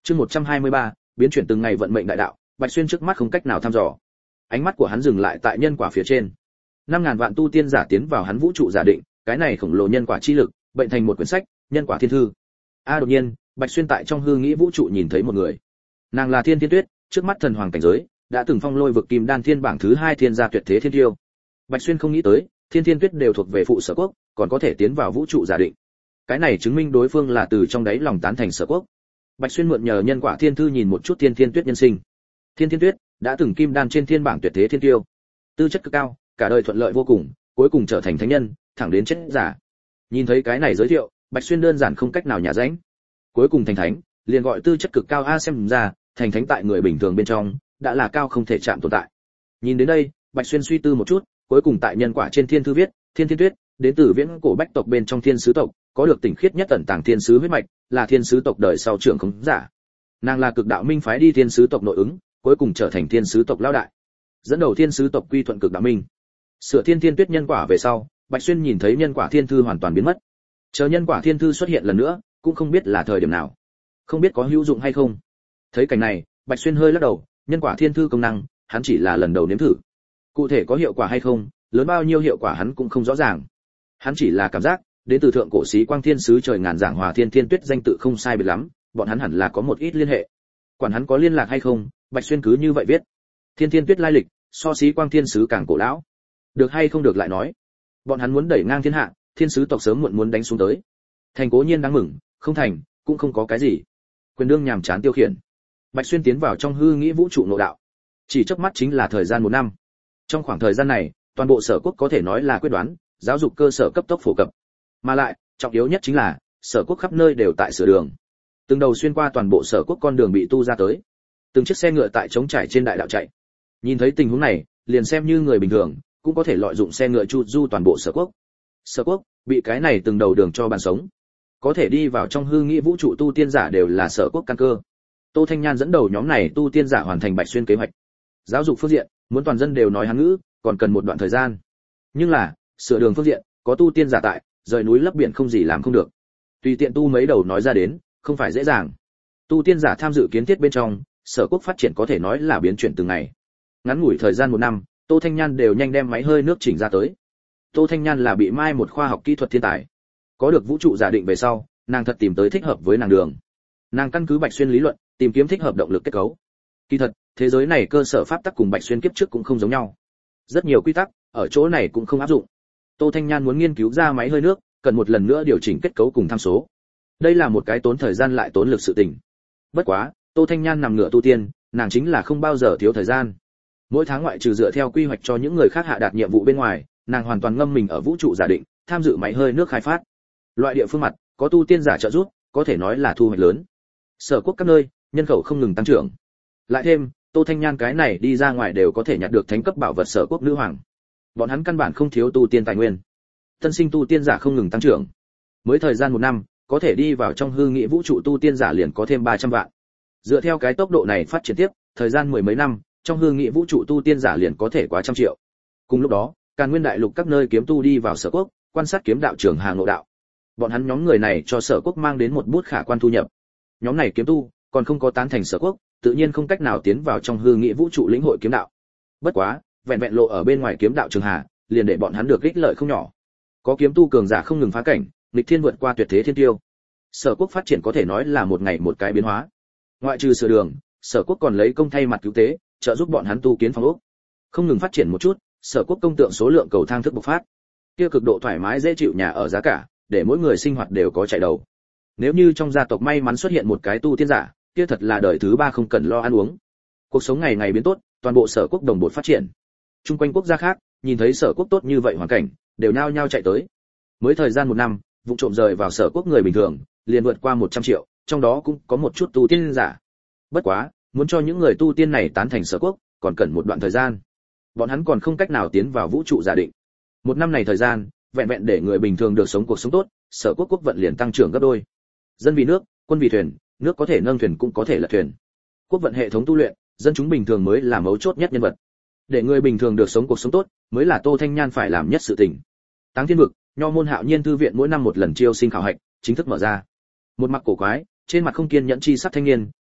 Chương 123, biến chuyển từng ngày vận mệnh đại đạo, Bạch Xuyên trước mắt không cách nào thăm dò. Ánh mắt của hắn dừng lại tại nhân quả phía trên. 5000 vạn tu tiên giả tiến vào hắn vũ trụ giả định, cái này khổng lồ nhân quả chi lực, bệnh thành một quyển sách, nhân quả thiên thư. Đột nhiên, Bạch Xuyên tại trong hư nghĩ vũ trụ nhìn thấy một người. Nàng là Thiên Thiên Tuyết, trước mắt thần hoàng cảnh giới, đã từng phong lôi vực kim đan thiên bảng thứ 2 thiên gia tuyệt thế thiên tiêu. Bạch Xuyên không nghĩ tới, Thiên Thiên Tuyết đều thuộc về phụ Sở Quốc, còn có thể tiến vào vũ trụ giả định. Cái này chứng minh đối phương là từ trong đáy lòng tán thành Sở Quốc. Bạch Xuyên mượn nhờ nhân quả thiên thư nhìn một chút Thiên Thiên Tuyết nhân sinh. Thiên Thiên Tuyết đã từng kim đan trên thiên bảng tuyệt thế thiên tiêu, tư chất cực cao, cả đời thuận lợi vô cùng, cuối cùng trở thành thánh nhân, thẳng đến chết giả. Nhìn thấy cái này giới thiệu, Bạch Xuyên đơn giản không cách nào nhả rãnh. Cuối cùng thành thánh, liền gọi tư chất cực cao xem ra, thành thánh tại người bình thường bên trong, đã là cao không thể chạm tồn tại. Nhìn đến đây, Bạch Xuyên suy tư một chút, cuối cùng tại nhân quả trên thiên thư viết, Thiên Thiên Tuyết, đến từ viễn cổ bách tộc bên trong thiên sứ tộc, có được tỉnh khiết nhất tận tàng thiên sứ huyết mạch, là thiên sứ tộc đời sau trưởng khống giả. Nàng là cực đạo minh phái đi thiên sứ tộc nội ứng, cuối cùng trở thành thiên sứ tộc lão đại. Dẫn đầu thiên sứ tộc quy thuận cực đạo minh. Sửa Thiên Thiên Tuyết nhân quả về sau, Bạch Xuyên nhìn thấy nhân quả thiên thư hoàn toàn biến mất. Chờ nhân quả thiên thư xuất hiện lần nữa, cũng không biết là thời điểm nào, không biết có hữu dụng hay không. Thấy cảnh này, Bạch Xuyên hơi lắc đầu, nhân quả thiên thư công năng, hắn chỉ là lần đầu nếm thử. Cụ thể có hiệu quả hay không, lớn bao nhiêu hiệu quả hắn cũng không rõ ràng. Hắn chỉ là cảm giác, đến từ thượng cổ sĩ quang thiên sứ trời ngàn giảng hòa Thiên Thiên Tuyết danh tự không sai biệt lắm, bọn hắn hẳn là có một ít liên hệ. Quản hắn có liên lạc hay không, Bạch Xuyên cứ như vậy viết. Thiên Thiên Tuyết lai lịch, so sĩ quang thiên sứ càng cổ lão. Được hay không được lại nói. Bọn hắn muốn đẩy ngang thiên hạ, thiên sứ tộc sớm muộn muốn đánh xuống tới. Thành cố nhiên đáng mừng, không thành, cũng không có cái gì. Quyền đương nhàm chán tiêu khiển. Bạch Xuyên tiến vào trong hư nghĩ vũ trụ nội đạo. Chỉ chớp mắt chính là thời gian 1 năm. Trong khoảng thời gian này, toàn bộ Sở Quốc có thể nói là quyết đoán, giáo dục cơ sở cấp tốc phổ cập. Mà lại, trọng yếu nhất chính là, Sở Quốc khắp nơi đều tại sửa đường. Từng đầu xuyên qua toàn bộ Sở Quốc con đường bị tu ra tới. Từng chiếc xe ngựa tại trống trải trên đại đạo chạy. Nhìn thấy tình huống này, liền xem như người bình thường, cũng có thể lợi dụng xe ngựa chu du toàn bộ Sở Quốc. Sở Quốc bị cái này từng đầu đường cho bàn sống. Có thể đi vào trong hư nghĩ vũ trụ tu tiên giả đều là Sở Quốc căn cơ. Tô Thanh Nhan dẫn đầu nhóm này tu tiên giả hoàn thành Bạch Xuyên kế hoạch. Giáo dục phương diện, muốn toàn dân đều nói Hán ngữ, còn cần một đoạn thời gian. Nhưng là, sửa đường phương diện, có tu tiên giả tại, rời núi lấp biển không gì làm không được. Tùy tiện tu mấy đầu nói ra đến, không phải dễ dàng. Tu tiên giả tham dự kiến thiết bên trong, Sở Quốc phát triển có thể nói là biến chuyển từng ngày. Ngắn ngủi thời gian 1 năm, Tô Thanh Nhan đều nhanh đem máy hơi nước chỉnh ra tới. Tô Thanh Nhan là bị mai một khoa học kỹ thuật thiên tài. Có được vũ trụ giả định về sau, nàng thật tìm tới thích hợp với nàng đường. Nàng căn cứ Bạch Xuyên lý luận, tìm kiếm thích hợp động lực kết cấu. Kỳ thật, thế giới này cơ sở pháp tắc cùng Bạch Xuyên kiếp trước cũng không giống nhau. Rất nhiều quy tắc ở chỗ này cũng không áp dụng. Tô Thanh Nhan muốn nghiên cứu ra máy hơi nước, cần một lần nữa điều chỉnh kết cấu cùng tham số. Đây là một cái tốn thời gian lại tốn lực sự tình. Bất quá, Tô Thanh Nhan nằm ngửa tu tiên, nàng chính là không bao giờ thiếu thời gian. Mỗi tháng ngoại trừ dựa theo quy hoạch cho những người khác hạ đạt nhiệm vụ bên ngoài, nàng hoàn toàn ngâm mình ở vũ trụ giả định, tham dự máy hơi nước khai phát. Loại địa phương mặt, có tu tiên giả trợ giúp, có thể nói là thu hoạch lớn. Sở Quốc các nơi, nhân khẩu không ngừng tăng trưởng. Lại thêm, Tô Thanh Nhan cái này đi ra ngoài đều có thể nhặt được thánh cấp bảo vật Sở Quốc nữ hoàng. Bọn hắn căn bản không thiếu tu tiên tài nguyên. Tân sinh tu tiên giả không ngừng tăng trưởng. Mới thời gian 1 năm, có thể đi vào trong hư nghĩ vũ trụ tu tiên giả liền có thêm 300 vạn. Dựa theo cái tốc độ này phát triển tiếp, thời gian 10 mấy năm, trong hư nghĩ vũ trụ tu tiên giả liền có thể quá 100 triệu. Cùng lúc đó, Càn Nguyên đại lục các nơi kiếm tu đi vào Sở Quốc, quan sát kiếm đạo trường Hà Ngộ Đạo. Bọn hắn nhóm người này cho Sở Quốc mang đến một bút khả quan thu nhập. Nhóm này kiếm tu còn không có tán thành Sở Quốc, tự nhiên không cách nào tiến vào trong hư nghĩ vũ trụ lĩnh hội kiếm đạo. Bất quá, vẹn vẹn lộ ở bên ngoài kiếm đạo trường Hà, liền để bọn hắn được ích lợi không nhỏ. Có kiếm tu cường giả không ngừng phá cảnh, nghịch thiên vượt qua tuyệt thế thiên tiêu. Sở Quốc phát triển có thể nói là một ngày một cái biến hóa. Ngoại trừ sửa đường, Sở Quốc còn lấy công thay mặt cứu tế, trợ giúp bọn hắn tu kiến phòng ốc. Không ngừng phát triển một chút, Sở Quốc công tượng số lượng cầu thang thức bộc phát. Kia cực độ thoải mái dễ chịu nhà ở giá cả, để mỗi người sinh hoạt đều có chạy đầu. Nếu như trong gia tộc may mắn xuất hiện một cái tu tiên giả, kia thật là đời thứ 3 không cần lo ăn uống. Cuộc sống ngày ngày biến tốt, toàn bộ Sở Quốc đồng bộ phát triển. Trung quanh quốc gia khác, nhìn thấy Sở Quốc tốt như vậy hoàn cảnh, đều nhao nhao chạy tới. Mới thời gian 1 năm, vụ trộm rời vào Sở Quốc người bình thường, liền vượt qua 100 triệu, trong đó cũng có một chút tu tiên giả. Bất quá, muốn cho những người tu tiên này tán thành Sở Quốc, còn cần một đoạn thời gian. Bọn hắn còn không cách nào tiến vào vũ trụ giả định. 1 năm này thời gian, vẹn vẹn để người bình thường được sống cuộc sống tốt, Sở Quốc quốc vận liền tăng trưởng gấp đôi. Dân vì nước, quân vì thuyền, nước có thể nâng thuyền cũng có thể lật thuyền. Quốc vận hệ thống tu luyện, dân chúng bình thường mới là mấu chốt nhất nhân vật. Để người bình thường được sống cuộc sống tốt, mới là Tô Thanh Nhan phải làm nhất sự tình. Táng Thiên vực, Nho môn Hạo Nhiên thư viện mỗi năm một lần chiêu sinh khảo hạch, chính thức mở ra. Một mặt cổ quái, trên mặt không kiên nhẫn chi sắc thanh niên,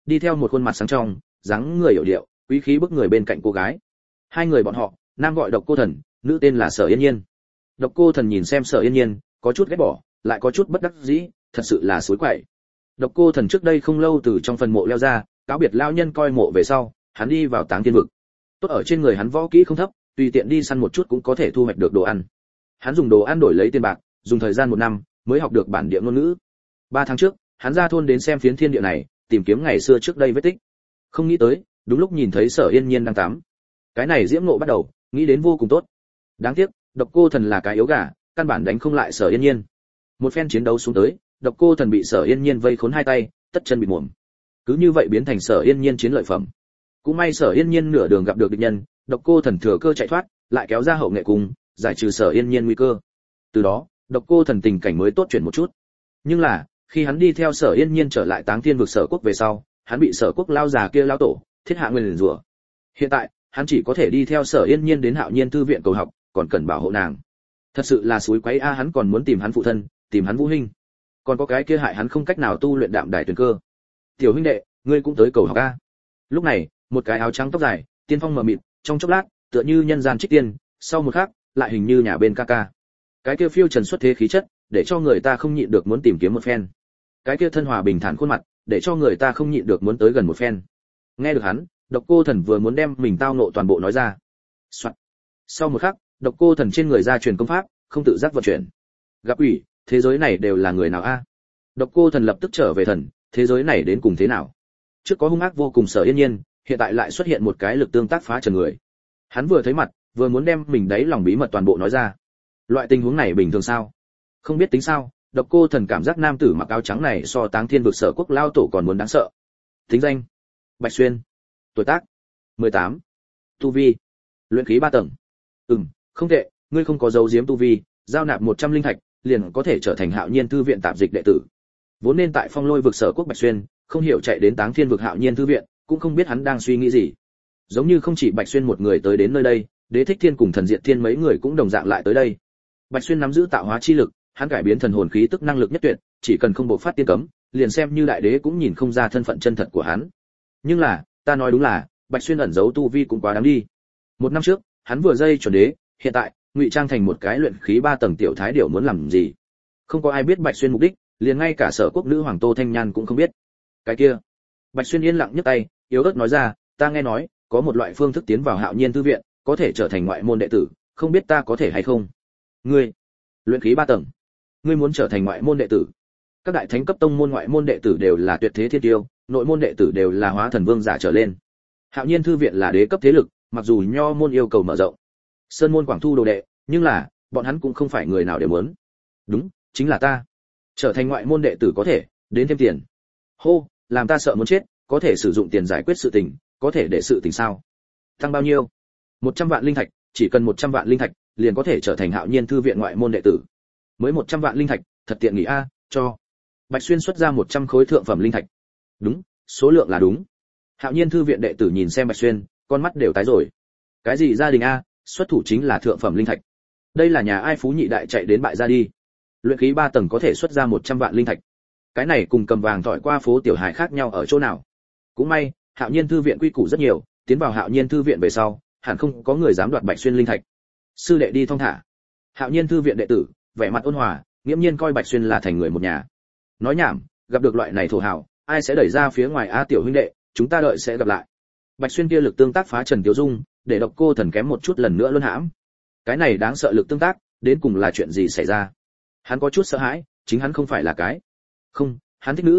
đi theo một khuôn mặt sáng trong, dáng người hiểu điệu, quý khí bức người bên cạnh cô gái. Hai người bọn họ, nam gọi Độc Cô Thần, nữ tên là Sở Yên Nhiên. Độc Cô Thần nhìn xem Sở Yên Nhiên, có chút ghét bỏ, lại có chút bất đắc dĩ, thật sự là suối quậy. Độc Cô Thần trước đây không lâu từ trong phần mộ leo ra, cáo biệt lao nhân coi mộ về sau, hắn đi vào Táng Thiên vực. Tốt ở trên người hắn võ kỹ không thấp, tùy tiện đi săn một chút cũng có thể thu hoạch được đồ ăn. Hắn dùng đồ ăn đổi lấy tiền bạc, dùng thời gian 1 năm mới học được bản địa ngôn ngữ. 3 tháng trước, hắn ra thôn đến xem phiến thiên địa này, tìm kiếm ngày xưa trước đây vết tích. Không nghĩ tới, đúng lúc nhìn thấy Sở Yên Nhiên đang tắm. Cái này diễm nộ bắt đầu, nghĩ đến vô cùng tốt. Đáng tiếc, Độc Cô Thần là cái yếu gà, căn bản đánh không lại Sở Yên Nhiên. Một phen chiến đấu xuống tới, Độc Cô Thần bị Sở Yên Nhiên vây khốn hai tay, tất chân bị mồm. Cứ như vậy biến thành Sở Yên Nhiên chiến lợi phẩm. Cũng may Sở Yên Nhiên nửa đường gặp được địch nhân, Độc Cô Thần thừa cơ chạy thoát, lại kéo ra hậu nghệ cung, giải trừ Sở Yên Nhiên nguy cơ. Từ đó, Độc Cô Thần tình cảnh mới tốt chuyển một chút. Nhưng là, khi hắn đi theo Sở Yên Nhiên trở lại Táng Thiên vực Sở Quốc về sau, hắn bị Sở Quốc lao già kia lao tổ thiết hạ nguyền rủa. Hiện tại, hắn chỉ có thể đi theo Sở Yên Nhiên đến Hạo Nhiên thư viện cầu học, còn cần bảo hộ nàng. Thật sự là suối quấy a, hắn còn muốn tìm hắn phụ thân, tìm hắn Vũ Hinh. Còn có cái kia hại hắn không cách nào tu luyện Đạm Đài Tuyền Cơ. Tiểu huynh đệ, ngươi cũng tới cầu học a. Lúc này, một cái áo trắng tóc dài, tiên phong mờ mịt, trong chốc lát, tựa như nhân gian trích tiên, sau một khắc, lại hình như nhà bên ca ca. Cái kia phiêu trần xuất thế khí chất, để cho người ta không nhịn được muốn tìm kiếm một phen. Cái kia thân hòa bình thản khuôn mặt, để cho người ta không nhịn được muốn tới gần một phen. Nghe được hắn, Độc Cô Thần vừa muốn đem mình tao nộ toàn bộ nói ra. Soạn. Sau một khắc, Độc Cô Thần trên người ra truyền công pháp, không tự giác vận chuyển. Gặp ủy, thế giới này đều là người nào a? Độc Cô Thần lập tức trở về thần, thế giới này đến cùng thế nào? Trước có hung ác vô cùng Sở Yên Nhiên, hiện tại lại xuất hiện một cái lực tương tác phá trần người. Hắn vừa thấy mặt, vừa muốn đem mình đấy lòng bí mật toàn bộ nói ra. Loại tình huống này bình thường sao? Không biết tính sao, Độc Cô Thần cảm giác nam tử mặc áo trắng này so Táng Thiên vực Sở Quốc lao tổ còn muốn đáng sợ. Tính danh: Bạch Xuyên. Tuổi tác: 18. Tu vi: luyện khí 3 tầng. Không tệ, ngươi không có dấu giếm tu vi, giao nạp 100 linh thạch, liền có thể trở thành Hạo Nhiên thư viện tạp dịch đệ tử. Vốn nên tại Phong Lôi vực Sở Quốc Bạch Xuyên, không hiểu chạy đến Táng Thiên vực Hạo Nhiên thư viện, cũng không biết hắn đang suy nghĩ gì. Giống như không chỉ Bạch Xuyên một người tới đến nơi đây, Đế Thích Thiên cùng Thần Diệt Thiên mấy người cũng đồng dạng lại tới đây. Bạch Xuyên nắm giữ tạo hóa chi lực, hắn cải biến thần hồn khí tức năng lực nhất tuyệt, chỉ cần không bộc phát tiên cấm, liền xem như đại đế cũng nhìn không ra thân phận chân thật của hắn. Nhưng là, ta nói đúng là, Bạch Xuyên ẩn giấu tu vi cũng quá đáng đi. 1 năm trước, hắn vừa dây chuẩn đế, hiện tại, ngụy trang thành một cái luyện khí 3 tầng tiểu thái điểu muốn làm gì? Không có ai biết Bạch Xuyên mục đích, liền ngay cả Sở Quốc nữ hoàng Tô Thanh Nhan cũng không biết. Cái kia, Bạch Xuyên yên lặng nhấc tay, yếu ớt nói ra, ta nghe nói, có một loại phương thức tiến vào Hạo Nhiên thư viện, có thể trở thành ngoại môn đệ tử, không biết ta có thể hay không? Ngươi, luyện khí 3 tầng, ngươi muốn trở thành ngoại môn đệ tử? Các đại thánh cấp tông môn ngoại môn đệ tử đều là tuyệt thế thiên tiêu, nội môn đệ tử đều là hóa thần vương giả trở lên. Hạo Nhiên thư viện là đế cấp thế lực, mặc dù nho môn yêu cầu mở rộng, sơn môn quảng thu đồ đệ, nhưng là bọn hắn cũng không phải người nào đều muốn. Đúng, chính là ta. Trở thành ngoại môn đệ tử có thể đến thêm tiền. Hô, làm ta sợ muốn chết, có thể sử dụng tiền giải quyết sự tình, có thể để sự tình sao? Tăng bao nhiêu? 100 vạn linh thạch, chỉ cần 100 vạn linh thạch, liền có thể trở thành Hạo Nhiên thư viện ngoại môn đệ tử. Mới 100 vạn linh thạch, thật tiện nghỉ a, cho. Bạch Xuyên xuất ra 100 khối thượng phẩm linh thạch. Đúng, số lượng là đúng. Hạo Nhiên thư viện đệ tử nhìn xem Bạch Xuyên, con mắt đều tái rồi. Cái gì gia đình a, xuất thủ chính là thượng phẩm linh thạch. Đây là nhà ai phú nhị đại chạy đến bại gia đi. Luyện khí 3 tầng có thể xuất ra 100 vạn linh thạch. Cái này cùng cầm vàng thỏi qua phố tiểu hải khác nhau ở chỗ nào? Cũng may, Hạo Nhiên thư viện quy củ rất nhiều, tiến vào Hạo Nhiên thư viện về sau, hẳn không có người dám đoạt Bạch Xuyên linh thạch. Sư đệ đi thong thả. Hạo Nhiên thư viện đệ tử, vẻ mặt ôn hòa, nghiễm nhiên coi Bạch Xuyên là thành người một nhà. Nói nhảm, gặp được loại này thổ hào, ai sẽ đẩy ra phía ngoài a tiểu huynh đệ, chúng ta đợi sẽ gặp lại. Bạch Xuyên kia lực tương tác phá Trần Tiếu Dung, để Độc Cô Thần kém một chút lần nữa luân hãm. Cái này đáng sợ lực tương tác, đến cùng là chuyện gì xảy ra? Hắn có chút sợ hãi, chính hắn không phải là cái. Không, hắn thích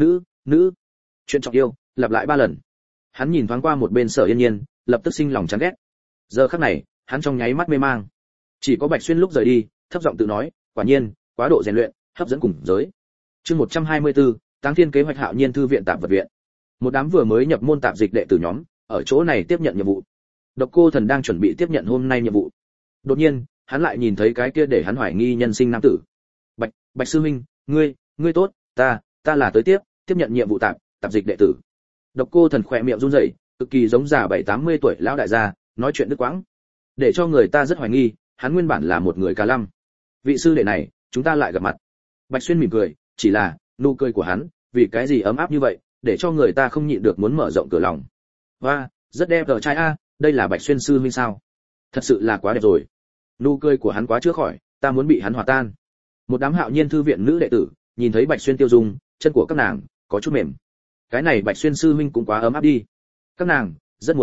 nữ. Chuyện trọng yêu, lặp lại 3 lần. Hắn nhìn thoáng qua một bên Sở Yên Nhiên, lập tức sinh lòng chán ghét. Giờ khắc này, hắn trong nháy mắt mê mang. Chỉ có Bạch Xuyên lúc rời đi, thấp giọng tự nói, quả nhiên, quá độ rèn luyện, hấp dẫn cùng giới. Chương 124, Táng Thiên kế hoạch Hạo Nhiên thư viện tạp vật viện. Một đám vừa mới nhập môn tạp dịch đệ tử nhóm, ở chỗ này tiếp nhận nhiệm vụ. Độc Cô Thần đang chuẩn bị tiếp nhận hôm nay nhiệm vụ. Đột nhiên, hắn lại nhìn thấy cái kia để hắn hoài nghi nhân sinh nam tử. Bạch sư huynh, ngươi tốt, ta là tới tiếp nhận nhiệm vụ tạp dịch đệ tử. Độc Cô Thần khỏe miệng run rẩy, cực kỳ giống già 70-80 tuổi lão đại gia, nói chuyện đứt quãng, để cho người ta rất hoài nghi, hắn nguyên bản là một người cà lăm. Vị sư đệ này, chúng ta lại gặp mặt. Bạch Xuyên mỉm cười, chỉ là nụ cười của hắn, vì cái gì ấm áp như vậy, để cho người ta không nhịn được muốn mở rộng cửa lòng. Và rất đẹp trai a, đây là Bạch Xuyên sư huynh sao? Thật sự là quá đẹp rồi. Nụ cười của hắn quá chữa khỏi, ta muốn bị hắn hòa tan. Một đám Hạo Nhiên thư viện nữ đệ tử nhìn thấy Bạch Xuyên tiêu dung, chân của các nàng có chút mềm. Cái này Bạch Xuyên sư huynh cũng quá ấm áp đi. Các nàng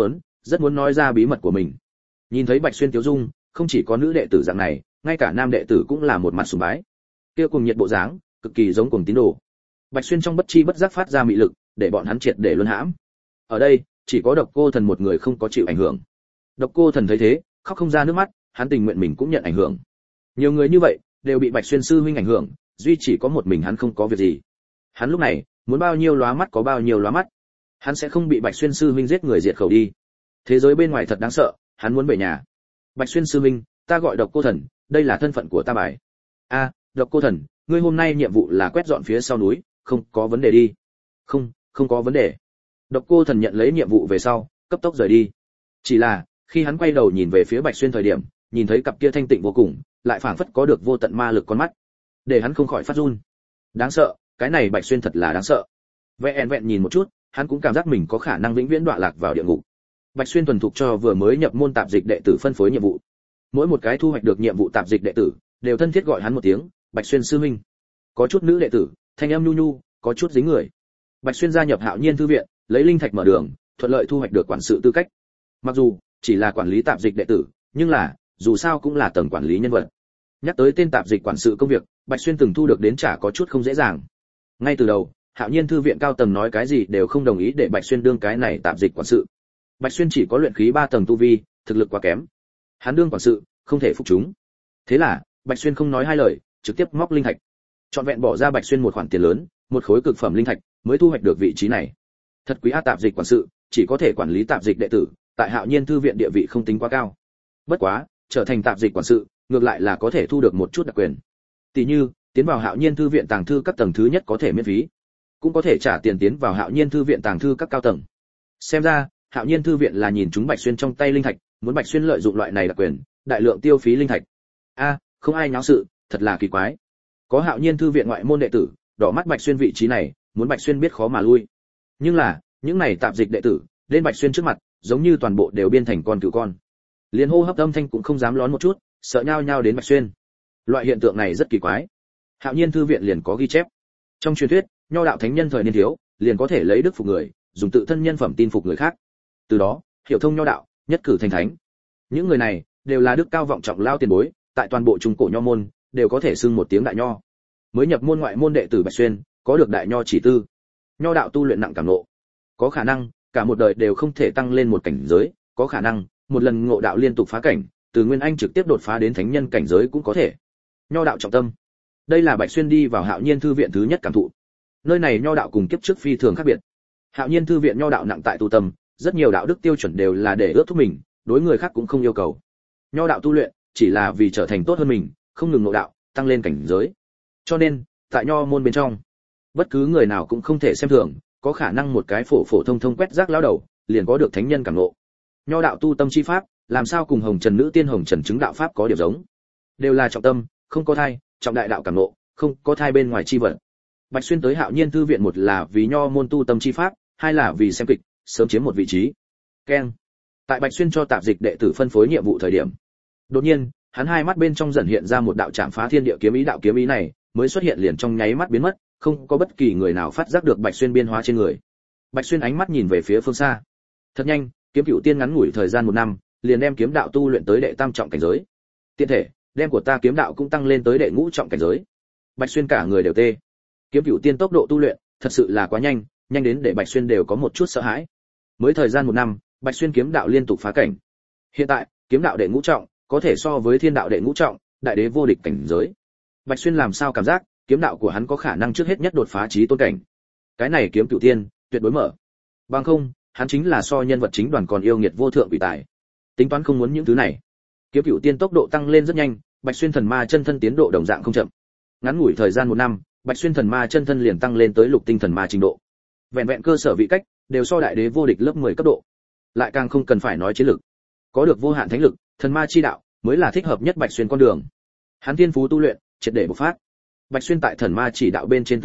rất muốn nói ra bí mật của mình. Nhìn thấy Bạch Xuyên tiêu dung, không chỉ có nữ đệ tử dạng này, ngay cả nam đệ tử cũng là một mặt sùng bái. Kia cùng nhiệt bộ dáng, cực kỳ giống cùng tín đồ. Bạch Xuyên trong bất chi bất giác phát ra mị lực, để bọn hắn triệt để luân hãm. Ở đây, chỉ có Độc Cô Thần một người không có chịu ảnh hưởng. Độc Cô Thần thấy thế, khóc không ra nước mắt, hắn tình nguyện mình cũng nhận ảnh hưởng. Nhiều người như vậy đều bị Bạch Xuyên sư huynh ảnh hưởng, duy chỉ có một mình hắn không có việc gì. Hắn lúc này, muốn bao nhiêu lóa mắt có bao nhiêu lóa mắt. Hắn sẽ không bị Bạch Xuyên sư huynh giết người diệt khẩu đi. Thế giới bên ngoài thật đáng sợ, hắn muốn về nhà. Bạch Xuyên sư huynh, ta gọi Độc Cô Thần, đây là thân phận của ta bài. A, Độc Cô Thần, ngươi hôm nay nhiệm vụ là quét dọn phía sau núi, không có vấn đề đi. Không có vấn đề. Độc Cô Thần nhận lấy nhiệm vụ về sau, cấp tốc rời đi. Chỉ là, khi hắn quay đầu nhìn về phía Bạch Xuyên thời điểm, nhìn thấy cặp kia thanh tịnh vô cùng, lại phảng phất có được vô tận ma lực con mắt, để hắn không khỏi phát run. Đáng sợ, cái này Bạch Xuyên thật là đáng sợ. Vẹn vẹn nhìn một chút, hắn cũng cảm giác mình có khả năng vĩnh viễn đọa lạc vào địa ngục. Bạch Xuyên thuần thục cho vừa mới nhập môn tạp dịch đệ tử phân phối nhiệm vụ. Mỗi một cái thu hoạch được nhiệm vụ tạp dịch đệ tử, đều thân thiết gọi hắn một tiếng, Bạch Xuyên sư huynh. Có chút nữ đệ tử, thanh âm nhu nhu, có chút dính người. Bạch Xuyên gia nhập Hạo Nhiên thư viện, lấy linh thạch mở đường, thuận lợi thu hoạch được quản sự tư cách. Mặc dù chỉ là quản lý tạp dịch đệ tử, nhưng là dù sao cũng là tầng quản lý nhân vật. Nhắc tới tên tạp dịch quản sự công việc, Bạch Xuyên từng thu được đến chả có chút không dễ dàng. Ngay từ đầu, Hạo Nhiên thư viện cao tầng nói cái gì đều không đồng ý để Bạch Xuyên đương cái này tạp dịch quản sự. Bạch Xuyên chỉ có luyện khí 3 tầng tu vi, thực lực quá kém. Hắn đương quản sự, không thể phục chúng. Thế là, Bạch Xuyên không nói hai lời, trực tiếp móc linh thạch. Chọn vẹn bỏ ra Bạch Xuyên một khoản tiền lớn, một khối cực phẩm linh thạch, mới thu hoạch được vị trí này. Thật quý a, tạp dịch quản sự, chỉ có thể quản lý tạp dịch đệ tử, tại Hạo Nhiên thư viện địa vị không tính quá cao. Bất quá, trở thành tạp dịch quản sự, ngược lại là có thể thu được một chút đặc quyền. Tỷ như, tiến vào Hạo Nhiên thư viện tàng thư các tầng thứ nhất có thể miễn phí, cũng có thể trả tiền tiến vào Hạo Nhiên thư viện tàng thư các cao tầng. Xem ra, Hạo Nhiên thư viện là nhìn chúng Bạch Xuyên trong tay linh thạch, muốn Bạch Xuyên lợi dụng loại này đặc quyền, đại lượng tiêu phí linh thạch. A, không ai nháo sự, thật là kỳ quái. Có Hạo Nhiên thư viện ngoại môn đệ tử, đỏ mắt Bạch Xuyên vị trí này, muốn Bạch Xuyên biết khó mà lui. Nhưng là, những này tạp dịch đệ tử, lên Bạch Xuyên trước mặt, giống như toàn bộ đều biên thành con cừu con. Liên hô hấp âm thanh cũng không dám lón một chút, sợ nhao nhao đến Bạch Xuyên. Loại hiện tượng này rất kỳ quái. Hạo Nhiên thư viện liền có ghi chép. Trong truyền thuyết, nho đạo thánh nhân thời niên thiếu, liền có thể lấy đức phục người, dùng tự thân nhân phẩm tin phục người khác. Từ đó, hiểu thông nho đạo, nhất cử thành thánh. Những người này đều là đức cao vọng trọng lao tiền bối, tại toàn bộ trung cổ nho môn, đều có thể xưng một tiếng đại nho. Mới nhập môn ngoại môn đệ tử Bạch Xuyên, có được đại nho chỉ tư. Nho đạo tu luyện nặng cảm ngộ, có khả năng cả một đời đều không thể tăng lên một cảnh giới, có khả năng một lần ngộ đạo liên tục phá cảnh, từ nguyên anh trực tiếp đột phá đến thánh nhân cảnh giới cũng có thể. Nho đạo trọng tâm. Đây là Bạch Xuyên đi vào Hạo Nhiên thư viện thứ nhất cảm thụ. Nơi này nho đạo cùng kiếp trước phi thường khác biệt. Hạo Nhiên thư viện nho đạo nặng tại tu tâm, rất nhiều đạo đức tiêu chuẩn đều là để ước thúc mình, đối người khác cũng không yêu cầu. Nho đạo tu luyện chỉ là vì trở thành tốt hơn mình, không ngừng ngộ đạo, tăng lên cảnh giới. Cho nên, tại nho môn bên trong, bất cứ người nào cũng không thể xem thường, có khả năng một cái phổ phổ thông thông quét rác lão đầu, liền có được thánh nhân cảm ngộ. Nho đạo tu tâm chi pháp, làm sao cùng Hồng Trần nữ tiên Hồng Trần chứng đạo pháp có điểm giống? Đều là trọng tâm, không có thai, trọng đại đạo cảm ngộ, không có thai bên ngoài chi vận. Bạch Xuyên tới Hạo Nhiên thư viện một là vì nho môn tu tâm chi pháp, hai là vì xem kịch, sớm chiếm một vị trí. Keng. Tại Bạch Xuyên cho tạp dịch đệ tử phân phối nhiệm vụ thời điểm, đột nhiên, hắn hai mắt bên trong dần hiện ra một đạo chạm phá thiên địa kiếm ý, đạo kiếm ý này mới xuất hiện liền trong nháy mắt biến mất, không có bất kỳ người nào phát giác được Bạch Xuyên biên hóa trên người. Bạch Xuyên ánh mắt nhìn về phía phương xa. Thật nhanh, kiếm cửu tiên ngắn ngủi thời gian 1 năm, liền đem kiếm đạo tu luyện tới đệ tam trọng cảnh giới. Tiện thể, đem của ta kiếm đạo cũng tăng lên tới đệ ngũ trọng cảnh giới. Bạch Xuyên cả người đều tê. Kiếm cửu tiên tốc độ tu luyện, thật sự là quá nhanh, nhanh đến để Bạch Xuyên đều có một chút sợ hãi. Mới thời gian 1 năm, Bạch Xuyên kiếm đạo liên tục phá cảnh. Hiện tại, kiếm đạo đệ ngũ trọng, có thể so với thiên đạo đệ ngũ trọng, đại đế vô địch cảnh giới. Bạch Xuyên làm sao cảm giác, kiếm đạo của hắn có khả năng trước hết nhất đột phá chí tôn cảnh. Cái này kiếm cửu tiên, tuyệt đối mở. Bằng không, hắn chính là so nhân vật chính đoàn còn yêu nghiệt vô thượng vị tài. Tính toán không muốn những thứ này. Kiếm cửu tiên tốc độ tăng lên rất nhanh, Bạch Xuyên thần ma chân thân tiến độ đồng dạng không chậm. Ngắn ngủi thời gian 1 năm, Bạch Xuyên thần ma chân thân liền tăng lên tới lục tinh thần ma trình độ. Vẹn vẹn cơ sở vị cách, đều so đại đế vô địch lớp 10 cấp độ. Lại càng không cần phải nói chiến lực. Có được vô hạn thánh lực, thần ma chi đạo mới là thích hợp nhất Bạch Xuyên con đường. Hắn thiên phú tu luyện, triệt để bộc phát. Bạch Xuyên tại thần ma chỉ đạo bên trên tư chất,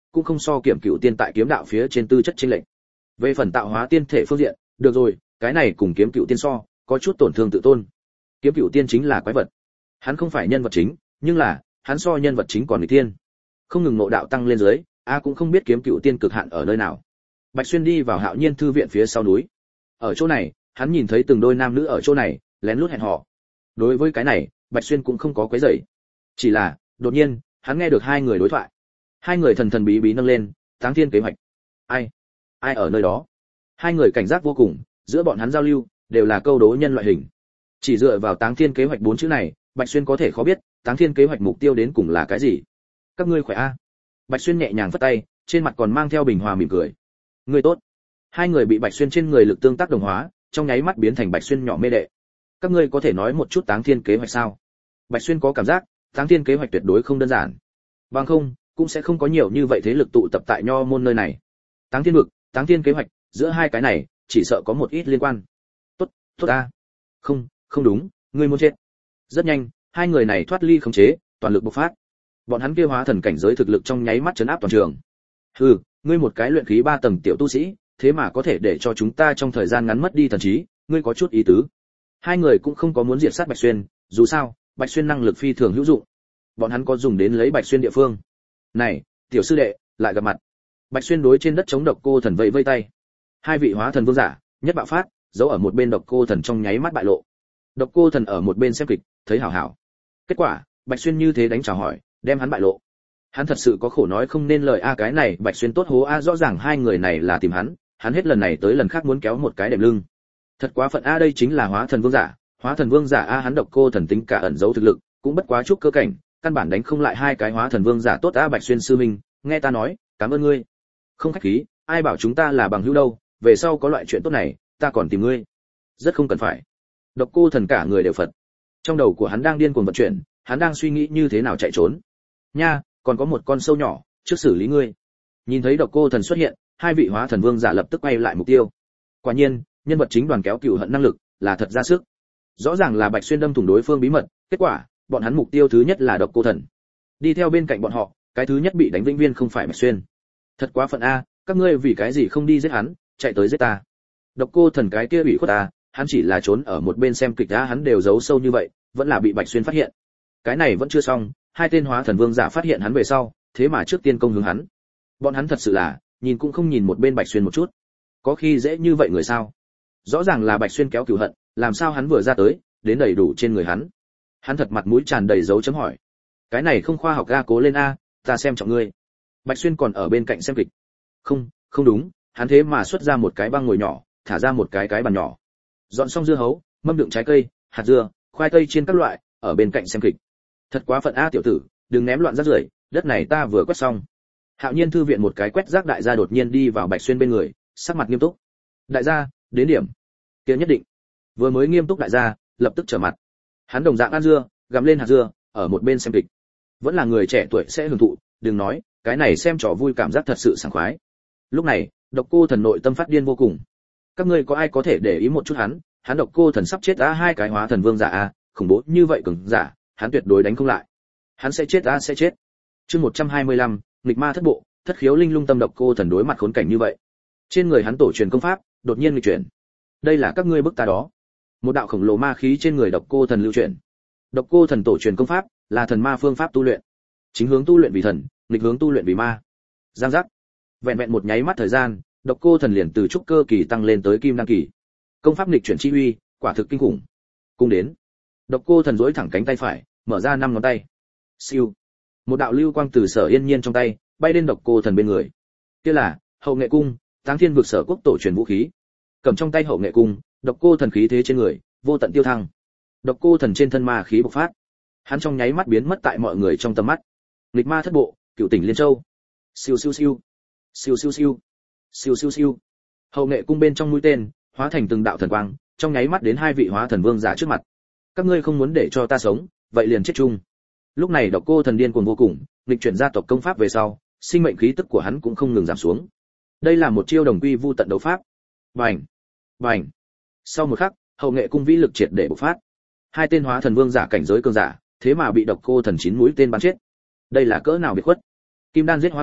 cũng không so Kiểm Cựu Tiên tại kiếm đạo phía trên tư chất chênh lệch. Về phần tạo hóa tiên thể phương diện, được rồi, cái này cùng Kiếm Cựu Tiên so, có chút tổn thương tự tôn. Kiếm Cựu Tiên chính là quái vật. Hắn không phải nhân vật chính, nhưng là, hắn so nhân vật chính còn người tiên. Không ngừng ngộ đạo tăng lên dưới, cũng không biết Kiếm Cựu Tiên cực hạn ở nơi nào. Bạch Xuyên đi vào Hạo Nhiên thư viện phía sau núi. Ở chỗ này, hắn nhìn thấy từng đôi nam nữ ở chỗ này, lén lút hẹn hò. Đối với cái này, Bạch Xuyên cũng không có quấy rầy. Chỉ là, đột nhiên, hắn nghe được hai người đối thoại. Hai người thần thần bí bí nâng lên, Táng Thiên kế hoạch. Ai ở nơi đó? Hai người cảnh giác vô cùng, giữa bọn hắn giao lưu đều là câu đố nhân loại hình. Chỉ dựa vào Táng Thiên kế hoạch 4 chữ này, Bạch Xuyên có thể khó biết, Táng Thiên kế hoạch mục tiêu đến cùng là cái gì. Các ngươi khỏe a? Bạch Xuyên nhẹ nhàng vất tay, trên mặt còn mang theo bình hòa mỉm cười. Ngươi tốt. Hai người bị Bạch Xuyên trên người lực tương tác đồng hóa, trong nháy mắt biến thành Bạch Xuyên nhỏ mê đệ. Các ngươi có thể nói một chút Táng Thiên kế hoạch sao? Bạch Xuyên có cảm giác, Táng Thiên kế hoạch tuyệt đối không đơn giản. Bằng không, cũng sẽ không có nhiều như vậy thế lực tụ tập tại Nho môn nơi này. Táng Thiên vực, Táng Thiên kế hoạch, giữa hai cái này, chỉ sợ có một ít liên quan. Tốt a. Không đúng, ngươi muốn chết. Rất nhanh, hai người này thoát ly khống chế, toàn lực bộc phát. Bọn hắn kia hóa thần cảnh giới thực lực trong nháy mắt trấn áp toàn trường. Hừ, ngươi một cái luyện khí 3 tầng tiểu tu sĩ, thế mà có thể để cho chúng ta trong thời gian ngắn mất đi thần trí, ngươi có chút ý tứ. Hai người cũng không có muốn diệt sát Bạch Xuyên, dù sao, Bạch Xuyên năng lực phi thường hữu dụng. Bọn hắn có dùng đến lấy Bạch Xuyên địa phương. Này, tiểu sư đệ, lại gặp mặt. Bạch Xuyên đối trên đất chống Độc Cô Thần vẫy vây tay. Hai vị hóa thần vương giả, nhất bạo phát, giấu ở một bên Độc Cô Thần trong nháy mắt bại lộ. Độc Cô Thần ở một bên xem kịch, thấy hảo hảo. Kết quả, Bạch Xuyên như thế đánh chào hỏi, đem hắn bại lộ. Hắn thật sự có khổ nói không nên lời cái này Bạch Xuyên tốt hố rõ ràng hai người này là tìm hắn hết lần này tới lần khác muốn kéo một cái đệm lưng. Thật quá phận đây chính là hóa thần vương giả hắn Độc Cô Thần tính cả ẩn giấu thực lực, cũng bất quá chút cơ cảnh, căn bản đánh không lại hai cái hóa thần vương giả tốt Bạch Xuyên sư minh, nghe ta nói, cảm ơn ngươi. Không khách khí, ai bảo chúng ta là bằng hữu đâu, về sau có loại chuyện tốt này, ta còn tìm ngươi. Rất không cần phải. Độc Cô Thần cả người đều phật. Trong đầu của hắn đang điên cuồng vận chuyển, hắn đang suy nghĩ như thế nào chạy trốn. Nha, còn có một con sâu nhỏ, trước xử lý ngươi. Nhìn thấy Độc Cô Thần xuất hiện, hai vị hóa thần vương giả lập tức quay lại mục tiêu. Quả nhiên, nhân vật chính đoàn kéo cừu hận năng lực là thật ra sức. Rõ ràng là Bạch Xuyên đâm thủng đối phương bí mật, kết quả, bọn hắn mục tiêu thứ nhất là Độc Cô Thần. Đi theo bên cạnh bọn họ, cái thứ nhất bị đánh vĩnh viên không phải Bạch Xuyên. Thật quá phận các ngươi vì cái gì không đi giết hắn, chạy tới giết ta. Độc Cô Thần cái kia ủy khuất hắn chỉ là trốn ở một bên xem kịch hắn đều giấu sâu như vậy, vẫn là bị Bạch Xuyên phát hiện. Cái này vẫn chưa xong, hai tên hóa thần vương giả phát hiện hắn về sau, thế mà trước tiên công hướng hắn. Bọn hắn thật sự là, nhìn cũng không nhìn một bên Bạch Xuyên một chút. Có khi dễ như vậy người sao? Rõ ràng là Bạch Xuyên kéo cừu hận, làm sao hắn vừa ra tới, đến đầy đủ trên người hắn. Hắn thật mặt mũi tràn đầy dấu chấm hỏi. Cái này không khoa học cố lên ta xem trọng ngươi. Bạch Xuyên còn ở bên cạnh xem kịch. Không đúng, hắn thế mà xuất ra một cái băng ngồi nhỏ, thả ra một cái bàn nhỏ. Dọn xong dưa hấu, mâm đựng trái cây, hạt dưa, khoai tây chiên các loại, ở bên cạnh xem kịch. Thật quá phận tiểu tử, đừng ném loạn rác rưởi, đất này ta vừa quét xong. Hạo Nhiên thư viện một cái quét rác đại gia đột nhiên đi vào Bạch Xuyên bên người, sắc mặt nghiêm túc. Đại gia, đến điểm. Kia nhất định. Vừa mới nghiêm túc đại gia, lập tức trở mặt. Hắn đồng dạng ăn dưa, gặm lên hạt dưa, ở một bên xem kịch. Vẫn là người trẻ tuổi sẽ hưởng thụ, đừng nói, cái này xem trò vui cảm giác thật sự sảng khoái. Lúc này, Độc Cô Thần nội tâm phát điên vô cùng. Các ngươi có ai có thể để ý một chút hắn Độc Cô Thần sắp chết hai cái hóa thần vương giả khủng bố như vậy cường giả, hắn tuyệt đối đánh không lại. Hắn sẽ chết sẽ chết. Chương 125, nghịch ma thất bộ, thất khiếu linh lung tâm Độc Cô Thần đối mặt khốn cảnh như vậy. Trên người hắn tổ truyền công pháp, đột nhiên nghịch chuyển. Đây là các ngươi bức ta đó. Một đạo khổng lồ ma khí trên người Độc Cô Thần lưu chuyển. Độc Cô Thần tổ truyền công pháp là thần ma phương pháp tu luyện. Chính hướng tu luyện vì thần, nghịch hướng tu luyện vì ma. Giang giác. Vẹn vẹn một nháy mắt thời gian, Độc Cô Thần liền từ trúc cơ kỳ tăng lên tới kim đan kỳ. Công pháp nghịch chuyển chi uy, quả thực kinh khủng. Cung đến. Độc Cô Thần duỗi thẳng cánh tay phải, mở ra 5 ngón tay. Siêu. Một đạo lưu quang từ Sở Yên Nhiên trong tay, bay đến Độc Cô Thần bên người. Kia là Hậu Nghệ cung, Táng Thiên vực Sở quốc tổ truyền vũ khí. Cầm trong tay Hậu Nghệ cung, Độc Cô Thần khí thế trên người, vô tận tiêu thăng. Độc Cô Thần trên thân ma khí bộc phát. Hắn trong nháy mắt biến mất tại mọi người trong tầm mắt. Nghịch ma thất bộ, Cửu tỉnh Liên Châu. Siêu siêu siêu. Siêu siêu siêu. Siêu siêu siêu. Hậu Nghệ cung bên trong mũi tên, hóa thành từng đạo thần quang, trong nháy mắt đến hai vị hóa thần vương giả trước mặt. Các ngươi không muốn để cho ta sống, vậy liền chết chung. Lúc này Độc Cô Thần điên cuồng vô cùng, nghịch chuyển gia tộc công pháp về sau, sinh mệnh khí tức của hắn cũng không ngừng giảm xuống. Đây là một chiêu đồng quy vu tận đấu pháp. Bành, bành. Sau một khắc, Hậu Nghệ cung vĩ lực triệt để bộc phát. Hai tên hóa thần vương giả cảnh giới cường giả, thế mà bị Độc Cô Thần 9 mũi tên bắn chết. Đây là cỡ nào biệt khuất. Kim đan giết hóa thần,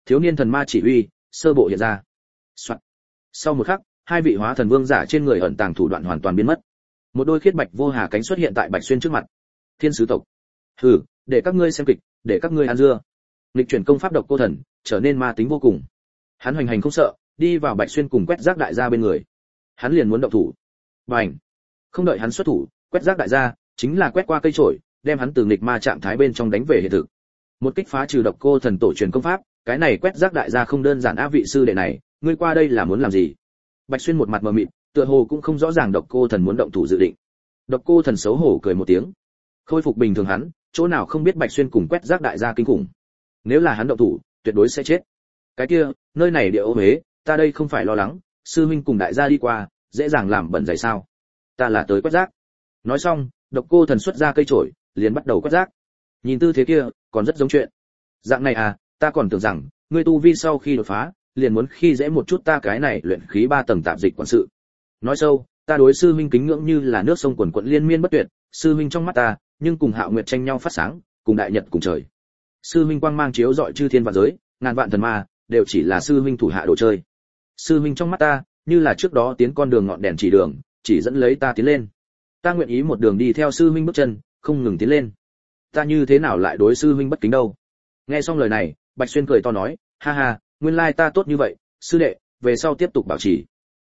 thiếu niên thần ma chỉ huy sơ bộ hiện ra. Soạn. Sau một khắc, hai vị hóa thần vương giả trên người ẩn tàng thủ đoạn hoàn toàn biến mất. Một đôi khiết bạch vô hà cánh xuất hiện tại Bạch Xuyên trước mặt. Thiên sứ tộc. Hừ, để các ngươi xem kịch, để các ngươi ăn dưa. Lịch chuyển công pháp độc cô thần, trở nên ma tính vô cùng. Hắn hoành hành không sợ, đi vào Bạch Xuyên cùng quét rác đại gia bên người. Hắn liền muốn động thủ. Bành! Không đợi hắn xuất thủ, quét rác đại gia chính là quét qua cây chổi, đem hắn từ nghịch ma trạng thái bên trong đánh về hiện thực. Một kích phá trừ độc cô thần tổ truyền công pháp, cái này quét rác đại gia không đơn giản á, vị sư đệ này, ngươi qua đây là muốn làm gì? Bạch Xuyên một mặt mờ mịt, tựa hồ cũng không rõ ràng độc cô thần muốn động thủ dự định. Độc cô thần xấu hổ cười một tiếng. Khôi phục bình thường hắn, chỗ nào không biết Bạch Xuyên cùng quét rác đại gia kinh khủng. Nếu là hắn động thủ, tuyệt đối sẽ chết. Cái kia, nơi này địa ô huế, ta đây không phải lo lắng, sư huynh cùng đại gia đi qua, dễ dàng làm bẩn giày sao? Ta là tới quét rác. Nói xong, độc cô thần xuất ra cây chổi, liền bắt đầu quét rác. Nhìn tư thế kia, còn rất giống chuyện. Dạng này à, ta còn tưởng rằng, ngươi tu vi sau khi đột phá, liền muốn khi dễ một chút ta cái này luyện khí 3 tầng tạp dịch quản sự. Nói sâu, ta đối sư huynh kính ngưỡng như là nước sông quần quận liên miên bất tuyệt, sư huynh trong mắt ta, nhưng cùng Hạo Nguyệt tranh nhau phát sáng, cùng đại nhật cùng trời. Sư huynh quang mang chiếu rọi chư thiên vạn giới, ngàn vạn thần ma, đều chỉ là sư huynh thủ hạ đồ chơi. Sư huynh trong mắt ta, như là trước đó tiến con đường ngọn đèn chỉ đường, chỉ dẫn lấy ta tiến lên. Ta nguyện ý một đường đi theo sư huynh bước chân, không ngừng tiến lên. Ta như thế nào lại đối sư huynh bất kính đâu? Nghe xong lời này, Bạch Xuyên cười to nói, ha ha, nguyên lai ta tốt như vậy, sư đệ, về sau tiếp tục bảo trì.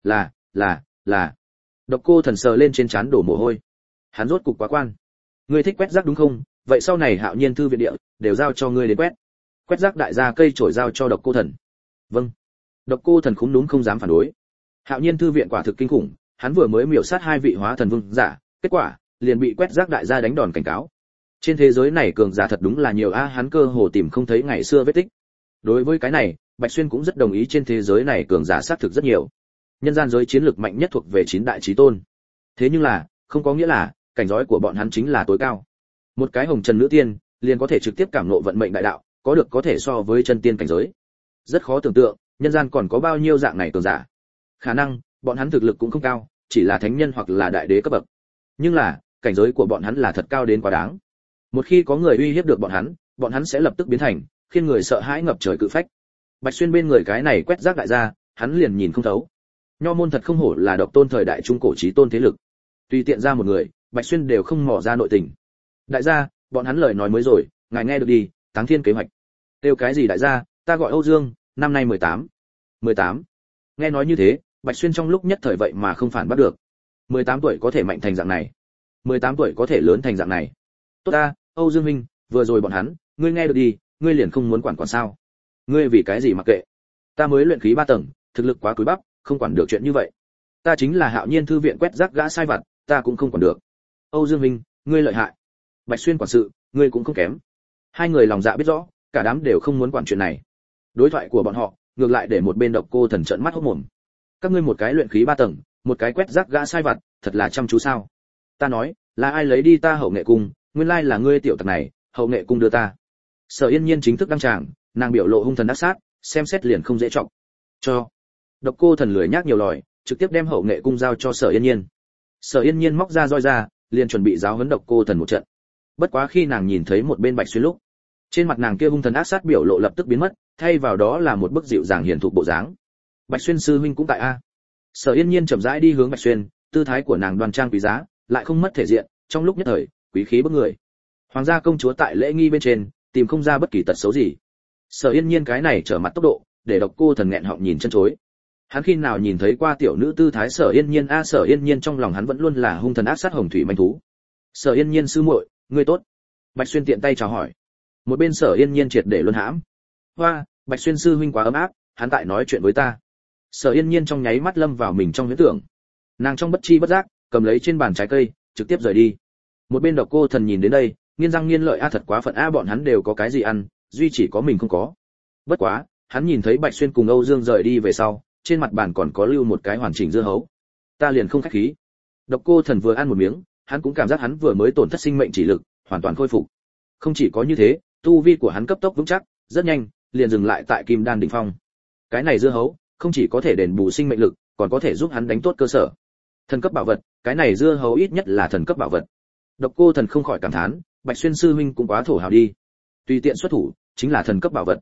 Là. Độc cô thần sờ lên trên trán đổ mồ hôi. Hắn rốt cục quá quan. Ngươi thích quét rác đúng không? Vậy sau này Hạo Nhiên thư viện địa đều giao cho ngươi đến quét. Quét rác đại gia cây chổi giao cho độc cô thần. Vâng. Độc cô thần khúm núm không dám phản đối. Hạo Nhiên thư viện quả thực kinh khủng, hắn vừa mới miểu sát hai vị hóa thần vương giả, kết quả liền bị quét rác đại gia đánh đòn cảnh cáo. Trên thế giới này cường giả thật đúng là nhiều a, hắn cơ hồ tìm không thấy ngày xưa vết tích. Đối với cái này, Bạch Xuyên cũng rất đồng ý, trên thế giới này cường giả xác thực rất nhiều. Nhân gian giới chiến lược mạnh nhất thuộc về 9 đại chí tôn. Thế nhưng là, không có nghĩa là cảnh giới của bọn hắn chính là tối cao. Một cái hồng trần nữ tiên, liền có thể trực tiếp cảm ngộ vận mệnh đại đạo, có được có thể so với chân tiên cảnh giới. Rất khó tưởng tượng, nhân gian còn có bao nhiêu dạng này cường giả. Khả năng, bọn hắn thực lực cũng không cao, chỉ là thánh nhân hoặc là đại đế cấp bậc. Nhưng là, cảnh giới của bọn hắn là thật cao đến quá đáng. Một khi có người uy hiếp được bọn hắn sẽ lập tức biến thành khiến người sợ hãi ngập trời cự phách. Bạch Xuyên bên người cái này quét rác đại gia, hắn liền nhìn không thấu. Nho môn thật không hổ là độc tôn thời đại trung cổ chí tôn thế lực. Tùy tiện ra một người, Bạch Xuyên đều không mò ra nội tình. Đại gia, bọn hắn lời nói mới rồi, ngài nghe được đi, Táng Thiên kế hoạch. Tiêu cái gì đại gia, ta gọi Âu Dương, năm nay 18. 18. Nghe nói như thế, Bạch Xuyên trong lúc nhất thời vậy mà không phản bắt được. 18 tuổi có thể mạnh thành dạng này, 18 tuổi có thể lớn thành dạng này. Tốt ta, Âu Dương huynh, vừa rồi bọn hắn, ngươi nghe được đi, ngươi liền không muốn quản sao? Ngươi vì cái gì mặc kệ? Ta mới luyện khí 3 tầng, thực lực quá cúi bắp, không quản được chuyện như vậy. Ta chính là Hạo Nhiên thư viện quét rác gã sai vặt, ta cũng không quản được. Âu Dương huynh, ngươi lợi hại. Bạch Xuyên quản sự, ngươi cũng không kém. Hai người lòng dạ biết rõ, cả đám đều không muốn quản chuyện này. Đối thoại của bọn họ, ngược lại để một bên độc cô thần trợn mắt hốt mồm. Các ngươi một cái luyện khí 3 tầng, một cái quét rác gã sai vặt, thật là chăm chú sao? Ta nói, là ai lấy đi ta Hậu Nghệ cung, nguyên lai là ngươi tiểu tặc này, Hậu Nghệ cung đưa ta. Sở Yên Nhiên chính thức đăng tràng, nàng biểu lộ hung thần ác sát, xem xét liền không dễ trọng. Cho. Độc cô thần lười nhác nhiều lời, trực tiếp đem Hậu Nghệ cung giao cho Sở Yên Nhiên. Sở Yên Nhiên móc ra roi ra, liền chuẩn bị giáo huấn độc cô thần một trận. Bất quá khi nàng nhìn thấy một bên Bạch Xuyên lúc, trên mặt nàng kia hung thần ác sát biểu lộ lập tức biến mất, thay vào đó là một bức dịu dàng hiền thục bộ dáng. Bạch Xuyên sư huynh cũng tại a. Sở Yên Nhiên chậm rãi đi hướng Bạch Xuyên, tư thái của nàng đoan trang quý giá, lại không mất thể diện, trong lúc nhất thời, quý khí bức người. Hoàng gia công chúa tại lễ nghi bên trên, tìm không ra bất kỳ tật xấu gì. Sở Yên Nhiên cái này trở mặt tốc độ, để độc cô thần nghẹn họng nhìn chân chối. Hắn khi nào nhìn thấy qua tiểu nữ tư thái Sở Yên Nhiên a? Sở Yên Nhiên trong lòng hắn vẫn luôn là hung thần ác sát hồng thủy manh thú. Sở Yên Nhiên sư muội, ngươi tốt. Bạch Xuyên tiện tay chào hỏi. Một bên Sở Yên Nhiên triệt để luân hãm. Hoa, Bạch Xuyên sư huynh quá ấm áp, hắn tại nói chuyện với ta. Sở Yên Nhiên trong nháy mắt lâm vào mình trong huyễn tưởng. Nàng trong bất chi bất giác, cầm lấy trên bàn trái cây, trực tiếp rời đi. Một bên độc cô thần nhìn đến đây, nghiến răng nghiến lợi a, thật quá phận a, bọn hắn đều có cái gì ăn, duy chỉ có mình không có. Bất quá, hắn nhìn thấy Bạch Xuyên cùng Âu Dương rời đi về sau, trên mặt bàn còn có lưu một cái hoàn chỉnh dưa hấu. Ta liền không khách khí. Độc cô thần vừa ăn một miếng, hắn cũng cảm giác hắn vừa mới tổn thất sinh mệnh chỉ lực, hoàn toàn khôi phục. Không chỉ có như thế, tu vi của hắn cấp tốc vững chắc, rất nhanh, liền dừng lại tại Kim Đan đỉnh phong. Cái này dưa hấu, không chỉ có thể đền bù sinh mệnh lực, còn có thể giúp hắn đánh tốt cơ sở. Thần cấp bảo vật, cái này dưa hấu ít nhất là thần cấp bảo vật. Độc cô thần không khỏi cảm thán, Bạch Xuyên sư huynh cũng quá thổ hào đi. Tùy tiện xuất thủ, chính là thần cấp bảo vật.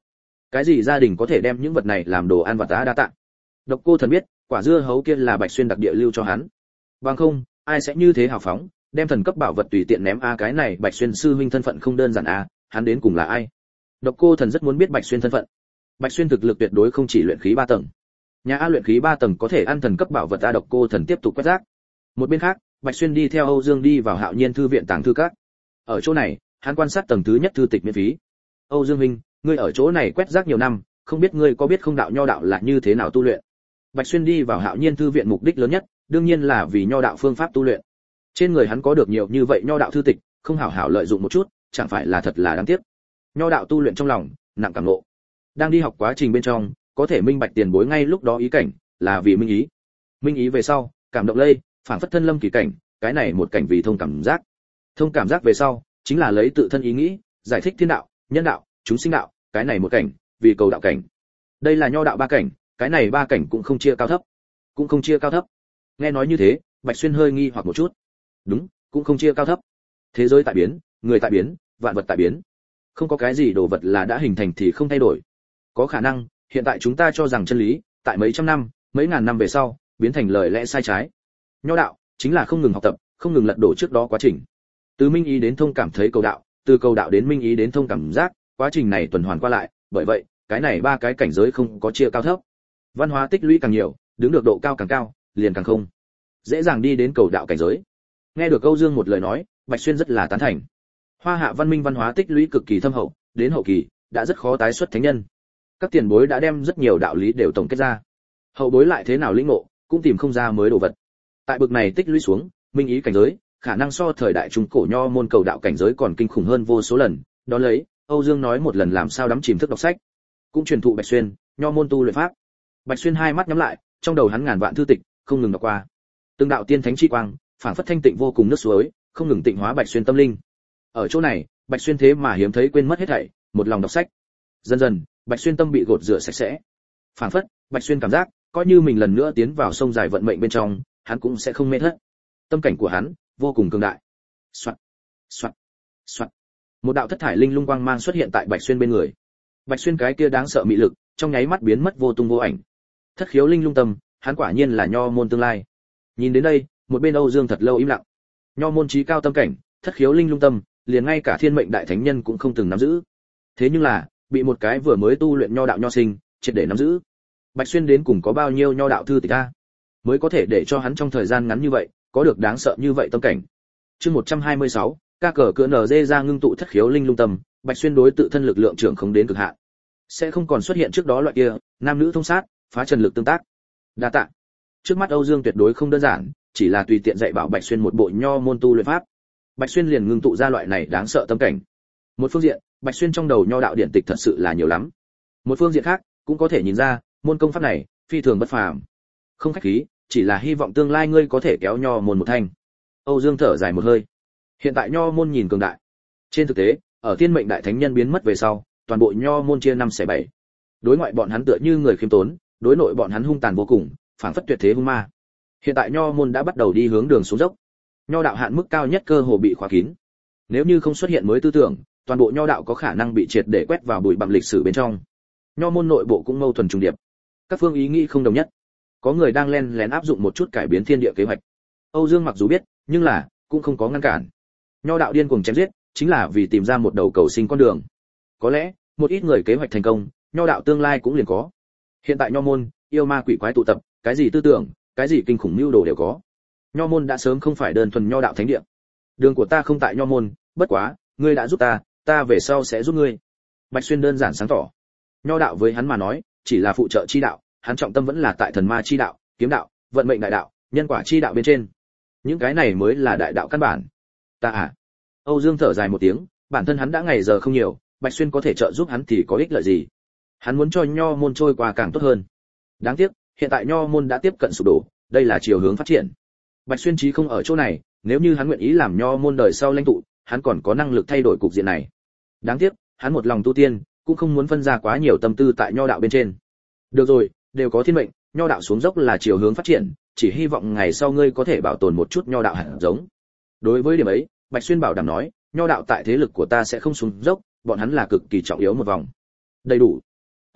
Cái gì gia đình có thể đem những vật này làm đồ ăn vặt đa tạ. Độc Cô Thần biết, quả dưa hấu kia là Bạch Xuyên đặc địa lưu cho hắn. Bằng không, ai sẽ như thế hào phóng, đem thần cấp bảo vật tùy tiện ném cái này Bạch Xuyên sư huynh thân phận không đơn giản hắn đến cùng là ai? Độc Cô Thần rất muốn biết Bạch Xuyên thân phận. Bạch Xuyên thực lực tuyệt đối không chỉ luyện khí 3 tầng. Nhà A luyện khí 3 tầng có thể ăn thần cấp bảo vật Độc Cô Thần tiếp tục quét rác. Một bên khác, Bạch Xuyên đi theo Âu Dương đi vào Hạo Nhiên thư viện tàng thư các. Ở chỗ này, hắn quan sát tầng thứ nhất thư tịch miễn phí. Âu Dương huynh, ngươi ở chỗ này quét rác nhiều năm, không biết ngươi có biết không đạo nho đạo là như thế nào tu luyện? Bạch Xuyên đi vào Hạo Nhiên thư viện mục đích lớn nhất, đương nhiên là vì nho đạo phương pháp tu luyện. Trên người hắn có được nhiều như vậy nho đạo thư tịch, không hảo hảo lợi dụng một chút, chẳng phải là thật là đáng tiếc. Nho đạo tu luyện trong lòng, nặng cảm ngộ. Đang đi học quá trình bên trong, có thể minh bạch tiền bối ngay lúc đó ý cảnh, là vì minh ý. Minh ý về sau, cảm động lây, phản phất thân lâm kỳ cảnh, cái này một cảnh vì thông cảm giác. Thông cảm giác về sau, chính là lấy tự thân ý nghĩ, giải thích thiên đạo, nhân đạo, chúng sinh đạo, cái này một cảnh, vì cầu đạo cảnh. Đây là nho đạo ba cảnh, cái này ba cảnh cũng không chia cao thấp. Cũng không chia cao thấp. Nghe nói như thế, Bạch Xuyên hơi nghi hoặc một chút. Đúng, cũng không chia cao thấp. Thế giới tại biến, người tại biến, vạn vật tại biến. Không có cái gì đồ vật là đã hình thành thì không thay đổi. Có khả năng, hiện tại chúng ta cho rằng chân lý, tại mấy trăm năm, mấy ngàn năm về sau, biến thành lời lẽ sai trái. Nho đạo chính là không ngừng học tập, không ngừng lật đổ trước đó quá trình. Từ minh ý đến thông cảm thấy cầu đạo, từ cầu đạo đến minh ý đến thông cảm giác, quá trình này tuần hoàn qua lại, bởi vậy, cái này ba cái cảnh giới không có chia cao thấp. Văn hóa tích lũy càng nhiều, đứng được độ cao càng cao, liền càng không dễ dàng đi đến cầu đạo cảnh giới. Nghe được Âu Dương một lời nói, Bạch Xuyên rất là tán thành. Hoa Hạ văn minh văn hóa tích lũy cực kỳ thâm hậu, đến hậu kỳ đã rất khó tái xuất thánh nhân. Các tiền bối đã đem rất nhiều đạo lý đều tổng kết ra. Hậu bối lại thế nào lĩnh ngộ, cũng tìm không ra mới đồ vật. Tại bực này tích lũy xuống, minh ý cảnh giới, khả năng so thời đại trung cổ nho môn cầu đạo cảnh giới còn kinh khủng hơn vô số lần. Đó lấy, Âu Dương nói một lần làm sao đắm chìm thức đọc sách, cũng truyền thụ Bạch Xuyên nho môn tu luyện pháp. Bạch Xuyên hai mắt nhắm lại, trong đầu hắn ngàn vạn thư tịch không ngừng đọc qua. Từng đạo tiên thánh chi quang, phảng phất thanh tịnh vô cùng nước suối, không ngừng tịnh hóa Bạch Xuyên tâm linh. Ở chỗ này, Bạch Xuyên thế mà hiếm thấy quên mất hết thảy, một lòng đọc sách. Dần dần, Bạch Xuyên tâm bị gột rửa sạch sẽ. Phảng phất, Bạch Xuyên cảm giác, coi như mình lần nữa tiến vào sông dài vận mệnh bên trong, hắn cũng sẽ không mê thất. Tâm cảnh của hắn vô cùng cường đại. Soạt, soạt, soạt. Một đạo thất thải linh lung quang mang xuất hiện tại Bạch Xuyên bên người. Bạch Xuyên cái kia đáng sợ mị lực, trong nháy mắt biến mất vô tung vô ảnh. Thất khiếu linh lung tâm, hắn quả nhiên là nho môn tương lai. Nhìn đến đây, một bên Âu Dương thật lâu im lặng. Nho môn chí cao tâm cảnh, thất khiếu linh lung tâm, liền ngay cả thiên mệnh đại thánh nhân cũng không từng nắm giữ. Thế nhưng là, bị một cái vừa mới tu luyện nho đạo nho sinh, triệt để nắm giữ. Bạch Xuyên đến cùng có bao nhiêu nho đạo thư tịch a, mới có thể để cho hắn trong thời gian ngắn như vậy, có được đáng sợ như vậy tâm cảnh. Chương 126, ca cờ cỡ NG ra ngưng tụ thất khiếu linh lung tâm, Bạch Xuyên đối tự thân lực lượng trưởng không đến cực hạn. Sẽ không còn xuất hiện trước đó loại kia, nam nữ thông sát, phá trần lực tương tác. Đa tạ. Trước mắt Âu Dương tuyệt đối không đơn giản, chỉ là tùy tiện dạy bảo Bạch Xuyên một bộ nho môn tu luyện pháp. Bạch Xuyên liền ngưng tụ ra loại này đáng sợ tâm cảnh. Một phương diện, Bạch Xuyên trong đầu nho đạo điển tịch thật sự là nhiều lắm. Một phương diện khác, cũng có thể nhìn ra, môn công pháp này phi thường bất phàm. Không khách khí, chỉ là hy vọng tương lai ngươi có thể kéo nho môn một thanh. Âu Dương thở dài một hơi. Hiện tại nho môn nhìn cường đại. Trên thực tế, ở thiên mệnh đại thánh nhân biến mất về sau, toàn bộ nho môn chia 5/7. Đối ngoại bọn hắn tựa như người khiêm tốn, đối nội bọn hắn hung tàn vô cùng, phảng phất tuyệt thế hung ma. Hiện tại nho môn đã bắt đầu đi hướng đường xuống dốc. Nho đạo hạn mức cao nhất cơ hồ bị khóa kín. Nếu như không xuất hiện mới tư tưởng, toàn bộ nho đạo có khả năng bị triệt để quét vào bụi bặm lịch sử bên trong. Nho môn nội bộ cũng mâu thuẫn trùng điệp. Các phương ý nghĩ không đồng nhất. Có người đang lén lén áp dụng một chút cải biến thiên địa kế hoạch. Âu Dương mặc dù biết, nhưng là cũng không có ngăn cản. Nho đạo điên cuồng chém giết, chính là vì tìm ra một đầu cầu sinh con đường. Có lẽ, một ít người kế hoạch thành công, nho đạo tương lai cũng liền có. Hiện tại nho môn, yêu ma quỷ quái tụ tập, cái gì tư tưởng, cái gì kinh khủng mưu đồ đều có. Nho môn đã sớm không phải đơn thuần nho đạo thánh địa. Đường của ta không tại nho môn, bất quá, ngươi đã giúp ta, ta về sau sẽ giúp ngươi. Bạch Xuyên đơn giản sáng tỏ. Nho đạo với hắn mà nói, chỉ là phụ trợ chi đạo, hắn trọng tâm vẫn là tại thần ma chi đạo, kiếm đạo, vận mệnh đại đạo, nhân quả chi đạo bên trên. Những cái này mới là đại đạo căn bản. Ta à? Âu Dương thở dài một tiếng, bản thân hắn đã ngày giờ không nhiều, Bạch Xuyên có thể trợ giúp hắn thì có ích lợi gì? Hắn muốn cho nho môn trôi qua càng tốt hơn. Đáng tiếc, hiện tại nho môn đã tiếp cận sụp đổ, đây là chiều hướng phát triển. Bạch Xuyên chí không ở chỗ này, nếu như hắn nguyện ý làm nho môn đời sau lãnh tụ, hắn còn có năng lực thay đổi cục diện này. Đáng tiếc, hắn một lòng tu tiên, cũng không muốn phân ra quá nhiều tâm tư tại nho đạo bên trên. Được rồi, đều có thiên mệnh, nho đạo xuống dốc là chiều hướng phát triển, chỉ hy vọng ngày sau ngươi có thể bảo tồn một chút nho đạo hạt giống. Đối với điểm ấy, Bạch Xuyên bảo đảm nói, nho đạo tại thế lực của ta sẽ không xuống dốc, bọn hắn là cực kỳ trọng yếu một vòng. Đầy đủ.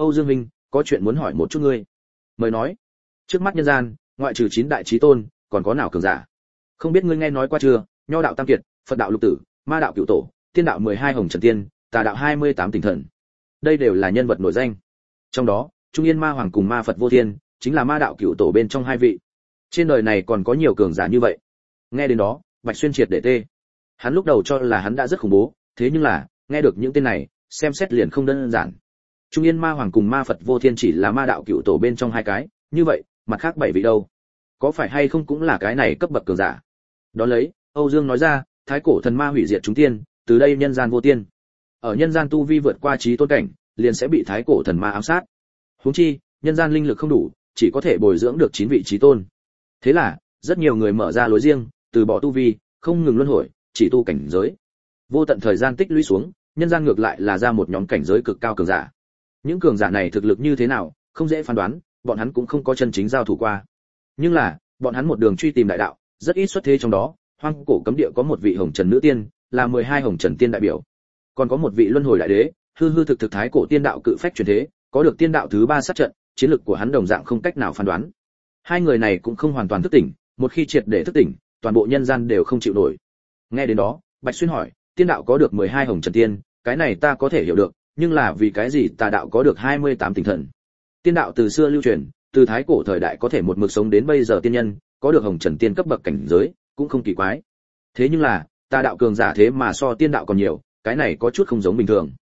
Âu Dương Minh, có chuyện muốn hỏi một chút ngươi. Mời nói. Trước mắt nhân gian, ngoại trừ 9 đại chí tôn, còn có nào cường giả? Không biết ngươi nghe nói qua chưa? Nho đạo tam kiệt, Phật đạo lục tử, Ma đạo cửu tổ, Tiên đạo 12 hồng trần tiên, Tà đạo 28 tinh thần. Đây đều là nhân vật nổi danh. Trong đó, Trung Yên Ma Hoàng cùng Ma Phật Vô Thiên, chính là Ma đạo cửu tổ bên trong hai vị. Trên đời này còn có nhiều cường giả như vậy. Nghe đến đó, Bạch Xuyên triệt để tê. Hắn lúc đầu cho là hắn đã rất khủng bố, thế nhưng là, nghe được những tên này, xem xét liền không đơn giản. Trung Yên Ma Hoàng cùng Ma Phật Vô Thiên chỉ là Ma đạo cửu tổ bên trong hai cái, như vậy, mặt khác 7 vị đâu? Có phải hay không cũng là cái này cấp bậc cường giả? Đó lấy, Âu Dương nói ra, thái cổ thần ma hủy diệt chúng tiên, từ đây nhân gian vô tiên. Ở nhân gian tu vi vượt qua chí tôn cảnh, liền sẽ bị thái cổ thần ma ám sát. Huống chi, nhân gian linh lực không đủ, chỉ có thể bồi dưỡng được 9 vị chí tôn. Thế là, rất nhiều người mở ra lối riêng, từ bỏ tu vi, không ngừng luân hồi, chỉ tu cảnh giới. Vô tận thời gian tích lũy xuống, nhân gian ngược lại là ra một nhóm cảnh giới cực cao cường giả. Những cường giả này thực lực như thế nào, không dễ phán đoán, bọn hắn cũng không có chân chính giao thủ qua. Nhưng là, bọn hắn một đường truy tìm đại đạo, rất ít xuất thế trong đó, hoang cổ cấm địa có một vị hồng trần nữ tiên, là 12 hồng trần tiên đại biểu. Còn có một vị luân hồi đại đế, hư hư thực thực thái cổ tiên đạo cự phách truyền thế, có được tiên đạo thứ 3 sát trận, chiến lực của hắn đồng dạng không cách nào phán đoán. Hai người này cũng không hoàn toàn thức tỉnh, một khi triệt để thức tỉnh, toàn bộ nhân gian đều không chịu nổi. Nghe đến đó, Bạch Xuyên hỏi, tiên đạo có được 12 hồng trần tiên, cái này ta có thể hiểu được, nhưng là vì cái gì tà đạo có được 28 tinh thần? Tiên đạo từ xưa lưu truyền, từ thái cổ thời đại có thể một mực sống đến bây giờ tiên nhân, có được hồng trần tiên cấp bậc cảnh giới, cũng không kỳ quái. Thế nhưng là, tà đạo cường giả thế mà so tiên đạo còn nhiều, cái này có chút không giống bình thường.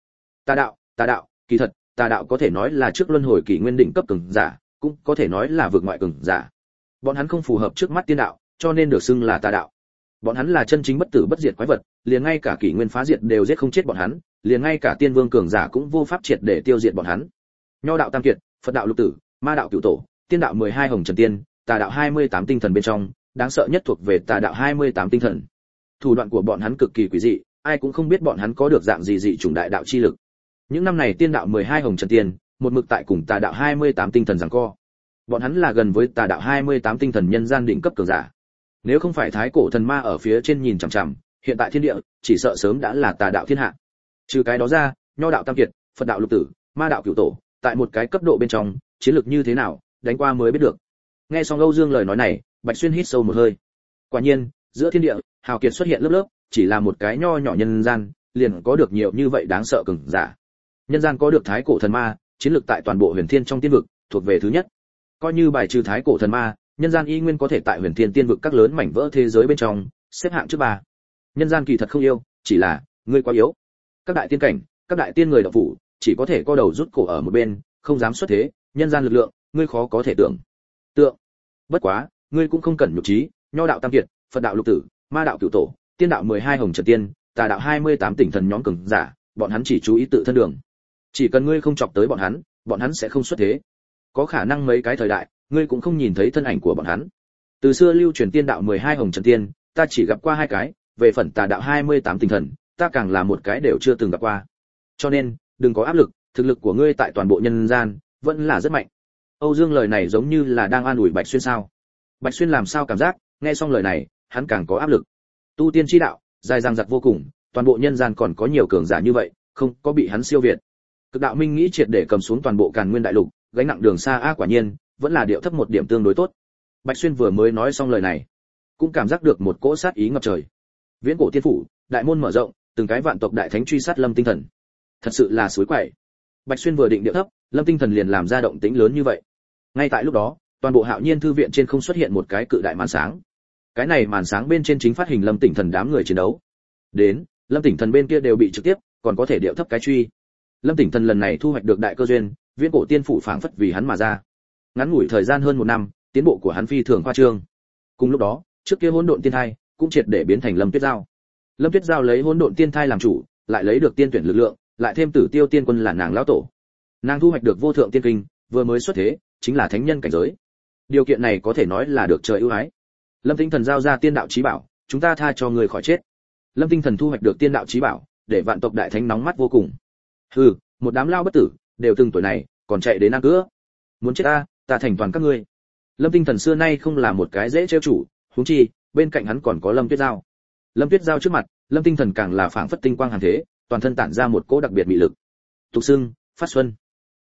Tà đạo, kỳ thật, tà đạo có thể nói là trước luân hồi kỷ nguyên đỉnh cấp cường giả, cũng có thể nói là vượt ngoại cường giả. Bọn hắn không phù hợp trước mắt tiên đạo, cho nên được xưng là tà đạo. Bọn hắn là chân chính bất tử bất diệt quái vật, liền ngay cả kỷ nguyên phá diệt đều giết không chết bọn hắn, liền ngay cả tiên vương cường giả cũng vô pháp triệt để tiêu diệt bọn hắn. Nho đạo tam kiệt, Phật đạo lục tử, Ma đạo cửu tổ, Tiên đạo 12 hồng trần tiên, Tà đạo 28 tinh thần bên trong, đáng sợ nhất thuộc về Tà đạo 28 tinh thần. Thủ đoạn của bọn hắn cực kỳ quỷ dị, ai cũng không biết bọn hắn có được dạng gì dị chủng đại đạo chi lực. Những năm này Tiên đạo 12 hồng trần tiên, một mực tại cùng Tà đạo 28 tinh thần giằng co. Bọn hắn là gần với Tà đạo 28 tinh thần nhân gian đỉnh cấp cường giả. Nếu không phải thái cổ thần ma ở phía trên nhìn chằm chằm, hiện tại thiên địa chỉ sợ sớm đã là tà đạo thiên hạ. Trừ cái đó ra, Nho đạo tam kiệt, Phật đạo lục tử, Ma đạo cửu tổ, tại một cái cấp độ bên trong, chiến lược như thế nào, đánh qua mới biết được. Nghe xong Âu Dương lời nói này, Bạch Xuyên hít sâu một hơi. Quả nhiên, giữa thiên địa, hào kiệt xuất hiện lớp lớp, chỉ là một cái nho nhỏ nhân gian, liền có được nhiều như vậy đáng sợ cường giả. Nhân gian có được thái cổ thần ma, chiến lược tại toàn bộ huyền thiên trong tiên vực, thuộc về thứ nhất. Coi như bài trừ thái cổ thần ma, nhân gian y nguyên có thể tại huyền thiên tiên vực các lớn mảnh vỡ thế giới bên trong xếp hạng trước 3. Nhân gian kỳ thật không yêu, chỉ là ngươi quá yếu. Các đại tiên cảnh, các đại tiên người đạo phủ chỉ có thể co đầu rút cổ ở một bên, không dám xuất thế. Nhân gian lực lượng, ngươi khó có thể tưởng tượng. Bất quá, ngươi cũng không cần nhục trí. Nho đạo tam kiệt, Phật đạo lục tử, Ma đạo cửu tổ, Tiên đạo 12 hồng trần tiên, Tà đạo 28 tỉnh thần nhóm cường giả, bọn hắn chỉ chú ý tự thân đường. Chỉ cần ngươi không chọc tới bọn hắn sẽ không xuất thế. Có khả năng mấy cái thời đại, ngươi cũng không nhìn thấy thân ảnh của bọn hắn. Từ xưa lưu truyền Tiên đạo 12 hồng trần tiên, ta chỉ gặp qua 2 cái, về phần Tà đạo 28 tinh thần, ta càng là một cái đều chưa từng gặp qua. Cho nên, đừng có áp lực, thực lực của ngươi tại toàn bộ nhân gian vẫn là rất mạnh. Âu Dương lời này giống như là đang an ủi Bạch Xuyên sao? Bạch Xuyên làm sao cảm giác, nghe xong lời này, hắn càng có áp lực. Tu tiên chi đạo, dài dằng dặc vô cùng, toàn bộ nhân gian còn có nhiều cường giả như vậy, không có bị hắn siêu việt. Cực đạo minh nghĩ triệt để cầm xuống toàn bộ Càn Nguyên đại lục, gánh nặng đường xa quả nhiên, vẫn là điệu thấp một điểm tương đối tốt. Bạch Xuyên vừa mới nói xong lời này, cũng cảm giác được một cỗ sát ý ngập trời. Viễn cổ tiên phủ, đại môn mở rộng, từng cái vạn tộc đại thánh truy sát Lâm Tinh Thần. Thật sự là suối quậy. Bạch Xuyên vừa định điệu thấp, Lâm Tinh Thần liền làm ra động tĩnh lớn như vậy. Ngay tại lúc đó, toàn bộ Hạo Nhiên thư viện trên không xuất hiện một cái cự đại màn sáng. Cái này màn sáng bên trên chính phát hình Lâm Tinh Thần đám người chiến đấu. Đến, Lâm Tinh Thần bên kia đều bị trực tiếp, còn có thể điệu thấp cái truy. Lâm Tinh Thần lần này thu hoạch được đại cơ duyên, viễn cổ tiên phủ phảng phất vì hắn mà ra. Ngắn ngủi thời gian hơn 1 năm, tiến bộ của hắn phi thường khoa trương. Cùng lúc đó, trước kia hỗn độn tiên thai cũng triệt để biến thành Lâm Tuyết Giao. Lâm Tuyết Giao lấy hỗn độn tiên thai làm chủ, lại lấy được tiên tuyển lực lượng, lại thêm Tử Tiêu tiên quân là nàng lão tổ. Nàng thu hoạch được vô thượng tiên kinh, vừa mới xuất thế, chính là thánh nhân cảnh giới. Điều kiện này có thể nói là được trời ưu ái. Lâm Tinh Thần giao ra tiên đạo chí bảo, chúng ta tha cho người khỏi chết. Lâm Tinh Thần thu hoạch được tiên đạo chí bảo, để vạn tộc đại thánh nóng mắt vô cùng. Hừ, một đám lao bất tử, đều từng tuổi này, còn chạy đến ăn cướp. Muốn chết ta thành toàn các ngươi. Lâm Tinh Thần xưa nay không là một cái dễ trêu chủ, huống chi, bên cạnh hắn còn có Lâm Tuyết Giao. Lâm Tuyết Giao trước mặt, Lâm Tinh Thần càng là phảng phất tinh quang hàn thế, toàn thân tản ra một cỗ đặc biệt mị lực. Tục xưng, phát xuân.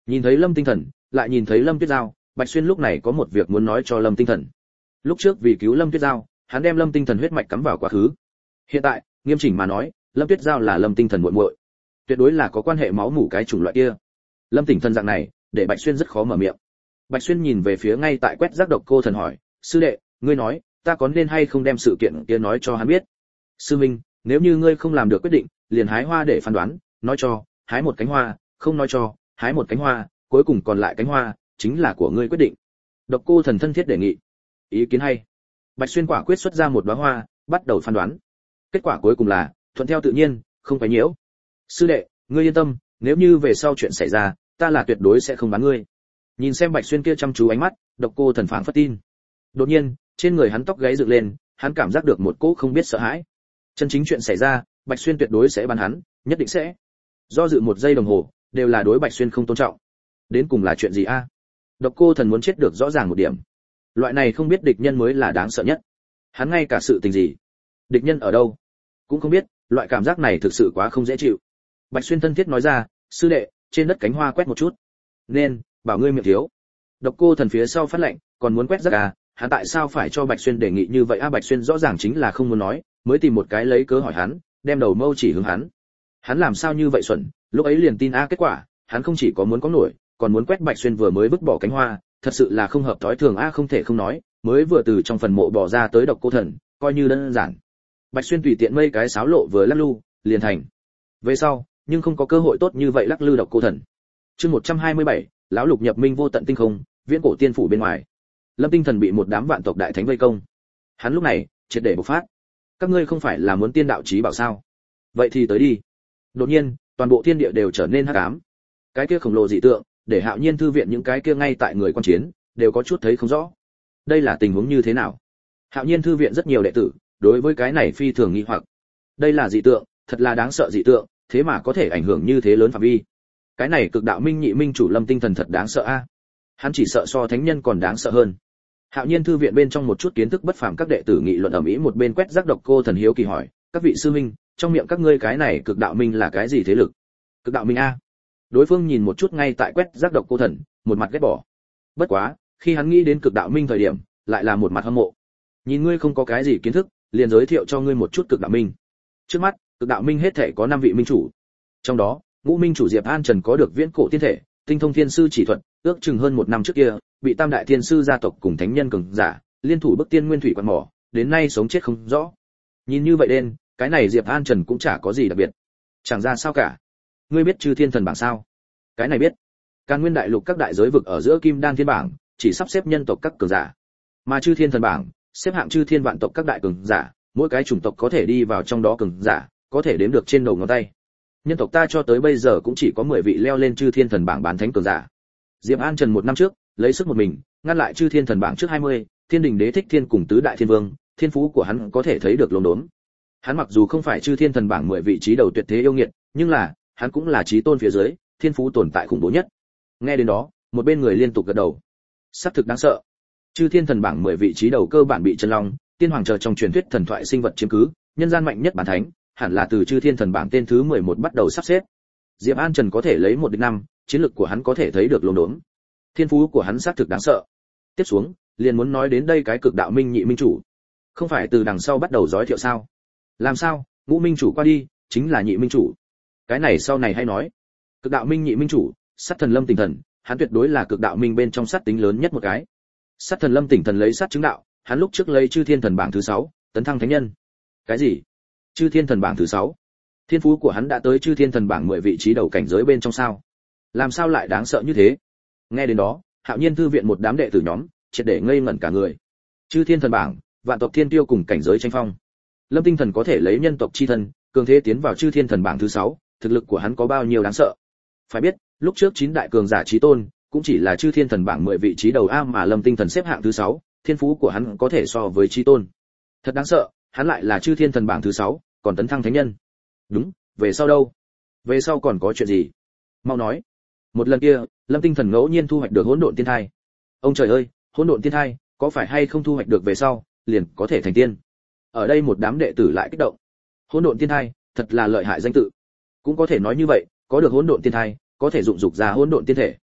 Nhìn thấy Lâm Tinh Thần, lại nhìn thấy Lâm Tuyết Giao, Bạch Xuyên lúc này có một việc muốn nói cho Lâm Tinh Thần. Lúc trước vì cứu Lâm Tuyết Giao, hắn đem Lâm Tinh Thần huyết mạch cắm vào quá khứ. Hiện tại, nghiêm chỉnh mà nói, Lâm Tuyết Giao là Lâm Tinh Thần muội muội, tuyệt đối là có quan hệ máu mủ cái chủng loại kia. Lâm Tinh Thần dạng này, để Bạch Xuyên rất khó mở miệng. Bạch Xuyên nhìn về phía ngay tại quét rác Độc Cô Thần hỏi, sư đệ, ngươi nói, ta có nên hay không đem sự kiện kia nói cho hắn biết? Sư minh, nếu như ngươi không làm được quyết định, liền hái hoa để phán đoán, nói cho, hái một cánh hoa, không nói cho, hái một cánh hoa, cuối cùng còn lại cánh hoa chính là của ngươi quyết định. Độc Cô Thần thân thiết đề nghị. Ý kiến hay. Bạch Xuyên quả quyết xuất ra một đóa hoa, bắt đầu phán đoán. Kết quả cuối cùng là thuận theo tự nhiên, không phải nhiễu. Sư đệ, ngươi yên tâm, nếu như về sau chuyện xảy ra, ta là tuyệt đối sẽ không bán ngươi. Nhìn xem Bạch Xuyên kia chăm chú ánh mắt, Độc Cô Thần phảng phất tin. Đột nhiên, trên người hắn tóc gáy dựng lên, hắn cảm giác được một cỗ không biết sợ hãi. Chân chính chuyện xảy ra, Bạch Xuyên tuyệt đối sẽ bán hắn, nhất định sẽ. Do dự một giây đồng hồ, đều là đối Bạch Xuyên không tôn trọng. Đến cùng là chuyện gì a? Độc Cô Thần muốn chết được rõ ràng một điểm. Loại này không biết địch nhân mới là đáng sợ nhất. Hắn ngay cả sự tình gì, địch nhân ở đâu cũng không biết, loại cảm giác này thực sự quá không dễ chịu. Bạch Xuyên thân thiết nói ra, sư đệ, trên đất cánh hoa quét một chút. Nên, bảo ngươi miệng thiếu. Độc Cô Thần phía sau phát lệnh, còn muốn quét rác à, hắn tại sao phải cho Bạch Xuyên đề nghị như vậy a? Bạch Xuyên rõ ràng chính là không muốn nói, mới tìm một cái lấy cớ hỏi hắn, đem đầu mâu chỉ hướng hắn. Hắn làm sao như vậy xuẩn, lúc ấy liền tin a. Kết quả, hắn không chỉ có muốn có nổi, còn muốn quét Bạch Xuyên vừa mới vứt bỏ cánh hoa, thật sự là không hợp thói thường a. Không thể không nói, mới vừa từ trong phần mộ bỏ ra tới Độc Cô Thần, coi như đơn giản. Bạch Xuyên tùy tiện mây cái sáo lộ vừa lắc lư, liền thành. Về sau, nhưng không có cơ hội tốt như vậy lắc lư Độc Cô Thần. Chương 127, lão lục nhập minh vô tận tinh không, viễn cổ tiên phủ bên ngoài. Lâm Tinh Thần bị một đám vạn tộc đại thánh vây công. Hắn lúc này, triệt để bộc phát. Các ngươi không phải là muốn tiên đạo chí bảo sao? Vậy thì tới đi. Đột nhiên, toàn bộ thiên địa đều trở nên hắc ám. Cái kia khổng lồ dị tượng, để Hạo Nhiên thư viện những cái kia ngay tại người quan chiến, đều có chút thấy không rõ. Đây là tình huống như thế nào? Hạo Nhiên thư viện rất nhiều đệ tử, đối với cái này phi thường nghi hoặc. Đây là dị tượng, thật là đáng sợ dị tượng, thế mà có thể ảnh hưởng như thế lớn phạm vi. Cái này cực đạo minh nhị minh chủ Lâm Tinh Thần thật đáng sợ a. Hắn chỉ sợ so thánh nhân còn đáng sợ hơn. Hạo Nhiên thư viện bên trong một chút kiến thức bất phàm các đệ tử nghị luận ầm ĩ, một bên quét rác Độc Cô Thần hiếu kỳ hỏi, các vị sư minh, trong miệng các ngươi cái này cực đạo minh là cái gì thế lực? Cực đạo minh a? Đối phương nhìn một chút ngay tại quét rác Độc Cô Thần, một mặt ghét bỏ. Bất quá, khi hắn nghĩ đến cực đạo minh thời điểm, lại là một mặt hâm mộ. Nhìn ngươi không có cái gì kiến thức, liền giới thiệu cho ngươi một chút cực đạo minh. Trước mắt, cực đạo minh hết thể có 5 vị minh chủ. Trong đó, ngũ minh chủ Diệp An Trần có được viễn cổ tiên thể, tinh thông thiên sư chỉ thuật, ước chừng hơn 1 năm trước kia, bị Tam đại thiên sư gia tộc cùng thánh nhân cường giả liên thủ bức tiên nguyên thủy quan mỏ, đến nay sống chết không rõ. Nhìn như vậy đen, cái này Diệp An Trần cũng chả có gì đặc biệt. Chẳng ra sao cả. Ngươi biết Chư Thiên Thần bảng sao? Cái này biết. Càn Nguyên đại lục các đại giới vực ở giữa Kim Đan Thiên bảng, chỉ sắp xếp nhân tộc các cường giả. Mà Chư Thiên Thần bảng, xếp hạng Chư Thiên vạn tộc các đại cường giả, mỗi cái chủng tộc có thể đi vào trong đó cường giả, có thể đếm được trên đầu ngón tay. Nhân tộc ta cho tới bây giờ cũng chỉ có 10 vị leo lên Chư Thiên Thần bảng bán thánh cường giả. Diệp An Trần 1 năm trước, lấy sức một mình, ngăn lại Chư Thiên Thần bảng trước 20, Thiên Đình Đế Thích Thiên cùng tứ đại thiên vương, thiên phú của hắn có thể thấy được lồn đốn. Hắn mặc dù không phải Chư Thiên Thần bảng 10 vị trí đầu tuyệt thế yêu nghiệt, nhưng là, hắn cũng là chí tôn phía dưới, thiên phú tồn tại khủng bố nhất. Nghe đến đó, một bên người liên tục gật đầu. Sắp thực đáng sợ. Chư Thiên Thần bảng 10 vị trí đầu cơ bản bị chân long, tiên hoàng chờ trong truyền thuyết thần thoại sinh vật chiếm cứ, nhân gian mạnh nhất bản thánh, hẳn là từ Chư Thiên Thần bảng tên thứ 11 bắt đầu sắp xếp. Diệp An Trần có thể lấy 1 địch 5, chiến lực của hắn có thể thấy được lồn đốn. Thiên phú của hắn xác thực đáng sợ. Tiếp xuống, liền muốn nói đến đây cái cực đạo minh nhị minh chủ. Không phải từ đằng sau bắt đầu giới thiệu sao? Làm sao, ngũ minh chủ qua đi, chính là nhị minh chủ. Cái này sau này hay nói. Cực đạo minh nhị minh chủ, sát thần Lâm Tỉnh Thần, hắn tuyệt đối là cực đạo minh bên trong sát tính lớn nhất một cái. Sát thần Lâm Tỉnh Thần lấy sát chứng đạo, hắn lúc trước lấy Chư Thiên Thần bảng thứ 6, tấn thăng thánh nhân. Cái gì? Chư Thiên Thần bảng thứ 6? Thiên phú của hắn đã tới Chư Thiên Thần bảng 10 vị trí đầu cảnh giới bên trong sao? Làm sao lại đáng sợ như thế? Nghe đến đó, Hạo Nhiên thư viện một đám đệ tử nhóm, triệt để ngây ngẩn cả người. Chư Thiên Thần bảng, vạn tộc thiên tiêu cùng cảnh giới tranh phong. Lâm Tinh Thần có thể lấy nhân tộc chi thân, cường thế tiến vào Chư Thiên Thần bảng thứ 6, thực lực của hắn có bao nhiêu đáng sợ? Phải biết, lúc trước 9 đại cường giả chí tôn, cũng chỉ là Chư Thiên Thần bảng 10 vị trí đầu a, mà Lâm Tinh Thần xếp hạng thứ 6, thiên phú của hắn có thể so với chí tôn. Thật đáng sợ, hắn lại là Chư Thiên Thần bảng thứ 6, còn tấn thăng thánh nhân. Đúng, về sau đâu? Về sau còn có chuyện gì? Mau nói. Một lần kia, Lâm Tinh Thần ngẫu nhiên thu hoạch được hỗn độn tiên thai. Ông trời ơi, hỗn độn tiên thai, có phải hay không thu hoạch được về sau, liền có thể thành tiên? Ở đây một đám đệ tử lại kích động. Hỗn độn tiên thai, thật là lợi hại danh tự. Cũng có thể nói như vậy, có được hỗn độn tiên thai, có thể dụng dục ra hỗn độn tiên thể.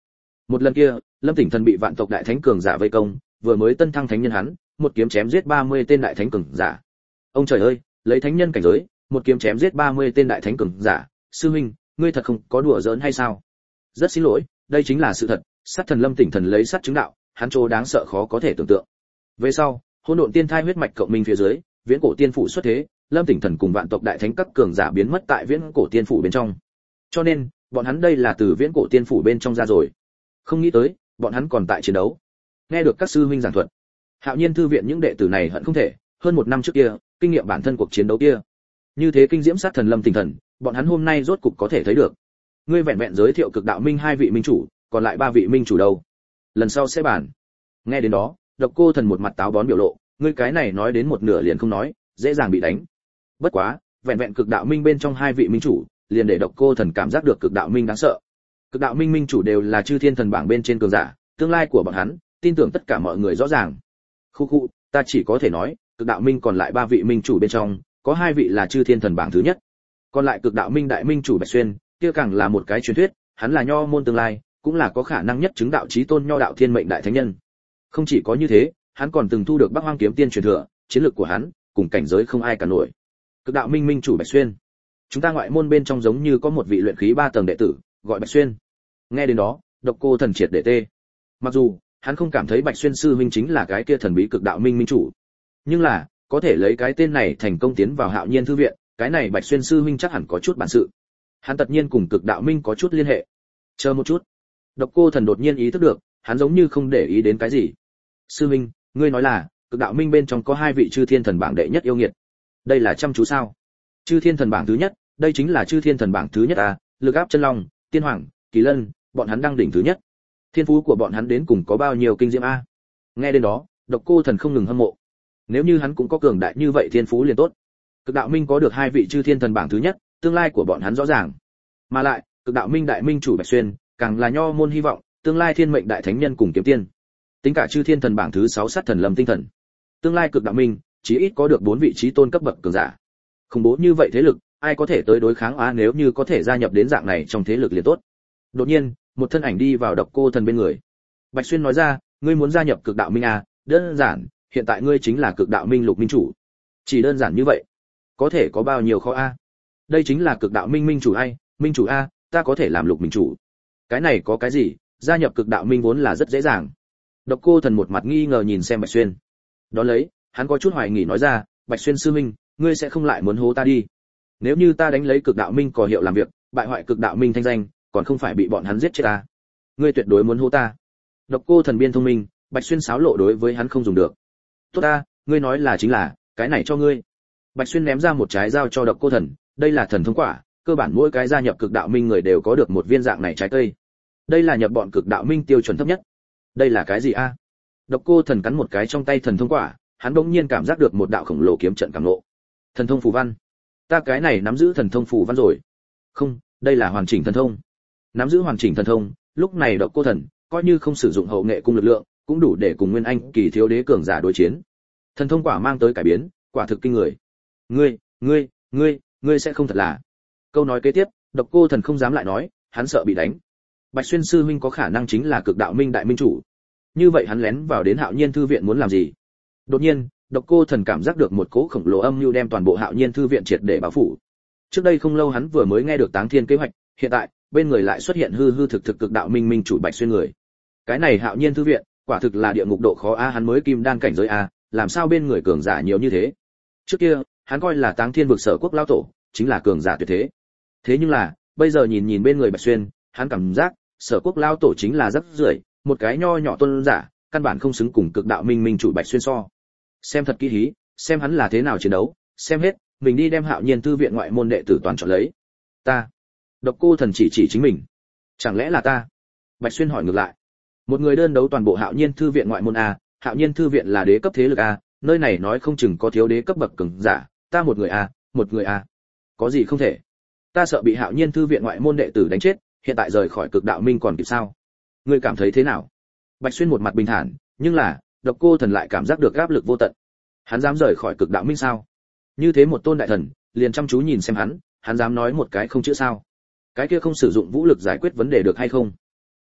Một lần kia, Lâm Tỉnh Thần bị vạn tộc đại thánh cường giả vây công, vừa mới tân thăng thánh nhân hắn, một kiếm chém giết 30 tên đại thánh cường giả. Ông trời ơi, lấy thánh nhân cảnh giới, một kiếm chém giết 30 tên đại thánh cường giả, sư huynh, ngươi thật không có đùa giỡn hay sao? Rất xin lỗi, đây chính là sự thật, sát thần Lâm Tỉnh Thần lấy sát chứng đạo, hắn chỗ đáng sợ khó có thể tưởng tượng. Về sau, hỗn độn tiên thai huyết mạch cộng minh phía dưới, viễn cổ tiên phủ xuất thế, Lâm Tỉnh Thần cùng vạn tộc đại thánh các cường giả biến mất tại viễn cổ tiên phủ bên trong. Cho nên, bọn hắn đây là từ viễn cổ tiên phủ bên trong ra rồi. Không nghĩ tới, bọn hắn còn tại chiến đấu. Nghe được các sư huynh giảng thuật, Hạo Nhiên thư viện những đệ tử này hận không thể, hơn một năm trước kia, kinh nghiệm bản thân cuộc chiến đấu kia. Như thế kinh diễm sát thần Lâm Tỉnh Thần, bọn hắn hôm nay rốt cục có thể thấy được. Ngươi vẹn vẹn giới thiệu cực đạo minh 2 vị minh chủ, còn lại 3 vị minh chủ đâu? Lần sau sẽ bàn. Nghe đến đó, Độc Cô Thần một mặt táo bón biểu lộ, ngươi cái này nói đến một nửa liền không nói, dễ dàng bị đánh. Bất quá, vẹn vẹn cực đạo minh bên trong 2 vị minh chủ, liền để Độc Cô Thần cảm giác được cực đạo minh đáng sợ. Cực đạo minh minh chủ đều là chư thiên thần bảng bên trên cường giả, tương lai của bọn hắn, tin tưởng tất cả mọi người rõ ràng. Khu, ta chỉ có thể nói, cực đạo minh còn lại 3 vị minh chủ bên trong, có 2 vị là chư thiên thần bảng thứ nhất. Còn lại cực đạo minh đại minh chủ Bạch Xuyên, kia càng là một cái truyền thuyết, hắn là nho môn tương lai, cũng là có khả năng nhất chứng đạo chí tôn nho đạo thiên mệnh đại thánh nhân. Không chỉ có như thế, hắn còn từng thu được Bắc Hoang kiếm tiên truyền thừa, chiến lược của hắn, cùng cảnh giới không ai cả nổi. Cực đạo minh minh chủ Bạch Xuyên. Chúng ta ngoại môn bên trong giống như có một vị luyện khí 3 tầng đệ tử, gọi Bạch Xuyên. Nghe đến đó, Độc Cô Thần triệt để tê. Mặc dù, hắn không cảm thấy Bạch Xuyên sư huynh chính là cái kia thần bí cực đạo minh minh chủ, nhưng là, có thể lấy cái tên này thành công tiến vào Hạo Nhiên thư viện, cái này Bạch Xuyên sư huynh chắc hẳn có chút bản sự. Hắn tất nhiên cùng cực đạo minh có chút liên hệ. Chờ một chút. Độc Cô Thần đột nhiên ý thức được, hắn giống như không để ý đến cái gì. Sư huynh, ngươi nói là, cực đạo minh bên trong có 2 vị chư thiên thần bảng đệ nhất yêu nghiệt. Đây là chăm chú sao? Chư thiên thần bảng thứ nhất, đây chính là chư thiên thần bảng thứ nhất à, lực áp chân long, tiên hoàng, kỳ lân, bọn hắn đang đỉnh thứ nhất. Thiên phú của bọn hắn đến cùng có bao nhiêu kinh diễm a? Nghe đến đó, Độc Cô Thần không ngừng hâm mộ. Nếu như hắn cũng có cường đại như vậy thiên phú liền tốt. Cực đạo minh có được 2 vị chư thiên thần bảng thứ nhất, tương lai của bọn hắn rõ ràng. Mà lại, cực đạo minh đại minh chủ Bạch Xuyên, càng là nho môn hy vọng, tương lai thiên mệnh đại thánh nhân cùng kiếm tiên. Tính cả chư thiên thần bảng thứ 6 sát thần Lâm Tinh Thần. Tương lai cực đạo minh, chí ít có được 4 vị trí tôn cấp bậc cường giả. Khủng bố như vậy thế lực, ai có thể tới đối kháng a, nếu như có thể gia nhập đến dạng này trong thế lực liền tốt. Đột nhiên, một thân ảnh đi vào Độc Cô Thần bên người. Bạch Xuyên nói ra, ngươi muốn gia nhập cực đạo minh à? Đơn giản, hiện tại ngươi chính là cực đạo minh lục minh chủ. Chỉ đơn giản như vậy, có thể có bao nhiêu khó a? Đây chính là cực đạo minh minh chủ ai, minh chủ a, ta có thể làm lục minh chủ. Cái này có cái gì, gia nhập cực đạo minh vốn là rất dễ dàng. Độc Cô Thần một mặt nghi ngờ nhìn xem Bạch Xuyên. Đó lấy, hắn có chút hoài nghi nói ra, Bạch Xuyên sư minh, ngươi sẽ không lại muốn hố ta đi? Nếu như ta đánh lấy cực đạo minh có hiệu làm việc, bại hoại cực đạo minh thanh danh, còn không phải bị bọn hắn giết chết ta? Ngươi tuyệt đối muốn hố ta. Độc Cô Thần biên thông minh, Bạch Xuyên xáo lộ đối với hắn không dùng được. Tốt ta, ngươi nói là chính là, cái này cho ngươi. Bạch Xuyên ném ra một trái dao cho Độc Cô Thần, đây là thần thông quả, cơ bản mỗi cái gia nhập cực đạo minh người đều có được một viên dạng này trái cây. Đây là nhập bọn cực đạo minh tiêu chuẩn thấp nhất. Đây là cái gì a? Độc Cô Thần cắn một cái trong tay thần thông quả, hắn bỗng nhiên cảm giác được một đạo khổng lồ kiếm trận cảm ngộ. Thần thông phù văn. Ta cái này nắm giữ thần thông phù văn rồi. Không, đây là hoàn chỉnh thần thông. Nắm giữ hoàn chỉnh thần thông, lúc này Độc Cô Thần coi như không sử dụng hậu nghệ cung lực lượng, cũng đủ để cùng Nguyên Anh kỳ thiếu đế cường giả đối chiến. Thần thông quả mang tới cải biến, quả thực kinh người. Ngươi sẽ không thật là? Câu nói kế tiếp, Độc Cô Thần không dám lại nói, hắn sợ bị đánh. Bạch Xuyên sư huynh có khả năng chính là cực đạo minh đại minh chủ. Như vậy hắn lén vào đến Hạo Nhiên thư viện muốn làm gì? Đột nhiên, Độc Cô Thần cảm giác được một cỗ khổng lồ âm mưu đem toàn bộ Hạo Nhiên thư viện triệt để bao phủ. Trước đây không lâu hắn vừa mới nghe được Táng Thiên kế hoạch, hiện tại, bên người lại xuất hiện hư hư thực thực cực đạo minh minh chủ Bạch Xuyên người. Cái này Hạo Nhiên thư viện, quả thực là địa ngục độ khó a, hắn mới kim đan cảnh giới a, làm sao bên người cường giả nhiều như thế? Trước kia, hắn coi là Táng Thiên vực Sở Quốc lão tổ, chính là cường giả tuyệt thế. Thế nhưng là, bây giờ nhìn bên người Bạch Xuyên, hắn cảm giác, Sở Quốc lão tổ chính là rất rưởi, một cái nho nhỏ tôn giả, căn bản không xứng cùng cực đạo minh minh chủ Bạch Xuyên so. Xem thật kỹ hí, xem hắn là thế nào chiến đấu, xem hết, mình đi đem Hạo Nhiên thư viện ngoại môn đệ tử toàn chọn lấy. Ta. Độc Cô Thần chỉ chính mình. Chẳng lẽ là ta? Bạch Xuyên hỏi ngược lại. Một người đơn đấu toàn bộ Hạo Nhiên thư viện ngoại môn a, Hạo Nhiên thư viện là đế cấp thế lực a, nơi này nói không chừng có thiếu đế cấp bậc cường giả, ta một người a. Có gì không thể? Ta sợ bị Hạo Nhiên thư viện ngoại môn đệ tử đánh chết, hiện tại rời khỏi cực đạo minh còn kịp sao? Ngươi cảm thấy thế nào? Bạch Xuyên một mặt bình thản, nhưng là, Độc Cô Thần lại cảm giác được áp lực vô tận. Hắn dám rời khỏi cực đạo minh sao? Như thế một tôn đại thần, liền chăm chú nhìn xem hắn dám nói một cái không chữ sao? Cái kia không sử dụng vũ lực giải quyết vấn đề được hay không? Kỳ thật,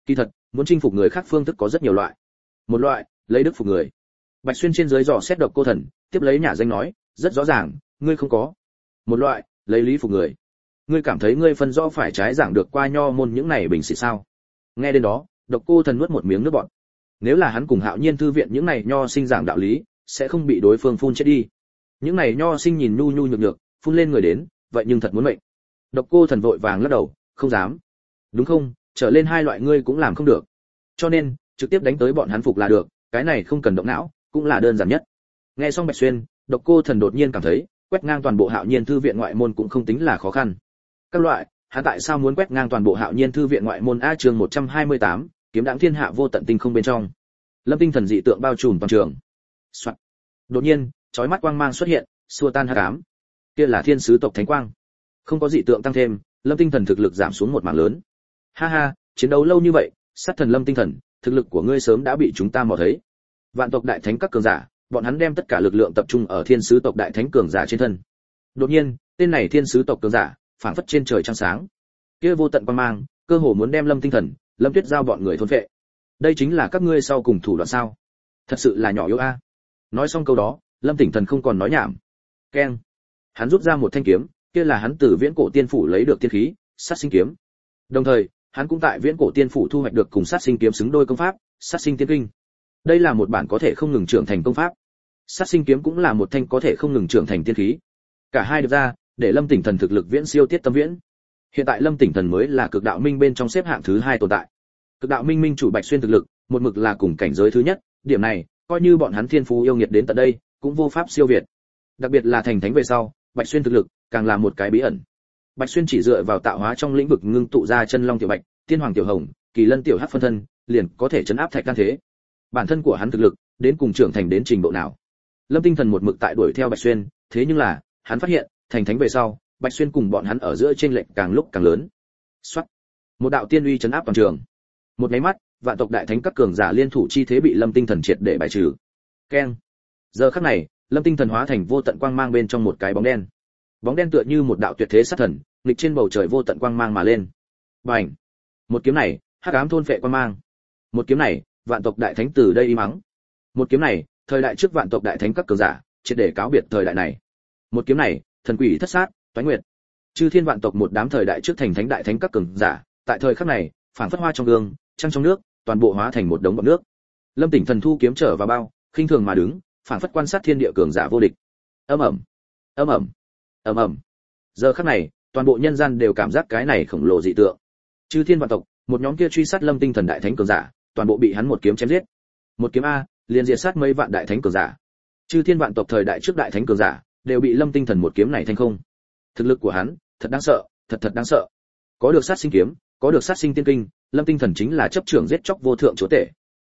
muốn chinh phục người khác phương thức có rất nhiều loại. Một loại, lấy đức phục người. Bạch Xuyên trên dưới dò xét Độc Cô Thần, tiếp lấy nhả danh nói, rất rõ ràng, ngươi không có. Một loại, lấy lý phục người. Ngươi cảm thấy ngươi phân rõ phải trái giảng được qua nho môn những này bình xịt sao? Nghe đến đó, Độc Cô Thần nuốt một miếng nước bọt. Nếu là hắn cùng Hạo Nhiên thư viện những này nho sinh giảng đạo lý, sẽ không bị đối phương phun chết đi. Những này nho sinh nhìn nhu nhu nhược nhược, phun lên người đến, vậy nhưng thật muốn mệnh. Độc Cô Thần vội vàng lắc đầu, không dám. Đúng không, trở lên hai loại ngươi cũng làm không được. Cho nên, trực tiếp đánh tới bọn hắn phục là được, cái này không cần động não, cũng là đơn giản nhất. Nghe xong Bạch Xuyên, Độc Cô Thần đột nhiên cảm thấy, quét ngang toàn bộ Hạo Nhiên thư viện ngoại môn cũng không tính là khó khăn. Các loại, hắn tại sao muốn quét ngang toàn bộ Hạo Nhiên thư viện ngoại môn? A chương 128, kiếm đãng thiên hạ vô tận tinh không bên trong. Lâm tinh thần dị tượng bao trùm toàn trường. Soạn. Đột nhiên, chói mắt quang mang xuất hiện, xua tan hắc ám. Kia là thiên sứ tộc thánh quang. Không có dị tượng tăng thêm, Lâm tinh thần thực lực giảm xuống một mảng lớn. Ha ha, chiến đấu lâu như vậy, sát thần Lâm tinh thần, thực lực của ngươi sớm đã bị chúng ta mò thấy. Vạn tộc đại thánh các cường giả, bọn hắn đem tất cả lực lượng tập trung ở thiên sứ tộc đại thánh cường giả trên thân. Đột nhiên, tên này thiên sứ tộc cường giả, phảng phất trên trời trăng sáng. Kia vô tận quang mang, cơ hồ muốn đem Lâm tinh thần, Lâm Tuyết Giao bọn người thôn phệ. Đây chính là các ngươi sau cùng thủ đoạn sao? Thật sự là nhỏ yếu a. Nói xong câu đó, Lâm Tỉnh Thần không còn nói nhảm. Keng. Hắn rút ra một thanh kiếm, kia là hắn từ viễn cổ tiên phủ lấy được tiên khí, sát sinh kiếm. Đồng thời, hắn cũng tại viễn cổ tiên phủ thu hoạch được cùng sát sinh kiếm xứng đôi công pháp, sát sinh tiên kinh. Đây là một bản có thể không ngừng trưởng thành công pháp. Sát sinh kiếm cũng là một thanh có thể không ngừng trưởng thành tiên khí. Cả hai được ra, để Lâm Tỉnh Thần thực lực viễn siêu Tiết Tâm Viễn. Hiện tại Lâm Tỉnh Thần mới là cực đạo minh bên trong xếp hạng thứ 2 tồn tại. Cực đạo minh minh chủ Bạch Xuyên thực lực, một mực là cùng cảnh giới thứ nhất, điểm này, coi như bọn hắn thiên phú yêu nghiệt đến tận đây, cũng vô pháp siêu việt. Đặc biệt là thành thánh về sau, Bạch Xuyên thực lực càng là một cái bí ẩn. Bạch Xuyên chỉ dựa vào tạo hóa trong lĩnh vực ngưng tụ ra chân long tiểu bạch, tiên hoàng tiểu hồng, kỳ lân tiểu hắc phân thân, liền có thể chấn áp thạch can thế. Bản thân của hắn thực lực, đến cùng trưởng thành đến trình độ nào? Lâm Tinh Thần một mực tại đuổi theo Bạch Xuyên, thế nhưng là, hắn phát hiện, thành thánh về sau, Bạch Xuyên cùng bọn hắn ở giữa chênh lệch càng lúc càng lớn. Soát. Một đạo tiên uy chấn áp toàn trường. Một cái mắt, vạn tộc đại thánh các cường giả liên thủ chi thế bị Lâm Tinh Thần triệt để bài trừ. Keng. Giờ khắc này, Lâm Tinh Thần hóa thành vô tận quang mang bên trong một cái bóng đen. Bóng đen tựa như một đạo tuyệt thế sát thần, nghịch trên bầu trời vô tận quang mang mà lên. Bành. Một kiếm này, hắc ám thôn phệ quang mang. Một kiếm này, vạn tộc đại thánh từ đây im mắng. Một kiếm này, thời đại trước vạn tộc đại thánh các cường giả, triệt để cáo biệt thời đại này. Một kiếm này, thần quỷ thất sát, toái nguyệt. Chư thiên vạn tộc một đám thời đại trước thành thánh đại thánh các cường giả, tại thời khắc này, phảng phất hoa trong gương, trăng trong nước, toàn bộ hóa thành một đống bọt nước. Lâm Tỉnh Thần thu kiếm trở vào bao, khinh thường mà đứng, phảng phất quan sát thiên địa cường giả vô địch. Ầm ầm, ầm ầm, ầm ầm. Giờ khắc này, toàn bộ nhân gian đều cảm giác cái này khổng lồ dị tượng. Chư thiên vạn tộc, một nhóm kia truy sát Lâm Tinh Thần đại thánh cường giả, toàn bộ bị hắn một kiếm chém giết. Một kiếm a, liền diệt sát mấy vạn đại thánh cường giả. Chư thiên vạn tộc thời đại trước đại thánh cường giả, đều bị Lâm Tinh Thần một kiếm này thành không. Thực lực của hắn, thật đáng sợ, thật đáng sợ. Có được sát sinh kiếm, có được sát sinh tiên kinh, Lâm Tinh Thần chính là chấp trưởng giết chóc vô thượng chúa tể.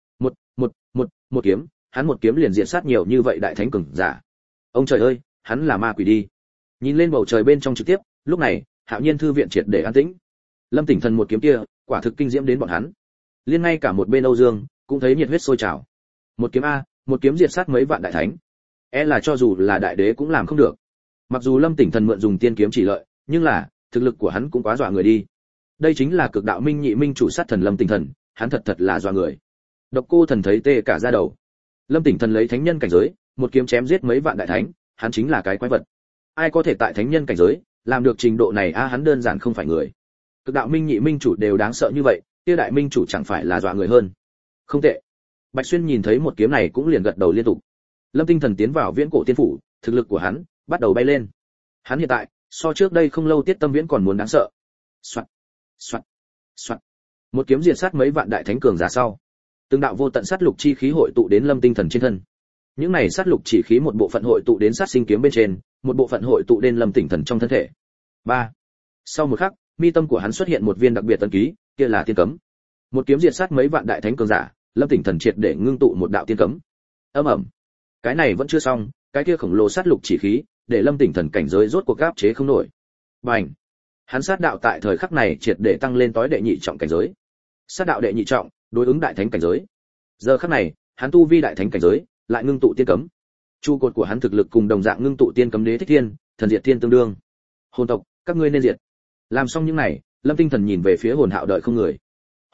Một kiếm, hắn một kiếm liền diệt sát nhiều như vậy đại thánh cường giả. Ông trời ơi, hắn là ma quỷ đi. Nhìn lên bầu trời bên trong trực tiếp, lúc này, Hạo Nhiên thư viện triệt để an tĩnh. Lâm Tỉnh Thần một kiếm kia, quả thực kinh diễm đến bọn hắn. Liên ngay cả một bên Âu Dương, cũng thấy nhiệt huyết sôi trào. Một kiếm a, một kiếm diệt sát mấy vạn đại thánh. Là cho dù là đại đế cũng làm không được. Mặc dù Lâm Tỉnh Thần mượn dùng tiên kiếm chỉ lợi, nhưng là, thực lực của hắn cũng quá dọa người đi. Đây chính là cực đạo minh nhị minh chủ sát thần Lâm Tỉnh Thần, hắn thật là dọa người. Độc Cô Thần thấy tê cả da đầu. Lâm Tỉnh Thần lấy thánh nhân cảnh giới, một kiếm chém giết mấy vạn đại thánh, hắn chính là cái quái vật. Ai có thể tại thánh nhân cảnh giới làm được trình độ này a, hắn đơn giản không phải người. Cực đạo minh nhị minh chủ đều đáng sợ như vậy, kia đại minh chủ chẳng phải là dọa người hơn. Không tệ. Bạch Xuyên nhìn thấy một kiếm này cũng liền gật đầu liên tục. Lâm Tinh Thần tiến vào viễn cổ tiên phủ, thực lực của hắn bắt đầu bay lên. Hắn hiện tại so trước đây không lâu Tiết Tâm Viễn còn muốn đáng sợ. Soạt, soạt, soạt. Một kiếm diệt sát mấy vạn đại thánh cường giả sau, từng đạo vô tận sát lục chi khí hội tụ đến Lâm Tinh Thần trên thân. Những này sát lục chỉ khí một bộ phận hội tụ đến sát sinh kiếm bên trên, một bộ phận hội tụ đến Lâm Tinh Thần trong thân thể. 3. Sau một khắc, mi tâm của hắn xuất hiện một viên đặc biệt tân ký, kia là tiên cấm. Một kiếm diệt sát mấy vạn đại thánh cường giả, Lâm Tinh Thần triệt để ngưng tụ một đạo tiên cấm. Ầm ầm. Cái này vẫn chưa xong, cái kia khổng lồ sát lục chỉ khí, để Lâm Tỉnh Thần cảnh giới rốt cuộc áp chế không nổi. Bành! Hắn sát đạo tại thời khắc này triệt để tăng lên tối đệ nhị trọng cảnh giới. Sát đạo đệ nhị trọng, đối ứng đại thánh cảnh giới. Giờ khắc này, hắn tu vi đại thánh cảnh giới, lại ngưng tụ tiên cấm. Trụ cột của hắn thực lực cùng đồng dạng ngưng tụ tiên cấm đế thích thiên, thần diệt thiên tương đương. Hồn tộc, các ngươi nên diệt. Làm xong những này, Lâm Tinh Thần nhìn về phía Hồn Hạo đợi không người.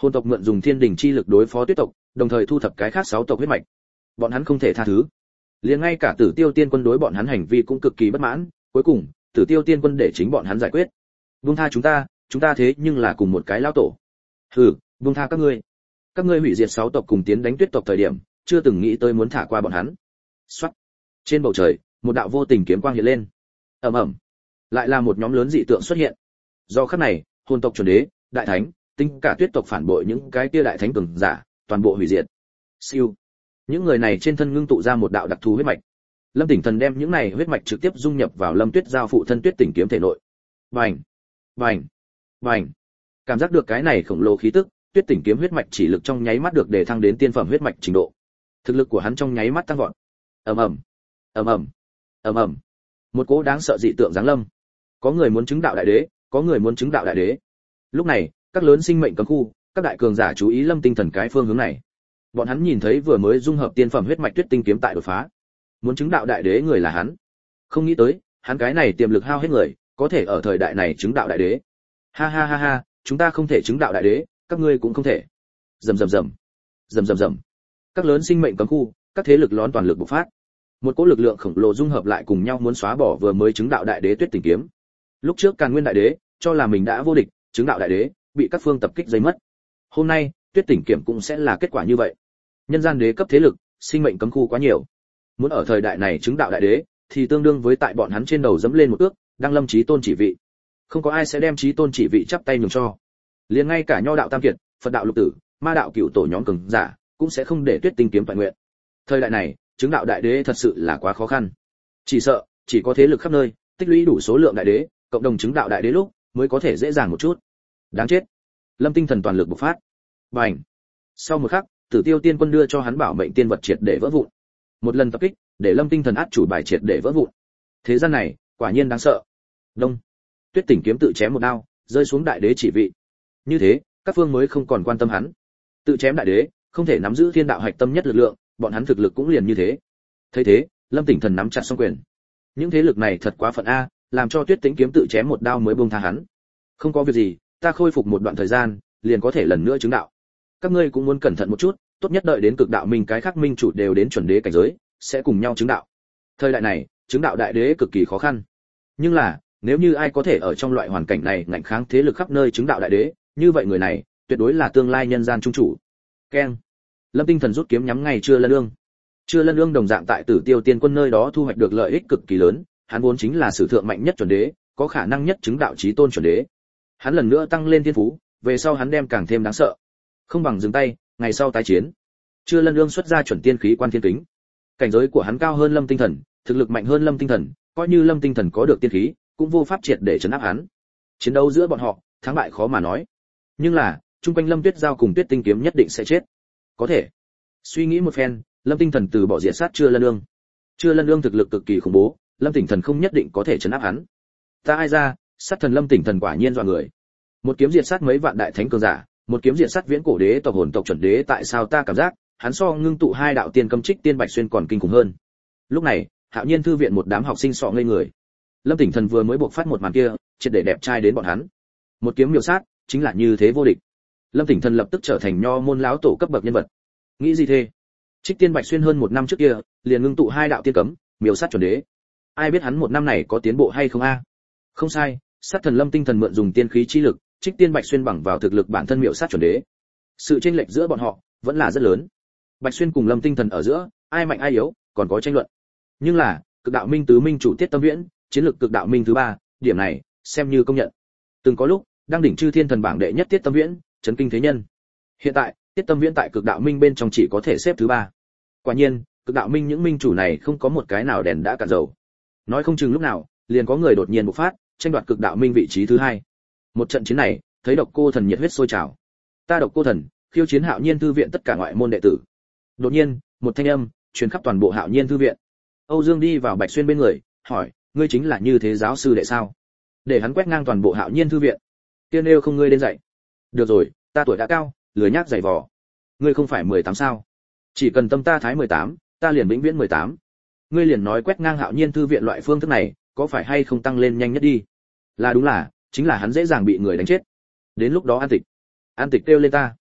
Hồn tộc mượn dùng thiên đình chi lực đối phó tuyết tộc, đồng thời thu thập cái khác 6 tộc huyết mạch. Bọn hắn không thể tha thứ. Liền ngay cả Tử Tiêu Tiên Quân đối bọn hắn hành vi cũng cực kỳ bất mãn, cuối cùng, Tử Tiêu Tiên Quân để chính bọn hắn giải quyết. Buông tha chúng ta thế nhưng là cùng một cái lão tổ. Hừ, buông tha các ngươi. Các ngươi hủy diệt 6 tộc cùng tiến đánh tuyết tộc thời điểm, chưa từng nghĩ tới muốn thả qua bọn hắn. Soát. Trên bầu trời, một đạo vô tình kiếm quang hiện lên. Ầm ầm. Lại là một nhóm lớn dị tượng xuất hiện. Do khắc này, hồn tộc chuẩn đế, đại thánh, tính cả tuyết tộc phản bội những cái kia đại thánh cường giả, toàn bộ hủy diệt. Siêu. Những người này trên thân ngưng tụ ra một đạo đặc thù huyết mạch. Lâm Tỉnh Thần đem những này huyết mạch trực tiếp dung nhập vào Lâm Tuyết Giao phụ thân Tuyết Tỉnh kiếm thể nội. Bành, bành, bành. Cảm giác được cái này khổng lồ khí tức, Tuyết Tỉnh kiếm huyết mạch chỉ lực trong nháy mắt được đề thăng đến tiên phẩm huyết mạch trình độ. Thực lực của hắn trong nháy mắt tăng vọt. Ầm ầm, ầm ầm, ầm ầm. Một cỗ đáng sợ dị tượng giáng lâm. Có người muốn chứng đạo đại đế, có người muốn chứng đạo đại đế. Lúc này, các lớn sinh mệnh cấm khu, các đại cường giả chú ý Lâm Tinh Thần cái phương hướng này. Bọn hắn nhìn thấy vừa mới dung hợp tiên phẩm huyết mạch Tuyết Tinh kiếm tại đột phá. Muốn chứng đạo đại đế người là hắn. Không nghĩ tới, hắn cái này tiềm lực hao hết người, có thể ở thời đại này chứng đạo đại đế. Ha ha ha ha, chúng ta không thể chứng đạo đại đế, các ngươi cũng không thể. Rầm rầm rầm. Rầm rầm rầm. Các lớn sinh mệnh cấm khu, các thế lực lón toàn lực bộc phát. Một cỗ lực lượng khổng lồ dung hợp lại cùng nhau muốn xóa bỏ vừa mới chứng đạo đại đế Tuyết Tinh kiếm. Lúc trước Càn Nguyên đại đế cho là mình đã vô địch, chứng đạo đại đế bị các phương tập kích dây mất. Hôm nay, Tuyết Tỉnh kiếm cũng sẽ là kết quả như vậy. Nhân gian đế cấp thế lực, sinh mệnh cấm khu quá nhiều. Muốn ở thời đại này chứng đạo đại đế, thì tương đương với tại bọn hắn trên đầu dẫm lên một ước, đang lâm chí tôn chỉ vị. Không có ai sẽ đem chí tôn chỉ vị chắp tay nhường cho. Liền ngay cả Nho đạo Tam Kiệt, Phật đạo Lục Tử, Ma đạo Cửu Tổ nhóm cường giả, cũng sẽ không để Tuyết Tinh kiếm toàn nguyện. Thời đại này, chứng đạo đại đế thật sự là quá khó khăn. Chỉ sợ, chỉ có thế lực khắp nơi, tích lũy đủ số lượng đại đế, cộng đồng chứng đạo đại đế lúc mới có thể dễ dàng một chút. Đáng chết. Lâm Tinh Thần toàn lực bộc phát. Bành. Sau một khắc, Tử Tiêu Tiên Quân đưa cho hắn bảo mệnh tiên vật triệt để vỡ vụn. Một lần tập kích, để Lâm Tinh Thần át chủ bài triệt để vỡ vụn. Thế gian này, quả nhiên đáng sợ. Đông. Tuyết Tỉnh kiếm tự chém một đao, rơi xuống đại đế chỉ vị. Như thế, các phương mới không còn quan tâm hắn. Tự chém đại đế, không thể nắm giữ thiên đạo hạch tâm nhất lực lượng, bọn hắn thực lực cũng liền như thế. Thấy thế, Lâm Tỉnh Thần nắm chặt song quyền. Những thế lực này thật quá phận a, làm cho Tuyết Tĩnh kiếm tự chém một đao mới buông tha hắn. Không có việc gì, ta khôi phục một đoạn thời gian, liền có thể lần nữa chứng đạo. Các ngươi cũng muốn cẩn thận một chút, tốt nhất đợi đến cực đạo minh cái khác minh chủ đều đến chuẩn đế cảnh giới, sẽ cùng nhau chứng đạo. Thời đại này, chứng đạo đại đế cực kỳ khó khăn. Nhưng là, nếu như ai có thể ở trong loại hoàn cảnh này ngạnh kháng thế lực khắp nơi chứng đạo đại đế, như vậy người này, tuyệt đối là tương lai nhân gian trung chủ. Keng. Lâm Tinh Thần rút kiếm nhắm ngay Trưa Lân Ương. Trưa Lân Ương đồng dạng tại Tử Tiêu Tiên Quân nơi đó thu hoạch được lợi ích cực kỳ lớn, hắn vốn chính là sử thượng mạnh nhất chuẩn đế, có khả năng nhất chứng đạo chí tôn chuẩn đế. Hắn lần nữa tăng lên thiên phú, về sau hắn đem càng thêm đáng sợ. Không bằng dừng tay, ngày sau tái chiến. Trưa Lân Ương xuất ra chuẩn tiên khí quan thiên kính. Cảnh giới của hắn cao hơn Lâm Tinh Thần, thực lực mạnh hơn Lâm Tinh Thần, coi như Lâm Tinh Thần có được tiên khí, cũng vô pháp triệt để trấn áp hắn. Chiến đấu giữa bọn họ, thắng bại khó mà nói. Nhưng là, trung quanh Lâm Tuyết Giao cùng Tuyết Tinh kiếm nhất định sẽ chết. Có thể. Suy nghĩ một phen, Lâm Tinh Thần từ bỏ diệt sát Trưa Lân Ương. Trưa Lân Ương thực lực cực kỳ khủng bố, Lâm Tỉnh Thần không nhất định có thể trấn áp hắn. Ta ai ra, sát thần Lâm Tỉnh Thần quả nhiên dọa người. Một kiếm diệt sát mấy vạn đại thánh cường giả, một kiếm diệt sát viễn cổ đế tộc hồn tộc chuẩn đế, tại sao ta cảm giác, hắn so ngưng tụ hai đạo tiên cấm trích tiên bạch xuyên còn kinh khủng hơn. Lúc này, Hạo Nhiên thư viện một đám học sinh sọ ngây người. Lâm Tỉnh Thần vừa mới buộc phát một màn kia, triệt để đẹp trai đến bọn hắn. Một kiếm miểu sát, chính là như thế vô địch. Lâm Tỉnh Thần lập tức trở thành nho môn lão tổ cấp bậc nhân vật. Nghĩ gì thế? Trích tiên bạch xuyên hơn một năm trước kia, liền ngưng tụ hai đạo tiên cấm, miểu sát chuẩn đế. Ai biết hắn một năm này có tiến bộ hay không a? Không sai, sát thần Lâm Tinh Thần mượn dùng tiên khí chi lực, trích tiên bạch xuyên bằng vào thực lực bản thân miểu sát chuẩn đế. Sự chênh lệch giữa bọn họ vẫn là rất lớn. Bạch xuyên cùng Lâm Tinh Thần ở giữa, ai mạnh ai yếu, còn có tranh luận. Nhưng là, cực đạo minh tứ minh chủ Tiết Tâm Viễn, chiến lược cực đạo minh thứ ba, điểm này xem như công nhận. Từng có lúc, đang đỉnh chư thiên thần bảng đệ nhất Tiết Tâm Viễn, chấn kinh thế nhân. Hiện tại, Tiết Tâm Viễn tại cực đạo minh bên trong chỉ có thể xếp thứ ba. Quả nhiên, cực đạo minh những minh chủ này không có một cái nào đèn đã cạn dầu. Nói không chừng lúc nào, liền có người đột nhiên bộc phát, tranh đoạt cực đạo minh vị trí thứ hai. Một trận chiến này, thấy Độc Cô Thần nhiệt huyết sôi trào. Ta Độc Cô Thần, khiêu chiến Hạo Nhiên thư viện tất cả ngoại môn đệ tử. Đột nhiên, một thanh âm truyền khắp toàn bộ Hạo Nhiên thư viện. Âu Dương đi vào Bạch Xuyên bên người, hỏi, ngươi chính là Như Thế giáo sư đệ sao? Để hắn quét ngang toàn bộ Hạo Nhiên thư viện. Tiên yêu không ngươi lên dạy. Được rồi, ta tuổi đã cao, lười nhác giày vò. Ngươi không phải 18 sao? Chỉ cần tâm ta thái 18, ta liền vĩnh viễn 18. Ngươi liền nói quét ngang Hạo Nhiên thư viện loại phương thức này, có phải hay không tăng lên nhanh nhất đi? Là đúng là, chính là hắn dễ dàng bị người đánh chết. Đến lúc đó An Tịch kêu lên ta.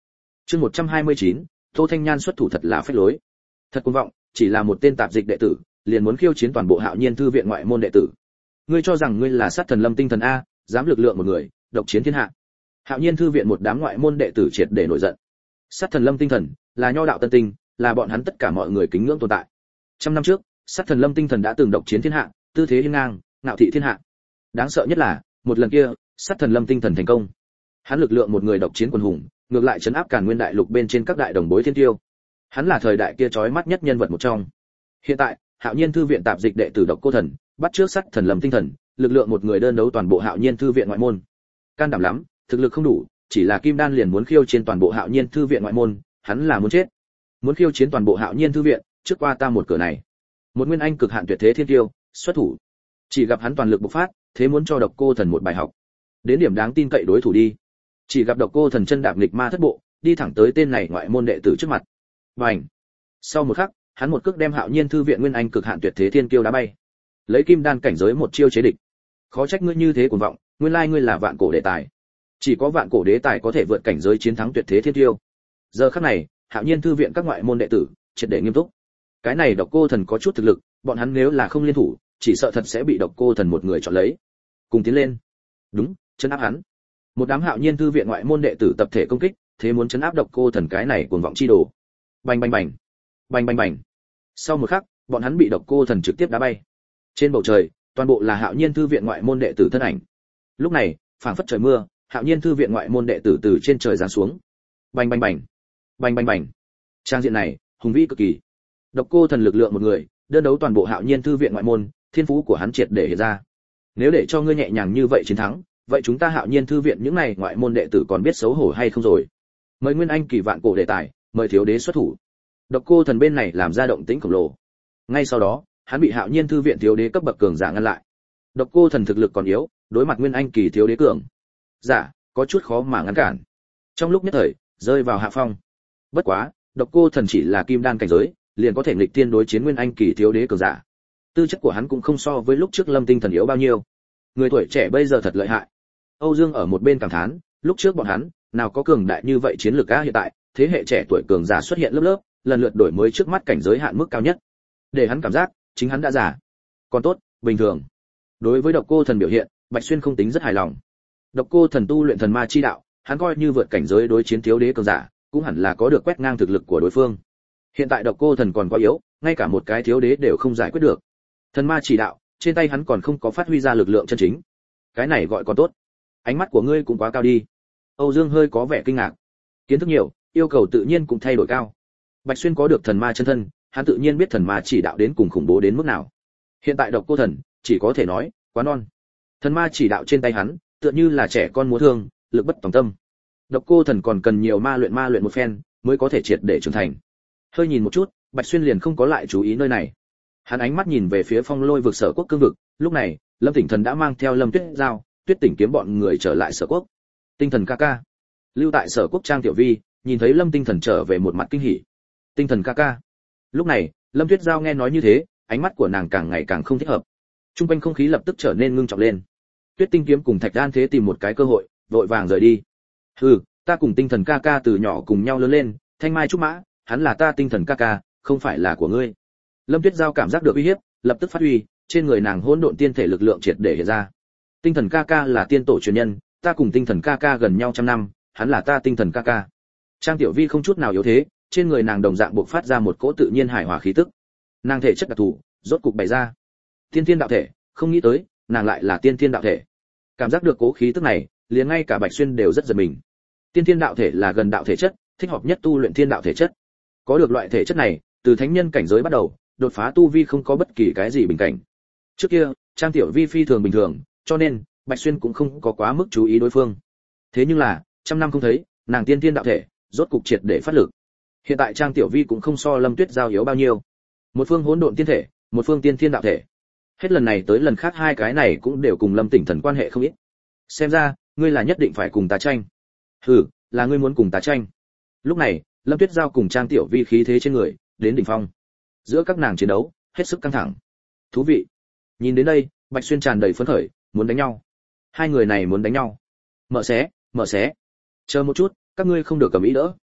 Chương 129, Tô Thanh Nhan xuất thủ thật là phách lối. Thật cuồng vọng, chỉ là một tên tạp dịch đệ tử, liền muốn khiêu chiến toàn bộ Hạo Nhiên thư viện ngoại môn đệ tử. Ngươi cho rằng ngươi là sát thần Lâm Tinh Thần a, dám lực lượng một người, độc chiến thiên hạ. Hạo Nhiên thư viện một đám ngoại môn đệ tử triệt để nổi giận. Sát thần Lâm Tinh Thần là nho đạo tân tinh, là bọn hắn tất cả mọi người kính ngưỡng tồn tại. Trăm năm trước, sát thần Lâm Tinh Thần đã từng độc chiến thiên hạ, tư thế hiên ngang, ngạo thị thiên hạ. Đáng sợ nhất là, một lần kia, sát thần Lâm Tinh Thần thành công. Hắn lực lượng một người độc chiến quần hùng, ngược lại trấn áp Càn Nguyên đại lục bên trên các đại đồng bối thiên tiêu. Hắn là thời đại kia chói mắt nhất nhân vật một trong. Hiện tại, Hạo Nhiên thư viện tạp dịch đệ tử Độc Cô Thần, bắt trước sát thần Lâm Tinh Thần, lực lượng một người đơn đấu toàn bộ Hạo Nhiên thư viện ngoại môn. Can đảm lắm, thực lực không đủ, chỉ là kim đan liền muốn khiêu chiến toàn bộ Hạo Nhiên thư viện ngoại môn, hắn là muốn chết. Muốn khiêu chiến toàn bộ Hạo Nhiên thư viện, trước qua ta một cửa này. Một nguyên anh cực hạn tuyệt thế thiên tiêu, xuất thủ. Chỉ gặp hắn toàn lực bộc phát, thế muốn cho Độc Cô Thần một bài học. Đến điểm đáng tin cậy đối thủ đi. Chỉ gặp Độc Cô Thần chân đạp nghịch ma thất bộ, đi thẳng tới tên này ngoại môn đệ tử trước mặt. Bành! Sau một khắc, hắn một cước đem Hạo Nhiên thư viện nguyên anh cực hạn tuyệt thế thiên kiêu đá bay. Lấy kim đan cảnh giới một chiêu chế địch. Khó trách ngươi như thế cuồng vọng, nguyên lai ngươi là vạn cổ đế tài. Chỉ có vạn cổ đế tài có thể vượt cảnh giới chiến thắng tuyệt thế thiên kiêu. Giờ khắc này, Hạo Nhiên thư viện các ngoại môn đệ tử triệt để nghiêm túc. Cái này Độc Cô Thần có chút thực lực, bọn hắn nếu là không liên thủ, chỉ sợ thật sẽ bị Độc Cô Thần một người chọn lấy. Cùng tiến lên. Đúng, chân áp hắn. Một đám Hạo Nhiên thư viện ngoại môn đệ tử tập thể công kích, thế muốn chấn áp Độc Cô Thần cái này cuồng vọng chi đồ. Bành bành bành, bành bành bành. Sau một khắc, bọn hắn bị Độc Cô Thần trực tiếp đá bay. Trên bầu trời, toàn bộ là Hạo Nhiên thư viện ngoại môn đệ tử thân ảnh. Lúc này, phảng phất trời mưa, Hạo Nhiên thư viện ngoại môn đệ tử từ trên trời giáng xuống. Bành bành bành, bành bành bành. Trang diện này, hùng vĩ cực kỳ. Độc Cô Thần lực lượng một người, đơn đấu toàn bộ Hạo Nhiên thư viện ngoại môn, thiên phú của hắn triệt để hiện ra. Nếu để cho ngươi nhẹ nhàng như vậy chiến thắng, vậy chúng ta Hạo Nhiên thư viện những này ngoại môn đệ tử còn biết xấu hổ hay không rồi? Mời nguyên anh kỳ vạn cổ đệ tài, mời thiếu đế xuất thủ. Độc Cô Thần bên này làm ra động tĩnh khổng lồ. Ngay sau đó, hắn bị Hạo Nhiên thư viện thiếu đế cấp bậc cường giả ngăn lại. Độc Cô Thần thực lực còn yếu, đối mặt nguyên anh kỳ thiếu đế cường giả, có chút khó mà ngăn cản. Trong lúc nhất thời, rơi vào hạ phong. Bất quá, Độc Cô Thần chỉ là kim đan cảnh giới, liền có thể nghịch tiên đối chiến nguyên anh kỳ thiếu đế cường giả. Tư chất của hắn cũng không so với lúc trước Lâm Tinh Thần yếu bao nhiêu. Người tuổi trẻ bây giờ thật lợi hại. Âu Dương ở một bên cảm thán, lúc trước bọn hắn, nào có cường đại như vậy chiến lược a, hiện tại, thế hệ trẻ tuổi cường giả xuất hiện lớp lớp, lần lượt đổi mới trước mắt cảnh giới hạn mức cao nhất. Để hắn cảm giác, chính hắn đã già. Còn tốt, bình thường. Đối với Độc Cô Thần biểu hiện, Bạch Xuyên không tính rất hài lòng. Độc Cô Thần tu luyện thần ma chi đạo, hắn coi như vượt cảnh giới đối chiến thiếu đế cường giả, cũng hẳn là có được quét ngang thực lực của đối phương. Hiện tại Độc Cô Thần còn quá yếu, ngay cả một cái thiếu đế đều không giải quyết được. Thần ma chỉ đạo, trên tay hắn còn không có phát huy ra lực lượng chân chính. Cái này gọi còn tốt. Ánh mắt của ngươi cũng quá cao đi. Âu Dương hơi có vẻ kinh ngạc. Kiến thức nhiều, yêu cầu tự nhiên cũng thay đổi cao. Bạch Xuyên có được thần ma chân thân, hắn tự nhiên biết thần ma chỉ đạo đến cùng khủng bố đến mức nào. Hiện tại Độc Cô Thần, chỉ có thể nói, quá non. Thần ma chỉ đạo trên tay hắn, tựa như là trẻ con múa thương, lực bất tòng tâm. Độc Cô Thần còn cần nhiều ma luyện một phen, mới có thể triệt để trưởng thành. Hơi nhìn một chút, Bạch Xuyên liền không có lại chú ý nơi này. Hắn ánh mắt nhìn về phía Phong Lôi vực Sở Quốc cương vực, lúc này, Lâm Tỉnh Thần đã mang theo Lâm Tuyết Giao, Tuyết Tỉnh Kiếm bọn người trở lại Sở Quốc. Tinh Thần ca ca. Lưu tại Sở Quốc Trang Tiểu Vi, nhìn thấy Lâm Tinh Thần trở về một mặt kinh hỉ. Tinh Thần ca ca. Lúc này, Lâm Tuyết Giao nghe nói như thế, ánh mắt của nàng càng ngày càng không thích hợp. Trung quanh không khí lập tức trở nên ngưng trọng lên. Tuyết Tinh Kiếm cùng Thạch Đan Thế tìm một cái cơ hội, vội vàng rời đi. Hừ, ta cùng Tinh Thần ca ca từ nhỏ cùng nhau lớn lên, thanh mai trúc mã, hắn là ta Tinh Thần ca ca, không phải là của ngươi. Lâm Tuyết Giao cảm giác được uy hiếp, lập tức phát huy, trên người nàng hỗn độn tiên thể lực lượng triệt để hiện ra. Tinh Thần ca ca là tiên tổ truyền nhân, ta cùng Tinh Thần ca ca gần nhau trăm năm, hắn là ta Tinh Thần ca ca. Trang Tiểu Vi không chút nào yếu thế, trên người nàng đồng dạng bộc phát ra một cỗ tự nhiên hài hòa khí tức. Nàng thể chất đặc thù, rốt cục bày ra. Tiên thiên đạo thể, không nghĩ tới, nàng lại là tiên thiên đạo thể. Cảm giác được cỗ khí tức này, liền ngay cả Bạch Xuyên đều rất giật mình. Tiên thiên đạo thể là gần đạo thể chất, thích hợp nhất tu luyện thiên đạo thể chất. Có được loại thể chất này, từ thánh nhân cảnh giới bắt đầu, đột phá tu vi không có bất kỳ cái gì bình cảnh. Trước kia, Trang Tiểu Vi phi thường bình thường, cho nên Bạch Xuyên cũng không có quá mức chú ý đối phương. Thế nhưng là, trăm năm không thấy, nàng tiên thiên đạo thể, rốt cục triệt để phát lực. Hiện tại Trang Tiểu Vi cũng không so Lâm Tuyết Giao yếu bao nhiêu. Một phương hỗn độn tiên thể, một phương tiên thiên đạo thể. Hết lần này tới lần khác hai cái này cũng đều cùng Lâm Tỉnh Thần quan hệ không ít. Xem ra, ngươi là nhất định phải cùng ta tranh. Hừ, là ngươi muốn cùng ta tranh. Lúc này, Lâm Tuyết Giao cùng Trang Tiểu Vi khí thế trên người, đến đỉnh phong. Giữa các nàng chiến đấu, hết sức căng thẳng. Thú vị. Nhìn đến đây, Bạch Xuyên tràn đầy phấn khởi, muốn đánh nhau. Hai người này muốn đánh nhau. Mở xé. Chờ một chút, các ngươi không được cầm ý đỡ.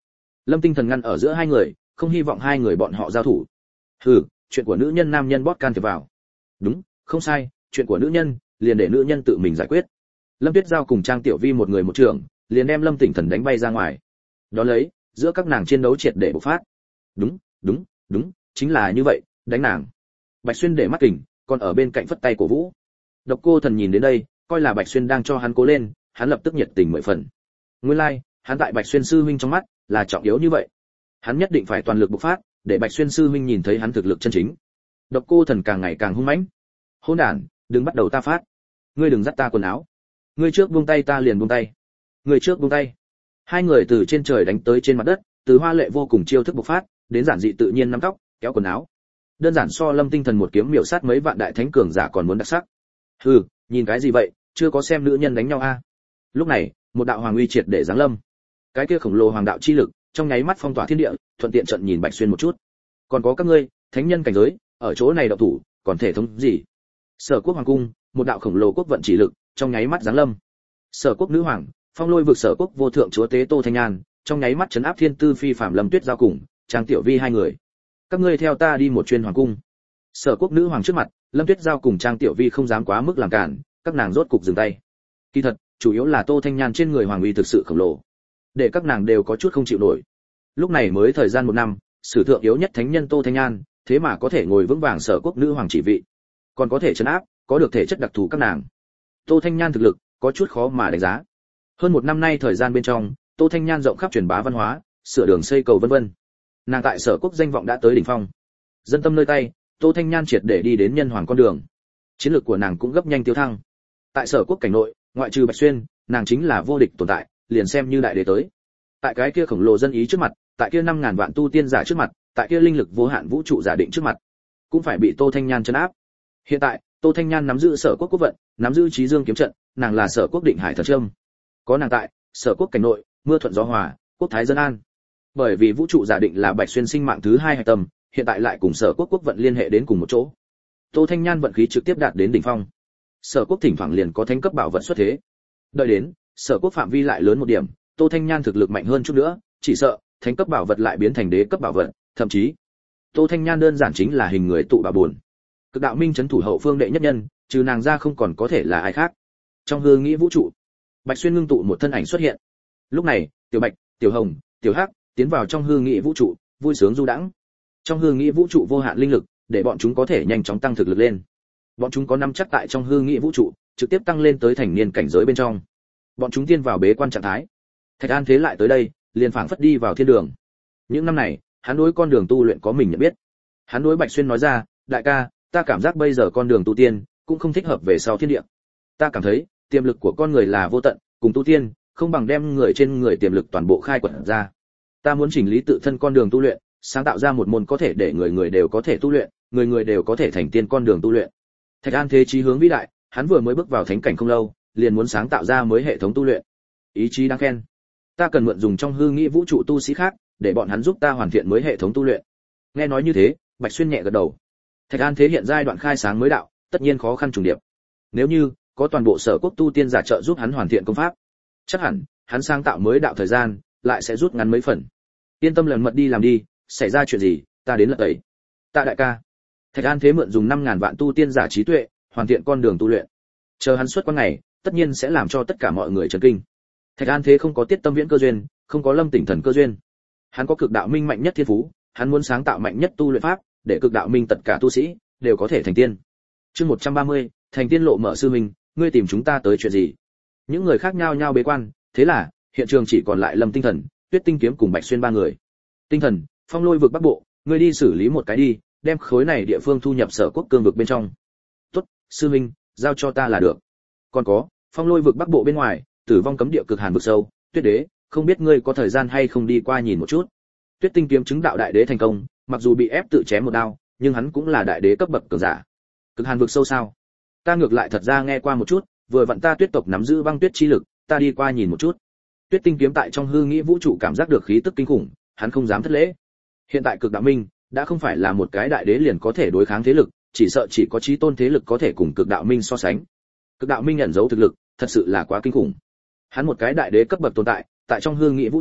Lâm Tinh Thần ngăn ở giữa hai người, không hy vọng hai người bọn họ giao thủ. Hừ, chuyện của nữ nhân nam nhân bót can thiệp vào. Đúng, không sai, chuyện của nữ nhân, liền để nữ nhân tự mình giải quyết. Lâm Tuyết Giao cùng Trang Tiểu Vi một người một trường, liền đem Lâm Tinh Thần đánh bay ra ngoài. Đó lấy, giữa các nàng chiến đấu triệt để bộc phát. Đúng, đúng, đúng, chính là như vậy, đánh nàng. Bạch Xuyên để mắt kình, còn ở bên cạnh phất tay cổ vũ. Độc Cô Thần nhìn đến đây, coi là Bạch Xuyên đang cho hắn cố lên, hắn lập tức nhiệt tình mười phần. Nguyên lai, like, hắn tại Bạch Xuyên sư huynh trong mắt là trọng yếu như vậy. Hắn nhất định phải toàn lực bộc phát, để Bạch Xuyên sư huynh nhìn thấy hắn thực lực chân chính. Độc Cô Thần càng ngày càng hung mãnh. Hỗn đản, đừng bắt đầu ta phát. Ngươi đừng dắt ta quần áo. Ngươi trước buông tay ta liền buông tay. Ngươi trước buông tay. Hai người từ trên trời đánh tới trên mặt đất, từ hoa lệ vô cùng chiêu thức bộc phát, đến giản dị tự nhiên nắm tóc, kéo quần áo. Đơn giản so Lâm Tinh Thần một kiếm miểu sát mấy vạn đại thánh cường giả còn muốn đặc sắc. Hừ, nhìn cái gì vậy, chưa có xem nữ nhân đánh nhau a. Lúc này, một đạo hoàng uy triệt để giáng lâm. Cái kia khổng lồ hoàng đạo chi lực, trong nháy mắt phong tỏa thiên địa, thuận tiện trận nhìn Bạch Xuyên một chút. Còn có các ngươi, thánh nhân cảnh giới, ở chỗ này động thủ, còn thể thống gì? Sở Quốc hoàng cung, một đạo khổng lồ quốc vận chỉ lực, trong nháy mắt giáng lâm. Sở Quốc nữ hoàng, Phong Lôi vực Sở Quốc vô thượng chúa tế Tô Thanh Nhan, trong nháy mắt trấn áp thiên tư phi phàm Lâm Tuyết Giao cùng Trang Tiểu Vi hai người. Các ngươi theo ta đi một chuyến hoàng cung. Sở Quốc nữ hoàng trước mặt, Lâm Tuyết Giao cùng Trang Tiểu Vi không dám quá mức làm cản, các nàng rốt cục dừng tay. Kỳ thật, chủ yếu là Tô Thanh Nhan trên người hoàng uy thực sự khổng lồ, để các nàng đều có chút không chịu nổi. Lúc này mới thời gian một năm, sử thượng yếu nhất thánh nhân Tô Thanh Nhan, thế mà có thể ngồi vững vàng Sở Quốc nữ hoàng chỉ vị, còn có thể trấn áp, có được thể chất đặc thù các nàng. Tô Thanh Nhan thực lực có chút khó mà đánh giá. Hơn một năm nay thời gian bên trong, Tô Thanh Nhan rộng khắp truyền bá văn hóa, sửa đường xây cầu vân vân. Nàng tại Sở Quốc danh vọng đã tới đỉnh phong. Dân tâm nơi tay, Tô Thanh Nhan triệt để đi đến nhân hoàng con đường. Chiến lược của nàng cũng gấp nhanh tiêu thăng. Tại Sở Quốc cảnh nội, ngoại trừ Bạch Xuyên, nàng chính là vô địch tồn tại, liền xem như đại đế tới. Tại cái kia khổng lồ dân ý trước mặt, tại kia 5000 vạn tu tiên giả trước mặt, tại kia linh lực vô hạn vũ trụ giả định trước mặt, cũng phải bị Tô Thanh Nhan trấn áp. Hiện tại, Tô Thanh Nhan nắm giữ Sở Quốc quốc vận, nắm giữ Chí Dương kiếm trận, nàng là Sở Quốc định hải thần trâm. Có nàng tại, Sở Quốc cảnh nội, mưa thuận gió hòa, quốc thái dân an. Bởi vì vũ trụ giả định là Bạch Xuyên sinh mạng thứ hai hạch tâm, hiện tại lại cùng Sở Quốc quốc vận liên hệ đến cùng một chỗ. Tô Thanh Nhan vận khí trực tiếp đạt đến đỉnh phong. Sở Quốc thỉnh thoảng liền có thánh cấp bảo vật xuất thế. Đợi đến, Sở Quốc phạm vi lại lớn một điểm, Tô Thanh Nhan thực lực mạnh hơn chút nữa, chỉ sợ thánh cấp bảo vật lại biến thành đế cấp bảo vật, thậm chí Tô Thanh Nhan đơn giản chính là hình người tụ bảo buồn. Cực đạo minh trấn thủ hậu phương đệ nhất nhân, trừ nàng ra không còn có thể là ai khác. Trong hư nghĩ vũ trụ, Bạch Xuyên ngưng tụ một thân ảnh xuất hiện. Lúc này, Tiểu Bạch, Tiểu Hồng, Tiểu Hắc tiến vào trong hư nghĩ vũ trụ, vui sướng du đãng. Trong hư nghĩ vũ trụ vô hạn linh lực, để bọn chúng có thể nhanh chóng tăng thực lực lên. Bọn chúng có nắm chắc tại trong hư nghĩ vũ trụ, trực tiếp tăng lên tới thành niên cảnh giới bên trong. Bọn chúng tiên vào bế quan trạng thái. Thạch An Thế lại tới đây, liền phảng phất đi vào thiên đường. Những năm này, hắn đối con đường tu luyện có mình nhận biết. Hắn đối Bạch Xuyên nói ra, đại ca, ta cảm giác bây giờ con đường tu tiên cũng không thích hợp về sau thiên địa. Ta cảm thấy, tiềm lực của con người là vô tận, cùng tu tiên, không bằng đem người trên người tiềm lực toàn bộ khai quật ra. Ta muốn chỉnh lý tự thân con đường tu luyện, sáng tạo ra một môn có thể để người người đều có thể tu luyện, người người đều có thể thành tiên con đường tu luyện. Thạch An Thế chí hướng vĩ đại, hắn vừa mới bước vào thánh cảnh không lâu, liền muốn sáng tạo ra mới hệ thống tu luyện. Ý chí đáng khen. Ta cần mượn dùng trong hư nghĩ vũ trụ tu sĩ khác, để bọn hắn giúp ta hoàn thiện mới hệ thống tu luyện. Nghe nói như thế, Bạch Xuyên nhẹ gật đầu. Thạch An Thế hiện giai đoạn khai sáng mới đạo, tất nhiên khó khăn trùng điệp. Nếu như có toàn bộ Sở Quốc tu tiên giả trợ giúp hắn hoàn thiện công pháp, chắc hẳn hắn sáng tạo mới đạo thời gian lại sẽ rút ngắn mấy phần. Yên tâm lần mật đi làm đi, xảy ra chuyện gì, ta đến lật tẩy. Tạ đại ca. Thạch An Thế mượn dùng 5000 vạn tu tiên giả trí tuệ, hoàn thiện con đường tu luyện. Chờ hắn xuất quan ngày, tất nhiên sẽ làm cho tất cả mọi người chấn kinh. Thạch An Thế không có Tiết Tâm Viễn cơ duyên, không có Lâm Tỉnh Thần cơ duyên. Hắn có Cực Đạo Minh mạnh nhất thiên phú, hắn muốn sáng tạo mạnh nhất tu luyện pháp, để Cực Đạo Minh tất cả tu sĩ đều có thể thành tiên. Chương 130, thành tiên lộ mở sư minh, ngươi tìm chúng ta tới chuyện gì? Những người khác nhao nhao bế quan, thế là hiện trường chỉ còn lại Lâm Tinh Thần, Tuyết Tinh Kiếm cùng Bạch Xuyên ba người. Tinh Thần, Phong Lôi vực Bắc Bộ, ngươi đi xử lý một cái đi, đem khối này địa phương thu nhập Sở Quốc cương vực bên trong. Tốt, sư minh, giao cho ta là được. Còn có, Phong Lôi vực Bắc Bộ bên ngoài, Tử Vong cấm địa cực hàn vực sâu, Tuyết Đế, không biết ngươi có thời gian hay không đi qua nhìn một chút. Tuyết Tinh Kiếm chứng đạo đại đế thành công, mặc dù bị ép tự chém một đao, nhưng hắn cũng là đại đế cấp bậc cường giả. Cực hàn vực sâu sao? Ta ngược lại thật ra nghe qua một chút, vừa vặn ta Tuyết tộc nắm giữ băng tuyết chi lực, ta đi qua nhìn một chút. Tuyết Tinh Kiếm tại trong hư nghĩ vũ trụ cảm giác được khí tức kinh khủng, hắn không dám thất lễ. Hiện tại Cực Đạo Minh đã không phải là một cái đại đế liền có thể đối kháng thế lực, chỉ sợ chỉ có chí tôn thế lực có thể cùng Cực Đạo Minh so sánh. Cực Đạo Minh ẩn giấu thực lực, thật sự là quá kinh khủng. Hắn một cái đại đế cấp bậc tồn tại, tại trong hư nghĩ vũ trụ,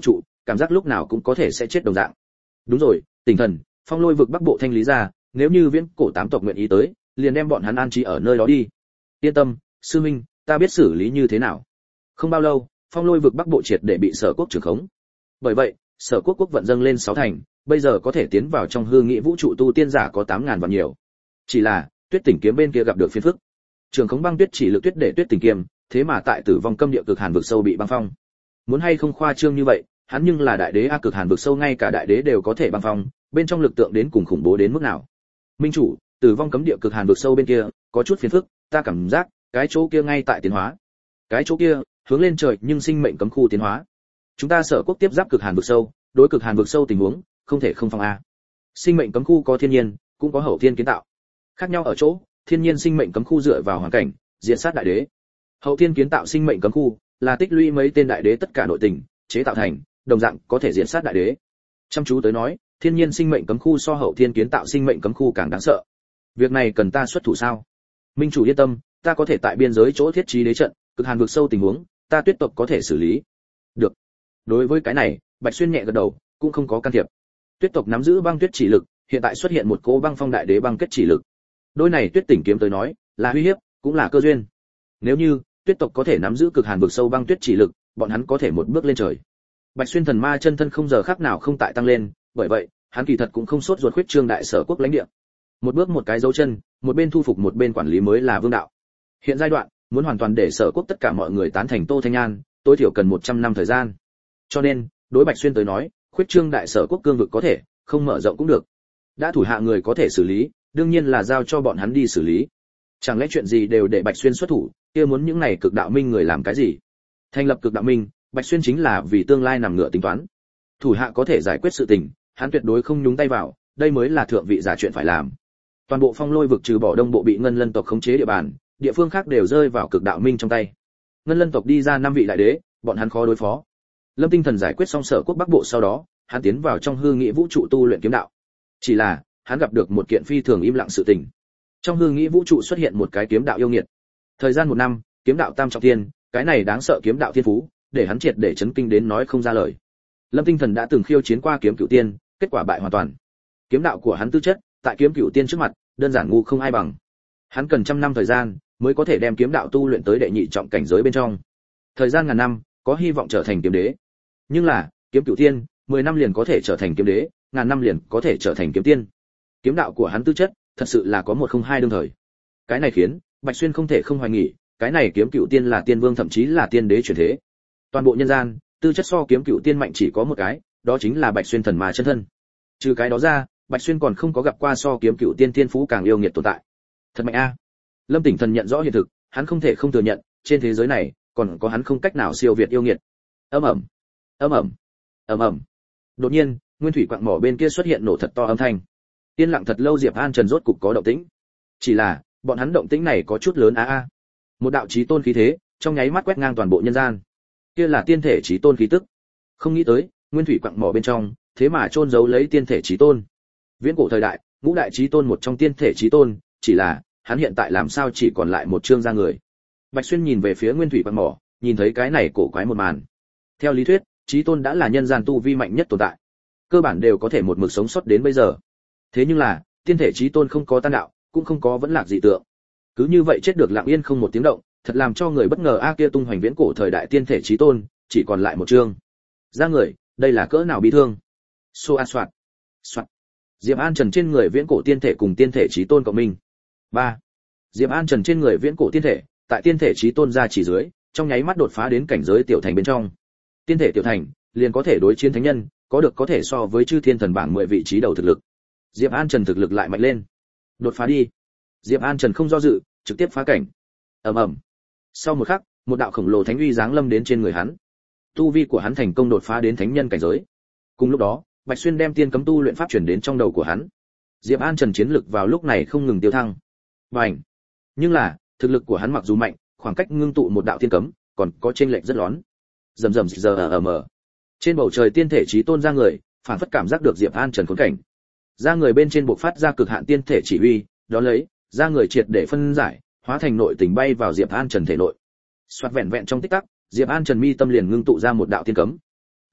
cảm giác lúc nào cũng có thể sẽ chết đồng dạng. Đúng rồi, Tỉnh Thần, Phong Lôi vực Bắc Bộ thanh lý ra, nếu như Viễn Cổ tám tộc nguyện ý tới, liền đem bọn hắn an trí ở nơi đó đi. Yên tâm, sư huynh, ta biết xử lý như thế nào. Không bao lâu, Phong Lôi vực Bắc Bộ triệt để bị Sở Quốc trưởng khống. Bởi vậy, Sở Quốc quốc vận dâng lên 6 thành, bây giờ có thể tiến vào trong hư nghị vũ trụ tu tiên giả có 8000 vạn nhiều. Chỉ là, Tuyết Tỉnh kiếm bên kia gặp được phiền phức. Trường khống băng tuyết chỉ lực tuyết để Tuyết Tỉnh kiếm, thế mà tại Tử Vong Câm địa cực hàn vực sâu bị băng phong. Muốn hay không khoa trương như vậy, hắn nhưng là đại đế a, cực hàn vực sâu ngay cả đại đế đều có thể băng phong, bên trong lực tượng đến cùng khủng bố đến mức nào. Minh chủ, Tử Vong Cấm địa cực hàn vực sâu bên kia có chút phiền phức, ta cảm giác cái chỗ kia ngay tại tiến hóa. Cái chỗ kia hướng lên trời nhưng sinh mệnh cấm khu tiến hóa. Chúng ta Sở Quốc tiếp giáp cực hàn vực sâu, đối cực hàn vực sâu tình huống không thể không phòng a. Sinh mệnh cấm khu có thiên nhiên, cũng có hậu thiên kiến tạo. Khác nhau ở chỗ, thiên nhiên sinh mệnh cấm khu dựa vào hoàn cảnh, diệt sát đại đế. Hậu thiên kiến tạo sinh mệnh cấm khu là tích lũy mấy tên đại đế tất cả nội tình, chế tạo thành, đồng dạng có thể diệt sát đại đế. Chăm chú tới nói, thiên nhiên sinh mệnh cấm khu so hậu thiên kiến tạo sinh mệnh cấm khu càng đáng sợ. Việc này cần ta xuất thủ sao? Minh chủ yên tâm, ta có thể tại biên giới chỗ thiết trí đế trận, cực hàn vực sâu tình huống, ta Tuyết tộc có thể xử lý. Được. Đối với cái này, Bạch Xuyên nhẹ gật đầu, cũng không có can thiệp. Tuyết tộc nắm giữ băng tuyết chỉ lực, hiện tại xuất hiện một cỗ băng phong đại đế băng kết chỉ lực. Đôi này Tuyết Tỉnh kiếm tới nói, là uy hiếp, cũng là cơ duyên. Nếu như Tuyết tộc có thể nắm giữ cực hàn vực sâu băng tuyết chỉ lực, bọn hắn có thể một bước lên trời. Bạch Xuyên thần ma chân thân không giờ khác nào không tại tăng lên, bởi vậy, hắn kỳ thật cũng không sốt ruột khuyết trương đại Sở Quốc lãnh địa. Một bước một cái dấu chân, một bên thu phục một bên quản lý mới là vương đạo. Hiện giai đoạn, muốn hoàn toàn để Sở Quốc tất cả mọi người tán thành Tô Thanh An, tối thiểu cần 100 năm thời gian. Cho nên, đối Bạch Xuyên tới nói, khuyết trương đại Sở Quốc cương vực có thể, không mở rộng cũng được. Đã thủ hạ người có thể xử lý, đương nhiên là giao cho bọn hắn đi xử lý. Chẳng lẽ chuyện gì đều để Bạch Xuyên xuất thủ, kia muốn những này cực đạo minh người làm cái gì? Thành lập cực đạo minh, Bạch Xuyên chính là vì tương lai nằm ngựa tính toán. Thủ hạ có thể giải quyết sự tình, hắn tuyệt đối không nhúng tay vào, đây mới là thượng vị giả chuyện phải làm. Toàn bộ Phong Lôi vực trừ bỏ Đông Bộ bị Ngân Lân tộc khống chế địa bàn, địa phương khác đều rơi vào cực đạo minh trong tay. Ngân Lân tộc đi ra 5 vị đại đế, bọn hắn khó đối phó. Lâm Tinh Thần giải quyết xong Sở Quốc Bắc Bộ sau đó, hắn tiến vào trong hư nghị vũ trụ tu luyện kiếm đạo. Chỉ là, hắn gặp được một kiện phi thường im lặng sự tình. Trong hư nghị vũ trụ xuất hiện một cái kiếm đạo yêu nghiệt. Thời gian 1 năm, kiếm đạo tam trọng thiên, cái này đáng sợ kiếm đạo thiên phú, để hắn triệt để chấn kinh đến nói không ra lời. Lâm Tinh Thần đã từng khiêu chiến qua kiếm cửu tiên, kết quả bại hoàn toàn. Kiếm đạo của hắn tư chất, tại kiếm cửu tiên trước mặt, đơn giản ngu không ai bằng. Hắn cần 100 năm thời gian mới có thể đem kiếm đạo tu luyện tới đệ nhị trọng cảnh giới bên trong. Thời gian ngàn năm, có hy vọng trở thành kiếm đế. Nhưng là, kiếm cửu tiên, 10 năm liền có thể trở thành kiếm đế, ngàn năm liền có thể trở thành kiếm tiên. Kiếm đạo của hắn tư chất, thật sự là có 102 đương thời. Cái này khiến Bạch Xuyên không thể không hoài nghi, cái này kiếm cửu tiên là tiên vương thậm chí là tiên đế chuyển thế. Toàn bộ nhân gian, tư chất so kiếm cửu tiên mạnh chỉ có một cái, đó chính là Bạch Xuyên thần ma chân thân. Trừ cái đó ra, Bạch Xuyên còn không có gặp qua so kiếm cửu tiên thiên phú càng yêu nghiệt tồn tại. Thật mạnh a. Lâm Tỉnh Thần nhận rõ hiện thực, hắn không thể không thừa nhận, trên thế giới này còn có hắn không cách nào siêu việt yêu nghiệt. Ầm ầm, ầm ầm, ầm ầm. Đột nhiên, nguyên thủy quặng mỏ bên kia xuất hiện nổ thật to âm thanh. Yên lặng thật lâu Diệp An Trần rốt cục có động tĩnh. Chỉ là, bọn hắn động tĩnh này có chút lớn a. Một đạo chí tôn khí thế, trong nháy mắt quét ngang toàn bộ nhân gian. Kia là tiên thể chí tôn khí tức. Không nghĩ tới, nguyên thủy quặng mỏ bên trong, thế mà chôn giấu lấy tiên thể chí tôn. Viễn cổ thời đại, ngũ đại chí tôn một trong tiên thể chí tôn, chỉ là, hắn hiện tại làm sao chỉ còn lại một trương da người. Bạch Xuyên nhìn về phía nguyên thủy quặng mỏ, nhìn thấy cái này cổ quái một màn. Theo lý thuyết, chí tôn đã là nhân gian tu vi mạnh nhất tồn tại. Cơ bản đều có thể một mực sống sót đến bây giờ. Thế nhưng là, tiên thể chí tôn không có tan đạo, cũng không có vẫn lạc dị tượng. Cứ như vậy chết được lặng yên không một tiếng động, thật làm cho người bất ngờ a, kia tung hoành viễn cổ thời đại tiên thể chí tôn, chỉ còn lại một chương. Ra người, đây là cỡ nào bi thương. Xô a soạt. Soạt. Diệp An Trần trên người viễn cổ tiên thể cùng tiên thể chí tôn cộng minh. 3. Diệp An Trần trên người viễn cổ tiên thể, tại tiên thể chí tôn ra chỉ dưới, trong nháy mắt đột phá đến cảnh giới tiểu thành bên trong. Tiên thể tiểu thành, liền có thể đối chiến thánh nhân, có được có thể so với chư thiên thần bảng 10 vị trí đầu thực lực. Diệp An Trần thực lực lại mạnh lên. Đột phá đi. Diệp An Trần không do dự, trực tiếp phá cảnh. Ầm ầm. Sau một khắc, một đạo khổng lồ thánh uy giáng lâm đến trên người hắn. Tu vi của hắn thành công đột phá đến thánh nhân cảnh giới. Cùng lúc đó, Bạch Xuyên đem tiên cấm tu luyện pháp truyền đến trong đầu của hắn. Diệp An Trần chiến lực vào lúc này không ngừng tiêu thăng. Bành. Nhưng là, thực lực của hắn mặc dù mạnh, khoảng cách ngưng tụ một đạo tiên cấm, còn có chênh lệch rất lớn. Rầm rầm giờ ở mờ. Trên bầu trời tiên thể chí tôn ra người, phản phất cảm giác được Diệp An Trần khốn cảnh. Ra người bên trên bộc phát ra cực hạn tiên thể chỉ uy, đó lấy, ra người triệt để phân giải, hóa thành nội tình bay vào Diệp An Trần thể nội. Soạt vẹn vẹn trong tích tắc, Diệp An Trần mi tâm liền ngưng tụ ra một đạo tiên cấm.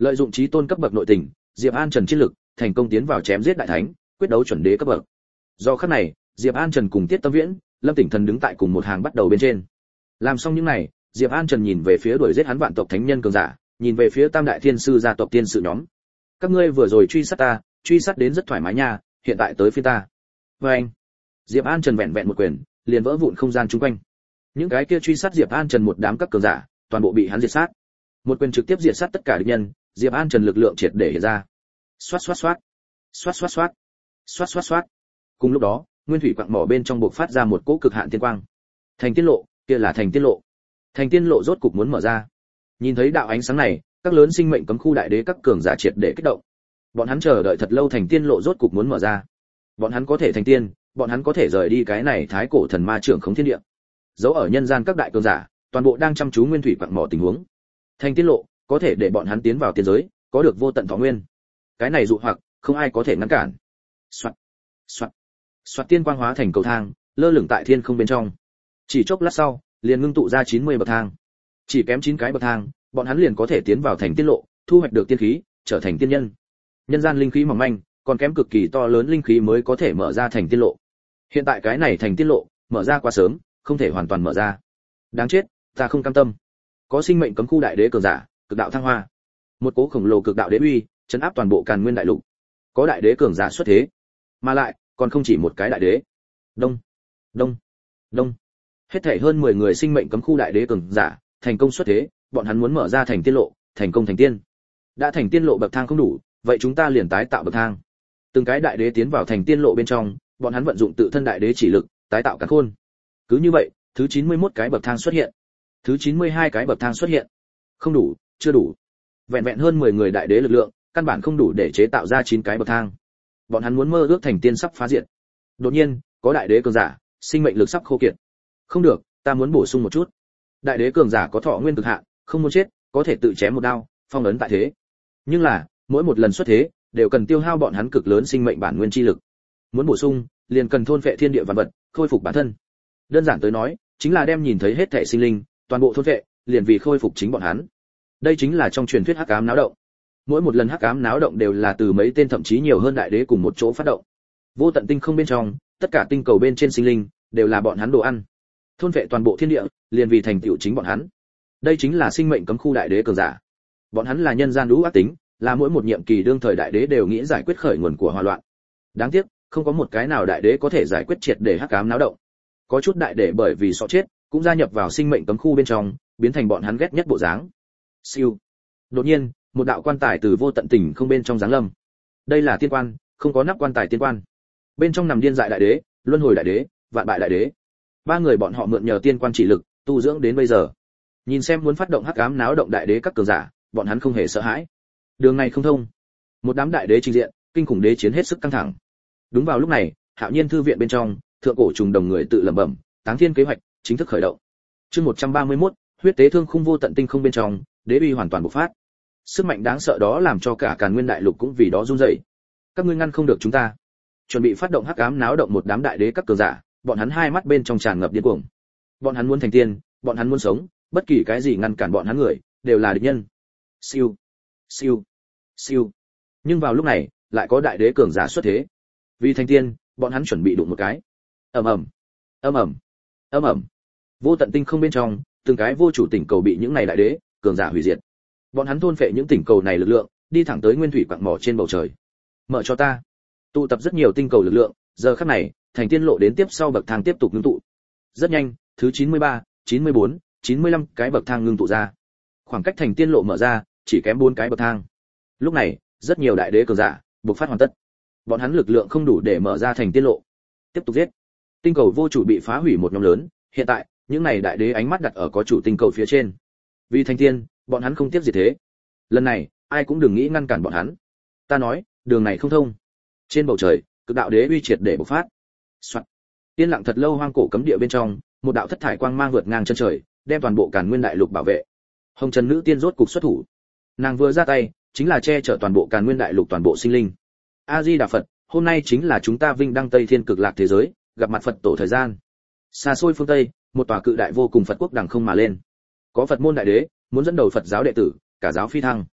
Lợi dụng chí tôn cấp bậc nội tình, Diệp An Trần chiến lực, thành công tiến vào chém giết đại thánh, quyết đấu chuẩn đế cấp bậc. Do khắc này, Diệp An Trần cùng Tiết Tâm Viễn, Lâm Tỉnh Thần đứng tại cùng một hàng bắt đầu bên trên. Làm xong những này, Diệp An Trần nhìn về phía đuổi giết hắn vạn tộc thánh nhân cường giả, nhìn về phía Tam đại thiên sư gia tộc tiên sự nhóm. Các ngươi vừa rồi truy sát ta, truy sát đến rất thoải mái nha, hiện tại tới phía ta. Anh, Diệp An Trần vẹn vẹn một quyền, liền vỡ vụn không gian chung quanh. Những cái kia truy sát Diệp An Trần một đám các cường giả, toàn bộ bị hắn diệt sát. Một quyền trực tiếp diệt sát tất cả địch nhân, Diệp An Trần lực lượng triệt để hiện ra. Xoát xoát xoát, xoát xoát xoát, xoát xoát xoát. Cùng lúc đó, nguyên thủy quặng mỏ bên trong bộc phát ra một cỗ cực hạn tiên quang. Thành tiên lộ, kia là thành tiên lộ. Thành tiên lộ rốt cục muốn mở ra. Nhìn thấy đạo ánh sáng này, các lớn sinh mệnh cấm khu đại đế các cường giả triệt để kích động. Bọn hắn chờ đợi thật lâu thành tiên lộ rốt cục muốn mở ra. Bọn hắn có thể thành tiên, bọn hắn có thể rời đi cái này thái cổ thần ma trưởng khống thiên địa. Dấu ở nhân gian các đại cường giả, toàn bộ đang chăm chú nguyên thủy quặng mỏ tình huống. Thành tiên lộ có thể để bọn hắn tiến vào tiên giới, có được vô tận thọ nguyên. Cái này dụ hoặc, không ai có thể ngăn cản. Soạt, soạt, soạt, tiên quang hóa thành cầu thang, lơ lửng tại thiên không bên trong. Chỉ chốc lát sau, liền ngưng tụ ra 90 bậc thang. Chỉ kém 9 cái bậc thang, bọn hắn liền có thể tiến vào thành tiên lộ, thu hoạch được tiên khí, trở thành tiên nhân. Nhân gian linh khí mỏng manh, còn kém cực kỳ to lớn linh khí mới có thể mở ra thành tiên lộ. Hiện tại cái này thành tiên lộ, mở ra quá sớm, không thể hoàn toàn mở ra. Đáng chết, ta không cam tâm. Có sinh mệnh cấm khu đại đế cường giả, cực đạo thăng hoa. Một cỗ khổng lồ cực đạo đế uy, trấn áp toàn bộ Càn Nguyên đại lục. Có đại đế cường giả xuất thế, mà lại còn không chỉ một cái đại đế. Đông, đông, đông. Hết thảy hơn 10 người sinh mệnh cấm khu đại đế cường giả, thành công xuất thế, bọn hắn muốn mở ra thành tiên lộ, thành công thành tiên. Đã thành tiên lộ bậc thang không đủ, vậy chúng ta liền tái tạo bậc thang. Từng cái đại đế tiến vào thành tiên lộ bên trong, bọn hắn vận dụng tự thân đại đế chỉ lực, tái tạo càn khôn. Cứ như vậy, thứ 91 cái bậc thang xuất hiện. Thứ 92 cái bậc thang xuất hiện. Không đủ, chưa đủ. Vẹn vẹn hơn 10 người đại đế lực lượng, căn bản không đủ để chế tạo ra 9 cái bậc thang. Bọn hắn muốn mơ ước thành tiên sắp phá diệt. Đột nhiên, có đại đế cường giả, sinh mệnh lực sắp khô kiệt. Không được, ta muốn bổ sung một chút. Đại đế cường giả có thọ nguyên cực hạn, không muốn chết, có thể tự chém một đao, phong ấn tại thế. Nhưng là, mỗi một lần xuất thế, đều cần tiêu hao bọn hắn cực lớn sinh mệnh bản nguyên chi lực. Muốn bổ sung, liền cần thôn phệ thiên địa vạn vật, khôi phục bản thân. Đơn giản tới nói, chính là đem nhìn thấy hết thảy sinh linh, toàn bộ thôn phệ, liền vì khôi phục chính bọn hắn. Đây chính là trong truyền thuyết hắc ám náo động. Mỗi một lần hắc ám náo động đều là từ mấy tên thậm chí nhiều hơn đại đế cùng một chỗ phát động. Vô tận tinh không bên trong, tất cả tinh cầu bên trên sinh linh đều là bọn hắn đồ ăn. Thôn vệ toàn bộ thiên địa, liền vì thành tựu chính bọn hắn. Đây chính là sinh mệnh cấm khu đại đế cường giả. Bọn hắn là nhân gian lũ ác tính, là mỗi một nhiệm kỳ đương thời đại đế đều nghĩ giải quyết khởi nguồn của hòa loạn. Đáng tiếc, không có một cái nào đại đế có thể giải quyết triệt để hắc ám náo động. Có chút đại đế bởi vì sợ chết, cũng gia nhập vào sinh mệnh cấm khu bên trong, biến thành bọn hắn ghét nhất bộ dáng. Siêu. Đột nhiên, một đạo quan tài từ vô tận tình không bên trong giáng lâm. Đây là tiên quan, không có nắp quan tài tiên quan. Bên trong nằm điên dại đại đế, luân hồi đại đế, vạn bại đại đế. Ba người bọn họ mượn nhờ tiên quan chỉ lực, tu dưỡng đến bây giờ. Nhìn xem muốn phát động hắc ám náo động đại đế các cường giả, bọn hắn không hề sợ hãi. Đường này không thông. Một đám đại đế trình diện, kinh khủng đế chiến hết sức căng thẳng. Đúng vào lúc này, Hạo Nhiên thư viện bên trong, thượng cổ trùng đồng người tự lẩm bẩm, Táng Thiên kế hoạch chính thức khởi động. Chương 131, huyết tế thương khung vô tận tinh không bên trong, đế uy hoàn toàn bộc phát. Sức mạnh đáng sợ đó làm cho cả Càn Nguyên đại lục cũng vì đó run rẩy. Các ngươi ngăn không được chúng ta. Chuẩn bị phát động hắc ám náo động một đám đại đế các cường giả, bọn hắn hai mắt bên trong tràn ngập điên cuồng. Bọn hắn muốn thành tiên, bọn hắn muốn sống, bất kỳ cái gì ngăn cản bọn hắn người, đều là địch nhân. Siêu, siêu, siêu. Nhưng vào lúc này, lại có đại đế cường giả xuất thế. Vì thành tiên, bọn hắn chuẩn bị đụng một cái. Ầm ầm, ầm ầm, ầm ầm. Vô tận tinh không bên trong, từng cái vô chủ tỉnh cầu bị những này đại đế cường giả hủy diệt. Bọn hắn thôn phệ những tỉnh cầu này lực lượng, đi thẳng tới nguyên thủy quặng mỏ trên bầu trời. Mở cho ta. Tụ tập rất nhiều tinh cầu lực lượng, giờ khắc này, thành tiên lộ đến tiếp sau bậc thang tiếp tục ngưng tụ. Rất nhanh, thứ 93, 94, 95 cái bậc thang ngưng tụ ra. Khoảng cách thành tiên lộ mở ra, chỉ kém 4 cái bậc thang. Lúc này, rất nhiều đại đế cường giả bộc phát hoàn tất. Bọn hắn lực lượng không đủ để mở ra thành tiên lộ. Tiếp tục giết. Tinh cầu vô chủ bị phá hủy một nhóm lớn, hiện tại, những này đại đế ánh mắt đặt ở có chủ tinh cầu phía trên. Vì thành tiên, bọn hắn không tiếp diệt thế. Lần này, ai cũng đừng nghĩ ngăn cản bọn hắn. Ta nói, đường này không thông. Trên bầu trời, cực đạo đế uy triệt để bộc phát. Soạt. Yên lặng thật lâu hoang cổ cấm địa bên trong, một đạo thất thải quang mang vượt ngang chân trời, đem toàn bộ Càn Nguyên đại lục bảo vệ. Hồng Trần nữ tiên rốt cục xuất thủ. Nàng vừa ra tay, chính là che chở toàn bộ Càn Nguyên đại lục toàn bộ sinh linh. A Di Đà Phật, hôm nay chính là chúng ta vinh đăng Tây Thiên cực lạc thế giới, gặp mặt Phật tổ thời gian. Xa xôi phương Tây, một tòa cự đại vô cùng Phật quốc đằng không mà lên. Có Phật môn đại đế, muốn dẫn đầu Phật giáo đệ tử, cả giáo phi thăng.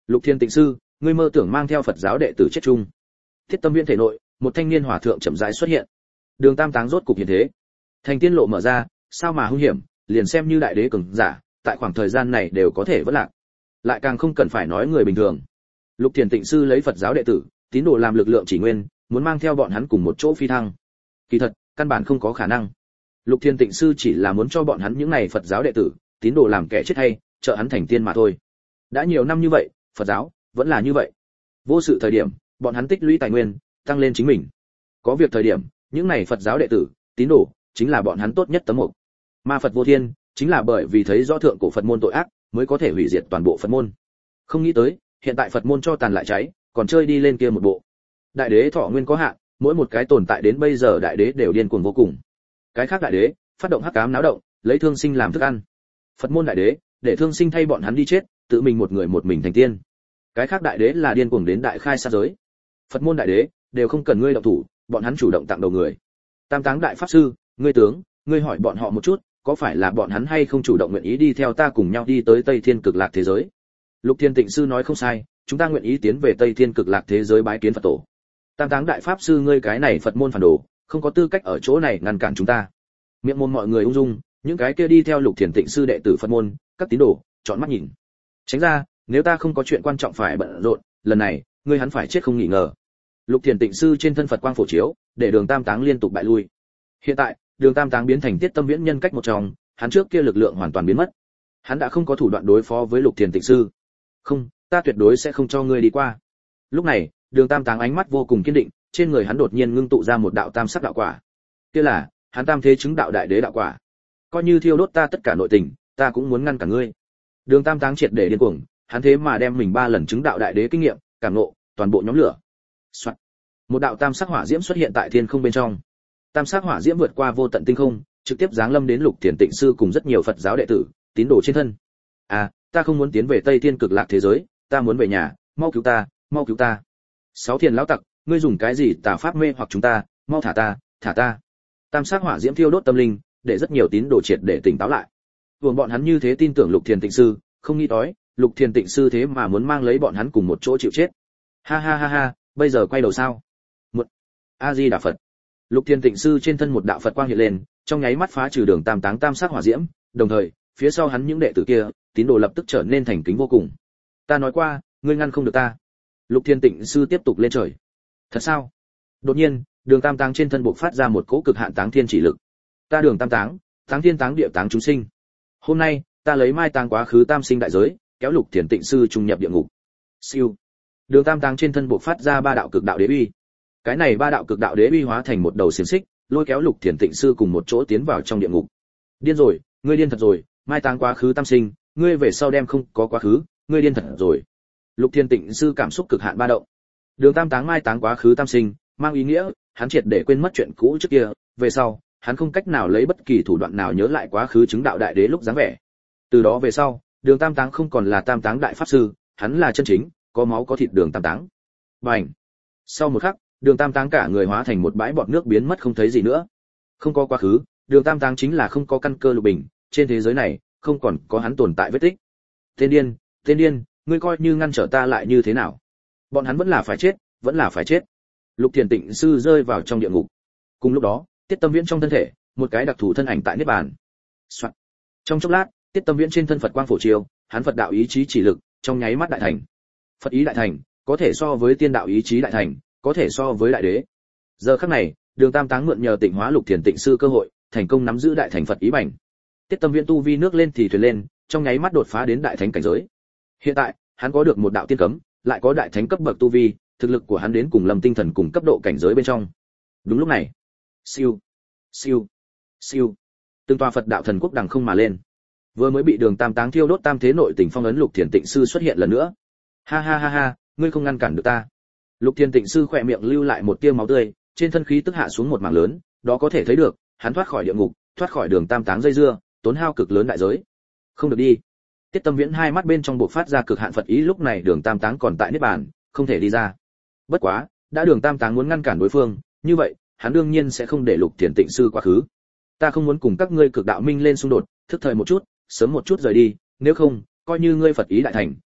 Lục Thiên Tịnh sư, ngươi mơ tưởng mang theo Phật giáo đệ tử chết chung. Thiết Tâm Viễn thể nội, một thanh niên hòa thượng chậm rãi xuất hiện. Đường Tam Táng rốt cục hiện thế. Thành tiên lộ mở ra, sao mà hung hiểm, liền xem như đại đế cường giả, tại khoảng thời gian này đều có thể vỡ lạc. Lại càng không cần phải nói người bình thường. Lục Thiên Tịnh sư lấy Phật giáo đệ tử, tín đồ làm lực lượng chỉ nguyên, muốn mang theo bọn hắn cùng một chỗ phi thăng. Kỳ thật, căn bản không có khả năng. Lục Thiên Tịnh sư chỉ là muốn cho bọn hắn những này Phật giáo đệ tử, tín đồ làm kẻ chết hay, trợ hắn thành tiên mà thôi. Đã nhiều năm như vậy, Phật giáo vẫn là như vậy. Vô sự thời điểm, bọn hắn tích lũy tài nguyên, tăng lên chính mình. Có việc thời điểm, những này Phật giáo đệ tử, tín đồ, chính là bọn hắn tốt nhất tấm mục. Ma Phật vô thiên, chính là bởi vì thấy rõ thượng cổ Phật môn tội ác, mới có thể hủy diệt toàn bộ Phật môn. Không nghĩ tới, hiện tại Phật môn cho tàn lại cháy, còn chơi đi lên kia một bộ. Đại đế thọ nguyên có hạn, mỗi một cái tồn tại đến bây giờ đại đế đều điên cuồng vô cùng. Cái khác đại đế, phát động hắc ám náo động, lấy thương sinh làm thức ăn. Phật môn đại đế, để thương sinh thay bọn hắn đi chết, tự mình một mình thành tiên. Cái khác đại đế là điên cuồng đến đại khai sát giới. Phật môn đại đế đều không cần ngươi động thủ, bọn hắn chủ động tặng đầu người. Tam Táng đại pháp sư, ngươi tướng, ngươi hỏi bọn họ một chút, có phải là bọn hắn hay không chủ động nguyện ý đi theo ta cùng nhau đi tới Tây Thiên Cực Lạc thế giới? Lục Thiên Tịnh sư nói không sai, chúng ta nguyện ý tiến về Tây Thiên Cực Lạc thế giới bái kiến Phật tổ. Tam Táng đại pháp sư, ngươi cái này Phật môn phản đồ, không có tư cách ở chỗ này ngăn cản chúng ta. Miệng môn mọi người ung dung, những cái kia đi theo Lục Thiên Tịnh sư đệ tử Phật môn, các tín đồ, chọn mắt nhìn. Tránh ra, nếu ta không có chuyện quan trọng phải bận rộn, lần này, ngươi hắn phải chết không nghi ngờ. Lục Thiên Tịnh sư trên thân Phật quang phổ chiếu, để Đường Tam Táng liên tục bại lui. Hiện tại, Đường Tam Táng biến thành Tiết Tâm Viễn nhân cách một trong, hắn trước kia lực lượng hoàn toàn biến mất. Hắn đã không có thủ đoạn đối phó với Lục Thiên Tịnh sư. Không, ta tuyệt đối sẽ không cho ngươi đi qua. Lúc này, Đường Tam Táng ánh mắt vô cùng kiên định, trên người hắn đột nhiên ngưng tụ ra một đạo tam sắc đạo quả. Kia là, hắn tam thế chứng đạo đại đế đạo quả. Coi như thiêu đốt ta tất cả nội tình, ta cũng muốn ngăn cả ngươi. Đường Tam Táng triệt để điên cuồng, hắn thế mà đem mình 3 lần chứng đạo đại đế kinh nghiệm, cảm ngộ, toàn bộ nhóm lửa. Soạn. Một đạo tam sắc hỏa diễm xuất hiện tại thiên không bên trong. Tam sắc hỏa diễm vượt qua vô tận tinh không, trực tiếp giáng lâm đến Lục Thiền Tịnh sư cùng rất nhiều Phật giáo đệ tử, tín đồ trên thân. À, ta không muốn tiến về Tây Thiên Cực Lạc thế giới, ta muốn về nhà, mau cứu ta, mau cứu ta. Sáu thiền lão tặc, ngươi dùng cái gì tà pháp mê hoặc chúng ta, mau thả ta, thả ta. Tam sắc hỏa diễm thiêu đốt tâm linh, để rất nhiều tín đồ triệt để tỉnh táo lại. Vùng bọn hắn như thế tin tưởng Lục Thiền Tịnh sư, không nghĩ tới, Lục Thiền Tịnh sư thế mà muốn mang lấy bọn hắn cùng một chỗ chịu chết. Ha ha ha ha, bây giờ quay đầu sao? Một A Di Đà Phật. Lục Thiền Tịnh sư trên thân một đạo Phật quang hiện lên, trong nháy mắt phá trừ Đường Tam Táng tam sắc hỏa diễm, đồng thời, phía sau hắn những đệ tử kia, tín đồ lập tức trở nên thành kính vô cùng. Ta nói qua, ngươi ngăn không được ta. Lục Thiên Tịnh sư tiếp tục lên trời. Thật sao? Đột nhiên, Đường Tam Táng trên thân bộc phát ra một cỗ cực hạn táng thiên chỉ lực. Ta Đường Tam Táng, táng thiên táng địa táng chúng sinh. Hôm nay, ta lấy mai táng quá khứ tam sinh đại giới, kéo Lục Thiên Tịnh sư trùng nhập địa ngục. Siêu. Đường Tam Táng trên thân bộc phát ra 3 đạo cực đạo đế uy. Cái này 3 đạo cực đạo đế uy hóa thành một đầu xiềng xích, lôi kéo Lục Thiên Tịnh sư cùng một chỗ tiến vào trong địa ngục. Điên rồi, ngươi điên thật rồi, mai táng quá khứ tam sinh, ngươi về sau đem không có quá khứ, ngươi điên thật rồi. Lục Thiên Tịnh sư cảm xúc cực hạn ba động. Đường Tam Táng mai táng quá khứ tam sinh, mang ý nghĩa, hắn triệt để quên mất chuyện cũ trước kia, về sau, hắn không cách nào lấy bất kỳ thủ đoạn nào nhớ lại quá khứ chứng đạo đại đế lúc dáng vẻ. Từ đó về sau, Đường Tam Táng không còn là Tam Táng đại pháp sư, hắn là chân chính, có máu có thịt Đường Tam Táng. Bành. Sau một khắc, Đường Tam Táng cả người hóa thành một bãi bọt nước biến mất không thấy gì nữa. Không có quá khứ, Đường Tam Táng chính là không có căn cơ lục bình, trên thế giới này, không còn có hắn tồn tại vết tích. Tên điên, ngươi coi như ngăn trở ta lại như thế nào? Bọn hắn vẫn là phải chết, vẫn là phải chết. Lục Thiền Tịnh sư rơi vào trong địa ngục. Cùng lúc đó, Tiết Tâm Viễn trong thân thể, một cái đặc thù thân ảnh tại niết bàn. Soạn. Trong chốc lát, Tiết Tâm Viễn trên thân Phật quang phổ chiếu, hắn Phật đạo ý chí chỉ lực, trong nháy mắt đại thành. Phật ý đại thành, có thể so với tiên đạo ý chí đại thành, có thể so với đại đế. Giờ khắc này, Đường Tam Táng mượn nhờ Tịnh Hóa Lục Thiền Tịnh sư cơ hội, thành công nắm giữ đại thành Phật ý bảnh. Tiết Tâm Viễn tu vi nước lên thì thuyền lên, trong nháy mắt đột phá đến đại thánh cảnh giới. Hiện tại, hắn có được một đạo tiên cấm, lại có đại thánh cấp bậc tu vi, thực lực của hắn đến cùng Lâm Tinh Thần cùng cấp độ cảnh giới bên trong. Đúng lúc này, siêu, siêu, siêu, từng tòa Phật đạo thần quốc đằng không mà lên. Vừa mới bị Đường Tam Táng thiêu đốt tam thế nội tình phong ấn Lục Thiền Tịnh sư xuất hiện lần nữa. Ha ha ha ha, ngươi không ngăn cản được ta. Lục Thiền Tịnh sư khỏe miệng lưu lại một tia máu tươi, trên thân khí tức hạ xuống một mảng lớn, đó có thể thấy được, hắn thoát khỏi địa ngục, thoát khỏi Đường Tam Táng dây dưa, tốn hao cực lớn đại giới. Không được đi. Tiết Tâm Viễn hai mắt bên trong bộc phát ra cực hạn Phật ý, lúc này Đường Tam Táng còn tại niết bàn, không thể đi ra. Bất quá, đã Đường Tam Táng muốn ngăn cản đối phương, như vậy, hắn đương nhiên sẽ không để Lục Thiền Tịnh sư quá khứ. Ta không muốn cùng các ngươi cực đạo minh lên xung đột, thức thời một chút, sớm một chút rời đi, nếu không, coi như ngươi Phật ý đại thành,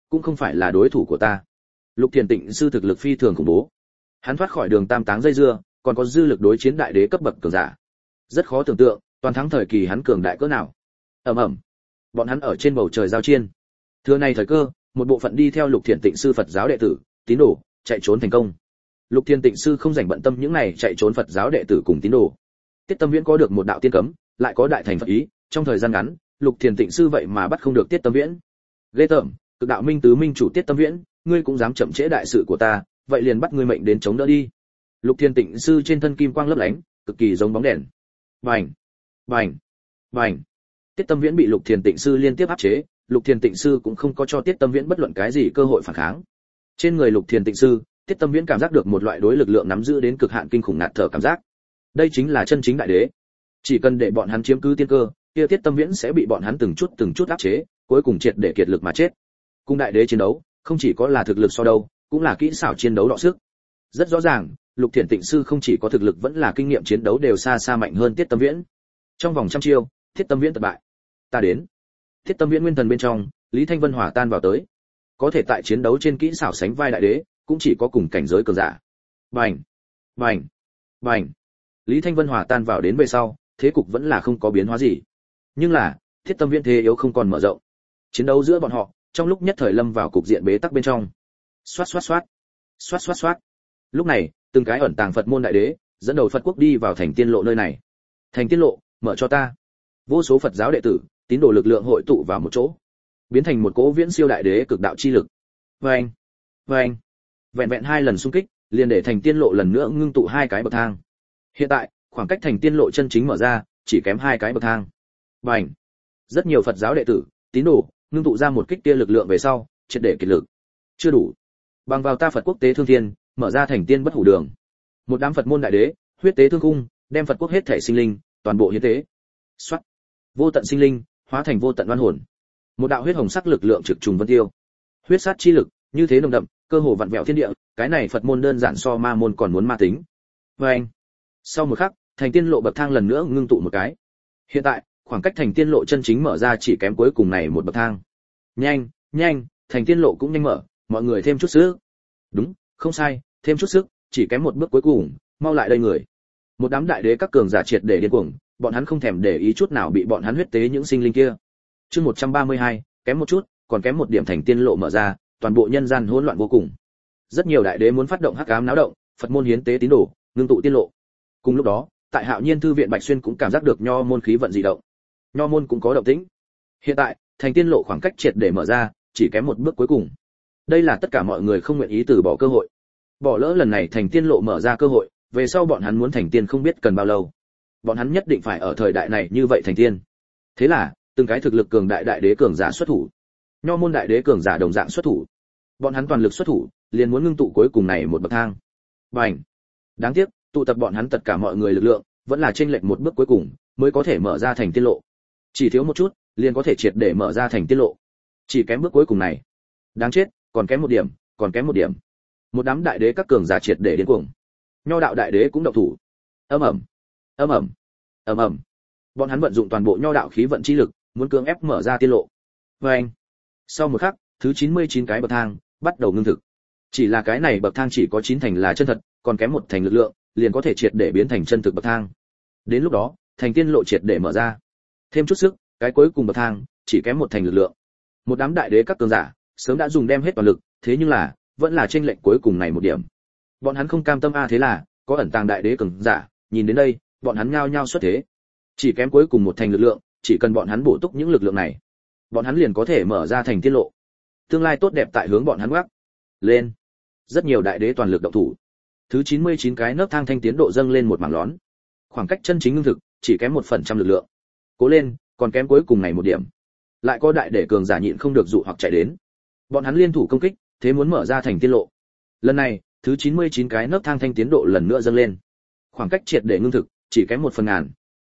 cũng không phải là đối thủ của ta. Lục Thiền Tịnh sư thực lực phi thường khủng bố. Hắn thoát khỏi đường tam táng dây dưa, còn có dư lực đối chiến đại đế cấp bậc cường giả. Rất khó tưởng tượng, toàn thắng thời kỳ hắn cường đại cỡ nào. Ầm ầm. Bọn hắn ở trên bầu trời giao chiên. Thừa này thời cơ, một bộ phận đi theo Lục Thiền Tịnh sư Phật giáo đệ tử, tín đồ, chạy trốn thành công. Lục Thiền Tịnh sư không rảnh bận tâm những này chạy trốn Phật giáo đệ tử cùng tín đồ. Tiết Tâm Viễn có được một đạo tiên cấm, lại có đại thành Phật ý, trong thời gian ngắn, Lục Thiền Tịnh sư vậy mà bắt không được Tiết Tâm Viễn. Ghê tởm, Cực đạo minh tứ minh chủ Tiết Tâm Viễn, ngươi cũng dám chậm trễ đại sự của ta, vậy liền bắt ngươi mệnh đến chống đỡ đi. Lục Thiền Tịnh sư trên thân kim quang lấp lánh, cực kỳ giống bóng đèn. Bành, bành, bành. Tiết Tâm Viễn bị Lục Thiền Tịnh sư liên tiếp áp chế, Lục Thiền Tịnh sư cũng không có cho Tiết Tâm Viễn bất luận cái gì cơ hội phản kháng. Trên người Lục Thiền Tịnh sư, Tiết Tâm Viễn cảm giác được một loại đối lực lượng nắm giữ đến cực hạn kinh khủng ngạt thở cảm giác. Đây chính là chân chính đại đế. Chỉ cần để bọn hắn chiếm cứ tiên cơ, kia Tiết Tâm Viễn sẽ bị bọn hắn từng chút áp chế, cuối cùng triệt để kiệt lực mà chết. Cùng đại đế chiến đấu, không chỉ có là thực lực so đâu, cũng là kỹ xảo chiến đấu đọ sức. Rất rõ ràng, Lục Thiền Tịnh sư không chỉ có thực lực vẫn là kinh nghiệm chiến đấu đều xa xa mạnh hơn Tiết Tâm Viễn. Trong vòng trăm chiêu, Tiết Tâm Viễn thất bại. Ta đến. Tiết Tâm Viễn nguyên thần bên trong, Lý Thanh Vân hòa tan vào tới. Có thể tại chiến đấu trên kỹ xảo sánh vai đại đế, cũng chỉ có cùng cảnh giới cường giả. Bành, bành, bành. Lý Thanh Vân hòa tan vào đến về sau, thế cục vẫn là không có biến hóa gì. Nhưng là, Thiết Tâm Viễn thế yếu không còn mở rộng. Chiến đấu giữa bọn họ, trong lúc nhất thời lâm vào cục diện bế tắc bên trong. Xoát xoát xoát, xoát xoát xoát. Lúc này, từng cái ẩn tàng Phật môn đại đế, dẫn đầu Phật quốc đi vào thành tiên lộ nơi này. Thành tiên lộ, mở cho ta. Vô số Phật giáo đệ tử, tín đồ lực lượng hội tụ vào một chỗ, biến thành một cỗ viễn siêu đại đế cực đạo chi lực. Vâng, vâng. Vẹn vẹn 2 lần xung kích, liền để thành tiên lộ lần nữa ngưng tụ 2 cái bậc thang. Hiện tại, khoảng cách thành tiên lộ chân chính mở ra, chỉ kém 2 cái bậc thang. Bành. Rất nhiều Phật giáo đệ tử, tín đồ, ngưng tụ ra một kích tia lực lượng về sau, triệt để kiệt lực. Chưa đủ. Bằng vào ta Phật quốc tế thương thiên, mở ra thành tiên bất hủ đường. Một đám Phật môn đại đế, huyết tế thương cung, đem Phật quốc hết thể sinh linh, toàn bộ hiến tế. Soát. Vô tận sinh linh, hóa thành vô tận oan hồn. Một đạo huyết hồng sắc lực lượng trực trùng vân tiêu. Huyết sát chi lực, như thế nồng đậm, cơ hồ vặn vẹo thiên địa, cái này Phật môn đơn giản so ma môn còn muốn ma tính. Vâng. Sau một khắc, thành tiên lộ bậc thang lần nữa ngưng tụ một cái. Hiện tại, khoảng cách thành tiên lộ chân chính mở ra chỉ kém cuối cùng này một bậc thang. Nhanh, nhanh, thành tiên lộ cũng nhanh mở, mọi người thêm chút sức. Đúng, không sai, thêm chút sức, chỉ kém một bước cuối cùng, mau lại đây người. Một đám đại đế các cường giả triệt để điên cuồng, bọn hắn không thèm để ý chút nào bị bọn hắn huyết tế những sinh linh kia. Chương 132, kém một chút, còn kém một điểm thành tiên lộ mở ra, toàn bộ nhân gian hỗn loạn vô cùng. Rất nhiều đại đế muốn phát động hắc ám náo động, Phật môn hiến tế tín đồ, ngưng tụ tiên lộ. Cùng lúc đó, tại Hạo Nhiên thư viện Bạch Xuyên cũng cảm giác được nho môn khí vận dị động. Nho môn cũng có động tĩnh. Hiện tại, thành tiên lộ khoảng cách triệt để mở ra, chỉ kém một bước cuối cùng. Đây là tất cả mọi người không nguyện ý từ bỏ cơ hội. Bỏ lỡ lần này thành tiên lộ mở ra cơ hội, về sau bọn hắn muốn thành tiên không biết cần bao lâu. Bọn hắn nhất định phải ở thời đại này như vậy thành tiên. Thế là, từng cái thực lực cường đại đại đế cường giả xuất thủ. Nho môn đại đế cường giả đồng dạng xuất thủ. Bọn hắn toàn lực xuất thủ, liền muốn ngưng tụ cuối cùng này một bậc thang. Bành. Đáng tiếc, tụ tập bọn hắn tất cả mọi người lực lượng, vẫn là chênh lệch một bước cuối cùng, mới có thể mở ra thành tiên lộ. Chỉ thiếu một chút, liền có thể triệt để mở ra thành tiên lộ. Chỉ kém bước cuối cùng này. Đáng chết, còn kém một điểm, còn kém một điểm. Một đám đại đế các cường giả triệt để điên cuồng. Nho đạo đại đế cũng động thủ. Ầm ầm, ầm ầm, ầm ầm. Bọn hắn vận dụng toàn bộ nho đạo khí vận chi lực, muốn cưỡng ép mở ra tiên lộ. Vâng. Sau một khắc, thứ 99 cái bậc thang bắt đầu ngưng thực. Chỉ là cái này bậc thang chỉ có 9 thành là chân thật, còn kém một thành lực lượng, liền có thể triệt để biến thành chân thực bậc thang. Đến lúc đó, thành tiên lộ triệt để mở ra. Thêm chút sức, cái cuối cùng bậc thang chỉ kém một thành lực lượng. Một đám đại đế các cường giả sớm đã dùng đem hết toàn lực, thế nhưng là vẫn là chênh lệch cuối cùng này một điểm. Bọn hắn không cam tâm thế là có ẩn tàng đại đế cường giả, nhìn đến đây, bọn hắn nhao nhao xuất thế. Chỉ kém cuối cùng một thành lực lượng, chỉ cần bọn hắn bổ túc những lực lượng này, bọn hắn liền có thể mở ra thành tiên lộ. Tương lai tốt đẹp tại hướng bọn hắn ngoắc lên. Rất nhiều đại đế toàn lực động thủ. Thứ 99 cái nấc thang thanh tiến độ dâng lên một mảng lón. Khoảng cách chân chính ngưng thực, chỉ kém 1% lực lượng. Cố lên, còn kém cuối cùng này một điểm. Lại có đại đế cường giả nhịn không được dụ hoặc chạy đến. Bọn hắn liên thủ công kích, thế muốn mở ra thành tiên lộ. Lần này, thứ 99 cái nấc thang thanh tiến độ lần nữa dâng lên. Khoảng cách triệt để ngưng thực, chỉ kém 1/1000.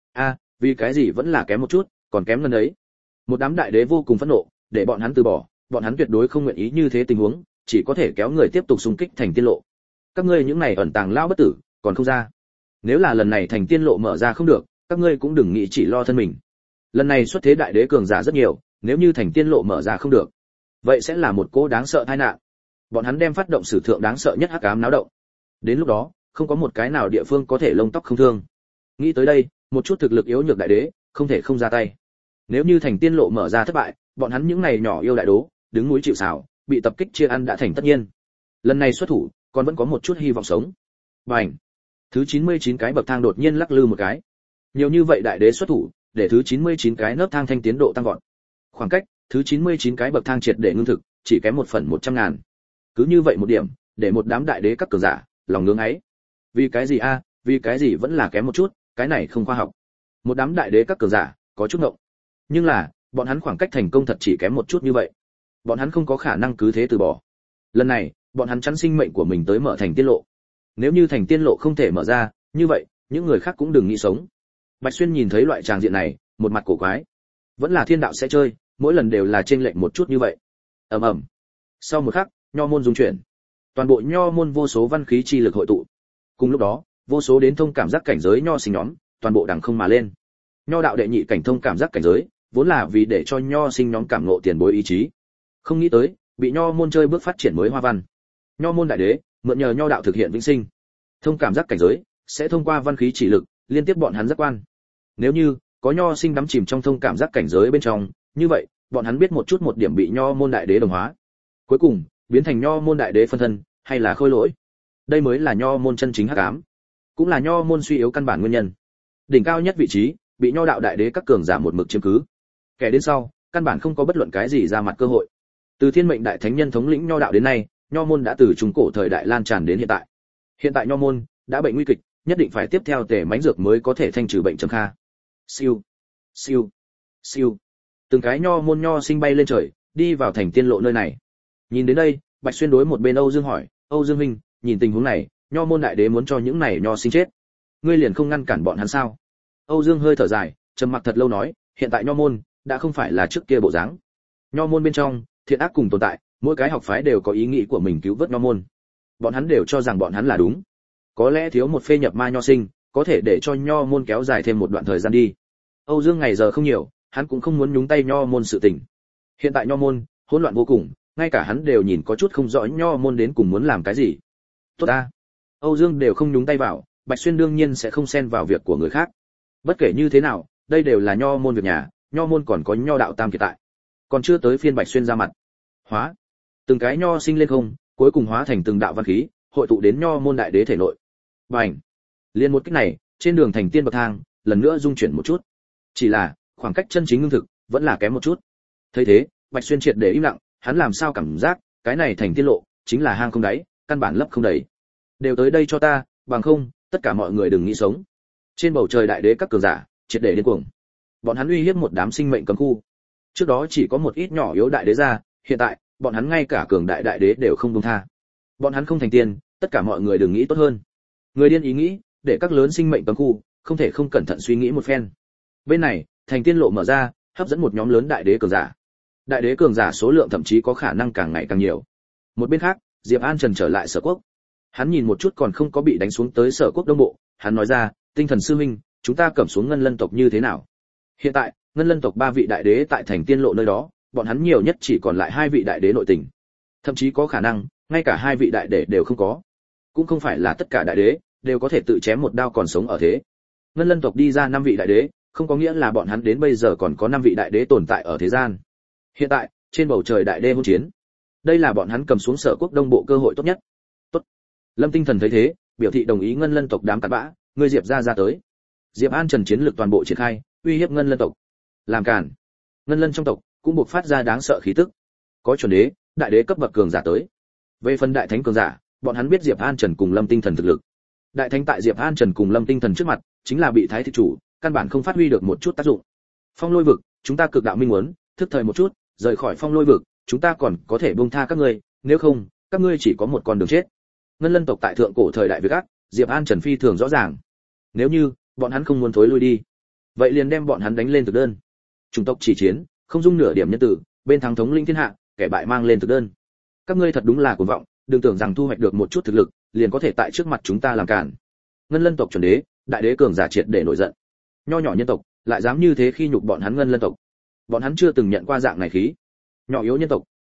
Vì cái gì vẫn là kém một chút, còn kém lần ấy. Một đám đại đế vô cùng phẫn nộ, để bọn hắn từ bỏ, bọn hắn tuyệt đối không nguyện ý như thế tình huống, chỉ có thể kéo người tiếp tục xung kích thành tiên lộ. Các ngươi những này ẩn tàng lão bất tử, còn không ra. Nếu là lần này thành tiên lộ mở ra không được, các ngươi cũng đừng nghĩ chỉ lo thân mình. Lần này xuất thế đại đế cường giả rất nhiều, nếu như thành tiên lộ mở ra không được, vậy sẽ là một cỗ đáng sợ tai nạn. Bọn hắn đem phát động sử thượng đáng sợ nhất hắc ám náo động. Đến lúc đó, không có một cái nào địa phương có thể lông tóc không thương. Nghĩ tới đây, một chút thực lực yếu nhược đại đế, không thể không ra tay. Nếu như thành tiên lộ mở ra thất bại, bọn hắn những này nhỏ yêu đại đố, đứng núi chịu sào, bị tập kích chia ăn đã thành tất nhiên. Lần này xuất thủ, còn vẫn có một chút hy vọng sống. Bành! Thứ 99 cái bậc thang đột nhiên lắc lư một cái. Nhiều như vậy đại đế xuất thủ, để thứ 99 cái nấc thang thanh tiến độ tăng vọt. Khoảng cách thứ 99 cái bậc thang triệt để ngưng thực, chỉ kém 1/100.000. Cứ như vậy một điểm, để một đám đại đế các cường giả, lòng ngưỡng ấy. Vì cái gì a, vì cái gì vẫn là kém một chút, cái này không khoa học. Một đám đại đế các cường giả, có chút ngộng. Nhưng là, bọn hắn khoảng cách thành công thật chỉ kém một chút như vậy. Bọn hắn không có khả năng cứ thế từ bỏ. Lần này, bọn hắn chắn sinh mệnh của mình tới mở thành tiên lộ. Nếu như thành tiên lộ không thể mở ra, như vậy, những người khác cũng đừng nghĩ sống. Bạch Xuyên nhìn thấy loại tràng diện này, một mặt cổ quái. Vẫn là thiên đạo sẽ chơi, mỗi lần đều là chênh lệch một chút như vậy. Ầm ầm. Sau một khắc, nho môn rung chuyển. Toàn bộ nho môn vô số văn khí chi lực hội tụ. Cùng lúc đó, vô số đến thông cảm giác cảnh giới nho sinh nhóm, toàn bộ đằng không mà lên. Nho đạo đệ nhị cảnh thông cảm giác cảnh giới, vốn là vì để cho nho sinh nhóm cảm ngộ tiền bối ý chí. Không nghĩ tới, bị nho môn chơi bước phát triển mới hoa văn. Nho môn đại đế, mượn nhờ nho đạo thực hiện vĩnh sinh. Thông cảm giác cảnh giới, sẽ thông qua văn khí chỉ lực, liên tiếp bọn hắn giác quan. Nếu như có nho sinh đắm chìm trong thông cảm giác cảnh giới bên trong, như vậy, bọn hắn biết một chút một điểm bị nho môn đại đế đồng hóa. Cuối cùng, biến thành nho môn đại đế phân thân, hay là khôi lỗi. Đây mới là nho môn chân chính hắc ám, cũng là nho môn suy yếu căn bản nguyên nhân. Đỉnh cao nhất vị trí, bị nho đạo đại đế các cường giả một mực chiếm cứ. Kẻ đến sau, căn bản không có bất luận cái gì ra mặt cơ hội. Từ thiên mệnh đại thánh nhân thống lĩnh nho đạo đến nay, nho môn đã từ trung cổ thời đại lan tràn đến hiện tại. Hiện tại nho môn đã bệnh nguy kịch, nhất định phải tiếp theo tể mãnh dược mới có thể thanh trừ bệnh trầm kha. Siêu, siêu, siêu. Từng cái nho môn nho sinh bay lên trời, đi vào thành tiên lộ nơi này. Nhìn đến đây, Bạch Xuyên đối một bên Âu Dương hỏi, Âu Dương huynh, nhìn tình huống này, nho môn đại đế muốn cho những này nho sinh chết, ngươi liền không ngăn cản bọn hắn sao? Âu Dương hơi thở dài, trầm mặc thật lâu nói, hiện tại nho môn đã không phải là trước kia bộ dáng. Nho môn bên trong, thiện ác cùng tồn tại, mỗi cái học phái đều có ý nghĩ của mình cứu vớt nho môn. Bọn hắn đều cho rằng bọn hắn là đúng. Có lẽ thiếu một phê nhập ma nho sinh, có thể để cho nho môn kéo dài thêm một đoạn thời gian đi. Âu Dương ngày giờ không nhiều, hắn cũng không muốn nhúng tay nho môn sự tình. Hiện tại nho môn hỗn loạn vô cùng, ngay cả hắn đều nhìn có chút không rõ nho môn đến cùng muốn làm cái gì. Tốt ta. Âu Dương đều không nhúng tay vào, Bạch Xuyên đương nhiên sẽ không xen vào việc của người khác. Bất kể như thế nào, đây đều là nho môn việc nhà, nho môn còn có nho đạo tam kiệt tại. Còn chưa tới phiên Bạch Xuyên ra mặt. Hóa. Từng cái nho sinh lên không, cuối cùng hóa thành từng đạo văn khí, hội tụ đến nho môn đại đế thể nội. Bành. Liên một cách này, trên đường thành tiên bậc thang, lần nữa dung chuyển một chút. Chỉ là, khoảng cách chân chính ngưng thực, vẫn là kém một chút. Thấy thế, Bạch Xuyên triệt để im lặng, hắn làm sao cảm giác, cái này thành tiên lộ, chính là hang không đáy, căn bản lấp không đầy. Đều tới đây cho ta, bằng không, tất cả mọi người đừng nghĩ sống. Trên bầu trời đại đế các cường giả, triệt để điên cuồng. Bọn hắn uy hiếp một đám sinh mệnh cấm khu. Trước đó chỉ có một ít nhỏ yếu đại đế ra, hiện tại, bọn hắn ngay cả cường đại đại đế đều không buông tha. Bọn hắn không thành tiên, tất cả mọi người đừng nghĩ tốt hơn. Người điên ý nghĩ, để các lớn sinh mệnh cấm khu, không thể không cẩn thận suy nghĩ một phen. Bên này, thành tiên lộ mở ra, hấp dẫn một nhóm lớn đại đế cường giả. Đại đế cường giả số lượng thậm chí có khả năng càng ngày càng nhiều. Một bên khác, Diệp An Trần trở lại Sở Quốc. Hắn nhìn một chút còn không có bị đánh xuống tới Sở Quốc Đông Bộ, hắn nói ra, Tinh Thần sư huynh, chúng ta cầm xuống Ngân Lân tộc như thế nào? Hiện tại, Ngân Lân tộc 3 vị đại đế tại thành tiên lộ nơi đó, bọn hắn nhiều nhất chỉ còn lại 2 vị đại đế nội tình. Thậm chí có khả năng, ngay cả 2 vị đại đế đều không có. Cũng không phải là tất cả đại đế đều có thể tự chém một đao còn sống ở thế. Ngân Lân tộc đi ra 5 vị đại đế, không có nghĩa là bọn hắn đến bây giờ còn có 5 vị đại đế tồn tại ở thế gian. Hiện tại, trên bầu trời đại đế hỗn chiến. Đây là bọn hắn cầm xuống Sở Quốc Đông Bộ cơ hội tốt nhất. Tốt. Lâm Tinh Thần thấy thế, biểu thị đồng ý Ngân Lân tộc đám cặn bã, ngươi Diệp ra tới. Diệp An Trần chiến lược toàn bộ triển khai, uy hiếp Ngân Lân tộc. Làm cản. Ngân Lân trong tộc cũng buộc phát ra đáng sợ khí tức. Có chuẩn đế, đại đế cấp bậc cường giả tới. Về phần đại thánh cường giả, bọn hắn biết Diệp An Trần cùng Lâm Tinh Thần thực lực. Đại thánh tại Diệp An Trần cùng Lâm Tinh Thần trước mặt, chính là bị thái thị chủ, căn bản không phát huy được một chút tác dụng. Phong Lôi vực, chúng ta cực đạo minh muốn, thức thời một chút, rời khỏi Phong Lôi vực, chúng ta còn có thể buông tha các ngươi, nếu không, các ngươi chỉ có một con đường chết. Ngân Lân tộc tại thượng cổ thời đại việc ác, Diệp An Trần phi thường rõ ràng. Nếu như bọn hắn không muốn thối lui đi, vậy liền đem bọn hắn đánh lên thực đơn. Chủng tộc chỉ chiến, không dung nửa điểm nhân tử, bên thắng thống lĩnh thiên hạ, kẻ bại mang lên thực đơn. Các ngươi thật đúng là cuồng vọng, đừng tưởng rằng thu hoạch được một chút thực lực, liền có thể tại trước mặt chúng ta làm cản. Ngân Lân tộc chuẩn đế, đại đế cường giả triệt để nổi giận. Nho nhỏ nhân tộc, lại dám như thế khi nhục bọn hắn Ngân Lân tộc. Bọn hắn chưa từng nhận qua dạng này khí. Nhỏ yếu nhân tộc,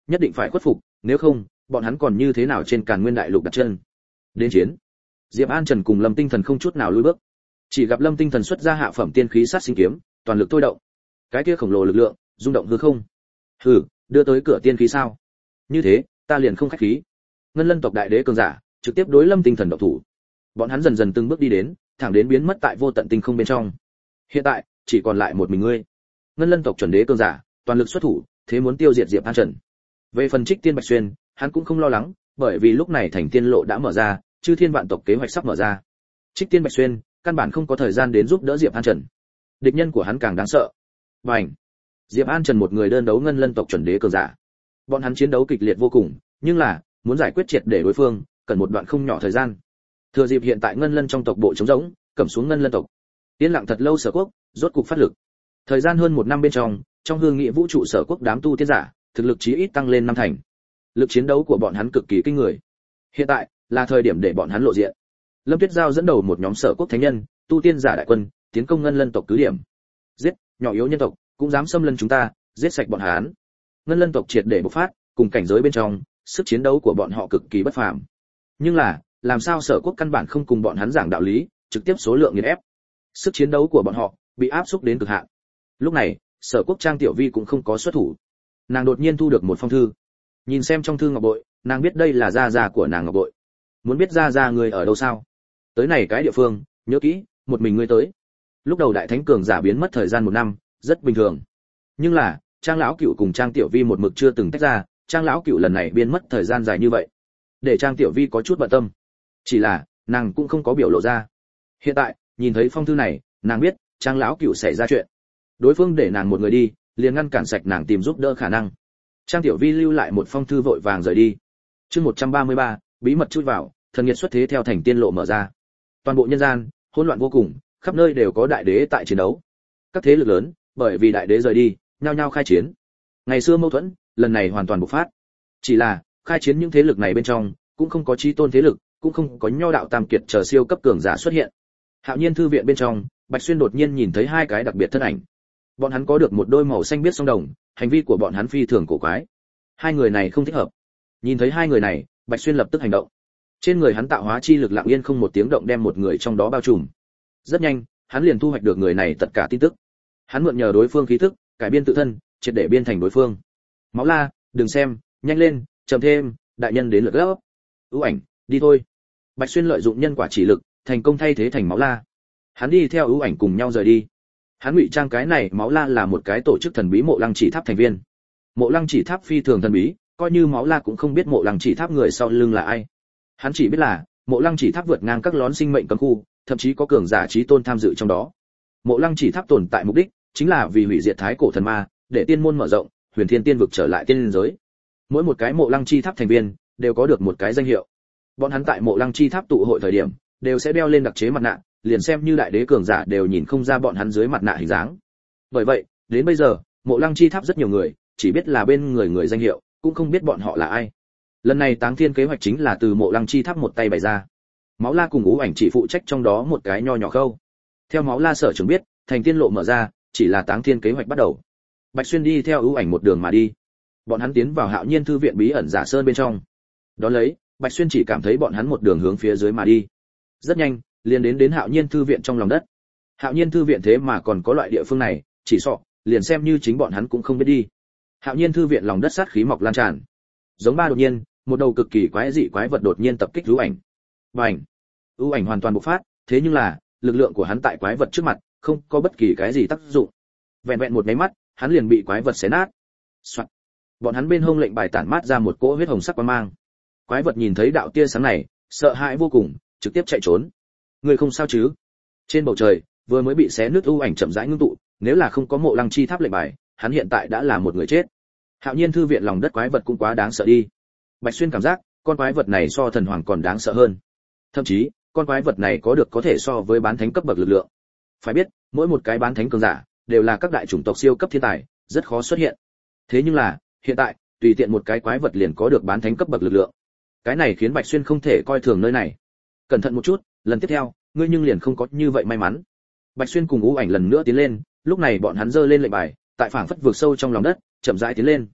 nhất định phải khuất phục, nếu không bọn hắn còn như thế nào trên Càn Nguyên đại lục đặt chân. Đến chiến. Diệp An Trần cùng Lâm Tinh Thần không chút nào lùi bước, chỉ gặp Lâm Tinh Thần xuất ra hạ phẩm tiên khí sát sinh kiếm, toàn lực thôi động. Cái kia khổng lồ lực lượng rung động hư không. Hừ, đưa tới cửa tiên khí sao? Như thế, ta liền không khách khí. Ngân Lân tộc đại đế cường giả trực tiếp đối Lâm Tinh Thần động thủ. Bọn hắn dần dần từng bước đi đến, thẳng đến biến mất tại vô tận tinh không bên trong. Hiện tại, chỉ còn lại một mình ngươi. Ngân Lân tộc chuẩn đế cường giả, toàn lực xuất thủ, thế muốn tiêu diệt Diệp An Trần. Về phần Trích Tiên Bạch Xuyên, hắn cũng không lo lắng, bởi vì lúc này thành tiên lộ đã mở ra, chư thiên vạn tộc kế hoạch sắp mở ra. Trích Tiên Bạch Xuyên, căn bản không có thời gian đến giúp đỡ Diệp An Trần. Địch nhân của hắn càng đáng sợ. Bành! Diệp An Trần một người đơn đấu Ngân Lân tộc chuẩn đế cường giả. Bọn hắn chiến đấu kịch liệt vô cùng, nhưng là muốn giải quyết triệt để đối phương, cần một đoạn không nhỏ thời gian. Thừa dịp hiện tại Ngân Lân trong tộc bộ trống rỗng, cầm xuống Ngân Lân tộc. Yên lặng thật lâu Sở Quốc, rốt cục phát lực. Thời gian hơn 1 năm bên trong hương nghị vũ trụ Sở Quốc đám tu tiên giả, thực lực chí ít tăng lên 5 thành. Lực chiến đấu của bọn hắn cực kỳ kinh người. Hiện tại là thời điểm để bọn hắn lộ diện. Lâm Tuyết Giao dẫn đầu một nhóm Sở Quốc thánh nhân, tu tiên giả đại quân, tiến công Ngân Lân tộc cứ điểm. Giết, nhỏ yếu nhân tộc, cũng dám xâm lấn chúng ta, giết sạch bọn hắn. Ngân Lân tộc triệt để bộc phát, cùng cảnh giới bên trong, sức chiến đấu của bọn họ cực kỳ bất phàm. Nhưng là, làm sao Sở Quốc căn bản không cùng bọn hắn giảng đạo lý, trực tiếp số lượng nghiền ép. Sức chiến đấu của bọn họ bị áp xúc đến cực hạn. Lúc này, Sở Quốc Trang Tiểu Vi cũng không có xuất thủ. Nàng đột nhiên thu được một phong thư. Nhìn xem trong thư ngọc bội, nàng biết đây là gia gia của nàng ngọc bội. Muốn biết gia gia người ở đâu sao? Tới này cái địa phương, nhớ kỹ, một mình ngươi tới. Lúc đầu đại thánh cường giả biến mất thời gian 1 năm, rất bình thường. Nhưng là, Trang lão cựu cùng Trang Tiểu Vi một mực chưa từng tách ra, Trang lão cựu lần này biến mất thời gian dài như vậy, để Trang Tiểu Vi có chút bận tâm. Chỉ là, nàng cũng không có biểu lộ ra. Hiện tại, nhìn thấy phong thư này, nàng biết, Trang lão cựu xảy ra chuyện. Đối phương để nàng một người đi, liền ngăn cản sạch nàng tìm giúp đỡ khả năng. Trang Tiểu Vi lưu lại một phong thư vội vàng rời đi. Chương 133, bí mật chui vào, thần nghiệt xuất thế theo thành tiên lộ mở ra. Toàn bộ nhân gian hỗn loạn vô cùng, khắp nơi đều có đại đế tại chiến đấu. Các thế lực lớn, bởi vì đại đế rời đi, nhao nhao khai chiến. Ngày xưa mâu thuẫn, lần này hoàn toàn bộc phát. Chỉ là, khai chiến những thế lực này bên trong, cũng không có chí tôn thế lực, cũng không có nho đạo tam kiệt chờ siêu cấp cường giả xuất hiện. Hạo Nhiên thư viện bên trong, Bạch Xuyên đột nhiên nhìn thấy 2 cái đặc biệt thân ảnh. Bọn hắn có được một đôi màu xanh biếc song đồng, hành vi của bọn hắn phi thường cổ quái. 2 người này không thích hợp. Nhìn thấy 2 người này, Bạch Xuyên lập tức hành động. Trên người hắn tạo hóa chi lực lặng yên không một tiếng động đem một người trong đó bao trùm. Rất nhanh, hắn liền thu hoạch được người này tất cả tin tức. Hắn mượn nhờ đối phương khí tức, cải biên tự thân, triệt để biên thành đối phương. Máu La, đừng xem, nhanh lên, chậm thêm, đại nhân đến lượt gấp. Ưu Ảnh, đi thôi. Bạch Xuyên lợi dụng nhân quả chỉ lực, thành công thay thế thành Máu La. Hắn đi theo Ưu Ảnh cùng nhau rời đi. Hắn ngụy trang cái này Máu La là một cái tổ chức thần bí Mộ Lăng Chỉ Tháp thành viên. Mộ Lăng Chỉ Tháp phi thường thần bí, coi như Máu La cũng không biết Mộ Lăng Chỉ Tháp người sau lưng là ai. Hắn chỉ biết là Mộ Lăng Chỉ Tháp vượt ngang các lón sinh mệnh cấm khu, thậm chí có cường giả chí tôn tham dự trong đó. Mộ Lăng Chỉ Tháp tồn tại mục đích chính là vì hủy diệt thái cổ thần ma, để tiên môn mở rộng, huyền thiên tiên vực trở lại tiên giới. Mỗi một cái Mộ Lăng Chi Tháp thành viên đều có được một cái danh hiệu. Bọn hắn tại Mộ Lăng Chi Tháp tụ hội thời điểm, đều sẽ đeo lên đặc chế mặt nạ, liền xem như đại đế cường giả đều nhìn không ra bọn hắn dưới mặt nạ hình dáng. Bởi vậy, đến bây giờ, Mộ Lăng Chi Tháp rất nhiều người chỉ biết là bên người danh hiệu, cũng không biết bọn họ là ai. Lần này Táng Thiên kế hoạch chính là từ Mộ Lăng Chi Tháp một tay bày ra. Máu La cùng Ú Ảnh chỉ phụ trách trong đó một cái nho nhỏ khâu. Theo Máu La sở trưởng biết, thành tiên lộ mở ra, chỉ là Táng Thiên kế hoạch bắt đầu. Bạch Xuyên đi theo Ú Ảnh một đường mà đi. Bọn hắn tiến vào Hạo Nhiên thư viện bí ẩn giả sơn bên trong. Đón lấy, Bạch Xuyên chỉ cảm thấy bọn hắn một đường hướng phía dưới mà đi. Rất nhanh, liền đến Hạo Nhiên thư viện trong lòng đất. Hạo Nhiên thư viện thế mà còn có loại địa phương này, chỉ sợ liền xem như chính bọn hắn cũng không biết đi. Hạo Nhiên thư viện lòng đất sát khí mọc lan tràn. Giống ba đột nhiên, một đầu cực kỳ quái dị quái vật đột nhiên tập kích Ú Ảnh. Bành! Ú Ảnh hoàn toàn bộc phát, thế nhưng là, lực lượng của hắn tại quái vật trước mặt, không có bất kỳ cái gì tác dụng. Vẹn vẹn một cái mắt, hắn liền bị quái vật xé nát. Soạt. Bọn hắn bên hông lệnh bài tản mát ra một cỗ huyết hồng sắc quang mang. Quái vật nhìn thấy đạo tia sáng này, sợ hãi vô cùng, trực tiếp chạy trốn. Người không sao chứ? Trên bầu trời, vừa mới bị xé nứt Ú Ảnh chậm rãi ngưng tụ, nếu là không có Mộ Lăng Chi Tháp lệnh bài, hắn hiện tại đã là một người chết. Hạo Nhiên thư viện lòng đất quái vật cũng quá đáng sợ đi. Bạch Xuyên cảm giác, con quái vật này so thần hoàng còn đáng sợ hơn. Thậm chí, con quái vật này có thể so với bán thánh cấp bậc lực lượng. Phải biết, mỗi một cái bán thánh cường giả đều là các đại chủng tộc siêu cấp thiên tài, rất khó xuất hiện. Thế nhưng là, hiện tại, tùy tiện một cái quái vật liền có được bán thánh cấp bậc lực lượng. Cái này khiến Bạch Xuyên không thể coi thường nơi này. Cẩn thận một chút, lần tiếp theo, ngươi nhưng liền không có như vậy may mắn. Bạch Xuyên cùng Ú Ảnh lần nữa tiến lên, lúc này bọn hắn giơ lên lệnh bài, tại phảng phất vượt sâu trong lòng đất, chậm rãi tiến lên.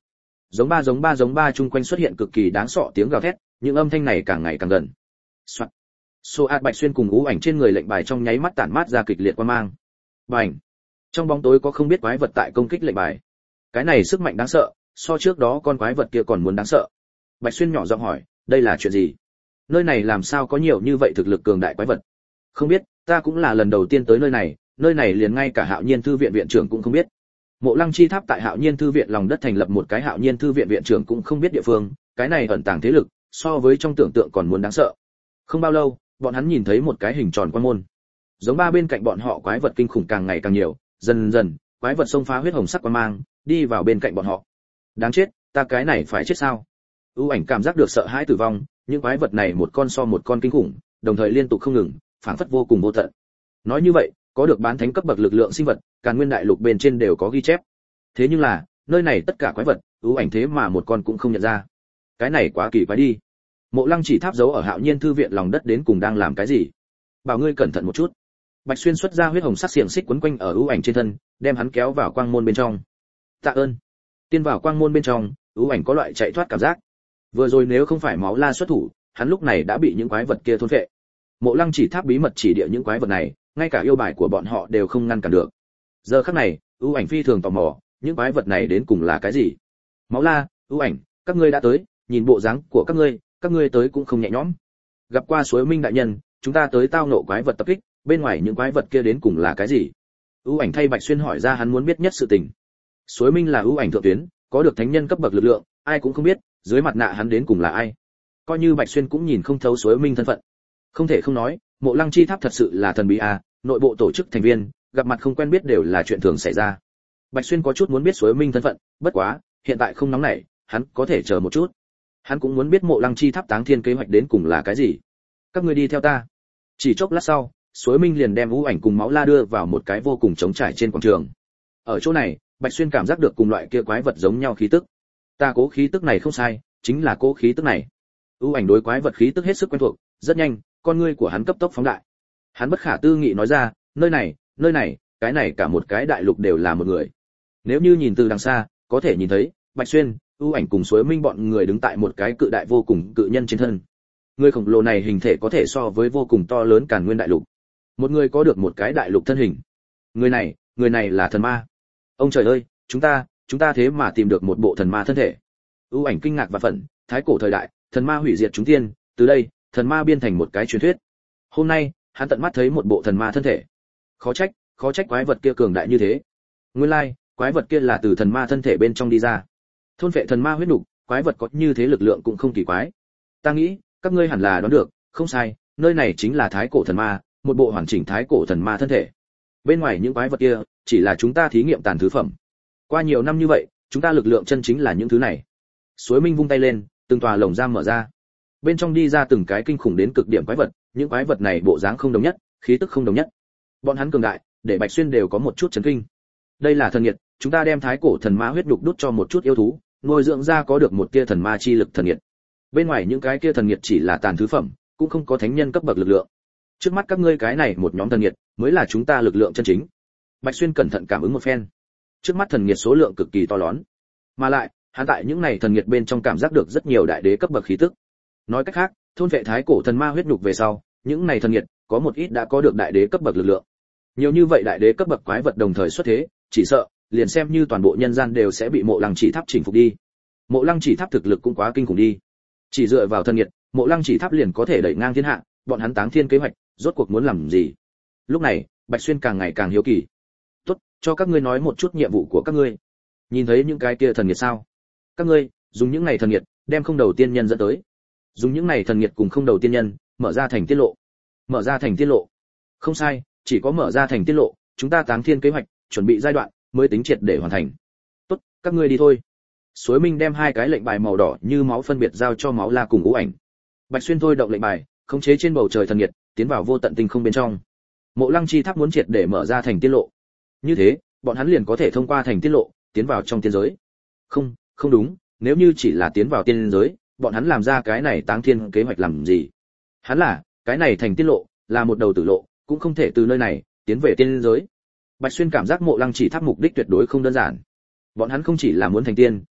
Giống ba chung quanh xuất hiện cực kỳ đáng sợ tiếng gào thét, những âm thanh này càng ngày càng gần. Soạt. Soạt Bạch Xuyên cùng ú ảnh trên người lệnh bài trong nháy mắt tản mát ra kịch liệt quang mang. Bành. Trong bóng tối có không biết quái vật tại công kích lệnh bài. Cái này sức mạnh đáng sợ, so trước đó con quái vật kia còn muốn đáng sợ. Bạch Xuyên nhỏ giọng hỏi, đây là chuyện gì? Nơi này làm sao có nhiều như vậy thực lực cường đại quái vật? Không biết, ta cũng là lần đầu tiên tới nơi này liền ngay cả Hạo Nhiên thư viện viện trưởng cũng không biết. Mộ Lăng Chi Tháp tại Hạo Nhiên thư viện lòng đất thành lập một cái Hạo Nhiên thư viện viện trưởng cũng không biết địa phương, cái này ẩn tàng thế lực, so với trong tưởng tượng còn muốn đáng sợ. Không bao lâu, bọn hắn nhìn thấy một cái hình tròn quan môn. Giống ba bên cạnh bọn họ quái vật kinh khủng càng ngày càng nhiều, dần dần, quái vật xông phá huyết hồng sắc quang mang, đi vào bên cạnh bọn họ. Đáng chết, ta cái này phải chết sao? ưu ảnh cảm giác được sợ hãi tử vong, những quái vật này một con so một con kinh khủng, đồng thời liên tục không ngừng, phảng phất vô cùng vô tận. Nói như vậy, có được bán thánh cấp bậc lực lượng sinh vật, Càn Nguyên đại lục bên trên đều có ghi chép. Thế nhưng là, nơi này tất cả quái vật, ưu ảnh thế mà một con cũng không nhận ra. Cái này quá kỳ quái đi. Mộ Lăng Chỉ Tháp giấu ở Hạo Nhiên thư viện lòng đất đến cùng đang làm cái gì? Bảo ngươi cẩn thận một chút. Bạch Xuyên xuất ra huyết hồng sắc xiềng xích quấn quanh ở ưu ảnh trên thân, đem hắn kéo vào quang môn bên trong. Tạ ơn. Tiên vào quang môn bên trong, ưu ảnh có loại chạy thoát cảm giác. Vừa rồi nếu không phải máu la xuất thủ, hắn lúc này đã bị những quái vật kia thôn phệ. Mộ Lăng Chỉ Tháp bí mật chỉ địa những quái vật này, ngay cả yêu bài của bọn họ đều không ngăn cản được. Giờ khắc này, ưu ảnh phi thường tò mò, những quái vật này đến cùng là cái gì? Máu la, ưu ảnh, các ngươi đã tới, nhìn bộ dáng của các ngươi tới cũng không nhẹ nhõm. Gặp qua Suối Minh đại nhân, chúng ta tới tao nộ quái vật tập kích, bên ngoài những quái vật kia đến cùng là cái gì? Ưu ảnh thay Bạch Xuyên hỏi ra hắn muốn biết nhất sự tình. Suối Minh là ưu ảnh thượng tuyến, có được thánh nhân cấp bậc lực lượng, ai cũng không biết, dưới mặt nạ hắn đến cùng là ai. Coi như Bạch Xuyên cũng nhìn không thấu Suối Minh thân phận. Không thể không nói, Mộ Lăng Chi Tháp thật sự là thần bí a, nội bộ tổ chức thành viên, gặp mặt không quen biết đều là chuyện thường xảy ra. Bạch Xuyên có chút muốn biết Suối Minh thân phận, bất quá, hiện tại không nóng nảy, hắn có thể chờ một chút. Hắn cũng muốn biết Mộ Lăng Chi Tháp táng thiên kế hoạch đến cùng là cái gì. Các ngươi đi theo ta. Chỉ chốc lát sau, Suối Minh liền đem ưu ảnh cùng máu la đưa vào một cái vô cùng trống trải trên quảng trường. Ở chỗ này, Bạch Xuyên cảm giác được cùng loại kia quái vật giống nhau khí tức. Ta cố khí tức này không sai, chính là cố khí tức này. Ưu ảnh đối quái vật khí tức hết sức quen thuộc, rất nhanh, con ngươi của hắn cấp tốc phóng đại. Hắn bất khả tư nghị nói ra, nơi này, cái này cả một cái đại lục đều là một người. Nếu như nhìn từ đằng xa, có thể nhìn thấy Bạch Xuyên, ưu ảnh cùng Suối Minh bọn người đứng tại một cái cự đại vô cùng cự nhân trên thân. Người khổng lồ này hình thể có thể so với vô cùng to lớn Càn Nguyên đại lục. Một người có được một cái đại lục thân hình. Người này là thần ma. Ông trời ơi, chúng ta thế mà tìm được một bộ thần ma thân thể. Ưu ảnh kinh ngạc và phẫn, thái cổ thời đại, thần ma hủy diệt chúng tiên, từ đây, thần ma biên thành một cái truyền thuyết. Hôm nay, hắn tận mắt thấy một bộ thần ma thân thể. Khó trách quái vật kia cường đại như thế. Nguyên lai, quái vật kia là từ thần ma thân thể bên trong đi ra. Thôn phệ thần ma huyết nục, quái vật có như thế lực lượng cũng không kỳ quái. Ta nghĩ, các ngươi hẳn là đoán được, không sai, nơi này chính là thái cổ thần ma, một bộ hoàn chỉnh thái cổ thần ma thân thể. Bên ngoài những quái vật kia, chỉ là chúng ta thí nghiệm tàn thứ phẩm. Qua nhiều năm như vậy, chúng ta lực lượng chân chính là những thứ này. Suối Minh vung tay lên, từng tòa lồng giam mở ra. Bên trong đi ra từng cái kinh khủng đến cực điểm quái vật, những quái vật này bộ dáng không đồng nhất, khí tức không đồng nhất. Bọn hắn cường đại, để Bạch Xuyên đều có một chút chấn kinh. Đây là thần nhiệt, chúng ta đem thái cổ thần ma huyết đục đút cho một chút yêu thú, nuôi dưỡng ra có được một tia thần ma chi lực thần nhiệt. Bên ngoài những cái kia thần nhiệt chỉ là tàn thứ phẩm, cũng không có thánh nhân cấp bậc lực lượng. Trước mắt các ngươi cái này một nhóm thần nhiệt, mới là chúng ta lực lượng chân chính. Bạch Xuyên cẩn thận cảm ứng một phen. Trước mắt thần nhiệt số lượng cực kỳ to lớn, mà lại, hắn tại những này thần nhiệt bên trong cảm giác được rất nhiều đại đế cấp bậc khí tức. Nói cách khác, thôn vệ thái cổ thần ma huyết nhục về sau, những này thần nhiệt có một ít đã có được đại đế cấp bậc lực lượng. Nhiều như vậy đại đế cấp bậc quái vật đồng thời xuất thế, chỉ sợ liền xem như toàn bộ nhân gian đều sẽ bị Mộ Lăng Chỉ Tháp chỉnh phục đi. Mộ Lăng Chỉ Tháp thực lực cũng quá kinh khủng đi. Chỉ dựa vào thần nhiệt, Mộ Lăng Chỉ Tháp liền có thể đẩy ngang thiên hạ, bọn hắn táng thiên kế hoạch, rốt cuộc muốn làm gì? Lúc này, Bạch Xuyên càng ngày càng hiếu kỳ. "Tốt, cho các ngươi nói một chút nhiệm vụ của các ngươi. Nhìn thấy những cái kia thần nhiệt sao? Các ngươi dùng những này thần nhiệt, đem không đầu tiên nhân dẫn tới. Dùng những này thần nhiệt cùng không đầu tiên nhân, mở ra thành tiết lộ. Mở ra thành tiết lộ. Không sai, chỉ có mở ra thành tiết lộ, chúng ta táng thiên kế hoạch, chuẩn bị giai đoạn mới tính triệt để hoàn thành. Tốt, các ngươi đi thôi." Suối Minh đem hai cái lệnh bài màu đỏ như máu phân biệt giao cho máu la cùng ưu ảnh. Bạch Xuyên thôi động lệnh bài, khống chế trên bầu trời thần nhiệt, tiến vào vô tận tinh không bên trong. Mộ Lăng Chi Tháp muốn triệt để mở ra thành tiết lộ. Như thế, bọn hắn liền có thể thông qua thành tiết lộ, tiến vào trong tiên giới. Không đúng, nếu như chỉ là tiến vào tiên giới, bọn hắn làm ra cái này táng thiên kế hoạch làm gì? Hắn là, cái này thành tiết lộ, là một đầu tử lộ, cũng không thể từ nơi này tiến về tiên giới. Bạch Xuyên cảm giác Mộ Lăng Chỉ Tháp mục đích tuyệt đối không đơn giản. Bọn hắn không chỉ là muốn thành tiên,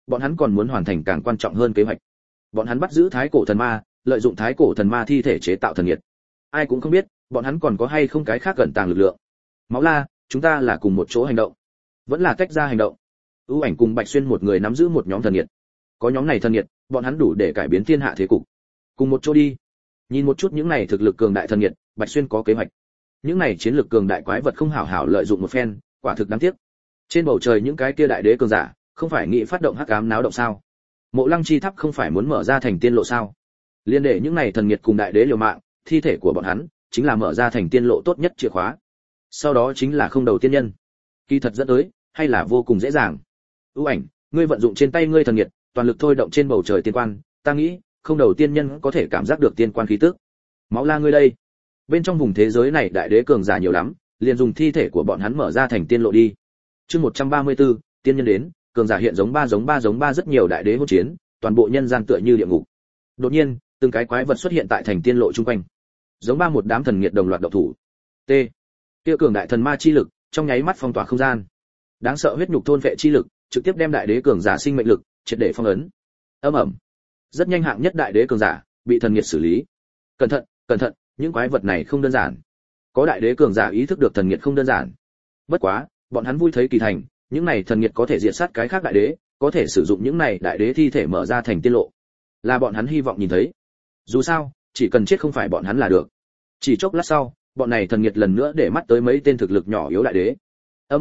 bọn hắn còn muốn hoàn thành càng quan trọng hơn kế hoạch. Bọn hắn bắt giữ thái cổ thần ma, lợi dụng thái cổ thần ma thi thể chế tạo thần nhiệt. Ai cũng không biết, bọn hắn còn có hay không cái khác cẩn tàng lực lượng. Máu La, chúng ta là cùng một chỗ hành động, vẫn là tách ra hành động? Ưu Ảnh cùng Bạch Xuyên một người nắm giữ một nhóm thần nhiệt. Có nhóm này thần nhiệt, bọn hắn đủ để cải biến thiên hạ thế cục. Cùng một chỗ đi. Nhìn một chút những này thực lực cường đại thần nhiệt, Bạch Xuyên có kế hoạch. Những này chiến lược cường đại quái vật không hảo hảo lợi dụng một phen, quả thực đáng tiếc. Trên bầu trời những cái kia đại đế cường giả, không phải nghĩ phát động hắc ám náo động sao? Mộ Lăng chi tháp không phải muốn mở ra thành tiên lộ sao? Liên để những này thần nhiệt cùng đại đế liều mạng, thi thể của bọn hắn chính là mở ra thành tiên lộ tốt nhất chìa khóa. Sau đó chính là không đầu tiên nhân. Kỳ thật dẫn tới, hay là vô cùng dễ dàng. Ưu Ảnh, ngươi vận dụng trên tay ngươi thần nhiệt, toàn lực thôi động trên bầu trời tiên quan, ta nghĩ, không đầu tiên nhân có thể cảm giác được tiên quan khí tức. Máu La ngươi đây, bên trong vùng thế giới này đại đế cường giả nhiều lắm, liền dùng thi thể của bọn hắn mở ra thành tiên lộ đi. Chương 134, tiên nhân đến, cường giả hiện giống ba rất nhiều đại đế hỗn chiến, toàn bộ nhân gian tựa như địa ngục. Đột nhiên, từng cái quái vật xuất hiện tại thành tiên lộ chung quanh. Giống ba một đám thần nghiệt đồng loạt động thủ. T. Tiêu cường đại thần ma chi lực, trong nháy mắt phong tỏa không gian. Đáng sợ huyết nhục thôn vệ chi lực, trực tiếp đem đại đế cường giả sinh mệnh lực triệt để phong ấn. Ầm ầm. Rất nhanh hạng nhất đại đế cường giả bị thần nghiệt xử lý. Cẩn thận, những quái vật này không đơn giản. Có đại đế cường giả ý thức được thần nghiệt không đơn giản. Bất quá, bọn hắn vui thấy kỳ thành, những này thần nghiệt có thể diệt sát cái khác đại đế, có thể sử dụng những này đại đế thi thể mở ra thành tiên lộ. Là bọn hắn hy vọng nhìn thấy. Dù sao, chỉ cần chết không phải bọn hắn là được. Chỉ chốc lát sau, bọn này thần nghiệt lần nữa để mắt tới mấy tên thực lực nhỏ yếu đại đế. Ầm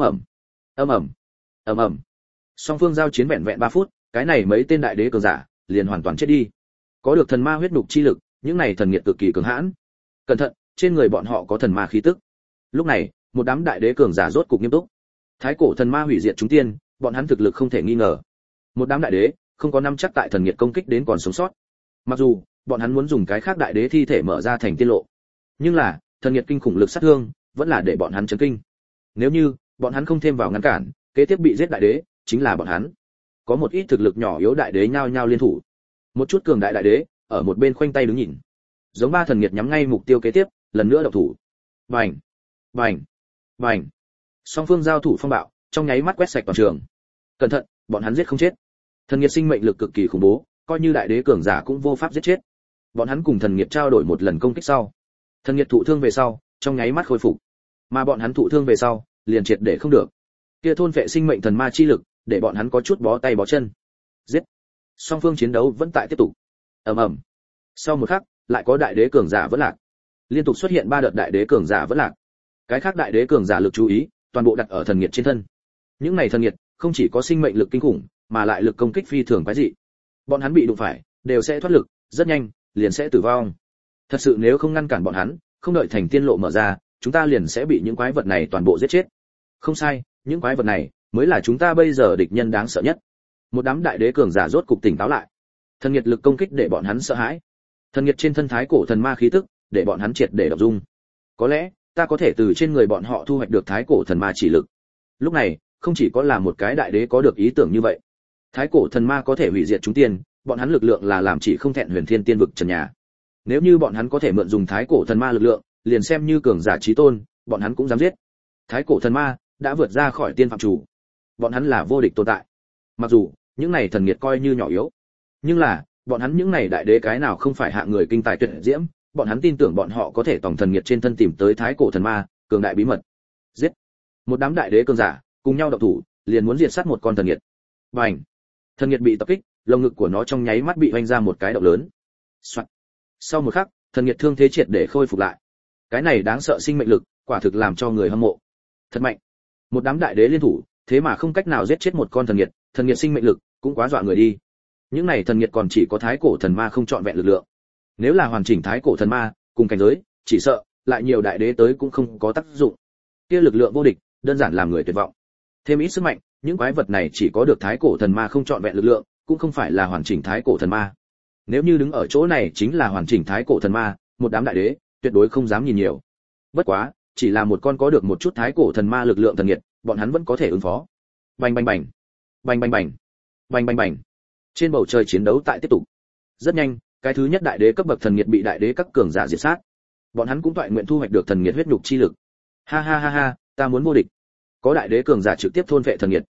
ầm. Song phương giao chiến vẹn vẹn 3 phút, cái này mấy tên đại đế cường giả liền hoàn toàn chết đi. Có được thần ma huyết nhục chi lực, những này thần nghiệt cực kỳ cường hãn. Cẩn thận, trên người bọn họ có thần ma khí tức. Lúc này, một đám đại đế cường giả rốt cục nghiêm túc. Thái cổ thần ma hủy diệt chúng tiên, bọn hắn thực lực không thể nghi ngờ. Một đám đại đế, không có nắm chắc tại thần nghiệt công kích đến còn sống sót. Mặc dù, bọn hắn muốn dùng cái khác đại đế thi thể mở ra thành tiên lộ, nhưng là, thần nghiệt kinh khủng lực sát thương, vẫn là để bọn hắn chấn kinh. Nếu như, bọn hắn không thêm vào ngăn cản, kế tiếp bị giết đại đế, chính là bọn hắn. Có một ít thực lực nhỏ yếu đại đế nhao nhao liên thủ. Một chút cường đại đại đế, ở một bên khoanh tay đứng nhìn. Giống ba thần nghiệt nhắm ngay mục tiêu kế tiếp, lần nữa động thủ. Bành, bành, bành. Song phương giao thủ phong bạo, trong nháy mắt quét sạch toàn trường. Cẩn thận, bọn hắn giết không chết. Thần nghiệt sinh mệnh lực cực kỳ khủng bố, coi như đại đế cường giả cũng vô pháp giết chết. Bọn hắn cùng thần nghiệt trao đổi một lần công kích sau, thần nghiệt thụ thương về sau, trong nháy mắt khôi phục. Mà bọn hắn thụ thương về sau, liền triệt để không được. Kia thôn vệ sinh mệnh thần ma chi lực, để bọn hắn có chút bó tay bó chân. Giết. Song phương chiến đấu vẫn tại tiếp tục. Ầm ầm. Sau một khắc, lại có đại đế cường giả vẫn lạc. Liên tục xuất hiện 3 đợt đại đế cường giả vẫn lạc. Cái khác đại đế cường giả lực chú ý, toàn bộ đặt ở thần nghiệt trên thân. Những này thần nghiệt, không chỉ có sinh mệnh lực kinh khủng, mà lại lực công kích phi thường quái dị. Bọn hắn bị đụng phải, đều sẽ thoát lực, rất nhanh, liền sẽ tử vong. Thật sự nếu không ngăn cản bọn hắn, không đợi thành tiên lộ mở ra, chúng ta liền sẽ bị những quái vật này toàn bộ giết chết. Không sai, những quái vật này mới là chúng ta bây giờ địch nhân đáng sợ nhất. Một đám đại đế cường giả rốt cục tỉnh táo lại. Thần nghiệt lực công kích để bọn hắn sợ hãi. Thần nghiệt trên thân thái cổ thần ma khí tức, để bọn hắn triệt để đọc dung. Có lẽ, ta có thể từ trên người bọn họ thu hoạch được thái cổ thần ma chỉ lực. Lúc này, không chỉ có là một cái đại đế có được ý tưởng như vậy. Thái cổ thần ma có thể hủy diệt chúng tiên, bọn hắn lực lượng là làm chỉ không thẹn huyền thiên tiên vực trần nhà. Nếu như bọn hắn có thể mượn dùng thái cổ thần ma lực lượng, liền xem như cường giả chí tôn, bọn hắn cũng dám giết. Thái cổ thần ma đã vượt ra khỏi tiên phạm chủ, bọn hắn là vô địch tồn tại. Mặc dù những này thần nghiệt coi như nhỏ yếu, nhưng là bọn hắn những này đại đế cái nào không phải hạng người kinh tài tuyệt diễm, bọn hắn tin tưởng bọn họ có thể tổng thần nghiệt trên thân tìm tới thái cổ thần ma, cường đại bí mật. Giết. Một đám đại đế cường giả cùng nhau động thủ, liền muốn diệt sát một con thần nghiệt. Bành. Thần nghiệt bị tập kích, lồng ngực của nó trong nháy mắt bị hoành ra một cái động lớn. Soạn. Sau một khắc, thần nghiệt thương thế triệt để khôi phục lại. Cái này đáng sợ sinh mệnh lực, quả thực làm cho người hâm mộ. Thật mạnh. Một đám đại đế liên thủ, thế mà không cách nào giết chết một con thần nghiệt sinh mệnh lực cũng quá dọa người đi. Những này thần nghiệt còn chỉ có thái cổ thần ma không trọn vẹn lực lượng. Nếu là hoàn chỉnh thái cổ thần ma, cùng cảnh giới, chỉ sợ lại nhiều đại đế tới cũng không có tác dụng. Kia lực lượng vô địch, đơn giản làm người tuyệt vọng. Thêm ít sức mạnh, những quái vật này chỉ có được thái cổ thần ma không trọn vẹn lực lượng, cũng không phải là hoàn chỉnh thái cổ thần ma. Nếu như đứng ở chỗ này chính là hoàn chỉnh thái cổ thần ma, một đám đại đế tuyệt đối không dám nhìn nhiều. Bất quá, chỉ là một con có được một chút thái cổ thần ma lực lượng thần nghiệt, bọn hắn vẫn có thể ứng phó. Bành bành bành, bành bành bành, bành bành bành. Trên bầu trời chiến đấu tại tiếp tục. Rất nhanh, cái thứ nhất đại đế cấp bậc thần nghiệt bị đại đế các cường giả diệt sát. Bọn hắn cũng toại nguyện thu hoạch được thần nghiệt huyết nhục chi lực. Ha ha ha ha, ta muốn vô địch. Có đại đế cường giả trực tiếp thôn vệ thần nghiệt.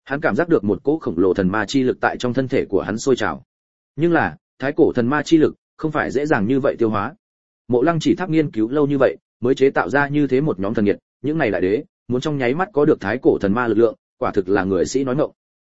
Hắn cảm giác được một cỗ khổng lồ thần ma chi lực tại trong thân thể của hắn sôi trào. Nhưng là, thái cổ thần ma chi lực không phải dễ dàng như vậy tiêu hóa. Mộ Lăng Chỉ Tháp nghiên cứu lâu như vậy, mới chế tạo ra như thế một nhóm thần nghiệt, những này đại đế, muốn trong nháy mắt có được thái cổ thần ma lực lượng, quả thực là người sĩ nói ngọng.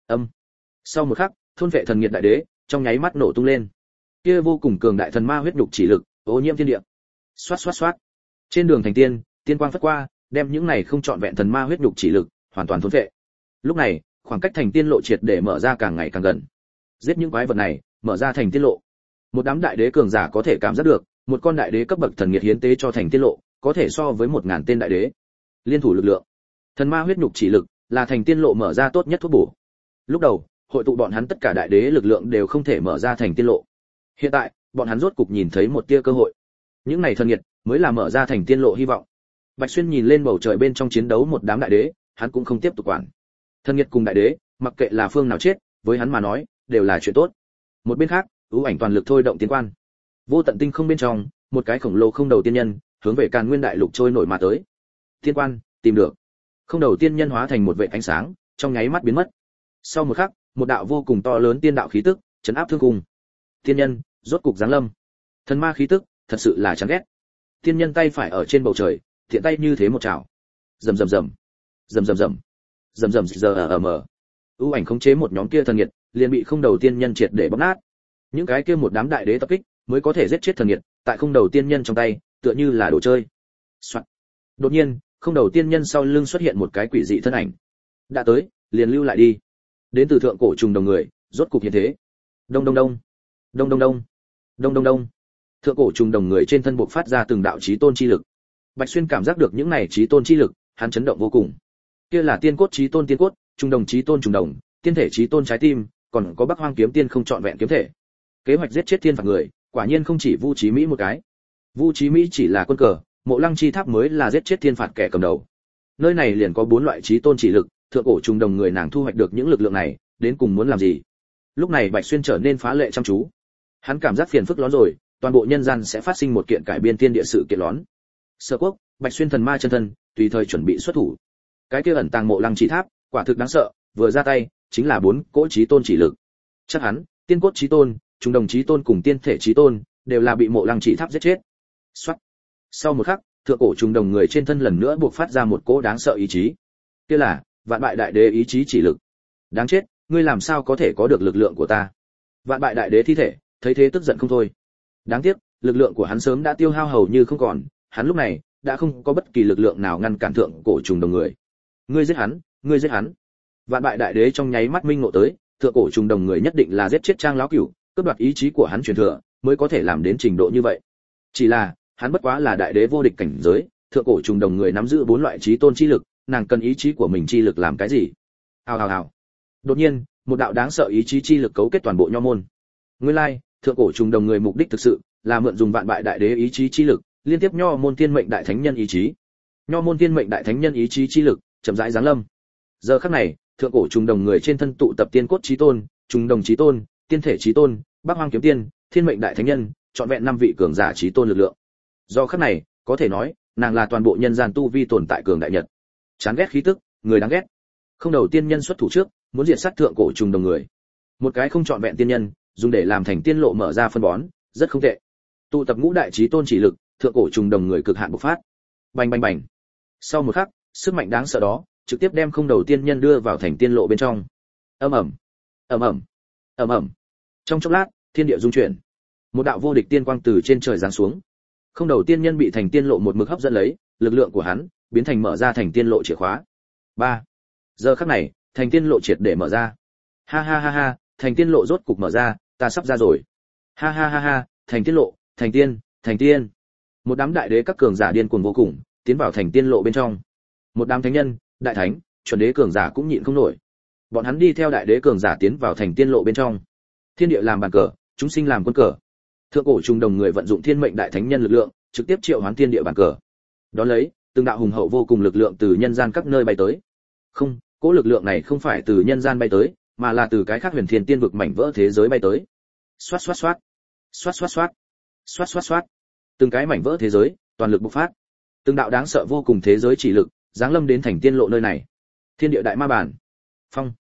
Sau một khắc, thôn vệ thần nghiệt đại đế, trong nháy mắt nổ tung lên. Kia vô cùng cường đại thần ma huyết nhục chỉ lực, ô nhiễm thiên địa. Xoát xoát xoát. Trên đường thành tiên, tiên quang phất qua, đem những này không trọn vẹn thần ma huyết nhục chỉ lực, hoàn toàn thôn vệ. Lúc này, khoảng cách thành tiên lộ triệt để mở ra càng ngày càng gần. Giết những quái vật này, mở ra thành tiên lộ. Một đám đại đế cường giả có thể cảm giác được, một con đại đế cấp bậc thần nghiệt hiến tế cho thành tiên lộ, có thể so với 1000 tên đại đế. Liên thủ lực lượng. Thần ma huyết nhục chỉ lực là thành tiên lộ mở ra tốt nhất thuốc bổ. Lúc đầu, hội tụ bọn hắn tất cả đại đế lực lượng đều không thể mở ra thành tiên lộ. Hiện tại, bọn hắn rốt cục nhìn thấy một tia cơ hội. Những này thần nghiệt mới là mở ra thành tiên lộ hy vọng. Bạch Xuyên nhìn lên bầu trời bên trong chiến đấu một đám đại đế, hắn cũng không tiếp tục quản. Thần nghiệt cùng đại đế, mặc kệ là phương nào chết, với hắn mà nói, đều là chuyện tốt. Một bên khác, ưu ảnh toàn lực thôi động tiên quan. Vô tận tinh không bên trong, một cái khổng lồ không đầu tiên nhân, hướng về Càn Nguyên đại lục trôi nổi mà tới. Tiên quan, tìm được. Không đầu tiên nhân hóa thành một vệt ánh sáng, trong nháy mắt biến mất. Sau một khắc, một đạo vô cùng to lớn tiên đạo khí tức, chấn áp thương cung. Tiên nhân, rốt cục giáng lâm. Thần ma khí tức, thật sự là chán ghét. Tiên nhân tay phải ở trên bầu trời, thiện tay như thế một chảo. Rầm rầm rầm. Rầm rầm rầm. Rầm rầm giờ ở mở. Ưu ảnh khống chế một nhóm kia thần nghiệt, liền bị không đầu tiên nhân triệt để bóp nát. Những cái kia một đám đại đế tập kích, mới có thể giết chết thần nghiệt, tại không đầu tiên nhân trong tay, tựa như là đồ chơi. Soạn. Đột nhiên, không đầu tiên nhân sau lưng xuất hiện một cái quỷ dị thân ảnh. Đã tới, liền lưu lại đi. Đến từ thượng cổ trùng đồng người, rốt cục hiện thế. Đông đông đông. Đông đông đông. Đông đông đông. Thượng cổ trùng đồng người trên thân bộc phát ra từng đạo chí tôn chi lực. Bạch Xuyên cảm giác được những này chí tôn chi lực, hắn chấn động vô cùng. Kia là tiên cốt chí tôn tiên cốt, trùng đồng chí tôn trùng đồng, tiên thể chí tôn trái tim, còn có Bắc Hoang kiếm tiên không trọn vẹn kiếm thể. Kế hoạch giết chết thiên phạt người, quả nhiên không chỉ Vu Chí Mỹ một cái. Vu Chí Mỹ chỉ là quân cờ, Mộ Lăng Chi Tháp mới là giết chết thiên phạt kẻ cầm đầu. Nơi này liền có 4 loại chí tôn chỉ lực, thượng cổ trùng đồng người nàng thu hoạch được những lực lượng này, đến cùng muốn làm gì? Lúc này Bạch Xuyên trở nên phá lệ chăm chú. Hắn cảm giác phiền phức lón rồi, toàn bộ nhân gian sẽ phát sinh một kiện cải biên thiên địa sự kiện lón. Sở Quốc, Bạch Xuyên thần ma chân thân, tùy thời chuẩn bị xuất thủ. Cái kia ẩn tàng Mộ Lăng Chi Tháp, quả thực đáng sợ, vừa ra tay, chính là 4 cỗ chí tôn chỉ lực. Chắc hắn, tiên cốt chí tôn, trùng đồng chí tôn cùng tiên thể chí tôn, đều là bị Mộ Lăng Chỉ Tháp giết chết. Soát. Sau một khắc, thượng cổ trùng đồng người trên thân lần nữa buộc phát ra một cỗ đáng sợ ý chí. Kia là vạn bại đại đế ý chí chỉ lực. Đáng chết, ngươi làm sao có thể có được lực lượng của ta? Vạn bại đại đế thi thể, thấy thế tức giận không thôi. Đáng tiếc, lực lượng của hắn sớm đã tiêu hao hầu như không còn, hắn lúc này đã không có bất kỳ lực lượng nào ngăn cản thượng cổ trùng đồng người. Ngươi giết hắn, ngươi giết hắn. Vạn bại đại đế trong nháy mắt minh ngộ tới, thượng cổ trùng đồng người nhất định là giết chết Trang lão cửu, cướp đoạt ý chí của hắn truyền thừa, mới có thể làm đến trình độ như vậy. Chỉ là, hắn bất quá là đại đế vô địch cảnh giới, thượng cổ trùng đồng người nắm giữ 4 loại chí tôn chi lực, nàng cần ý chí của mình chi lực làm cái gì? Hào hào hào. Đột nhiên, một đạo đáng sợ ý chí chi lực cấu kết toàn bộ nho môn. Nguyên lai, thượng cổ trùng đồng người mục đích thực sự là mượn dùng vạn bại đại đế ý chí chi lực, liên tiếp nho môn thiên mệnh đại thánh nhân ý chí. Nho môn thiên mệnh đại thánh nhân ý chí chi lực, chậm rãi giáng lâm. Giờ khắc này, thượng cổ trùng đồng người trên thân tụ tập tiên cốt chí tôn, trùng đồng chí tôn, tiên thể chí tôn, Bắc Hoang kiếm tiên, thiên mệnh đại thánh nhân, trọn vẹn 5 vị cường giả chí tôn lực lượng. Do khắc này, có thể nói, nàng là toàn bộ nhân gian tu vi tồn tại cường đại nhất. Chán ghét khí tức, người đáng ghét. Không đầu tiên nhân xuất thủ trước, muốn diệt sát thượng cổ trùng đồng người. Một cái không trọn vẹn tiên nhân, dùng để làm thành tiên lộ mở ra phân bón, rất không tệ. Tụ tập ngũ đại chí tôn chỉ lực, thượng cổ trùng đồng người cực hạn bộc phát. Bành bành bành. Sau một khắc, sức mạnh đáng sợ đó, trực tiếp đem không đầu tiên nhân đưa vào thành tiên lộ bên trong. Ầm ầm, ầm ầm, ầm ầm. Trong chốc lát, thiên địa rung chuyển. Một đạo vô địch tiên quang từ trên trời giáng xuống. Không đầu tiên nhân bị thành tiên lộ một mực hấp dẫn lấy, lực lượng của hắn biến thành mở ra thành tiên lộ chìa khóa. 3. Giờ khắc này, thành tiên lộ triệt để mở ra. Ha ha ha ha, thành tiên lộ rốt cục mở ra, ta sắp ra rồi. Ha ha ha ha, thành tiên lộ, thành tiên, thành tiên. Một đám đại đế các cường giả điên cuồng vô cùng, tiến vào thành tiên lộ bên trong. Một đám thánh nhân, đại thánh, chuẩn đế cường giả cũng nhịn không nổi. Bọn hắn đi theo đại đế cường giả tiến vào thành tiên lộ bên trong. Thiên địa làm bàn cờ, chúng sinh làm quân cờ. Thượng cổ trùng đồng người vận dụng thiên mệnh đại thánh nhân lực lượng, trực tiếp triệu hoán thiên địa bàn cờ. Đón lấy, từng đạo hùng hậu vô cùng lực lượng từ nhân gian các nơi bay tới. Không, cỗ lực lượng này không phải từ nhân gian bay tới, mà là từ cái khác huyền thiên tiên vực mảnh vỡ thế giới bay tới. Xoát xoát xoát, xoát xoát xoát, xoát xoát xoát. Từng cái mảnh vỡ thế giới, toàn lực bộc phát. Từng đạo đáng sợ vô cùng thế giới chỉ lực, giáng lâm đến thành tiên lộ nơi này. Thiên địa đại ma bản. Phong.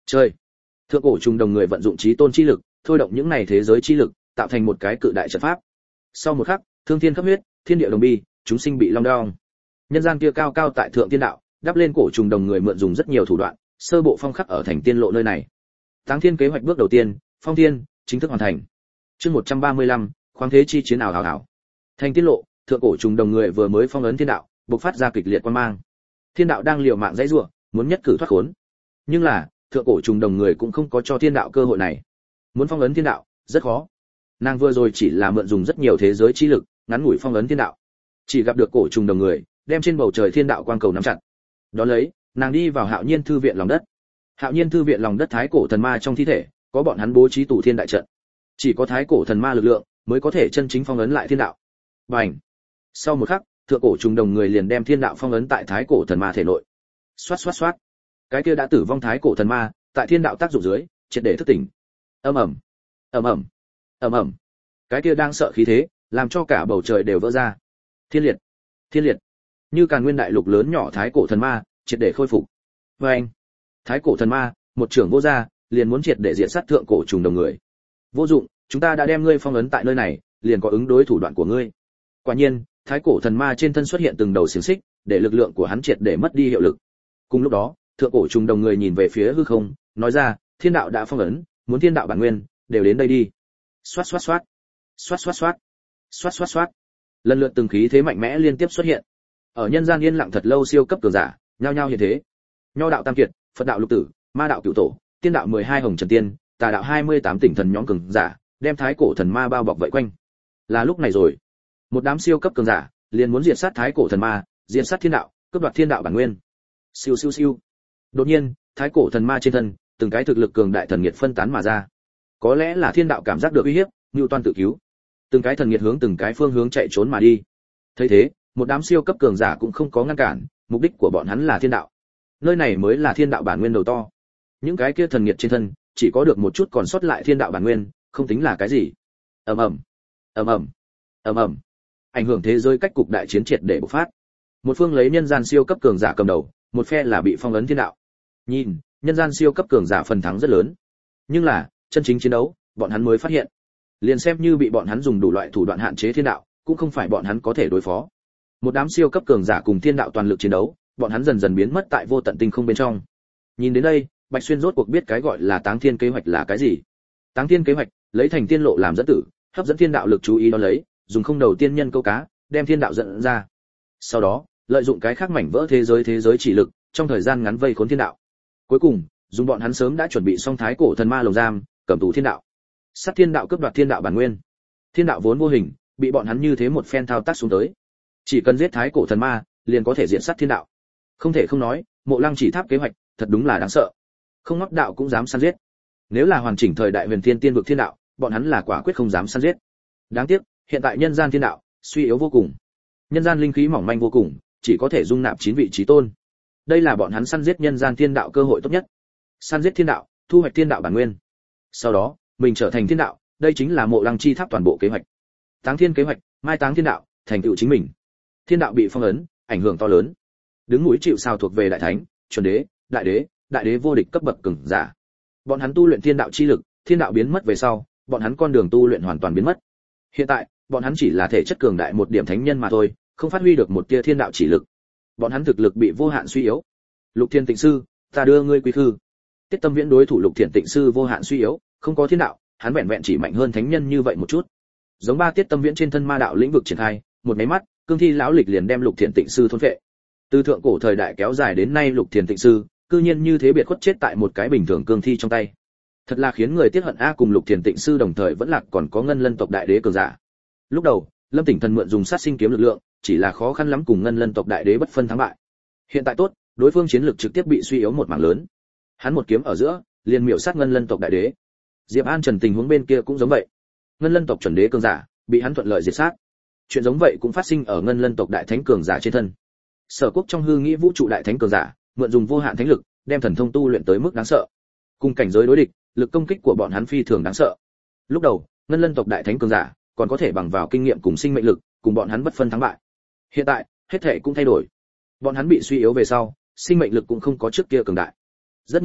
Chơi. Thượng cổ trùng đồng người vận dụng chí tôn chi lực, thôi động những này thế giới chi lực, tạo thành một cái cự đại trận pháp. Sau một khắc, thương thiên khắp huyết, thiên địa đồng bi, chúng sinh bị long đong. Nhân gian kia cao cao tại thượng tiên đạo, đắp lên cổ trùng đồng người mượn dùng rất nhiều thủ đoạn, sơ bộ phong khắc ở thành tiên lộ nơi này. Táng thiên kế hoạch bước đầu tiên, phong thiên, chính thức hoàn thành. Chương 135, khoáng thế chi chiến ảo ảo ảo. Thành tiên lộ, thượng cổ trùng đồng người vừa mới phong ấn thiên đạo, bộc phát ra kịch liệt quang mang. Thiên đạo đang liều mạng dãy rủa, muốn nhất cử thoát khốn. Nhưng là, thượng cổ trùng đồng người cũng không có cho thiên đạo cơ hội này. Muốn phong ấn thiên đạo, rất khó. Nàng vừa rồi chỉ là mượn dùng rất nhiều thế giới chi lực, ngắn ngủi phong ấn thiên đạo. Chỉ gặp được cổ trùng đồng người, đem trên bầu trời thiên đạo quang cầu nắm chặt. Đó lấy, nàng đi vào Hạo Nhiên thư viện lòng đất. Hạo Nhiên thư viện lòng đất thái cổ thần ma trong thi thể, có bọn hắn bố trí tụ thiên đại trận. Chỉ có thái cổ thần ma lực lượng mới có thể chân chính phong ấn lại thiên đạo. Bành! Sau một khắc, thượng cổ trùng đồng người liền đem thiên đạo phong ấn tại thái cổ thần ma thể nội. Xoát xoát xoát. Cái kia đã tử vong thái cổ thần ma, tại thiên đạo tác dụng dưới, triệt để thức tỉnh. Ầm ầm, ầm ầm, ầm ầm. Cái kia đang sợ khí thế, làm cho cả bầu trời đều vỡ ra. Thiên liệt, thiên liệt. Như Càn Nguyên đại lục lớn nhỏ thái cổ thần ma, triệt để khôi phục. Oeng. Thái cổ thần ma, một trưởng vô gia, liền muốn triệt để diệt sát thượng cổ trùng đồng người. Vô dụng, chúng ta đã đem ngươi phong ấn tại nơi này, liền có ứng đối thủ đoạn của ngươi. Quả nhiên, thái cổ thần ma trên thân xuất hiện từng đầu xiềng xích, để lực lượng của hắn triệt để mất đi hiệu lực. Cùng lúc đó, thượng cổ trùng đồng người nhìn về phía hư không, nói ra, thiên đạo đã phong ấn, muốn thiên đạo bản nguyên, đều đến đây đi. Xoát xoát xoát, xoát xoát xoát, xoát xoát xoát. Lần lượt từng khí thế mạnh mẽ liên tiếp xuất hiện. Ở nhân gian yên lặng thật lâu siêu cấp cường giả, nhao nhao hiện thế. Nho đạo tam kiệt, Phật đạo lục tử, Ma đạo cửu tổ, Tiên đạo 12 hồng trần tiên, Tà đạo 28 tỉnh thần nhóm cường giả, đem thái cổ thần ma bao bọc vây quanh. Là lúc này rồi, một đám siêu cấp cường giả liền muốn diệt sát thái cổ thần ma, diệt sát thiên đạo, cướp đoạt thiên đạo bản nguyên. Siêu siêu siêu. Đột nhiên, thái cổ thần ma trên thân, từng cái thực lực cường đại thần nghiệt phân tán mà ra. Có lẽ là thiên đạo cảm giác được uy hiếp, Nưu Toan tự cứu. Từng cái thần nghiệt hướng từng cái phương hướng chạy trốn mà đi. Thấy thế, một đám siêu cấp cường giả cũng không có ngăn cản, mục đích của bọn hắn là thiên đạo. Nơi này mới là thiên đạo bản nguyên đầu to. Những cái kia thần nghiệt trên thân, chỉ có được một chút còn sót lại thiên đạo bản nguyên, không tính là cái gì. Ầm ầm, ầm ầm, ầm ầm. Ảnh hưởng thế giới cách cục đại chiến triệt để bộc phát. Một phương lấy nhân gian siêu cấp cường giả cầm đầu, một phe là bị phong ấn thiên đạo. Nhìn, nhân gian siêu cấp cường giả phần thắng rất lớn. Nhưng là, chân chính chiến đấu, bọn hắn mới phát hiện, liền xem như bị bọn hắn dùng đủ loại thủ đoạn hạn chế thiên đạo, cũng không phải bọn hắn có thể đối phó. Một đám siêu cấp cường giả cùng thiên đạo toàn lực chiến đấu, bọn hắn dần dần biến mất tại vô tận tinh không bên trong. Nhìn đến đây, Bạch Xuyên rốt cuộc biết cái gọi là Táng Thiên kế hoạch là cái gì. Táng Thiên kế hoạch, lấy thành tiên lộ làm dẫn tử, hấp dẫn thiên đạo lực chú ý đó lấy, dùng không đầu tiên nhân câu cá, đem thiên đạo dẫn ra. Sau đó, lợi dụng cái khác mảnh vỡ thế giới chỉ lực, trong thời gian ngắn vây khốn thiên đạo. Cuối cùng, dùng bọn hắn sớm đã chuẩn bị xong thái cổ thần ma lồng giam, cầm tù thiên đạo. Sát thiên đạo cướp đoạt thiên đạo bản nguyên. Thiên đạo vốn vô hình, bị bọn hắn như thế một phen thao tác xuống tới. Chỉ cần giết thái cổ thần ma, liền có thể diện sát thiên đạo. Không thể không nói, Mộ Lăng Chỉ Tháp kế hoạch, thật đúng là đáng sợ. Không ngóc đạo cũng dám săn giết. Nếu là hoàn chỉnh thời đại Huyền Thiên Tiên vực thiên đạo, bọn hắn là quả quyết không dám săn giết. Đáng tiếc, hiện tại nhân gian thiên đạo suy yếu vô cùng. Nhân gian linh khí mỏng manh vô cùng, chỉ có thể dung nạp 9 vị chí tôn. Đây là bọn hắn săn giết nhân gian thiên đạo cơ hội tốt nhất. Săn giết thiên đạo, thu hoạch thiên đạo bản nguyên. Sau đó, mình trở thành thiên đạo, đây chính là Mộ Lăng Chi Tháp toàn bộ kế hoạch. Táng Thiên kế hoạch, mai táng thiên đạo, thành tựu chính mình. Thiên đạo bị phong ấn, ảnh hưởng to lớn. Đứng mũi chịu sào thuộc về đại thánh, chuẩn đế, đại đế vô địch cấp bậc cường giả. Bọn hắn tu luyện thiên đạo chi lực, thiên đạo biến mất về sau, bọn hắn con đường tu luyện hoàn toàn biến mất. Hiện tại, bọn hắn chỉ là thể chất cường đại một điểm thánh nhân mà thôi, không phát huy được một tia thiên đạo chỉ lực. Bọn hắn thực lực bị vô hạn suy yếu. Lục Thiên Tịnh sư, ta đưa ngươi quy khư. Tiết Tâm Viễn đối thủ Lục Thiên Tịnh sư vô hạn suy yếu, không có thiên đạo, hắn vẹn vẹn chỉ mạnh hơn thánh nhân như vậy một chút. Giống ba Tiết Tâm Viễn trên thân ma đạo lĩnh vực triển khai, một cái mắt, cương thi lão lịch liền đem Lục Thiên Tịnh sư thôn phệ. Từ thượng cổ thời đại kéo dài đến nay Lục Thiên Tịnh sư, cư nhiên như thế biệt khuất chết tại một cái bình thường cương thi trong tay. Thật là khiến người tiếc hận a. Cùng Lục Thiên Tịnh sư đồng thời vẫn lạc còn có Ngân Lân tộc đại đế cường giả. Lúc đầu, Lâm Tỉnh Thần mượn dùng sát sinh kiếm lực lượng, chỉ là khó khăn lắm cùng Ngân Lân tộc đại đế bất phân thắng bại. Hiện tại tốt, đối phương chiến lực trực tiếp bị suy yếu một mảng lớn. Hắn một kiếm ở giữa, liền miểu sát Ngân Lân tộc đại đế. Diệp An Trần tình huống bên kia cũng giống vậy. Ngân Lân tộc chuẩn đế cường giả, bị hắn thuận lợi diệt sát. Chuyện giống vậy cũng phát sinh ở Ngân Lân tộc đại thánh cường giả trên thân. Sở Quốc trong hư nghĩ vũ trụ đại thánh cường giả, mượn dùng vô hạn thánh lực, đem thần thông tu luyện tới mức đáng sợ. Cùng cảnh giới đối địch, lực công kích của bọn hắn phi thường đáng sợ. Lúc đầu, Ngân Lân tộc đại thánh cường giả, còn có thể bằng vào kinh nghiệm cùng sinh mệnh lực, cùng bọn hắn bất phân thắng bại. Hiện tại, hết thảy cũng thay đổi. Bọn hắn bị suy yếu về sau, sinh mệnh lực cũng không có trước kia cường đại. Rất nhanh,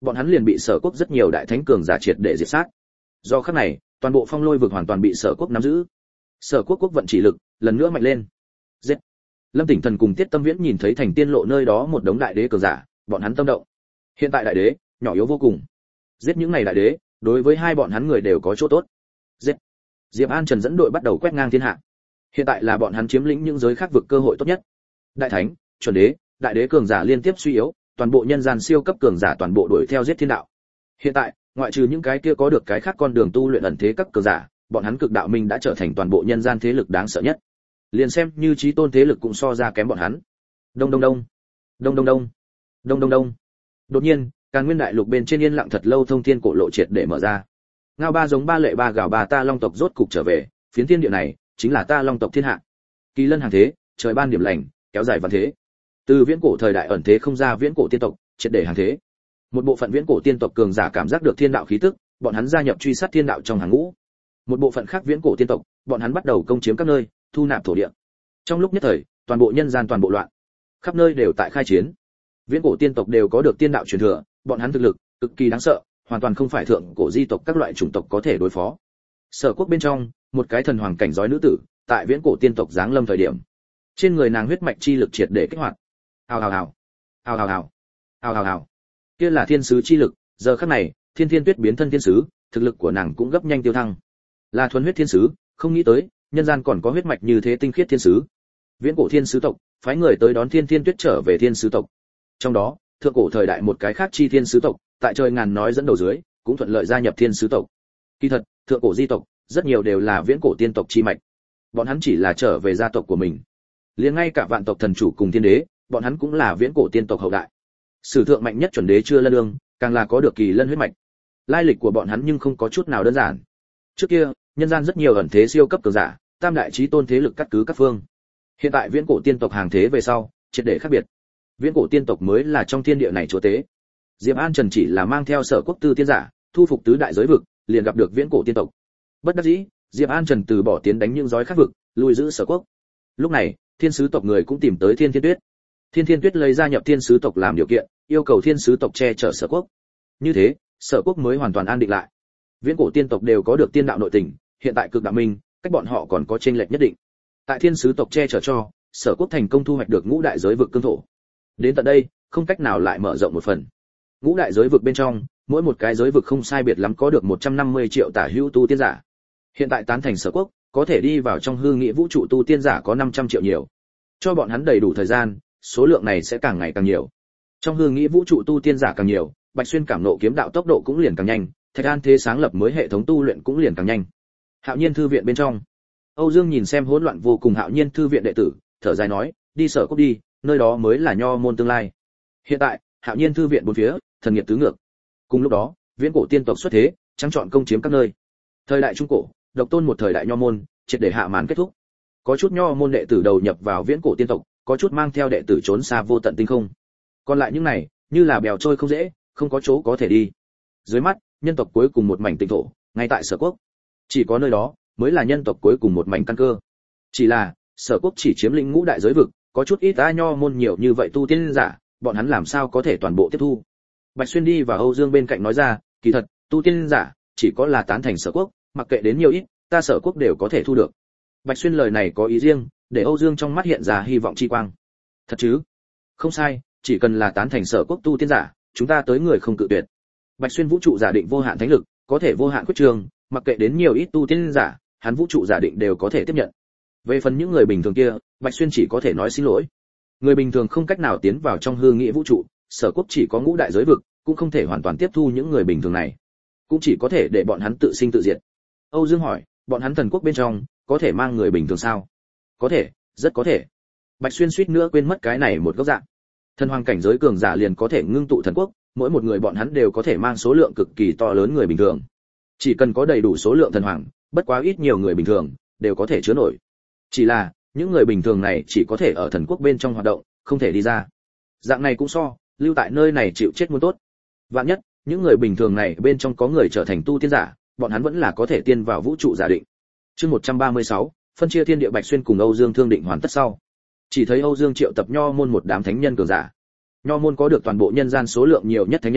bọn hắn liền bị Sở Quốc rất nhiều đại thánh cường giả triệt để diệt sát. Do khắc này, toàn bộ Phong Lôi vực hoàn toàn bị Sở Quốc nắm giữ. Sở Quốc quốc vận chỉ lực lần nữa mạnh lên. Giết. Lâm Tỉnh Thần cùng Tiết Tâm Viễn nhìn thấy thành tiên lộ nơi đó một đống đại đế cường giả, bọn hắn tâm động. Hiện tại đại đế nhỏ yếu vô cùng, giết những này đại đế, đối với hai bọn hắn người đều có chỗ tốt. Giết. Diệp An Trần dẫn đội bắt đầu quét ngang thiên hạ. Hiện tại là bọn hắn chiếm lĩnh những giới khác vực cơ hội tốt nhất. Đại thánh, chuẩn đế, đại đế cường giả liên tiếp suy yếu, toàn bộ nhân gian siêu cấp cường giả toàn bộ đuổi theo giết thiên đạo. Hiện tại, ngoại trừ những cái kia có được cái khác con đường tu luyện ẩn thế các cường giả, bọn hắn cực đạo minh đã trở thành toàn bộ nhân gian thế lực đáng sợ nhất. Liền xem như chí tôn thế lực cũng so ra kém bọn hắn. Đông đông đông, đông đông đông, đông đông đông. Đột nhiên, Càn Nguyên đại lục bên trên yên lặng thật lâu thông thiên cổ lộ triệt để mở ra. Ngao ba giống ba lệ ba gào ba ta long tộc rốt cục trở về, phiến thiên địa này chính là ta long tộc thiên hạ. Kỳ lân hàng thế, trời ban điểm lành, kéo dài văn thế. Từ viễn cổ thời đại ẩn thế không ra viễn cổ tiên tộc, triệt để hàng thế. Một bộ phận viễn cổ tiên tộc cường giả cảm giác được thiên đạo khí tức, bọn hắn gia nhập truy sát thiên đạo trong hàng ngũ. Một bộ phận khác viễn cổ tiên tộc, bọn hắn bắt đầu công chiếm các nơi, thu nạp thổ địa. Trong lúc nhất thời, toàn bộ nhân gian toàn bộ loạn, khắp nơi đều tại khai chiến. Viễn cổ tiên tộc đều có được tiên đạo truyền thừa, bọn hắn thực lực cực kỳ đáng sợ, hoàn toàn không phải thượng cổ di tộc các loại chủng tộc có thể đối phó. Sở Quốc bên trong, một cái thần hoàng cảnh giới nữ tử, tại viễn cổ tiên tộc giáng lâm thời điểm, trên người nàng huyết mạch chi lực triệt để kích hoạt. Hào hào hào, hào hào hào, hào hào hào. Kia là thiên sứ chi lực, giờ khắc này, Thiên Thiên Tuyết biến thân thiên sứ, thực lực của nàng cũng gấp nhanh tiêu thăng. Là thuần huyết thiên sứ, không nghĩ tới, nhân gian còn có huyết mạch như thế tinh khiết thiên sứ. Viễn cổ thiên sứ tộc, phái người tới đón Thiên Thiên Tuyết trở về thiên sứ tộc. Trong đó, thượng cổ thời đại một cái khác chi thiên sứ tộc, tại trời ngàn nói dẫn đầu dưới, cũng thuận lợi gia nhập thiên sứ tộc. Kỳ thật, thượng cổ di tộc, rất nhiều đều là viễn cổ tiên tộc chi mạch. Bọn hắn chỉ là trở về gia tộc của mình. Liền ngay cả vạn tộc thần chủ cùng thiên đế, bọn hắn cũng là viễn cổ tiên tộc hậu đại. Sử thượng mạnh nhất chuẩn đế chưa lân lương, càng là có được kỳ lân huyết mạch. Lai lịch của bọn hắn nhưng không có chút nào đơn giản. Trước kia, nhân gian rất nhiều ẩn thế siêu cấp cường giả, tam đại chí tôn thế lực cắt cứ các phương. Hiện tại viễn cổ tiên tộc hàng thế về sau, triệt để khác biệt. Viễn cổ tiên tộc mới là trong thiên địa này chúa tế. Diệp An Trần chỉ là mang theo Sở Quốc tư tiên giả, thu phục tứ đại giới vực, liền gặp được viễn cổ tiên tộc. Bất đắc dĩ, Diệp An Trần từ bỏ tiến đánh những giói khác vực, lui giữ Sở Quốc. Lúc này, thiên sứ tộc người cũng tìm tới Thiên Thiên Tuyết. Thiên Thiên Tuyết lấy gia nhập thiên sứ tộc làm điều kiện, yêu cầu thiên sứ tộc che chở Sở Quốc. Như thế, Sở Quốc mới hoàn toàn an định lại. Viễn cổ tiên tộc đều có được tiên đạo nội tình, hiện tại cực đạo minh, cách bọn họ còn có chênh lệch nhất định. Tại thiên sứ tộc che chở cho, Sở Quốc thành công thu hoạch được ngũ đại giới vực cương thổ. Đến tận đây, không cách nào lại mở rộng một phần. Ngũ đại giới vực bên trong, mỗi một cái giới vực không sai biệt lắm có được 150 triệu tả hữu tu tiên giả. Hiện tại tán thành Sở Quốc, có thể đi vào trong hư nghị vũ trụ tu tiên giả có 500 triệu nhiều. Cho bọn hắn đầy đủ thời gian, số lượng này sẽ càng ngày càng nhiều. Trong hư nghị vũ trụ tu tiên giả càng nhiều, Bạch Xuyên cảm nộ kiếm đạo tốc độ cũng liền càng nhanh, Thạch An Thế sáng lập mới hệ thống tu luyện cũng liền càng nhanh. Hạo Nhiên thư viện bên trong, Âu Dương nhìn xem hỗn loạn vô cùng Hạo Nhiên thư viện đệ tử, thở dài nói, đi Sở Quốc đi, nơi đó mới là nho môn tương lai. Hiện tại, Hạo Nhiên thư viện bốn phía, thần nghiệp tứ ngược. Cùng lúc đó, viễn cổ tiên tộc xuất thế, trắng trọn công chiếm các nơi. Thời đại trung cổ, độc tôn một thời đại nho môn, triệt để hạ màn kết thúc. Có chút nho môn đệ tử đầu nhập vào viễn cổ tiên tộc, có chút mang theo đệ tử trốn xa vô tận tinh không. Còn lại những này, như là bèo trôi không dễ, không có chỗ có thể đi. Dưới mắt, nhân tộc cuối cùng một mảnh tinh thổ, ngay tại Sở Quốc. Chỉ có nơi đó mới là nhân tộc cuối cùng một mảnh căn cơ. Chỉ là, Sở Quốc chỉ chiếm lĩnh ngũ đại giới vực, có chút ít nho môn nhiều như vậy tu tiên giả, bọn hắn làm sao có thể toàn bộ tiếp thu. Bạch Xuyên đi và Âu Dương bên cạnh nói ra, kỳ thật, tu tiên giả chỉ có là tán thành Sở Quốc, mặc kệ đến nhiều ít, ta Sở Quốc đều có thể thu được. Bạch Xuyên lời này có ý riêng, để Âu Dương trong mắt hiện ra hy vọng chi quang. Thật chứ? Không sai, chỉ cần là tán thành Sở Quốc tu tiên giả, chúng ta tới người không cự tuyệt. Bạch Xuyên vũ trụ giả định vô hạn thánh lực, có thể vô hạn quyết trường, mặc kệ đến nhiều ít tu tiên giả, hắn vũ trụ giả định đều có thể tiếp nhận. Về phần những người bình thường kia, Bạch Xuyên chỉ có thể nói xin lỗi. Người bình thường không cách nào tiến vào trong hư nghĩa vũ trụ, Sở Quốc chỉ có ngũ đại giới vực, cũng không thể hoàn toàn tiếp thu những người bình thường này, cũng chỉ có thể để bọn hắn tự sinh tự diệt. Âu Dương hỏi, bọn hắn thần quốc bên trong có thể mang người bình thường sao? Có thể, rất có thể. Bạch Xuyên suýt nữa quên mất cái này một góc dạng. Thần hoàng cảnh giới cường giả liền có thể ngưng tụ thần quốc, mỗi một người bọn hắn đều có thể mang số lượng cực kỳ to lớn người bình thường. Chỉ cần có đầy đủ số lượng thần hoàng, bất quá ít nhiều người bình thường đều có thể chứa nổi. Chỉ là, những người bình thường này chỉ có thể ở thần quốc bên trong hoạt động, không thể đi ra. Dạng này cũng so, lưu tại nơi này chịu chết muôn tốt. Vạn nhất, những người bình thường này bên trong có người trở thành tu tiên giả, bọn hắn vẫn là có thể tiên vào vũ trụ giả định. Chương 136, phân chia thiên địa. Bạch Xuyên cùng Âu Dương thương định hoàn tất sau, chỉ thấy Âu Dương triệu tập nho môn một đám thánh nhân cường giả. Nho môn có được toàn bộ nhân gian số lượng nhiều nhất thánh nhân,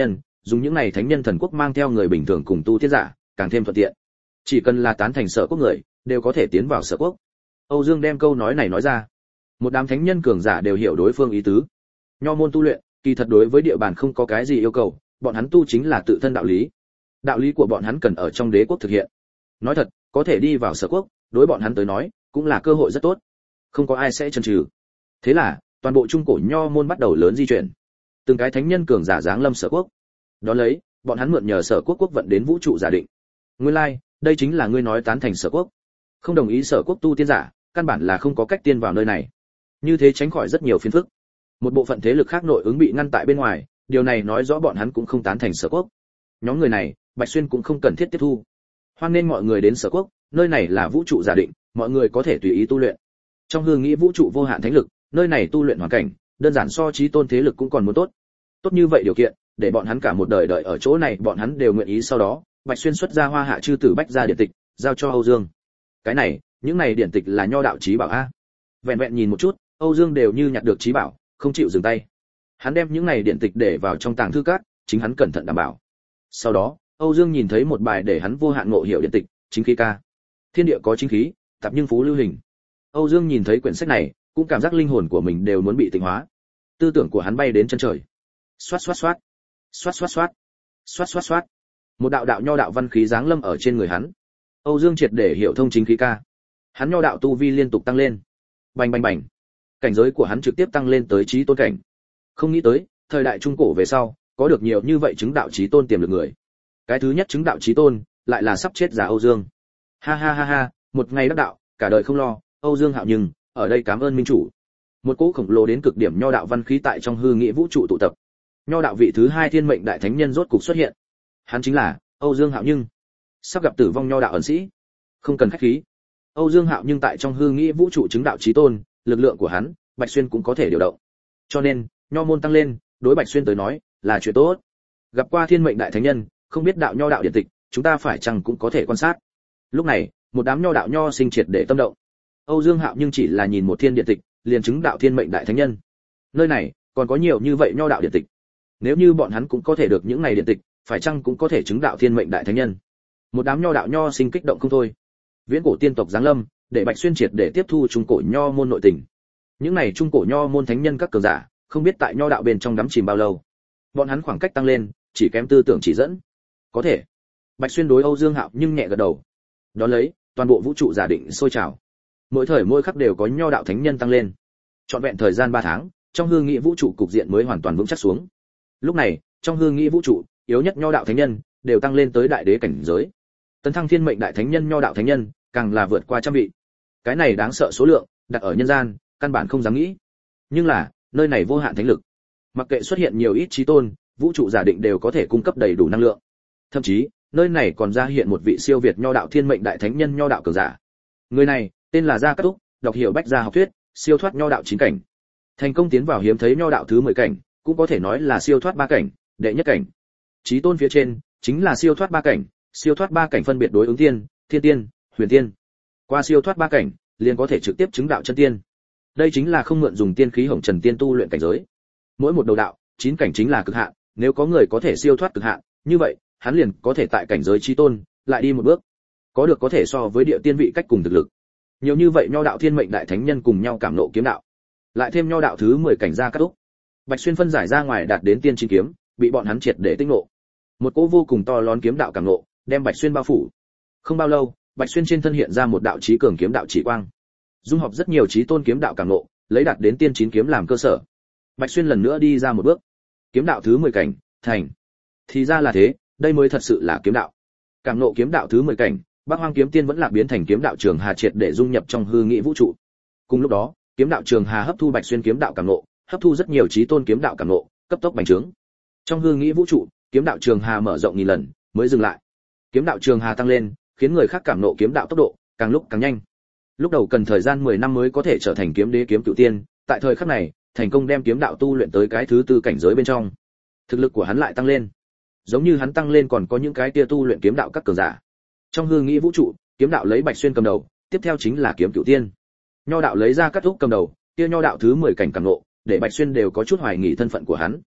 dùng những này thánh nhân thần quốc mang theo người bình thường cùng tu tiên giả, càng thêm thuận tiện. Chỉ cần là tán thành Sở Quốc người, đều có thể tiến vào Sở Quốc. Âu Dương đem câu nói này nói ra. Một đám thánh nhân cường giả đều hiểu đối phương ý tứ. Nho môn tu luyện, kỳ thật đối với địa bàn không có cái gì yêu cầu, bọn hắn tu chính là tự thân đạo lý. Đạo lý của bọn hắn cần ở trong đế quốc thực hiện. Nói thật, có thể đi vào Sở Quốc, đối bọn hắn tới nói, cũng là cơ hội rất tốt. Không có ai sẽ chần chừ. Thế là, toàn bộ trung cổ nho môn bắt đầu lớn di chuyển. Từng cái thánh nhân cường giả giáng lâm Sở Quốc. Đó lấy, bọn hắn mượn nhờ Sở Quốc quốc vận đến vũ trụ giả định. Nguyên lai, đây chính là ngươi nói tán thành Sở Quốc. Không đồng ý Sở Quốc tu tiên giả, căn bản là không có cách tiên vào nơi này. Như thế tránh khỏi rất nhiều phiền phức. Một bộ phận thế lực khác nội ứng bị ngăn tại bên ngoài, điều này nói rõ bọn hắn cũng không tán thành Sở Quốc. Nhóm người này, Bạch Xuyên cũng không cần thiết tiếp thu. Hoan nên mọi người đến Sở Quốc, nơi này là vũ trụ giả định, mọi người có thể tùy ý tu luyện. Trong hương nghĩ vũ trụ vô hạn thánh lực, nơi này tu luyện hoàn cảnh, đơn giản so chí tôn thế lực cũng còn muốn tốt. Tốt như vậy điều kiện, để bọn hắn cả một đời đợi ở chỗ này, bọn hắn đều nguyện ý. Sau đó, Bạch Xuyên xuất ra Hoa Hạ chư tử bách gia điển tịch, giao cho Âu Dương. Cái này, những này điển tịch là nho đạo chí bảo a. Vẹn vẹn nhìn một chút, Âu Dương đều như nhặt được chí bảo, không chịu dừng tay. Hắn đem những này điển tịch để vào trong tàng thư các, chính hắn cẩn thận đảm bảo. Sau đó, Âu Dương nhìn thấy một bài để hắn vô hạn ngộ hiểu điển tịch, Chính khí ca. Thiên địa có chính khí, tạp nhưng phú lưu hình. Âu Dương nhìn thấy quyển sách này, cũng cảm giác linh hồn của mình đều muốn bị tịnh hóa. Tư tưởng của hắn bay đến chân trời. Xoát xoát xoát, xoát xoát xoát, xoát xoát xoát. Một đạo đạo nho đạo văn khí giáng lâm ở trên người hắn. Âu Dương triệt để hiểu thông chính khí ca. Hắn nho đạo tu vi liên tục tăng lên. Bành bành bành. Cảnh giới của hắn trực tiếp tăng lên tới chí tôn cảnh. Không nghĩ tới, thời đại trung cổ về sau, có được nhiều như vậy chứng đạo chí tôn tiềm lực người. Cái thứ nhất chứng đạo chí tôn, lại là sắp chết già Âu Dương. Ha ha ha ha, một ngày đắc đạo, cả đời không lo, Âu Dương Hạo Nhưng, ở đây cảm ơn minh chủ. Một cỗ khổng lồ đến cực điểm nho đạo văn khí tại trong hư nghĩa vũ trụ tụ tập. Nho đạo vị thứ hai thiên mệnh đại thánh nhân rốt cục xuất hiện. Hắn chính là Âu Dương Hạo Nhưng. Sắp gặp tử vong nho đạo ẩn sĩ. Không cần khách khí. Âu Dương Hạo Nhưng tại trong hư nghĩa vũ trụ chứng đạo chí tôn, lực lượng của hắn, Bạch Xuyên cũng có thể điều động. Cho nên, nho môn tăng lên, đối Bạch Xuyên tới nói, là chuyện tốt. Gặp qua thiên mệnh đại thánh nhân, không biết đạo nho đạo điển tịch, chúng ta phải chăng cũng có thể quan sát. Lúc này, một đám nho đạo nho sinh triệt để tâm động. Âu Dương Hạo Nhưng chỉ là nhìn một thiên điển tịch, liền chứng đạo thiên mệnh đại thánh nhân. Nơi này, còn có nhiều như vậy nho đạo điển tịch. Nếu như bọn hắn cũng có thể được những này điển tịch, phải chăng cũng có thể chứng đạo thiên mệnh đại thánh nhân. Một đám nho đạo nho sinh kích động không thôi. Viễn cổ tiên tộc giáng lâm, để Bạch Xuyên triệt để tiếp thu trung cổ nho môn nội tình. Những này trung cổ nho môn thánh nhân các cường giả, không biết tại nho đạo bên trong đắm chìm bao lâu. Bọn hắn khoảng cách tăng lên, chỉ kém tư tưởng chỉ dẫn. Có thể. Bạch Xuyên đối Âu Dương Hạo Nhưng nhẹ gật đầu. Đó lấy, toàn bộ vũ trụ giả định sôi trào. Mỗi thời mỗi khắc đều có nho đạo thánh nhân tăng lên. Trọn vẹn thời gian 3 tháng, trong hương nghị vũ trụ cục diện mới hoàn toàn vững chắc xuống. Lúc này, trong hương nghị vũ trụ, yếu nhất nho đạo thánh nhân đều tăng lên tới đại đế cảnh giới. Tấn thăng thiên mệnh đại thánh nhân nho đạo thánh nhân, càng là vượt qua trăm vị. Cái này đáng sợ số lượng, đặt ở nhân gian, căn bản không dám nghĩ. Nhưng là, nơi này vô hạn thánh lực. Mặc kệ xuất hiện nhiều ít chí tôn, vũ trụ giả định đều có thể cung cấp đầy đủ năng lượng. Thậm chí, nơi này còn ra hiện một vị siêu việt nho đạo thiên mệnh đại thánh nhân nho đạo cường giả. Người này, tên là Gia Cát Túc, đọc hiểu bách gia học thuyết, siêu thoát nho đạo 9 cảnh. Thành công tiến vào hiếm thấy nho đạo thứ 10 cảnh, cũng có thể nói là siêu thoát 3 cảnh, đệ nhất cảnh. Chí tôn phía trên, chính là siêu thoát 3 cảnh, siêu thoát 3 cảnh phân biệt đối ứng tiên, thiên tiên, huyền tiên. Qua siêu thoát 3 cảnh, liền có thể trực tiếp chứng đạo chân tiên. Đây chính là không mượn dùng tiên khí hồng trần tiên tu luyện cảnh giới. Mỗi một đầu đạo, 9 cảnh chính là cực hạn, nếu có người có thể siêu thoát cực hạn, như vậy, hắn liền có thể tại cảnh giới chí tôn, lại đi một bước. Có được có thể so với địa tiên vị cách cùng thực lực. Nhiều như vậy nho đạo thiên mệnh đại thánh nhân cùng nhau cảm nộ kiếm đạo. Lại thêm nho đạo thứ 10 cảnh Gia Cát Túc. Bạch Xuyên phân giải ra ngoài đạt đến tiên chín kiếm, bị bọn hắn triệt để tinh ngộ. Một cỗ vô cùng to lớn kiếm đạo cảm ngộ, đem Bạch Xuyên bao phủ. Không bao lâu, Bạch Xuyên trên thân hiện ra một đạo chí cường kiếm đạo chỉ quang. Dung hợp rất nhiều chí tôn kiếm đạo cảm ngộ, lấy đạt đến tiên chín kiếm làm cơ sở. Bạch Xuyên lần nữa đi ra một bước. Kiếm đạo thứ 10 cảnh, thành. Thì ra là thế, đây mới thật sự là kiếm đạo. Cảm ngộ kiếm đạo thứ 10 cảnh, Bắc Hoang kiếm tiên vẫn lạc biến thành kiếm đạo Trường Hà triệt để dung nhập trong hư nghị vũ trụ. Cùng lúc đó, kiếm đạo Trường Hà hấp thu Bạch Xuyên kiếm đạo cảm ngộ, hấp thu rất nhiều chí tôn kiếm đạo cảm ngộ, cấp tốc bành trướng. Trong hư nghị vũ trụ, kiếm đạo Trường Hà mở rộng nghìn lần, mới dừng lại. Kiếm đạo Trường Hà tăng lên, khiến người khác cảm ngộ kiếm đạo tốc độ càng lúc càng nhanh. Lúc đầu cần thời gian 10 năm mới có thể trở thành kiếm đế kiếm cửu tiên, tại thời khắc này, thành công đem kiếm đạo tu luyện tới cái thứ tư cảnh giới bên trong. Thực lực của hắn lại tăng lên. Giống như hắn tăng lên còn có những cái kia tu luyện kiếm đạo các cường giả. Trong hư nghĩ vũ trụ, kiếm đạo lấy Bạch Xuyên cầm đầu, tiếp theo chính là kiếm cửu tiên. Nho đạo lấy Gia Cát Túc cầm đầu, kia nho đạo thứ 10 cảnh cảm ngộ, để Bạch Xuyên đều có chút hoài nghi thân phận của hắn.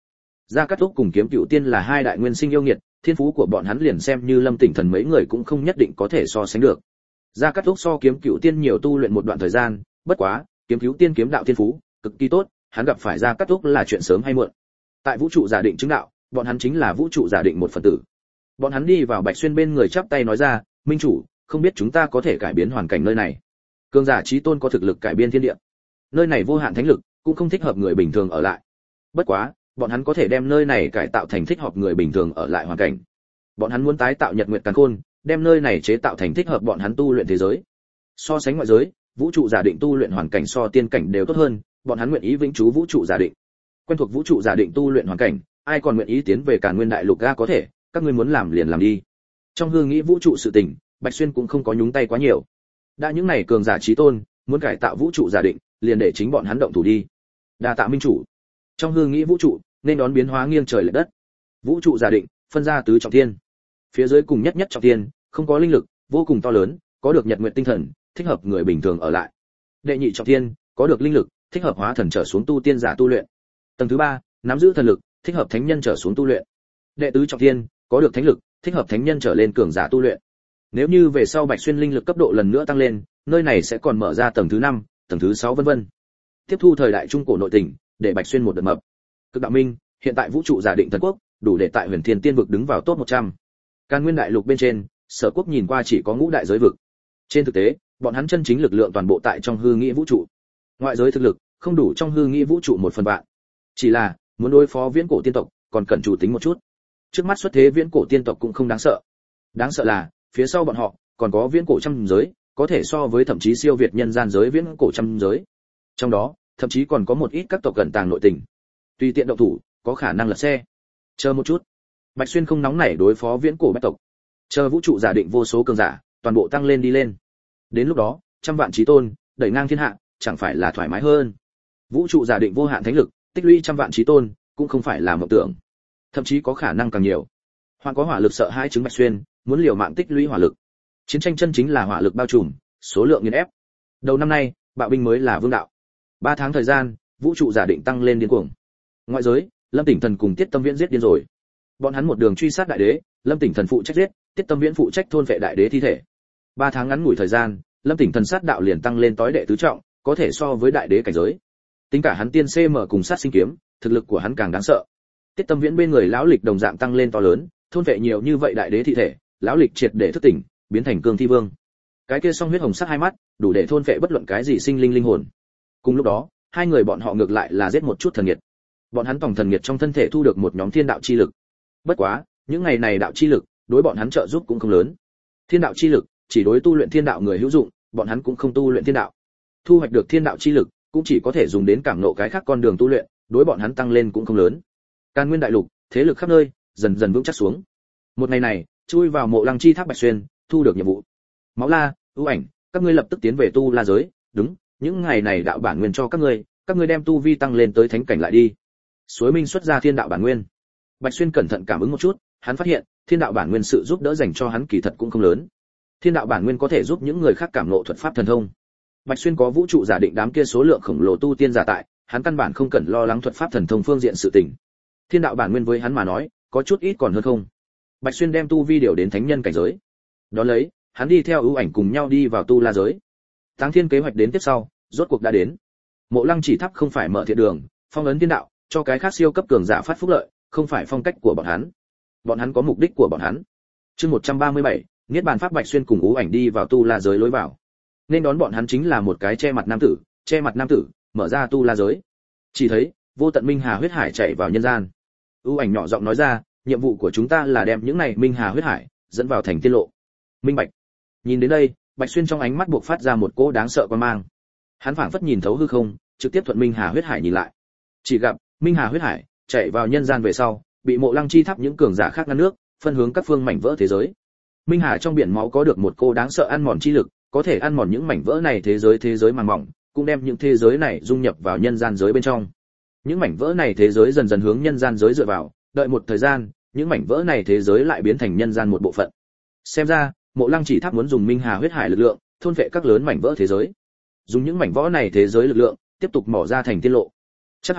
Gia Cát Thúc cùng Kiếm Cựu Tiên là hai đại nguyên sinh yêu nghiệt, thiên phú của bọn hắn liền xem như Lâm Tỉnh Thần mấy người cũng không nhất định có thể so sánh được. Gia Cát Thúc so Kiếm Cựu Tiên nhiều tu luyện một đoạn thời gian, bất quá, Kiếm Cựu Tiên kiếm đạo thiên phú cực kỳ tốt, hắn gặp phải Gia Cát Thúc là chuyện sớm hay muộn. Tại vũ trụ giả định chứng đạo, bọn hắn chính là vũ trụ giả định một phần tử. Bọn hắn đi vào Bạch Xuyên bên người chắp tay nói ra, "Minh chủ, không biết chúng ta có thể cải biến hoàn cảnh nơi này." Cường giả chí tôn có thực lực cải biến thiên địa. Nơi này vô hạn thánh lực, cũng không thích hợp người bình thường ở lại. Bất quá, bọn hắn có thể đem nơi này cải tạo thành thích hợp người bình thường ở lại hoàn cảnh. Bọn hắn muốn tái tạo Nhật Nguyệt Càn Khôn, đem nơi này chế tạo thành thích hợp bọn hắn tu luyện thế giới. So sánh ngoại giới, vũ trụ giả định tu luyện hoàn cảnh so tiên cảnh đều tốt hơn, bọn hắn nguyện ý vĩnh trú vũ trụ giả định. Quen thuộc vũ trụ giả định tu luyện hoàn cảnh, ai còn nguyện ý tiến về Càn Nguyên đại lục ga có thể, các ngươi muốn làm liền làm đi. Trong hư nghĩ vũ trụ sự tình, Bạch Xuyên cũng không có nhúng tay quá nhiều. Đã những này cường giả chí tôn muốn cải tạo vũ trụ giả định, liền để chính bọn hắn động thủ đi. Đa tạ minh chủ. Trong hư nghĩ vũ trụ nên đón biến hóa nghiêng trời lệch đất. Vũ trụ giả định phân ra tứ trọng thiên. Phía dưới cùng nhất nhất trọng thiên không có linh lực, vô cùng to lớn, có được nhật nguyệt tinh thần, thích hợp người bình thường ở lại. Đệ nhị trọng thiên có được linh lực, thích hợp hóa thần trở xuống tu tiên giả tu luyện. Tầng thứ ba nắm giữ thần lực, thích hợp thánh nhân trở xuống tu luyện. Đệ tứ trọng thiên có được thánh lực, thích hợp thánh nhân trở lên cường giả tu luyện. Nếu như về sau Bạch Xuyên linh lực cấp độ lần nữa tăng lên, nơi này sẽ còn mở ra tầng thứ 5, tầng thứ 6 vân vân. Tiếp thu thời đại trung cổ nội tình, để Bạch Xuyên một đợt mập. Cực đạo minh, hiện tại vũ trụ giả định thần quốc, đủ để tại Huyền Thiên Tiên vực đứng vào top 100. Càn Nguyên đại lục bên trên, Sở Quốc nhìn qua chỉ có ngũ đại giới vực. Trên thực tế, bọn hắn chân chính lực lượng toàn bộ tại trong hư nghĩ vũ trụ. Ngoại giới thực lực không đủ trong hư nghĩ vũ trụ 1/3. Chỉ là muốn đối phó viễn cổ tiên tộc, còn cần chủ tính một chút. Trước mắt xuất thế viễn cổ tiên tộc cũng không đáng sợ. Đáng sợ là phía sau bọn họ còn có viễn cổ trăm giới, có thể so với thậm chí siêu việt nhân gian giới viễn cổ trăm giới. Trong đó, thậm chí còn có một ít các tộc gần tàng nội tình. Tùy tiện động thủ, có khả năng lật xe. Chờ một chút. Bạch Xuyên không nóng nảy đối phó viễn cổ bách tộc. Chờ vũ trụ giả định vô số cường giả, toàn bộ tăng lên đi lên. Đến lúc đó, trăm vạn chí tôn, đẩy ngang thiên hạ, chẳng phải là thoải mái hơn. Vũ trụ giả định vô hạn thánh lực, tích lũy trăm vạn chí tôn, cũng không phải là mộng tưởng. Thậm chí có khả năng càng nhiều. Hoàng có hỏa lực sợ hai chứng Bạch Xuyên, muốn liều mạng tích lũy hỏa lực. Chiến tranh chân chính là hỏa lực bao trùm, số lượng nghiền ép. Đầu năm nay, bạo binh mới là vương đạo. 3 tháng thời gian, vũ trụ giả định tăng lên điên cuồng. Ngoại giới, Lâm Tỉnh Thần cùng Tiết Tâm Viễn giết điên rồi. Bọn hắn một đường truy sát đại đế, Lâm Tỉnh Thần phụ trách giết, Tiết Tâm Viễn phụ trách thôn vệ đại đế thi thể. 3 tháng ngắn ngủi thời gian, Lâm Tỉnh Thần sát đạo liền tăng lên tối đệ tứ trọng, có thể so với đại đế cảnh giới. Tính cả hắn tiên CM cùng sát sinh kiếm, thực lực của hắn càng đáng sợ. Tiết Tâm Viễn bên người lão lịch đồng dạng tăng lên to lớn, thôn vệ nhiều như vậy đại đế thi thể, lão lịch triệt để thức tỉnh, biến thành cương thi vương. Cái kia song huyết hồng sắc hai mắt, đủ để thôn vệ bất luận cái gì sinh linh linh hồn. Cùng lúc đó, hai người bọn họ ngược lại là giết một chút thần nghiệt. Bọn hắn tổng thần nghiệt trong thân thể thu được một nhóm thiên đạo chi lực. Bất quá, những ngày này đạo chi lực, đối bọn hắn trợ giúp cũng không lớn. Thiên đạo chi lực chỉ đối tu luyện thiên đạo người hữu dụng, bọn hắn cũng không tu luyện thiên đạo. Thu hoạch được thiên đạo chi lực, cũng chỉ có thể dùng đến cảm ngộ cái khác con đường tu luyện, đối bọn hắn tăng lên cũng không lớn. Càn Nguyên đại lục, thế lực khắp nơi dần dần vững chắc xuống. Một ngày này, chui vào mộ lăng chi tháp Bạch Xuyên, thu được nhiệm vụ. Máu La, ưu ảnh, các ngươi lập tức tiến về tu la giới, đúng, những ngày này đạo bản nguyên cho các ngươi đem tu vi tăng lên tới thánh cảnh lại đi. Suối Minh xuất ra thiên đạo bản nguyên. Bạch Xuyên cẩn thận cảm ứng một chút, hắn phát hiện, thiên đạo bản nguyên sự giúp đỡ dành cho hắn kỳ thật cũng không lớn. Thiên đạo bản nguyên có thể giúp những người khác cảm ngộ thuật pháp thần thông. Bạch Xuyên có vũ trụ giả định đám kia số lượng khổng lồ tu tiên giả tại, hắn căn bản không cần lo lắng thuật pháp thần thông phương diện sự tình. Thiên đạo bản nguyên với hắn mà nói, có chút ít còn hơn không. Bạch Xuyên đem tu vi điều đến thánh nhân cảnh giới. Đó lấy, hắn đi theo ưu ảnh cùng nhau đi vào tu la giới. Táng Thiên kế hoạch đến tiếp sau, rốt cuộc đã đến. Mộ Lăng chỉ tháp không phải mở thiện đường, phong ấn thiên đạo, cho cái khác siêu cấp cường giả phát phúc lợi, không phải phong cách của bọn hắn. Bọn hắn có mục đích của bọn hắn. Chương 137, Niết bàn pháp Bạch Xuyên cùng ưu ảnh đi vào tu la giới lối vào. Nên đón bọn hắn chính là một cái che mặt nam tử, mở ra tu la giới. Chỉ thấy, vô tận minh hà huyết hải chảy vào nhân gian. Ưu ảnh nhỏ giọng nói ra, nhiệm vụ của chúng ta là đem những này minh hà huyết hải dẫn vào thành tiên lộ. Minh bạch. Nhìn đến đây, Bạch Xuyên trong ánh mắt buộc phát ra một cỗ đáng sợ quan mang. Hắn phảng phất nhìn thấu hư không, trực tiếp thuận minh hà huyết hải nhìn lại. Chỉ gặp minh hà huyết hải chảy vào nhân gian về sau, bị Mộ Lăng chi tháp những cường giả khác ngăn nước, phân hướng các phương mảnh vỡ thế giới. Minh hà trong biển máu có được một cô đáng sợ ăn mòn chi lực, có thể ăn mòn những mảnh vỡ này thế giới màng mỏng, cũng đem những thế giới này dung nhập vào nhân gian giới bên trong. Những mảnh vỡ này thế giới dần dần hướng nhân gian giới dựa vào, đợi một thời gian, những mảnh vỡ này thế giới lại biến thành nhân gian một bộ phận. Xem ra, Mộ Lăng chỉ tháp muốn dùng minh hà huyết hải lực lượng, thôn phệ các lớn mảnh vỡ thế giới. Dùng những mảnh vỡ này thế giới lực lượng, tiếp tục mỏ ra thành tiên lộ. Chắc hẳn,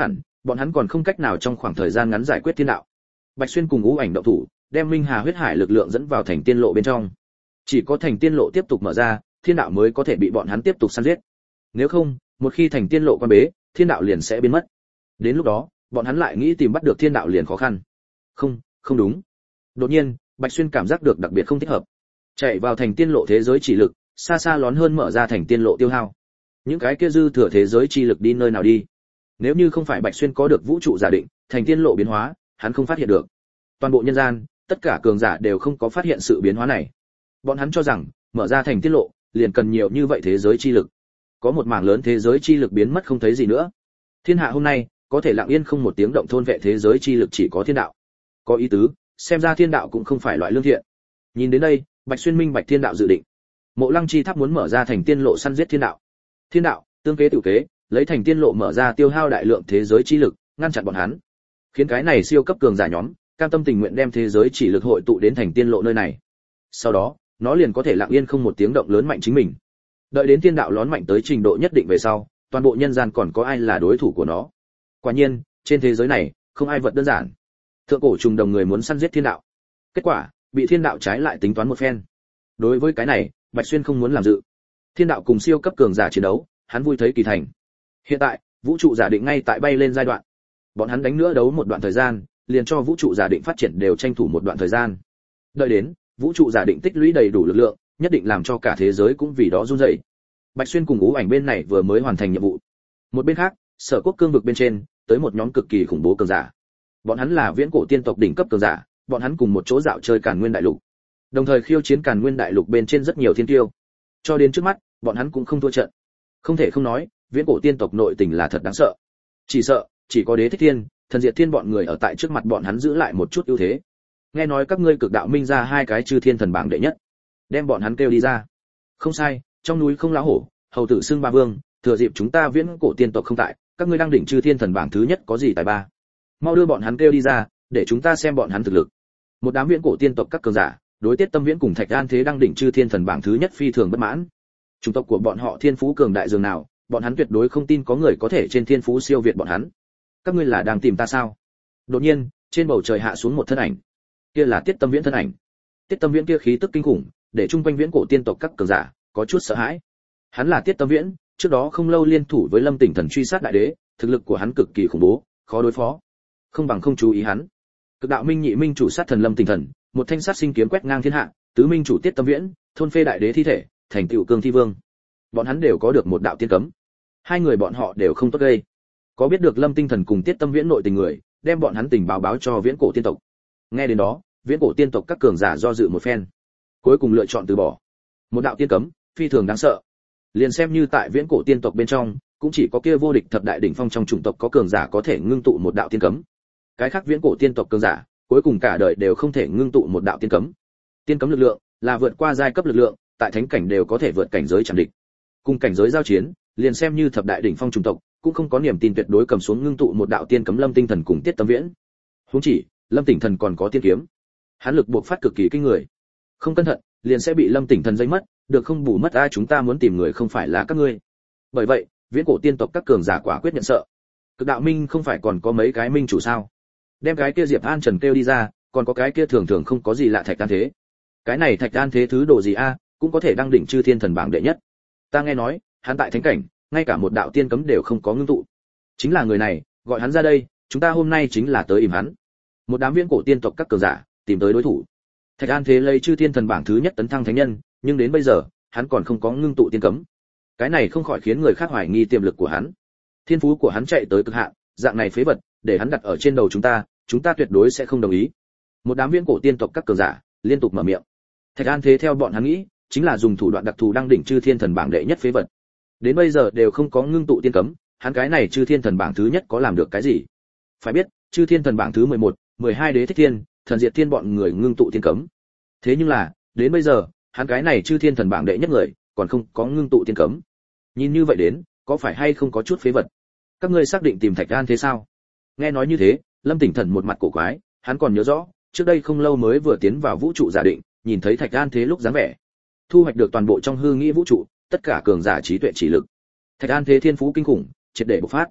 bọn hắn còn không cách nào trong khoảng thời gian ngắn giải quyết thiên đạo. Bạch Xuyên cùng Ú Ảnh động thủ, đem Minh Hà huyết hải lực lượng dẫn vào thành tiên lộ bên trong. Chỉ có thành tiên lộ tiếp tục mở ra, thiên đạo mới có thể bị bọn hắn tiếp tục săn giết. Nếu không, một khi thành tiên lộ quan bế, thiên đạo liền sẽ biến mất. Đến lúc đó, bọn hắn lại nghĩ tìm bắt được thiên đạo liền khó khăn. Không đúng. Đột nhiên, Bạch Xuyên cảm giác được đặc biệt không thích hợp. Chạy vào thành tiên lộ thế giới chỉ lực, xa xa lón hơn mở ra thành tiên lộ tiêu hao. Những cái kia dư thừa thế giới chi lực đi nơi nào đi? Nếu như không phải Bạch Xuyên có được vũ trụ giả định, thành tiên lộ biến hóa, hắn không phát hiện được. Toàn bộ nhân gian, tất cả cường giả đều không có phát hiện sự biến hóa này. Bọn hắn cho rằng, mở ra thành tiên lộ, liền cần nhiều như vậy thế giới chi lực. Có một mảng lớn thế giới chi lực biến mất không thấy gì nữa. Thiên hạ hôm nay, có thể lặng yên không một tiếng động thôn vệ thế giới chi lực chỉ có thiên đạo. Có ý tứ, xem ra thiên đạo cũng không phải loại lương thiện. Nhìn đến đây, Bạch Xuyên minh bạch thiên đạo dự định. Mộ Lăng Chi Tháp muốn mở ra thành tiên lộ săn giết thiên đạo. Thiên đạo, tương kế tự kế, lấy thành tiên lộ mở ra tiêu hao đại lượng thế giới chi lực, ngăn chặn bọn hắn. Khiến cái này siêu cấp cường giả nhóm, cam tâm tình nguyện đem thế giới chỉ lực hội tụ đến thành tiên lộ nơi này. Sau đó, nó liền có thể lặng yên không một tiếng động lớn mạnh chính mình. Đợi đến thiên đạo lón mạnh tới trình độ nhất định về sau, toàn bộ nhân gian còn có ai là đối thủ của nó. Quả nhiên, trên thế giới này, không ai vật đơn giản. Thượng cổ trùng đồng người muốn săn giết thiên đạo. Kết quả, bị thiên đạo trái lại tính toán một phen. Đối với cái này, Bạch Xuyên không muốn làm dự. Thiên đạo cùng siêu cấp cường giả chiến đấu, hắn vui thấy kỳ thành. Hiện tại, vũ trụ giả định ngay tại bay lên giai đoạn. Bọn hắn đánh nữa đấu một đoạn thời gian, liền cho vũ trụ giả định phát triển đều tranh thủ một đoạn thời gian. Đợi đến, vũ trụ giả định tích lũy đầy đủ lực lượng, nhất định làm cho cả thế giới cũng vì đó run rẩy. Bạch Xuyên cùng Ú Ảnh bên này vừa mới hoàn thành nhiệm vụ. Một bên khác, Sở Quốc cương vực bên trên, tới một nhóm cực kỳ khủng bố cường giả. Bọn hắn là viễn cổ tiên tộc đỉnh cấp cường giả, bọn hắn cùng một chỗ dạo chơi Càn Nguyên đại lục. Đồng thời khiêu chiến Càn Nguyên đại lục bên trên rất nhiều thiên tiêu. Cho đến trước mắt, bọn hắn cũng không thua trận. Không thể không nói, viễn cổ tiên tộc nội tình là thật đáng sợ. Chỉ sợ, chỉ có Đế Thích Thiên, Thần Diệt Thiên bọn người ở tại trước mặt bọn hắn giữ lại một chút ưu thế. Nghe nói các ngươi cực đạo minh ra hai cái chư thiên thần bảng đệ nhất, đem bọn hắn kêu đi ra. Không sai, trong núi không lá hổ, hầu tử xưng ba vương, thừa dịp chúng ta viễn cổ tiên tộc không tại, các ngươi đang đỉnh chư thiên thần bảng thứ nhất có gì tài ba? Mau đưa bọn hắn kêu đi ra, để chúng ta xem bọn hắn thực lực. Một đám viễn cổ tiên tộc các cường giả, đối Tiết Tâm Viễn cùng Thạch An Thế đang đỉnh chư thiên thần bảng thứ nhất phi thường bất mãn. Chủng tộc của bọn họ thiên phú cường đại dường nào, bọn hắn tuyệt đối không tin có người có thể trên thiên phú siêu việt bọn hắn. Các ngươi là đang tìm ta sao? Đột nhiên, trên bầu trời hạ xuống một thân ảnh. Kia là Tiết Tâm Viễn thân ảnh. Tiết Tâm Viễn kia khí tức kinh khủng, để chung quanh viễn cổ tiên tộc các cường giả có chút sợ hãi. Hắn là Tiết Tâm Viễn, trước đó không lâu liên thủ với Lâm Tỉnh Thần truy sát đại đế, thực lực của hắn cực kỳ khủng bố, khó đối phó. Không bằng không chú ý hắn. Cực đạo minh nhị minh chủ sát thần Lâm Tỉnh Thần, một thanh sát sinh kiếm quét ngang thiên hạ, tứ minh chủ Tiết Tâm Viễn, thôn phê đại đế thi thể, thành tựu cương thi vương. Bọn hắn đều có được một đạo tiên cấm. Hai người bọn họ đều không tốt gây. Có biết được Lâm Tinh Thần cùng Tiết Tâm Viễn nội tình người, đem bọn hắn tình báo cho viễn cổ tiên tộc. Nghe đến đó, viễn cổ tiên tộc các cường giả do dự một phen, cuối cùng lựa chọn từ bỏ. Một đạo tiên cấm, phi thường đáng sợ. Liền xem như tại viễn cổ tiên tộc bên trong, cũng chỉ có kia vô địch thập đại đỉnh phong trong chủng tộc có cường giả có thể ngưng tụ một đạo tiên cấm. Cái khác viễn cổ tiên tộc cường giả, cuối cùng cả đời đều không thể ngưng tụ một đạo tiên cấm. Tiên cấm lực lượng là vượt qua giai cấp lực lượng, tại thánh cảnh đều có thể vượt cảnh giới chẳng địch. Cùng cảnh giới giao chiến, liền xem như thập đại đỉnh phong chủng tộc, cũng không có niềm tin tuyệt đối cầm xuống ngưng tụ một đạo tiên cấm Lâm Tinh Thần cùng Tiết Tâm Viễn. Huống chỉ, Lâm Tỉnh Thần còn có tiên kiếm. Hắn lực buộc phát cực kỳ kinh người. Không cẩn thận, liền sẽ bị Lâm Tỉnh Thần dây mất, được không bù mất ai, chúng ta muốn tìm người không phải là các ngươi. Bởi vậy, viễn cổ tiên tộc các cường giả quả quyết nhận sợ. Cực đạo minh không phải còn có mấy cái minh chủ sao? Đem cái kia Diệp An Trần kêu đi ra, còn có cái kia thường thường không có gì lạ Thạch An Thế. Cái này Thạch An Thế thứ đồ gì a, cũng có thể đăng đỉnh chư thiên thần bảng đệ nhất. Ta nghe nói, hắn tại thánh cảnh, ngay cả một đạo tiên cấm đều không có ngưng tụ. Chính là người này, gọi hắn ra đây, chúng ta hôm nay chính là tới ỉm hắn. Một đám viễn cổ tiên tộc các cường giả tìm tới đối thủ. Thạch An Thế lấy chư thiên thần bảng thứ nhất tấn thăng thánh nhân, nhưng đến bây giờ, hắn còn không có ngưng tụ tiên cấm. Cái này không khỏi khiến người khác hoài nghi tiềm lực của hắn. Thiên phú của hắn chạy tới cực hạn, dạng này phế vật, để hắn đặt ở trên đầu chúng ta tuyệt đối sẽ không đồng ý. Một đám viễn cổ tiên tộc các cường giả liên tục mở miệng. Thạch An Thế theo bọn hắn nghĩ, chính là dùng thủ đoạn đặc thù đăng đỉnh chư thiên thần bảng đệ nhất phế vật. Đến bây giờ đều không có ngưng tụ tiên cấm, hắn cái này chư thiên thần bảng thứ nhất có làm được cái gì? Phải biết, chư thiên thần bảng thứ 11, 12 Đế Thích Thiên, Thần Diệt Thiên bọn người ngưng tụ tiên cấm. Thế nhưng là, đến bây giờ, hắn cái này chư thiên thần bảng đệ nhất người, còn không có ngưng tụ tiên cấm. Nhìn như vậy đến, có phải hay không có chút phế vật? Các ngươi xác định tìm Thạch An Thế sao? Nghe nói như thế, Lâm Tỉnh Thần một mặt cổ quái, hắn còn nhớ rõ, trước đây không lâu mới vừa tiến vào vũ trụ giả định, nhìn thấy Thạch An Thế lúc dáng vẻ, thu hoạch được toàn bộ trong hư nghĩ vũ trụ, tất cả cường giả trí tuệ chỉ lực. Thạch An Thế thiên phú kinh khủng, triệt để bộc phát.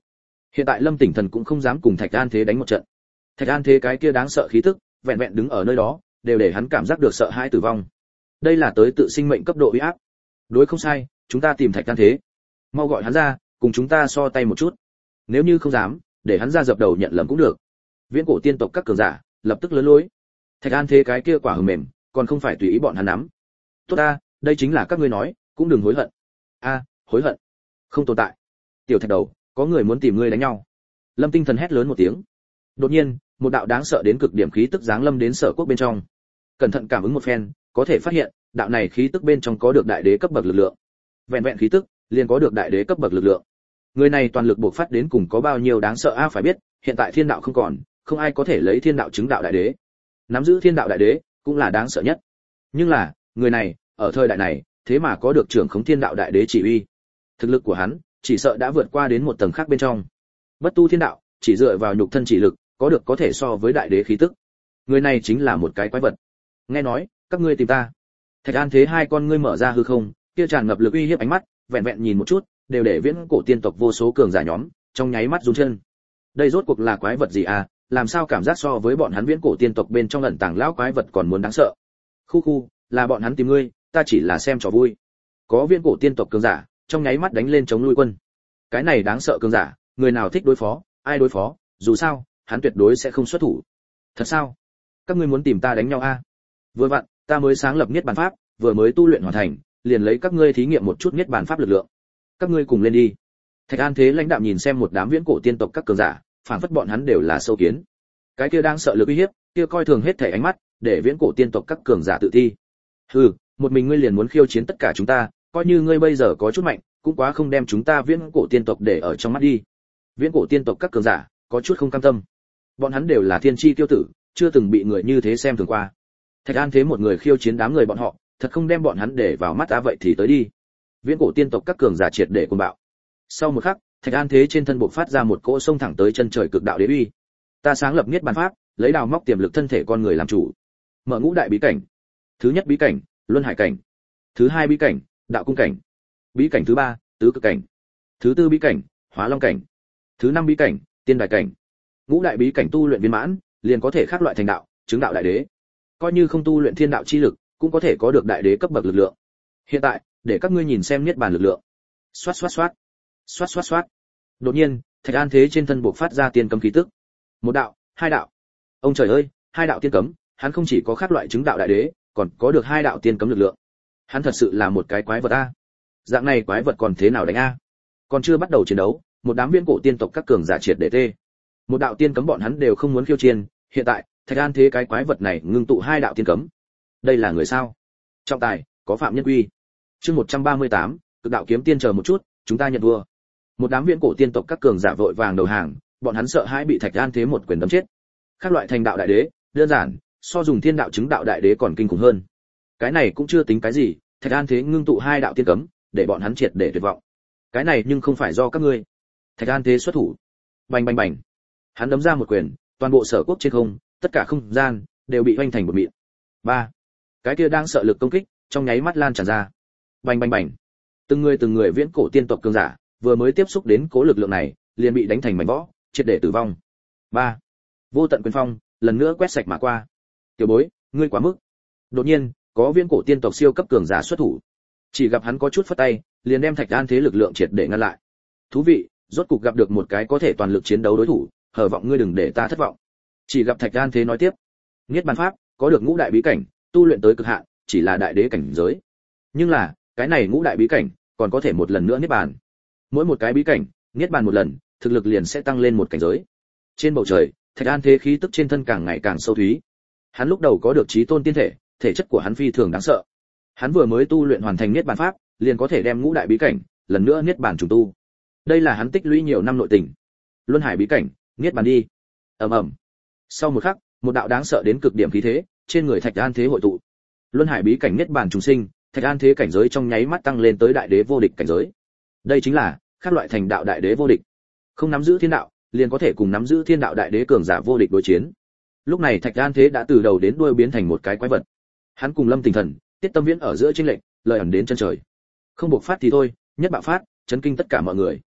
Hiện tại Lâm Tỉnh Thần cũng không dám cùng Thạch An Thế đánh một trận. Thạch An Thế cái kia đáng sợ khí tức, vẹn vẹn đứng ở nơi đó, đều để hắn cảm giác được sợ hãi tử vong. Đây là tới tự sinh mệnh cấp độ uy áp. Đối không sai, chúng ta tìm Thạch An Thế. Mau gọi hắn ra, cùng chúng ta so tay một chút. Nếu như không dám, để hắn ra dập đầu nhận lầm cũng được. Viễn cổ tiên tộc các cường giả lập tức lớn lối. Thạch An Thế cái kia quả hờ mềm, còn không phải tùy ý bọn hắn nắm. Tốt ta, đây chính là các ngươi nói, cũng đừng hối hận. A, hối hận? Không tồn tại. Tiểu Thạch đầu, có người muốn tìm ngươi đánh nhau. Lâm Tinh Thần hét lớn một tiếng. Đột nhiên, một đạo đáng sợ đến cực điểm khí tức giáng lâm đến Sở Quốc bên trong. Cẩn thận cảm ứng một phen, có thể phát hiện, đạo này khí tức bên trong có được đại đế cấp bậc lực lượng. Vẹn vẹn khí tức, liền có được đại đế cấp bậc lực lượng. Người này toàn lực bộc phát đến cùng có bao nhiêu đáng sợ a phải biết, hiện tại thiên đạo không còn, không ai có thể lấy thiên đạo chứng đạo đại đế. Nắm giữ thiên đạo đại đế, cũng là đáng sợ nhất. Nhưng là, người này, ở thời đại này, thế mà có được trưởng khống thiên đạo đại đế chỉ uy. Thực lực của hắn, chỉ sợ đã vượt qua đến một tầng khác bên trong. Bất tu thiên đạo, chỉ dựa vào nhục thân chỉ lực, có thể so với đại đế khí tức. Người này chính là một cái quái vật. Nghe nói, các ngươi tìm ta. Thạch An Thế hai con ngươi mở ra hư không, kia tràn ngập lực uy hiếp ánh mắt, vẹn vẹn nhìn một chút, đều để viễn cổ tiên tộc vô số cường giả nhóm, trong nháy mắt run chân. Đây rốt cuộc là quái vật gì à, làm sao cảm giác so với bọn hắn viễn cổ tiên tộc bên trong ẩn tàng lão quái vật còn muốn đáng sợ. Khu, là bọn hắn tìm ngươi, ta chỉ là xem trò vui. Có viễn cổ tiên tộc cường giả, trong nháy mắt đánh lên chống lui quân. Cái này đáng sợ cường giả, người nào thích đối phó, ai đối phó, dù sao, hắn tuyệt đối sẽ không xuất thủ. Thật sao? Các ngươi muốn tìm ta đánh nhau a? Vừa vặn, ta mới sáng lập Niết Bàn Pháp, vừa mới tu luyện hoàn thành, liền lấy các ngươi thí nghiệm một chút Niết Bàn Pháp lực lượng. Các ngươi cùng lên đi. Thạch An Thế lãnh đạm nhìn xem một đám viễn cổ tiên tộc các cường giả, phảng phất bọn hắn đều là sâu kiến. Cái kia đang sợ lực uy hiếp, kia coi thường hết thảy ánh mắt, để viễn cổ tiên tộc các cường giả tự thi. Hừ, một mình ngươi liền muốn khiêu chiến tất cả chúng ta, coi như ngươi bây giờ có chút mạnh, cũng quá không đem chúng ta viễn cổ tiên tộc để ở trong mắt đi. Viễn cổ tiên tộc các cường giả có chút không cam tâm. Bọn hắn đều là thiên chi tiêu tử, chưa từng bị người như thế xem thường qua. Thạch An Thế một người khiêu chiến đám người bọn họ, thật không đem bọn hắn để vào mắt á, vậy thì tới đi. Viễn cổ tiên tộc các cường giả triệt để cuồng bạo. Sau một khắc, Thạch An Thế trên thân bộc phát ra một cỗ sông thẳng tới chân trời cực đạo đế uy. Ta sáng lập Niết Bàn Pháp, lấy đào móc tiềm lực thân thể con người làm chủ. Mở ngũ đại bí cảnh. Thứ nhất bí cảnh, Luân Hải cảnh. Thứ hai bí cảnh, Đạo Cung cảnh. Bí cảnh thứ ba, Tứ Cực cảnh. Thứ tư bí cảnh, Hóa Long cảnh. Thứ năm bí cảnh, Tiên Đài cảnh. Ngũ đại bí cảnh tu luyện viên mãn, liền có thể khắc loại thành đạo, chứng đạo đại đế. Coi như không tu luyện thiên đạo chi lực, cũng có thể có được đại đế cấp bậc lực lượng. Hiện tại, để các ngươi nhìn xem Niết Bàn lực lượng. Xoát xoát xoát. Xoát xoát xoát. Đột nhiên, Thạch An Thế trên thân bộc phát ra tiên cấm khí tức. Một đạo, hai đạo. Ông trời ơi, hai đạo tiên cấm, hắn không chỉ có khắc loại chứng đạo đại đế, còn có được hai đạo tiên cấm lực lượng. Hắn thật sự là một cái quái vật a. Dạng này quái vật còn thế nào đánh a? Còn chưa bắt đầu chiến đấu, một đám viễn cổ tiên tộc các cường giả triệt để tê. Một đạo tiên cấm bọn hắn đều không muốn khiêu chiến, hiện tại, Thạch An Thế cái quái vật này ngưng tụ hai đạo tiên cấm. Đây là người sao? Trọng tài, có phạm nhân quy. Chương 138, Cực đạo kiếm tiên chờ một chút, chúng ta nhận vua. Một đám viễn cổ tiên tộc các cường giả vội vàng đầu hàng, bọn hắn sợ hãi bị Thạch An Thế một quyền đấm chết. Các loại thành đạo đại đế, đơn giản, so dùng thiên đạo chứng đạo đại đế còn kinh khủng hơn. Cái này cũng chưa tính cái gì, Thạch An Thế ngưng tụ hai đạo tiên cấm, để bọn hắn triệt để tuyệt vọng. Cái này nhưng không phải do các ngươi. Thạch An Thế xuất thủ. Bành bành bành. Hắn đấm ra một quyền, toàn bộ Sở Quốc trên không, tất cả không gian đều bị hoành thành một mịn. Ba. Cái kia đang sợ lực công kích, trong nháy mắt lan tràn ra. Bành bành bành. Từng người viễn cổ tiên tộc cường giả, vừa mới tiếp xúc đến cố lực lượng này, liền bị đánh thành mảnh vỡ, triệt để tử vong. Ba. Vô tận quyền phong, lần nữa quét sạch mà qua. Tiểu bối, ngươi quá mức. Đột nhiên, có viễn cổ tiên tộc siêu cấp cường giả xuất thủ. Chỉ gặp hắn có chút phất tay, liền đem Thạch An Thế lực lượng triệt để ngăn lại. Thú vị, rốt cục gặp được một cái có thể toàn lực chiến đấu đối thủ, hờ vọng ngươi đừng để ta thất vọng. Chỉ gặp Thạch An Thế nói tiếp, Niết Bàn Pháp, có được ngũ đại bí cảnh, tu luyện tới cực hạn, chỉ là đại đế cảnh giới. Nhưng là, cái này ngũ đại bí cảnh, còn có thể một lần nữa niết bàn. Mỗi một cái bí cảnh, niết bàn một lần, thực lực liền sẽ tăng lên một cảnh giới. Trên bầu trời, Thạch An Thế khí tức trên thân càng ngày càng sâu thúy. Hắn lúc đầu có được chí tôn tiên thể, thể chất của hắn phi thường đáng sợ. Hắn vừa mới tu luyện hoàn thành niết bàn pháp, liền có thể đem ngũ đại bí cảnh lần nữa niết bàn trùng tu. Đây là hắn tích lũy nhiều năm nội tình. Luân Hải bí cảnh, niết bàn đi. Ầm ầm. Sau một khắc, một đạo đáng sợ đến cực điểm khí thế, trên người Thạch An Thế hội tụ. Luân Hải bí cảnh niết bàn trùng sinh, Thạch An Thế cảnh giới trong nháy mắt tăng lên tới đại đế vô địch cảnh giới. Đây chính là các loại thành đạo đại đế vô địch. Không nắm giữ thiên đạo, liền có thể cùng nắm giữ thiên đạo đại đế cường giả vô địch đối chiến. Lúc này Thạch An Thế đã từ đầu đến đuôi biến thành một cái quái vật. Hắn cùng Lâm Tình Thần, Tiết Tâm Viễn ở giữa chênh lệch, lời ẩn đến chân trời. Không bộc phát thì thôi, nhất bạo phát, chấn kinh tất cả mọi người.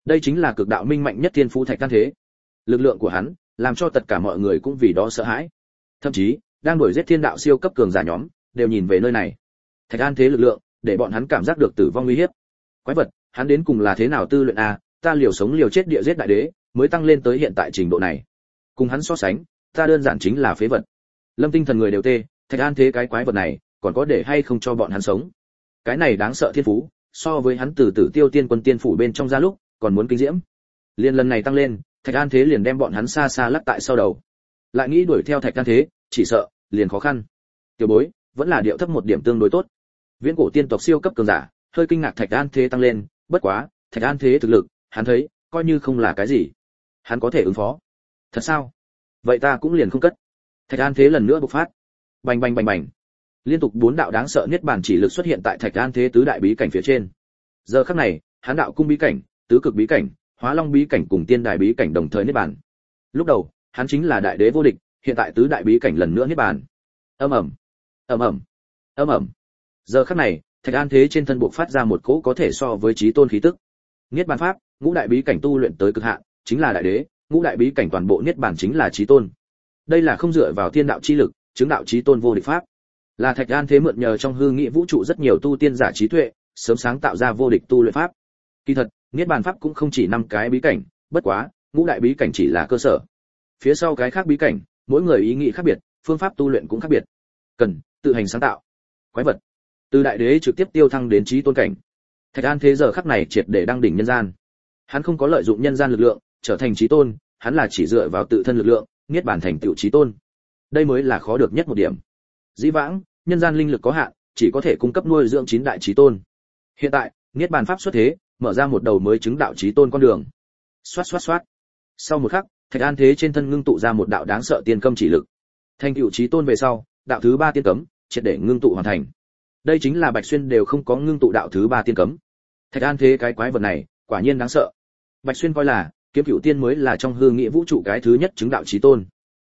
Đây chính là cực đạo minh mạnh nhất thiên phú Thạch An Thế. Lực lượng của hắn làm cho tất cả mọi người cũng vì đó sợ hãi. Thậm chí, đang đuổi giết thiên đạo siêu cấp cường giả nhóm, đều nhìn về nơi này. Thạch An Thế lực lượng, để bọn hắn cảm giác được tử vong nguy hiểm. Quái vật, hắn đến cùng là thế nào tư luyện a, ta liều sống liều chết địa giết đại đế, mới tăng lên tới hiện tại trình độ này. Cùng hắn so sánh, ta đơn giản chính là phế vật. Lâm Tinh Thần người đều tê, Thạch An Thế cái quái vật này, còn có để hay không cho bọn hắn sống. Cái này đáng sợ thiên phú, so với hắn từ Tử Tiêu Tiên Quân tiên phủ bên trong ra lúc, còn muốn kinh diễm. Liên lần này tăng lên, Thạch An Thế liền đem bọn hắn xa xa lắc tại sau đầu. Lại nghĩ đuổi theo Thạch An Thế, chỉ sợ liền khó khăn. Tiểu bối, vẫn là điệu thấp một điểm tương đối tốt. Viễn cổ tiên tộc siêu cấp cường giả, hơi kinh ngạc Thạch An Thế tăng lên, bất quá, Thạch An Thế thực lực, hắn thấy, coi như không là cái gì. Hắn có thể ứng phó. Thật sao? Vậy ta cũng liền không cất. Thạch An Thế lần nữa bộc phát. Bành bành bành bành. Liên tục 4 đạo đáng sợ niết bàn chỉ lực xuất hiện tại Thạch An Thế tứ đại bí cảnh phía trên. Giờ khắc này, hắn đạo cung bí cảnh, tứ cực bí cảnh, hóa long bí cảnh cùng tiên đài bí cảnh đồng thời niết bàn. Lúc đầu, hắn chính là đại đế vô địch, hiện tại tứ đại bí cảnh lần nữa niết bàn. Ầm ầm, ầm ầm, ầm ầm. Giờ khắc này, Thạch An Thế trên thân bộc phát ra một cỗ có thể so với chí tôn khí tức. Niết bàn pháp, ngũ đại bí cảnh tu luyện tới cực hạn, chính là đại đế, ngũ đại bí cảnh toàn bộ niết bàn chính là chí tôn. Đây là không dựa vào thiên đạo chi lực, chứng đạo chí tôn vô địch pháp. Là Thạch An Thế mượn nhờ trong hư nghị vũ trụ rất nhiều tu tiên giả trí tuệ, sớm sáng tạo ra vô địch tu luyện pháp. Kỳ thật, niết bàn pháp cũng không chỉ 5 cái bí cảnh, bất quá, ngũ đại bí cảnh chỉ là cơ sở. Phía sau cái khác bí cảnh, mỗi người ý nghĩ khác biệt, phương pháp tu luyện cũng khác biệt. Cần tự hành sáng tạo. Quái vật. Từ đại đế trực tiếp tiêu thăng đến chí tôn cảnh. Thạch An Thế giờ khắc này triệt để đăng đỉnh nhân gian. Hắn không có lợi dụng nhân gian lực lượng, trở thành chí tôn, hắn là chỉ dựa vào tự thân lực lượng, niết bàn thành tựu chí tôn. Đây mới là khó được nhất một điểm. Dĩ vãng, nhân gian linh lực có hạn, chỉ có thể cung cấp nuôi dưỡng 9 đại chí tôn. Hiện tại, niết bàn pháp xuất thế, mở ra một đầu mới chứng đạo chí tôn con đường. Xoát xoát xoát. Sau một khắc, Thạch An Thế trên thân ngưng tụ ra một đạo đáng sợ tiên cấm chỉ lực. Thành tựu chí tôn về sau, đạo thứ 3 tiên cấm, triệt để ngưng tụ hoàn thành. Đây chính là Bạch Xuyên đều không có ngưng tụ đạo thứ 3 tiên cấm. Thạch An Thế cái quái vật này, quả nhiên đáng sợ. Bạch Xuyên coi là, Kiếm Cửu Tiên mới là trong hư nghĩa vũ trụ cái thứ nhất chứng đạo chí tôn.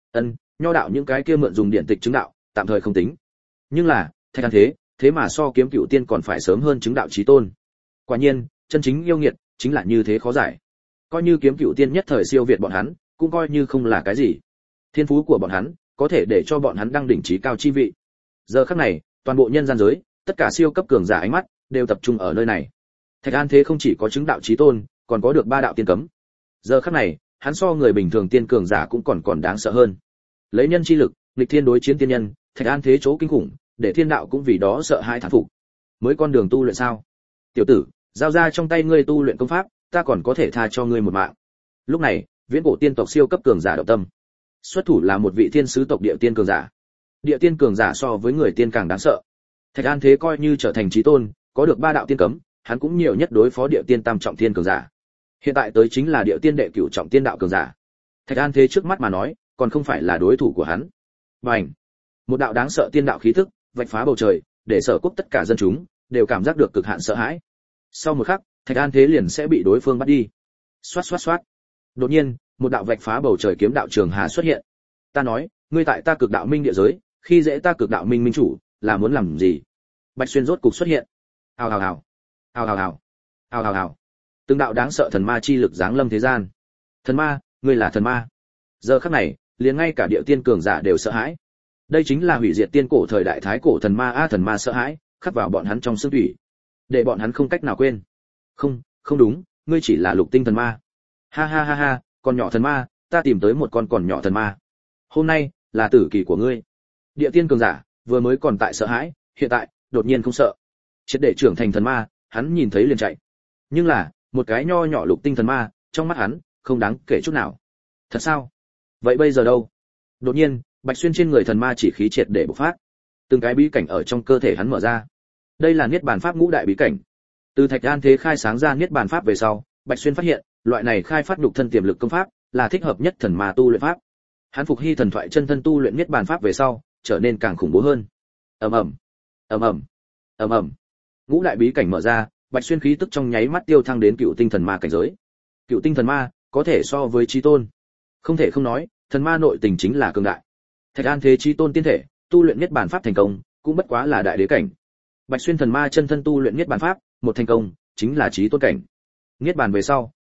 Nho đạo những cái kia mượn dùng điển tịch chứng đạo, tạm thời không tính. Nhưng là, Thạch An thế mà so Kiếm Cửu Tiên còn phải sớm hơn chứng đạo chí tôn. Quả nhiên, chân chính yêu nghiệt chính là như thế khó giải. Coi như Kiếm Cửu Tiên nhất thời siêu việt bọn hắn, cũng coi như không là cái gì. Thiên phú của bọn hắn có thể để cho bọn hắn đăng đỉnh chí cao chi vị. Giờ khắc này, toàn bộ nhân gian giới, tất cả siêu cấp cường giả ánh mắt đều tập trung ở nơi này. Thạch An Thế không chỉ có chứng đạo chí tôn, còn có được 3 đạo tiên cấm. Giờ khắc này, hắn so người bình thường tiên cường giả cũng còn đáng sợ hơn. Lấy nhân chi lực, nghịch thiên đối chiến tiên nhân, Thạch An Thế chỗ kinh khủng, để thiên đạo cũng vì đó sợ hãi thán phục. Mới con đường tu luyện sao? Tiểu tử, giao ra trong tay ngươi tu luyện công pháp, ta còn có thể tha cho ngươi một mạng. Lúc này, viễn cổ tiên tộc siêu cấp cường giả động tâm. Xuất thủ là một vị thiên sứ tộc địa tiên cường giả. Địa tiên cường giả so với người tiên càng đáng sợ. Thạch An Thế coi như trở thành chí tôn, có được 3 đạo tiên cấm, hắn cũng nhiều nhất đối phó địa tiên tam trọng thiên cường giả. Hiện tại tới chính là địa tiên đệ cửu trọng tiên đạo cường giả. Thạch An Thế trước mắt mà nói, còn không phải là đối thủ của hắn. Bành! Một đạo đáng sợ tiên đạo khí tức, vạch phá bầu trời, để Sở Quốc tất cả dân chúng đều cảm giác được cực hạn sợ hãi. Sau một khắc, Thạch An Thế liền sẽ bị đối phương bắt đi. Xoát xoát xoát. Đột nhiên, một đạo vạch phá bầu trời kiếm đạo trường hà xuất hiện. Ta nói, ngươi tại ta cực đạo minh địa giới, khi dễ ta cực đạo minh minh chủ, là muốn làm gì? Bạch Xuyên rốt cục xuất hiện. Hào hào hào. Hào hào hào. Hào hào hào. Từng đạo đáng sợ thần ma chi lực giáng lâm thế gian. Thần ma, ngươi là thần ma. Giờ khắc này, liền ngay cả địa tiên cường giả đều sợ hãi. Đây chính là hủy diệt tiên cổ thời đại thái cổ thần ma thần ma sợ hãi, khắc vào bọn hắn trong xương thủy, để bọn hắn không cách nào quên. Không đúng, ngươi chỉ là lục tinh thần ma. Ha ha ha ha, con nhỏ thần ma, ta tìm tới một con còn nhỏ thần ma. Hôm nay là tử kỳ của ngươi. Địa tiên cường giả vừa mới còn tại sợ hãi, hiện tại đột nhiên không sợ. Triệt để trưởng thành thần ma, hắn nhìn thấy liền chạy. Nhưng là, một cái nho nhỏ lục tinh thần ma, trong mắt hắn không đáng kể chút nào. Thật sao? Vậy bây giờ đâu? Đột nhiên, Bạch Xuyên trên người thần ma chỉ khí triệt để bộc phát. Từng cái bí cảnh ở trong cơ thể hắn mở ra. Đây là niết bàn pháp ngũ đại bí cảnh. Từ Thạch An Thế khai sáng ra niết bàn pháp về sau, Bạch Xuyên phát hiện, loại này khai phát nhục thân tiềm lực công pháp là thích hợp nhất thần ma tu luyện pháp. Hắn phục hy thần thoại chân thân tu luyện niết bàn pháp về sau, trở nên càng khủng bố hơn. Ầm ầm, ầm ầm, ầm ầm. Ngũ đại bí cảnh mở ra, Bạch Xuyên khí tức trong nháy mắt tiêu thăng đến cựu tinh thần ma cảnh giới. Cựu tinh thần ma có thể so với chí tôn. Không thể không nói, thần ma nội tình chính là cường đại. Thạch An Thế chí tôn tiên thể, tu luyện niết bàn pháp thành công, cũng bất quá là đại đế cảnh. Bạch Xuyên thần ma chân thân tu luyện niết bàn pháp, một thành công, chính là chí tôn cảnh. Niết bàn về sau,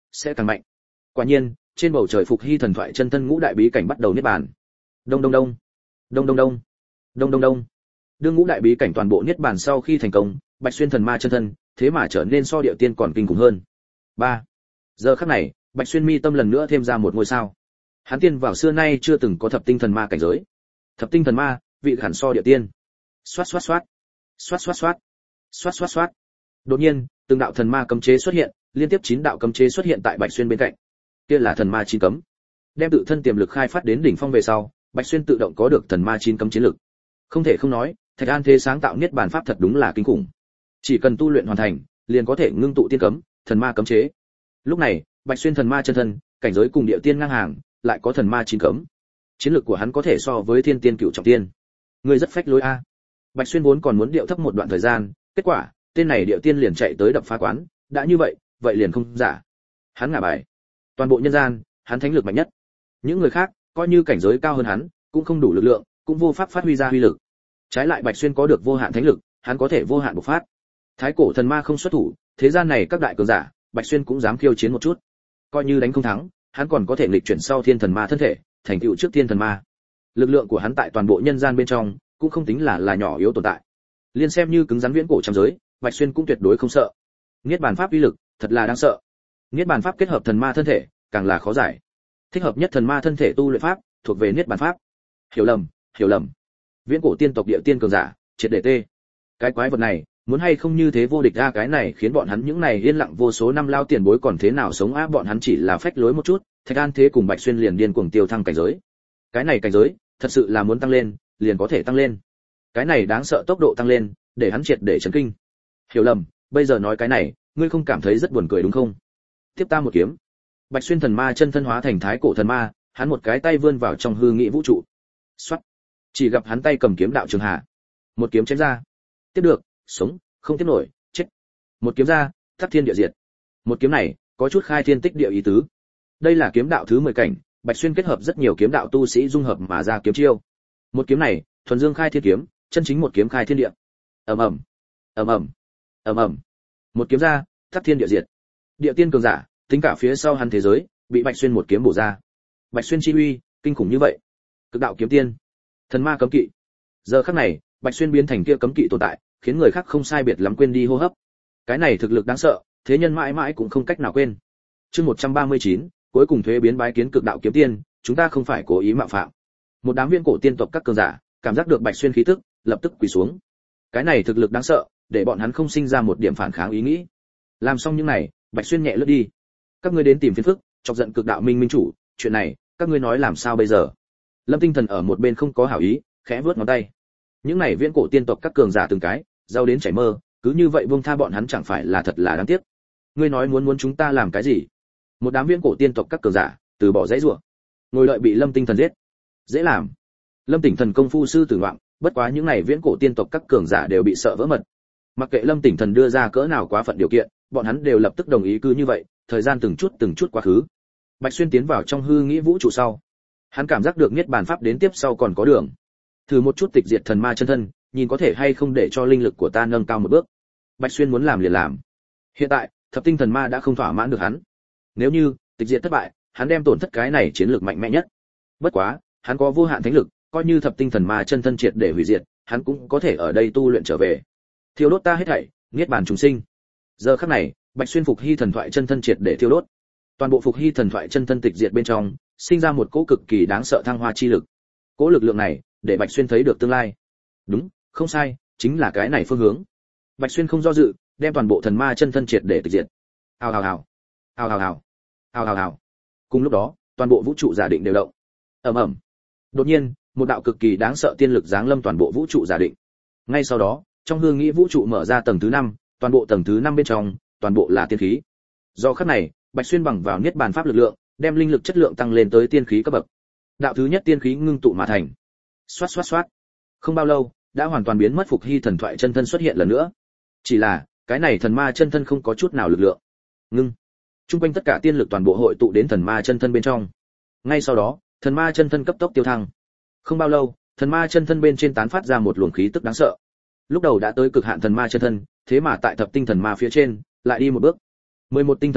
sẽ càng mạnh. Quả nhiên, trên bầu trời phục hy thần thoại chân thân ngũ đại bí cảnh bắt đầu niết bàn. Đông đông đông, đông đông đông, đông đông đông. Đương ngũ đại bí cảnh toàn bộ niết bàn sau khi thành công, Bạch Xuyên thần ma chân thân, thế mà trở nên so địa tiên còn kinh khủng hơn. 3. Giờ khắc này, Bạch Xuyên mi tâm lần nữa thêm ra một ngôi sao. Hắn tiên vào xưa nay chưa từng có thập tinh thần ma cảnh giới. Thập tinh thần ma, vị hẳn so địa tiên. Xoát xoát xoát, xoát xoát xoát, xoát xoát xoát. Đột nhiên, từng đạo thần ma cấm chế xuất hiện, liên tiếp 9 đạo cấm chế xuất hiện tại Bạch Xuyên bên cạnh. Kia là thần ma 9 cấm. Đem tự thân tiềm lực khai phát đến đỉnh phong về sau, Bạch Xuyên tự động có được thần ma 9 cấm chiến lực. Không thể không nói, Thạch An Thế sáng tạo niết bàn pháp thật đúng là kinh khủng. Chỉ cần tu luyện hoàn thành, liền có thể ngưng tụ tiên cấm, thần ma cấm chế. Lúc này, Bạch Xuyên thần ma chân thân, cảnh giới cùng địa tiên ngang hàng, lại có thần ma 9 cấm. Chiến lực của hắn có thể so với thiên tiên cựu trọng tiên. Người rất phách lối a. Bạch Xuyên vốn còn muốn điệu thấp một đoạn thời gian, kết quả, tên này điệu tiên liền chạy tới đập phá quán, đã như vậy, vậy liền không giả. Hắn ngả bài. Toàn bộ nhân gian, hắn thánh lực mạnh nhất. Những người khác, coi như cảnh giới cao hơn hắn, cũng không đủ lực lượng, cũng vô pháp phát huy ra huy lực. Trái lại Bạch Xuyên có được vô hạn thánh lực, hắn có thể vô hạn bộc phát. Thái cổ thần ma không xuất thủ, thế gian này các đại cường giả, Bạch Xuyên cũng dám khiêu chiến một chút. Coi như đánh không thắng, hắn còn có thể nghịch chuyển sau thiên thần ma thân thể, thành tựu trước thiên thần ma. Lực lượng của hắn tại toàn bộ nhân gian bên trong, cũng không tính là nhỏ yếu tồn tại. Liên xem như cứng rắn viễn cổ trăm giới, Bạch Xuyên cũng tuyệt đối không sợ. Niết bàn pháp uy lực, thật là đáng sợ. Niết bàn pháp kết hợp thần ma thân thể, càng là khó giải. Thích hợp nhất thần ma thân thể tu luyện pháp, thuộc về niết bàn pháp. Hiểu lầm, hiểu lầm. Viễn cổ tiên tộc địa tiên cường giả, triệt để tê. Cái quái vật này, muốn hay không như thế vô địch ra, cái này khiến bọn hắn những này yên lặng vô số năm lao tiền bối còn thế nào sống á, bọn hắn chỉ là phách lối một chút, Thạch An Thế cùng Bạch Xuyên liền điên cuồng tiêu thăng cảnh giới. Cái này cảnh giới, thật sự là muốn tăng lên, liền có thể tăng lên. Cái này đáng sợ tốc độ tăng lên, để hắn triệt để chấn kinh. Hiểu lầm, bây giờ nói cái này, ngươi không cảm thấy rất buồn cười đúng không? Tiếp ta một kiếm. Bạch Xuyên thần ma chân thân hóa thành thái cổ thần ma, hắn một cái tay vươn vào trong hư nghị vũ trụ. Xoát. Chỉ gặp hắn tay cầm kiếm đạo trường hạ, một kiếm chém ra. Tiếp được, sống, không tiếp nổi, chết. Một kiếm ra, thắt thiên địa diệt. Một kiếm này, có chút khai thiên tích địa ý tứ. Đây là kiếm đạo thứ 10 cảnh, Bạch Xuyên kết hợp rất nhiều kiếm đạo tu sĩ dung hợp mà ra kiếm chiêu. Một kiếm này, thuần dương khai thiên kiếm, chân chính một kiếm khai thiên địa. Ầm ầm, ầm ầm, ầm ầm. Một kiếm ra, thắt thiên địa diệt. Địa tiên cường giả, tính cả phía sau hắn thế giới, bị Bạch Xuyên một kiếm bổ ra. Bạch Xuyên chi uy, kinh khủng như vậy. Cực đạo kiếm tiên, thần ma cấm kỵ. Giờ khắc này, Bạch Xuyên biến thành kia cấm kỵ tồn tại, khiến người khác không sai biệt lắm quên đi hô hấp. Cái này thực lực đáng sợ, thế nhân mãi mãi cũng không cách nào quên. Chương 139, cuối cùng thuế biến bái kiến cực đạo kiếm tiên, chúng ta không phải cố ý mạo phạm. Một đám viên cổ tiên tộc các cường giả, cảm giác được Bạch Xuyên khí tức, lập tức quỳ xuống. Cái này thực lực đáng sợ, để bọn hắn không sinh ra một điểm phản kháng ý nghĩ. Làm xong những này, Bạch Xuyên nhẹ lướt đi. Các ngươi đến tìm phiền phức, chọc giận cực đạo minh minh chủ, chuyện này, các ngươi nói làm sao bây giờ? Lâm Tinh Thần ở một bên không có hảo ý, khẽ vướt ngón tay. Những này viễn cổ tiên tộc các cường giả từng cái, giao đến chảy mơ, cứ như vậy buông tha bọn hắn chẳng phải là thật là đáng tiếc. Ngươi nói muốn chúng ta làm cái gì? Một đám viễn cổ tiên tộc các cường giả, từ bỏ dãy rủa, ngồi đợi bị Lâm Tinh Thần giết. Dễ làm. Lâm Tỉnh Thần công phu sư tử ngoạm, bất quá những này viễn cổ tiên tộc các cường giả đều bị sợ vỡ mật. Mặc kệ Lâm Tỉnh Thần đưa ra cỡ nào quá phận điều kiện, bọn hắn đều lập tức đồng ý cứ như vậy, thời gian từng chút quá khứ. Bạch Xuyên tiến vào trong hư nghĩ vũ trụ sau, hắn cảm giác được niết bàn pháp đến tiếp sau còn có đường. Thử một chút tịch diệt thần ma chân thân, nhìn có thể hay không để cho linh lực của ta nâng cao một bước. Bạch Xuyên muốn làm liền làm. Hiện tại, thập tinh thần ma đã không thỏa mãn được hắn. Nếu như tịch diệt thất bại, hắn đem tổn thất cái này chiến lược mạnh mẽ nhất. Bất quá, hắn có vô hạn thánh lực, coi như thập tinh thần ma chân thân triệt để hủy diệt, hắn cũng có thể ở đây tu luyện trở về. Thiêu đốt ta hết thảy, niết bàn chúng sinh. Giờ khắc này, Bạch Xuyên phục hy thần thoại chân thân triệt để thiêu đốt. Toàn bộ phục hy thần thoại chân thân tịch diệt bên trong, sinh ra một cỗ cực kỳ đáng sợ thăng hoa chi lực. Cỗ lực lượng này, để Bạch Xuyên thấy được tương lai. Đúng, không sai, chính là cái này phương hướng. Bạch Xuyên không do dự, đem toàn bộ thần ma chân thân triệt để tịch diệt. Hào hào hào, hào hào hào, hào hào hào. Cùng lúc đó, toàn bộ vũ trụ giả định đều động. Ầm ầm. Đột nhiên, một đạo cực kỳ đáng sợ tiên lực giáng lâm toàn bộ vũ trụ giả định. Ngay sau đó, trong hương nghĩ vũ trụ mở ra tầng thứ 5, toàn bộ tầng thứ 5 bên trong, toàn bộ là tiên khí. Do khắc này, Bạch Xuyên bằng vào niết bàn pháp lực lượng, đem linh lực chất lượng tăng lên tới tiên khí cấp bậc. Đạo thứ nhất tiên khí ngưng tụ mà thành. Xoát xoát xoát. Không bao lâu, đã hoàn toàn biến mất phục hy thần thoại chân thân xuất hiện lần nữa. Chỉ là, cái này thần ma chân thân không có chút nào lực lượng. Ngưng. Trung quanh tất cả tiên lực toàn bộ hội tụ đến thần ma chân thân bên trong. Ngay sau đó, thần ma chân thân cấp tốc tiêu thăng. Không bao lâu, thần ma chân thân bên trên tán phát ra một luồng khí tức đáng sợ. Lúc đầu đã tới cực hạn thần ma chân thân, thế mà tại thập tinh thần ma phía trên, lại đi một bước. 11 tinh thần ma,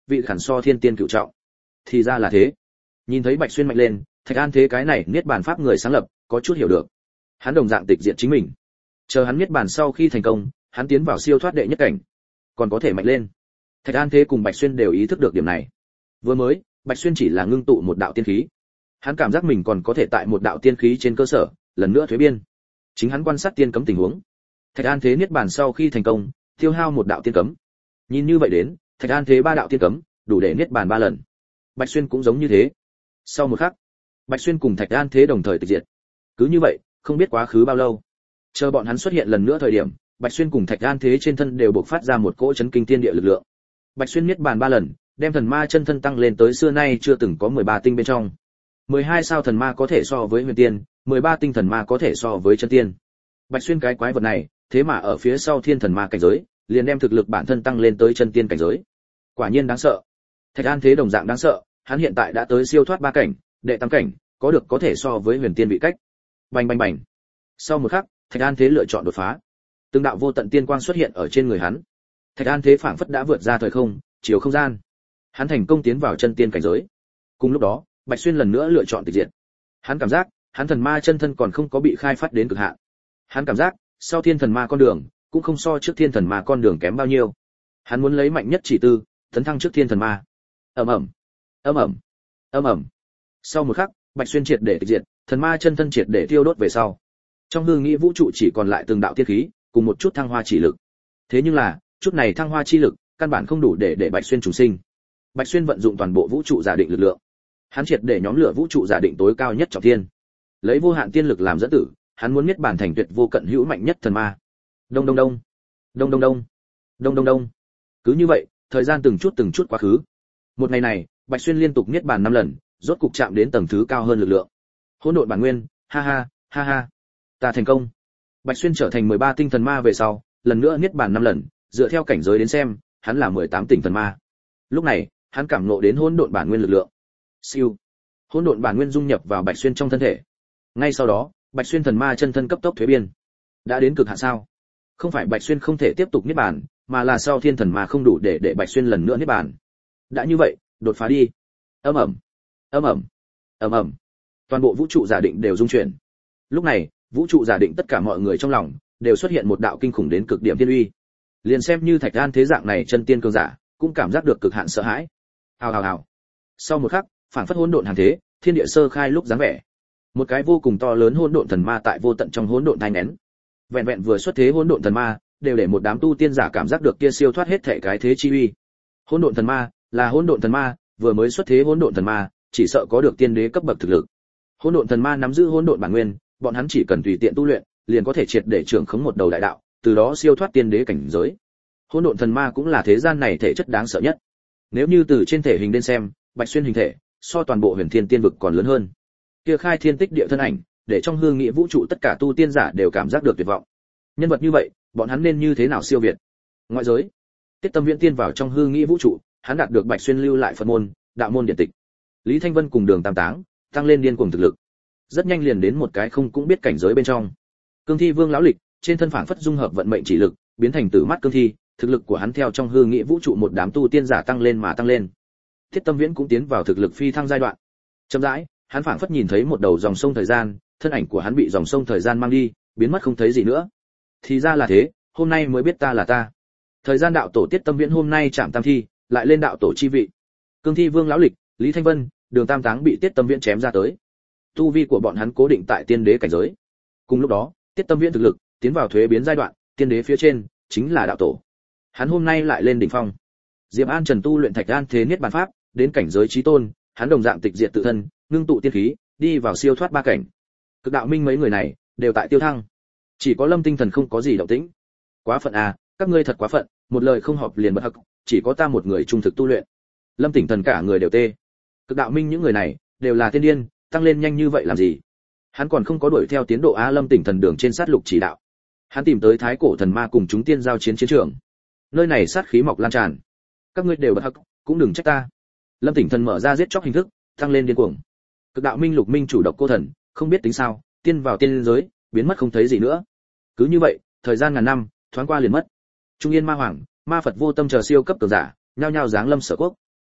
vị khẩn so thiên tiên cửu trọng. Thì ra là thế. Nhìn thấy Bạch Xuyên mạnh lên, Thạch An Thế cái này niết bàn pháp người sáng lập, có chút hiểu được. Hắn đồng dạng tịch diệt chính mình. Chờ hắn niết bàn sau khi thành công, hắn tiến vào siêu thoát đệ nhất cảnh, còn có thể mạnh lên. Thạch An Thế cùng Bạch Xuyên đều ý thức được điểm này. Vừa mới, Bạch Xuyên chỉ là ngưng tụ một đạo tiên khí. Hắn cảm giác mình còn có thể tại một đạo tiên khí trên cơ sở, lần nữa thuế biên. Chính hắn quan sát tiên cấm tình huống. Thạch An Thế niết bàn sau khi thành công, tiêu hao một đạo tiên cấm. Nhìn như vậy đến, Thạch An Thế 3 đạo tiên cấm, đủ để niết bàn 3 lần. Bạch Xuyên cũng giống như thế. Sau một khắc, Bạch Xuyên cùng Thạch An Thế đồng thời tịch diệt. Cứ như vậy, không biết quá khứ bao lâu. Chờ bọn hắn xuất hiện lần nữa thời điểm, Bạch Xuyên cùng Thạch An Thế trên thân đều bộc phát ra một cỗ chấn kinh thiên địa lực lượng. Bạch Xuyên niết bàn 3 lần, đem thần ma chân thân tăng lên tới xưa nay chưa từng có 13 tinh bên trong. 12 sao thần ma có thể so với huyền tiên, 13 tinh thần ma có thể so với chân tiên. Bạch Xuyên cái quái vật này, thế mà ở phía sau thiên thần ma cảnh giới, liền đem thực lực bản thân tăng lên tới chân tiên cảnh giới. Quả nhiên đáng sợ. Thạch An Thế đồng dạng đáng sợ, hắn hiện tại đã tới siêu thoát 3 cảnh, đệ tam cảnh, có được có thể so với huyền tiên vị cách. Bành bành bành. Sau một khắc, Thạch An Thế lựa chọn đột phá. Từng đạo vô tận tiên quang xuất hiện ở trên người hắn. Thạch An Thế phảng phất đã vượt ra thời không, chiều không gian. Hắn thành công tiến vào chân tiên cảnh giới. Cùng lúc đó, Bạch Xuyên lần nữa lựa chọn tịch diệt. Hắn cảm giác, hắn thần ma chân thân còn không có bị khai phát đến cực hạn. Hắn cảm giác, sau thiên thần ma con đường, cũng không so trước thiên thần ma con đường kém bao nhiêu. Hắn muốn lấy mạnh nhất chỉ tư, tấn thăng trước thiên thần ma. Ầm ầm, ầm ầm, ầm ầm. Sau một khắc, Bạch Xuyên triệt để tịch diệt, thần ma chân thân triệt để tiêu đốt về sau. Trong hư nghĩ vũ trụ chỉ còn lại từng đạo tiên khí, cùng một chút thăng hoa chỉ lực. Thế nhưng là, chút này thăng hoa chi lực, căn bản không đủ để Bạch Xuyên trùng sinh. Bạch Xuyên vận dụng toàn bộ vũ trụ giả định lực lượng. Hắn triệt để nhóm lửa vũ trụ giả định tối cao nhất trọng thiên. Lấy vô hạn tiên lực làm dẫn tử, hắn muốn miết bản thành tuyệt vô cận hữu mạnh nhất thần ma. Đông đông đông, đông đông đông, đông đông đông. Cứ như vậy, thời gian từng chút quá khứ. Một ngày này, Bạch Xuyên liên tục niết bàn 5 lần, rốt cục chạm đến tầng thứ cao hơn lực lượng. Hỗn độn bản nguyên, ha ha, ha ha. Ta thành công. Bạch Xuyên trở thành 13 tinh thần ma về sau, lần nữa niết bàn 5 lần, dựa theo cảnh giới đến xem, hắn là 18 tinh thần ma. Lúc này, hắn cảm ngộ đến hỗn độn bản nguyên lực lượng. Siêu. Hỗn độn bản nguyên dung nhập vào Bạch Xuyên trong thân thể. Ngay sau đó, Bạch Xuyên thần ma chân thân cấp tốc thuế biên. Đã đến cực hạn sao? Không phải Bạch Xuyên không thể tiếp tục niết bàn, mà là sau thiên thần ma không đủ để Bạch Xuyên lần nữa niết bàn. Đã như vậy, đột phá đi. Ầm ầm, ầm ầm, ầm ầm. Toàn bộ vũ trụ giả định đều rung chuyển. Lúc này, vũ trụ giả định tất cả mọi người trong lòng đều xuất hiện một đạo kinh khủng đến cực điểm thiên uy. Liền xem như Thạch An Thế dạng này chân tiên cường giả, cũng cảm giác được cực hạn sợ hãi. Hào hào hào. Sau một khắc, phản phất hỗn độn hàng thế, thiên địa sơ khai lúc dáng vẻ. Một cái vô cùng to lớn hỗn độn thần ma tại vô tận trong hỗn độn thai nén. Vẹn vẹn vừa xuất thế hỗn độn thần ma, đều để một đám tu tiên giả cảm giác được kia siêu thoát hết thể cái thế chi uy. Hỗn độn thần ma, là hỗn độn thần ma, vừa mới xuất thế hỗn độn thần ma, chỉ sợ có được tiên đế cấp bậc thực lực. Hỗn độn thần ma nắm giữ hỗn độn bản nguyên, bọn hắn chỉ cần tùy tiện tu luyện, liền có thể triệt để trưởng khống một đầu đại đạo, từ đó siêu thoát tiên đế cảnh giới. Hỗn độn thần ma cũng là thế gian này thể chất đáng sợ nhất. Nếu như từ trên thể hình đến xem, Bạch Xuyên hình thể so toàn bộ Huyền Thiên Tiên vực còn lớn hơn. Kia khai thiên tích địa thân ảnh, để trong hương nghị vũ trụ tất cả tu tiên giả đều cảm giác được tuyệt vọng. Nhân vật như vậy, bọn hắn nên như thế nào siêu việt? Ngoại giới, Tiết Tâm Viễn tiên vào trong hương nghị vũ trụ, hắn đạt được Bạch Xuyên lưu lại Phật môn, đạo môn điện tịch. Lý Thanh Vân cùng Đường Tam Táng, tăng lên điên cuồng thực lực. Rất nhanh liền đến một cái không cũng biết cảnh giới bên trong. Cương Thi Vương lão lịch, trên thân phảng phất dung hợp vận mệnh chỉ lực, biến thành tử mắt cương thi, thực lực của hắn theo trong hư nghị vũ trụ một đám tu tiên giả tăng lên mà tăng lên. Thiết Tâm Viễn cũng tiến vào thực lực phi thăng giai đoạn. Chậm rãi, hắn phảng phất nhìn thấy một đầu dòng sông thời gian, thân ảnh của hắn bị dòng sông thời gian mang đi, biến mất không thấy gì nữa. Thì ra là thế, hôm nay mới biết ta là ta. Thời gian đạo tổ Tiết Tâm Viễn hôm nay chạm tam thi, lại lên đạo tổ chi vị. Cương Thi Vương lão lịch, Lý Thanh Vân, Đường Tam Táng bị Tiết Tâm Viễn chém ra tới. Tu vi của bọn hắn cố định tại tiên đế cảnh giới. Cùng lúc đó, Tiết Tâm Viễn thực lực tiến vào thuế biến giai đoạn, tiên đế phía trên chính là đạo tổ. Hắn hôm nay lại lên đỉnh phong. Diệp An Trần tu luyện Thạch An Thế Niết Bàn Pháp, đến cảnh giới chí tôn, hắn đồng dạng tịch diệt tự thân, ngưng tụ tiên khí, đi vào siêu thoát 3 cảnh. Cực Đạo Minh mấy người này đều tại tiêu thăng. Chỉ có Lâm Tinh Thần không có gì động tĩnh. Quá phận à, các ngươi thật quá phận, một lời không hợp liền bật hặc, chỉ có ta một người trung thực tu luyện. Lâm Tinh Thần cả người đều tê. Cực Đạo Minh những người này đều là tiên điên, tăng lên nhanh như vậy làm gì? Hắn còn không có đuổi theo tiến độ A Lâm Tinh Thần đường trên sát lục chỉ đạo. Hắn tìm tới Thái Cổ Thần Ma cùng chúng tiên giao chiến chiến trường. Nơi này sát khí mọc lan tràn. Các ngươi đều bật hặc, cũng đừng trách ta. Lâm Tinh Thần mở ra giết chóc hình thức, tăng lên điên cuồng. Cực Đạo Minh Lục Minh chủ độc cô thần, không biết tính sao, tiên vào tiên giới, biến mất không thấy gì nữa. Cứ như vậy, thời gian ngàn năm thoáng qua liền mất. Trung Yên Ma Hoàng, Ma Phật Vô Tâm chờ siêu cấp cường giả, nhao nhao giáng lâm Sở Quốc.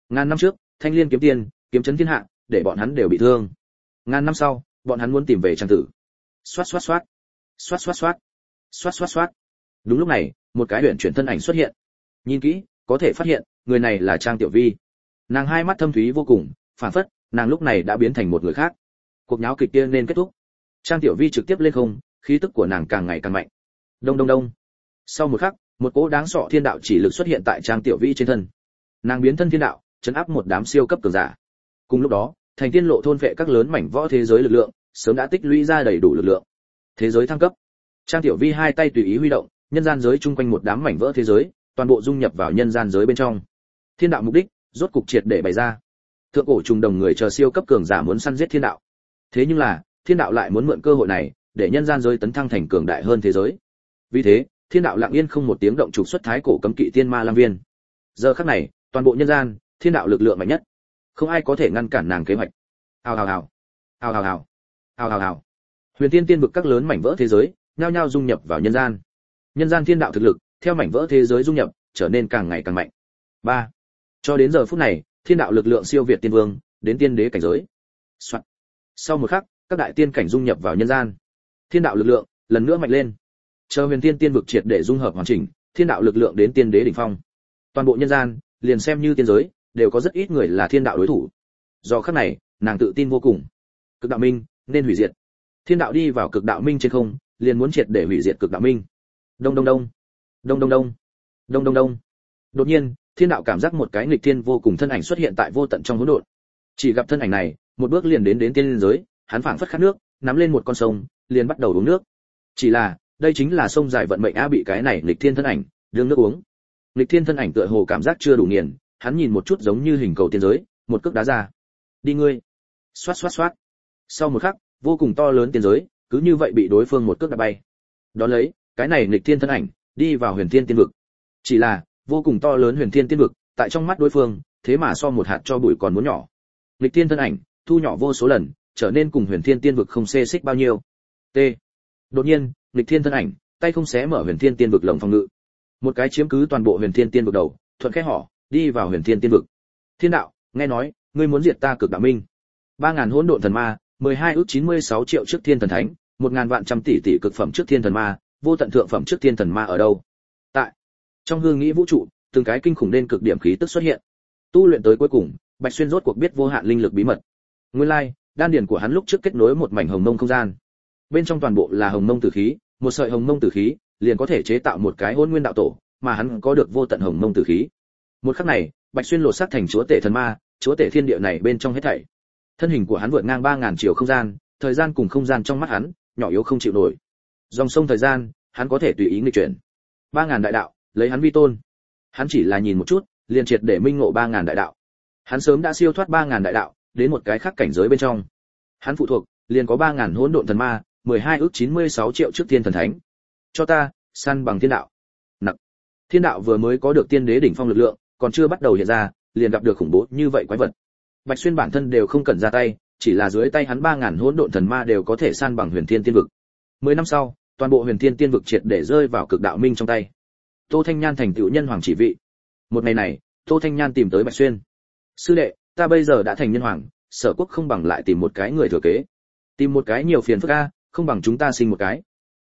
Ngàn năm trước, Thanh Liên kiếm tiên, kiếm chấn thiên hạ, để bọn hắn đều bị thương. Ngàn năm sau, bọn hắn muốn tìm về trang tử. Xoát xoát xoát, xoát xoát xoát, xoát xoát xoát. Đúng lúc này, một cái huyền chuyển thân ảnh xuất hiện. Nhìn kỹ, có thể phát hiện, người này là Trang Tiểu Vi. Nàng hai mắt thâm thúy vô cùng, phản phất, nàng lúc này đã biến thành một người khác. Cuộc nháo kịch kia nên kết thúc. Trang Tiểu Vi trực tiếp lên không, khí tức của nàng càng ngày càng mạnh. Đông đông đông. Sau một khắc, một cỗ đáng sợ thiên đạo chỉ lực xuất hiện tại Trang Tiểu Vi trên thân. Nàng biến thân thiên đạo, trấn áp một đám siêu cấp cường giả. Cùng lúc đó, thành tiên lộ thôn vệ các lớn mảnh võ thế giới lực lượng, sớm đã tích lũy ra đầy đủ lực lượng. Thế giới thăng cấp. Trang Tiểu Vi hai tay tùy ý huy động, nhân gian giới chung quanh một đám mảnh vỡ thế giới, toàn bộ dung nhập vào nhân gian giới bên trong. Thiên đạo mục đích, rốt cục triệt để bày ra. Thượng cổ trùng đồng người chờ siêu cấp cường giả muốn săn giết thiên đạo. Thế nhưng là, thiên đạo lại muốn mượn cơ hội này, để nhân gian giới tấn thăng thành cường đại hơn thế giới. Vì thế, thiên đạo lặng yên không một tiếng động trục xuất thái cổ cấm kỵ tiên ma lang viên. Giờ khắc này, toàn bộ nhân gian, thiên đạo lực lượng mạnh nhất, không ai có thể ngăn cản nàng kế hoạch. Hào hào hào, hào hào hào, hào hào hào. Huyền Tiên tiên vực các lớn mảnh vỡ thế giới, nhao nhao dung nhập vào nhân gian. Nhân gian thiên đạo thực lực, theo mảnh vỡ thế giới dung nhập, trở nên càng ngày càng mạnh. 3. Cho đến giờ phút này, thiên đạo lực lượng siêu việt tiên vương, đến tiên đế cảnh giới. Soạn. Sau một khắc, các đại tiên cảnh dung nhập vào nhân gian. Thiên đạo lực lượng lần nữa mạnh lên. Chờ Huyền Tiên tiên vực triệt để dung hợp hoàn chỉnh, thiên đạo lực lượng đến tiên đế đỉnh phong. Toàn bộ nhân gian, liền xem như tiên giới, đều có rất ít người là thiên đạo đối thủ. Do khắc này, nàng tự tin vô cùng. Cực đạo minh nên hủy diệt. Thiên đạo đi vào cực đạo minh trên không, liền muốn triệt để hủy diệt cực đạo minh. Đông đông đông, đông đông đông, đông đông đông. Đột nhiên, thiên đạo cảm giác một cái nghịch thiên vô cùng thân ảnh xuất hiện tại vô tận trong hỗn độn. Chỉ gặp thân ảnh này, một bước liền đến tiên giới, hắn phảng phất khát nước, nắm lên một con sông, liền bắt đầu uống nước. Chỉ là, đây chính là sông dài vận mệnh a, bị cái này nghịch thiên thân ảnh đương nước uống. Nghịch thiên thân ảnh tựa hồ cảm giác chưa đủ nghiền, hắn nhìn một chút giống như hình cầu tiên giới, một cước đá ra. Đi ngươi. Xoát xoát xoát. Sau một khắc, vô cùng to lớn tiên giới, cứ như vậy bị đối phương một cước đá bay. Đón lấy, cái này nghịch thiên thân ảnh đi vào Huyền Thiên tiên vực. Chỉ là, vô cùng to lớn Huyền Thiên tiên vực, tại trong mắt đối phương, thế mà so một hạt cho bụi còn muốn nhỏ. Nghịch thiên thân ảnh thu nhỏ vô số lần, trở nên cùng Huyền Thiên tiên vực không xê xích bao nhiêu. T. Đột nhiên, nghịch thiên thân ảnh tay không xé mở Huyền Thiên tiên vực lồng phòng ngự. Một cái chiếm cứ toàn bộ Huyền Thiên tiên vực đầu, thuận khẽ hỏ, đi vào Huyền Thiên tiên vực. Thiên đạo, nghe nói, ngươi muốn diệt ta cực đạo minh. 3000 hỗn độn thần ma, 12 ước 96 triệu trước thiên thần thánh, 1000 vạn trăm tỷ tỷ cực phẩm trước thiên thần ma, vô tận thượng phẩm trước thiên thần ma ở đâu? Tại trong hương nghĩ vũ trụ, từng cái kinh khủng đến cực điểm khí tức xuất hiện. Tu luyện tới cuối cùng, Bạch Xuyên rốt cuộc biết vô hạn linh lực bí mật. Nguyên lai, đan điền của hắn lúc trước kết nối một mảnh hồng mông không gian. Bên trong toàn bộ là hồng mông tử khí, một sợi hồng mông tử khí liền có thể chế tạo một cái hỗn nguyên đạo tổ, mà hắn có được vô tận hồng mông tử khí. Một khắc này, Bạch Xuyên lột xác thành chúa tể thần ma, chúa tể thiên địa này bên trong hết thảy. Thân hình của hắn vượt ngang 3000 triệu không gian, thời gian cùng không gian trong mắt hắn, nhỏ yếu không chịu nổi. Dòng sông thời gian, hắn có thể tùy ý nghịch chuyển. 3000 đại đạo, lấy hắn vi tôn. Hắn chỉ là nhìn một chút, liền triệt để minh ngộ 3000 đại đạo. Hắn sớm đã siêu thoát 3000 đại đạo, đến một cái khác cảnh giới bên trong. Hắn phụ thuộc, liền có 3000 hỗn độn thần ma, 12 ước 96 triệu trước thiên thần thánh. Cho ta, săn bằng thiên đạo. Nặc. Thiên đạo vừa mới có được tiên đế đỉnh phong lực lượng, còn chưa bắt đầu hiện ra, liền gặp được khủng bố như vậy quái vật. Bạch Xuyên bản thân đều không cần ra tay, chỉ là dưới tay hắn 3000 hỗn độn thần ma đều có thể san bằng Huyền Thiên tiên vực. 10 năm sau, toàn bộ Huyền Thiên tiên vực triệt để rơi vào cực đạo minh trong tay. Tô Thanh Nhan thành tựu nhân hoàng chỉ vị. Một ngày này, Tô Thanh Nhan tìm tới Bạch Xuyên. Sư đệ, ta bây giờ đã thành nhân hoàng, Sở Quốc không bằng lại tìm một cái người thừa kế. Tìm một cái nhiều phiền phức a, không bằng chúng ta sinh một cái.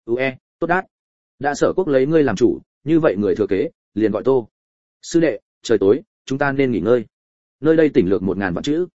Tốt đát. Đã Sở Quốc lấy ngươi làm chủ, như vậy người thừa kế liền gọi Tô. Sư đệ, trời tối, chúng ta nên nghỉ ngơi. Nơi đây tỉnh lược 1000 vạn chữ.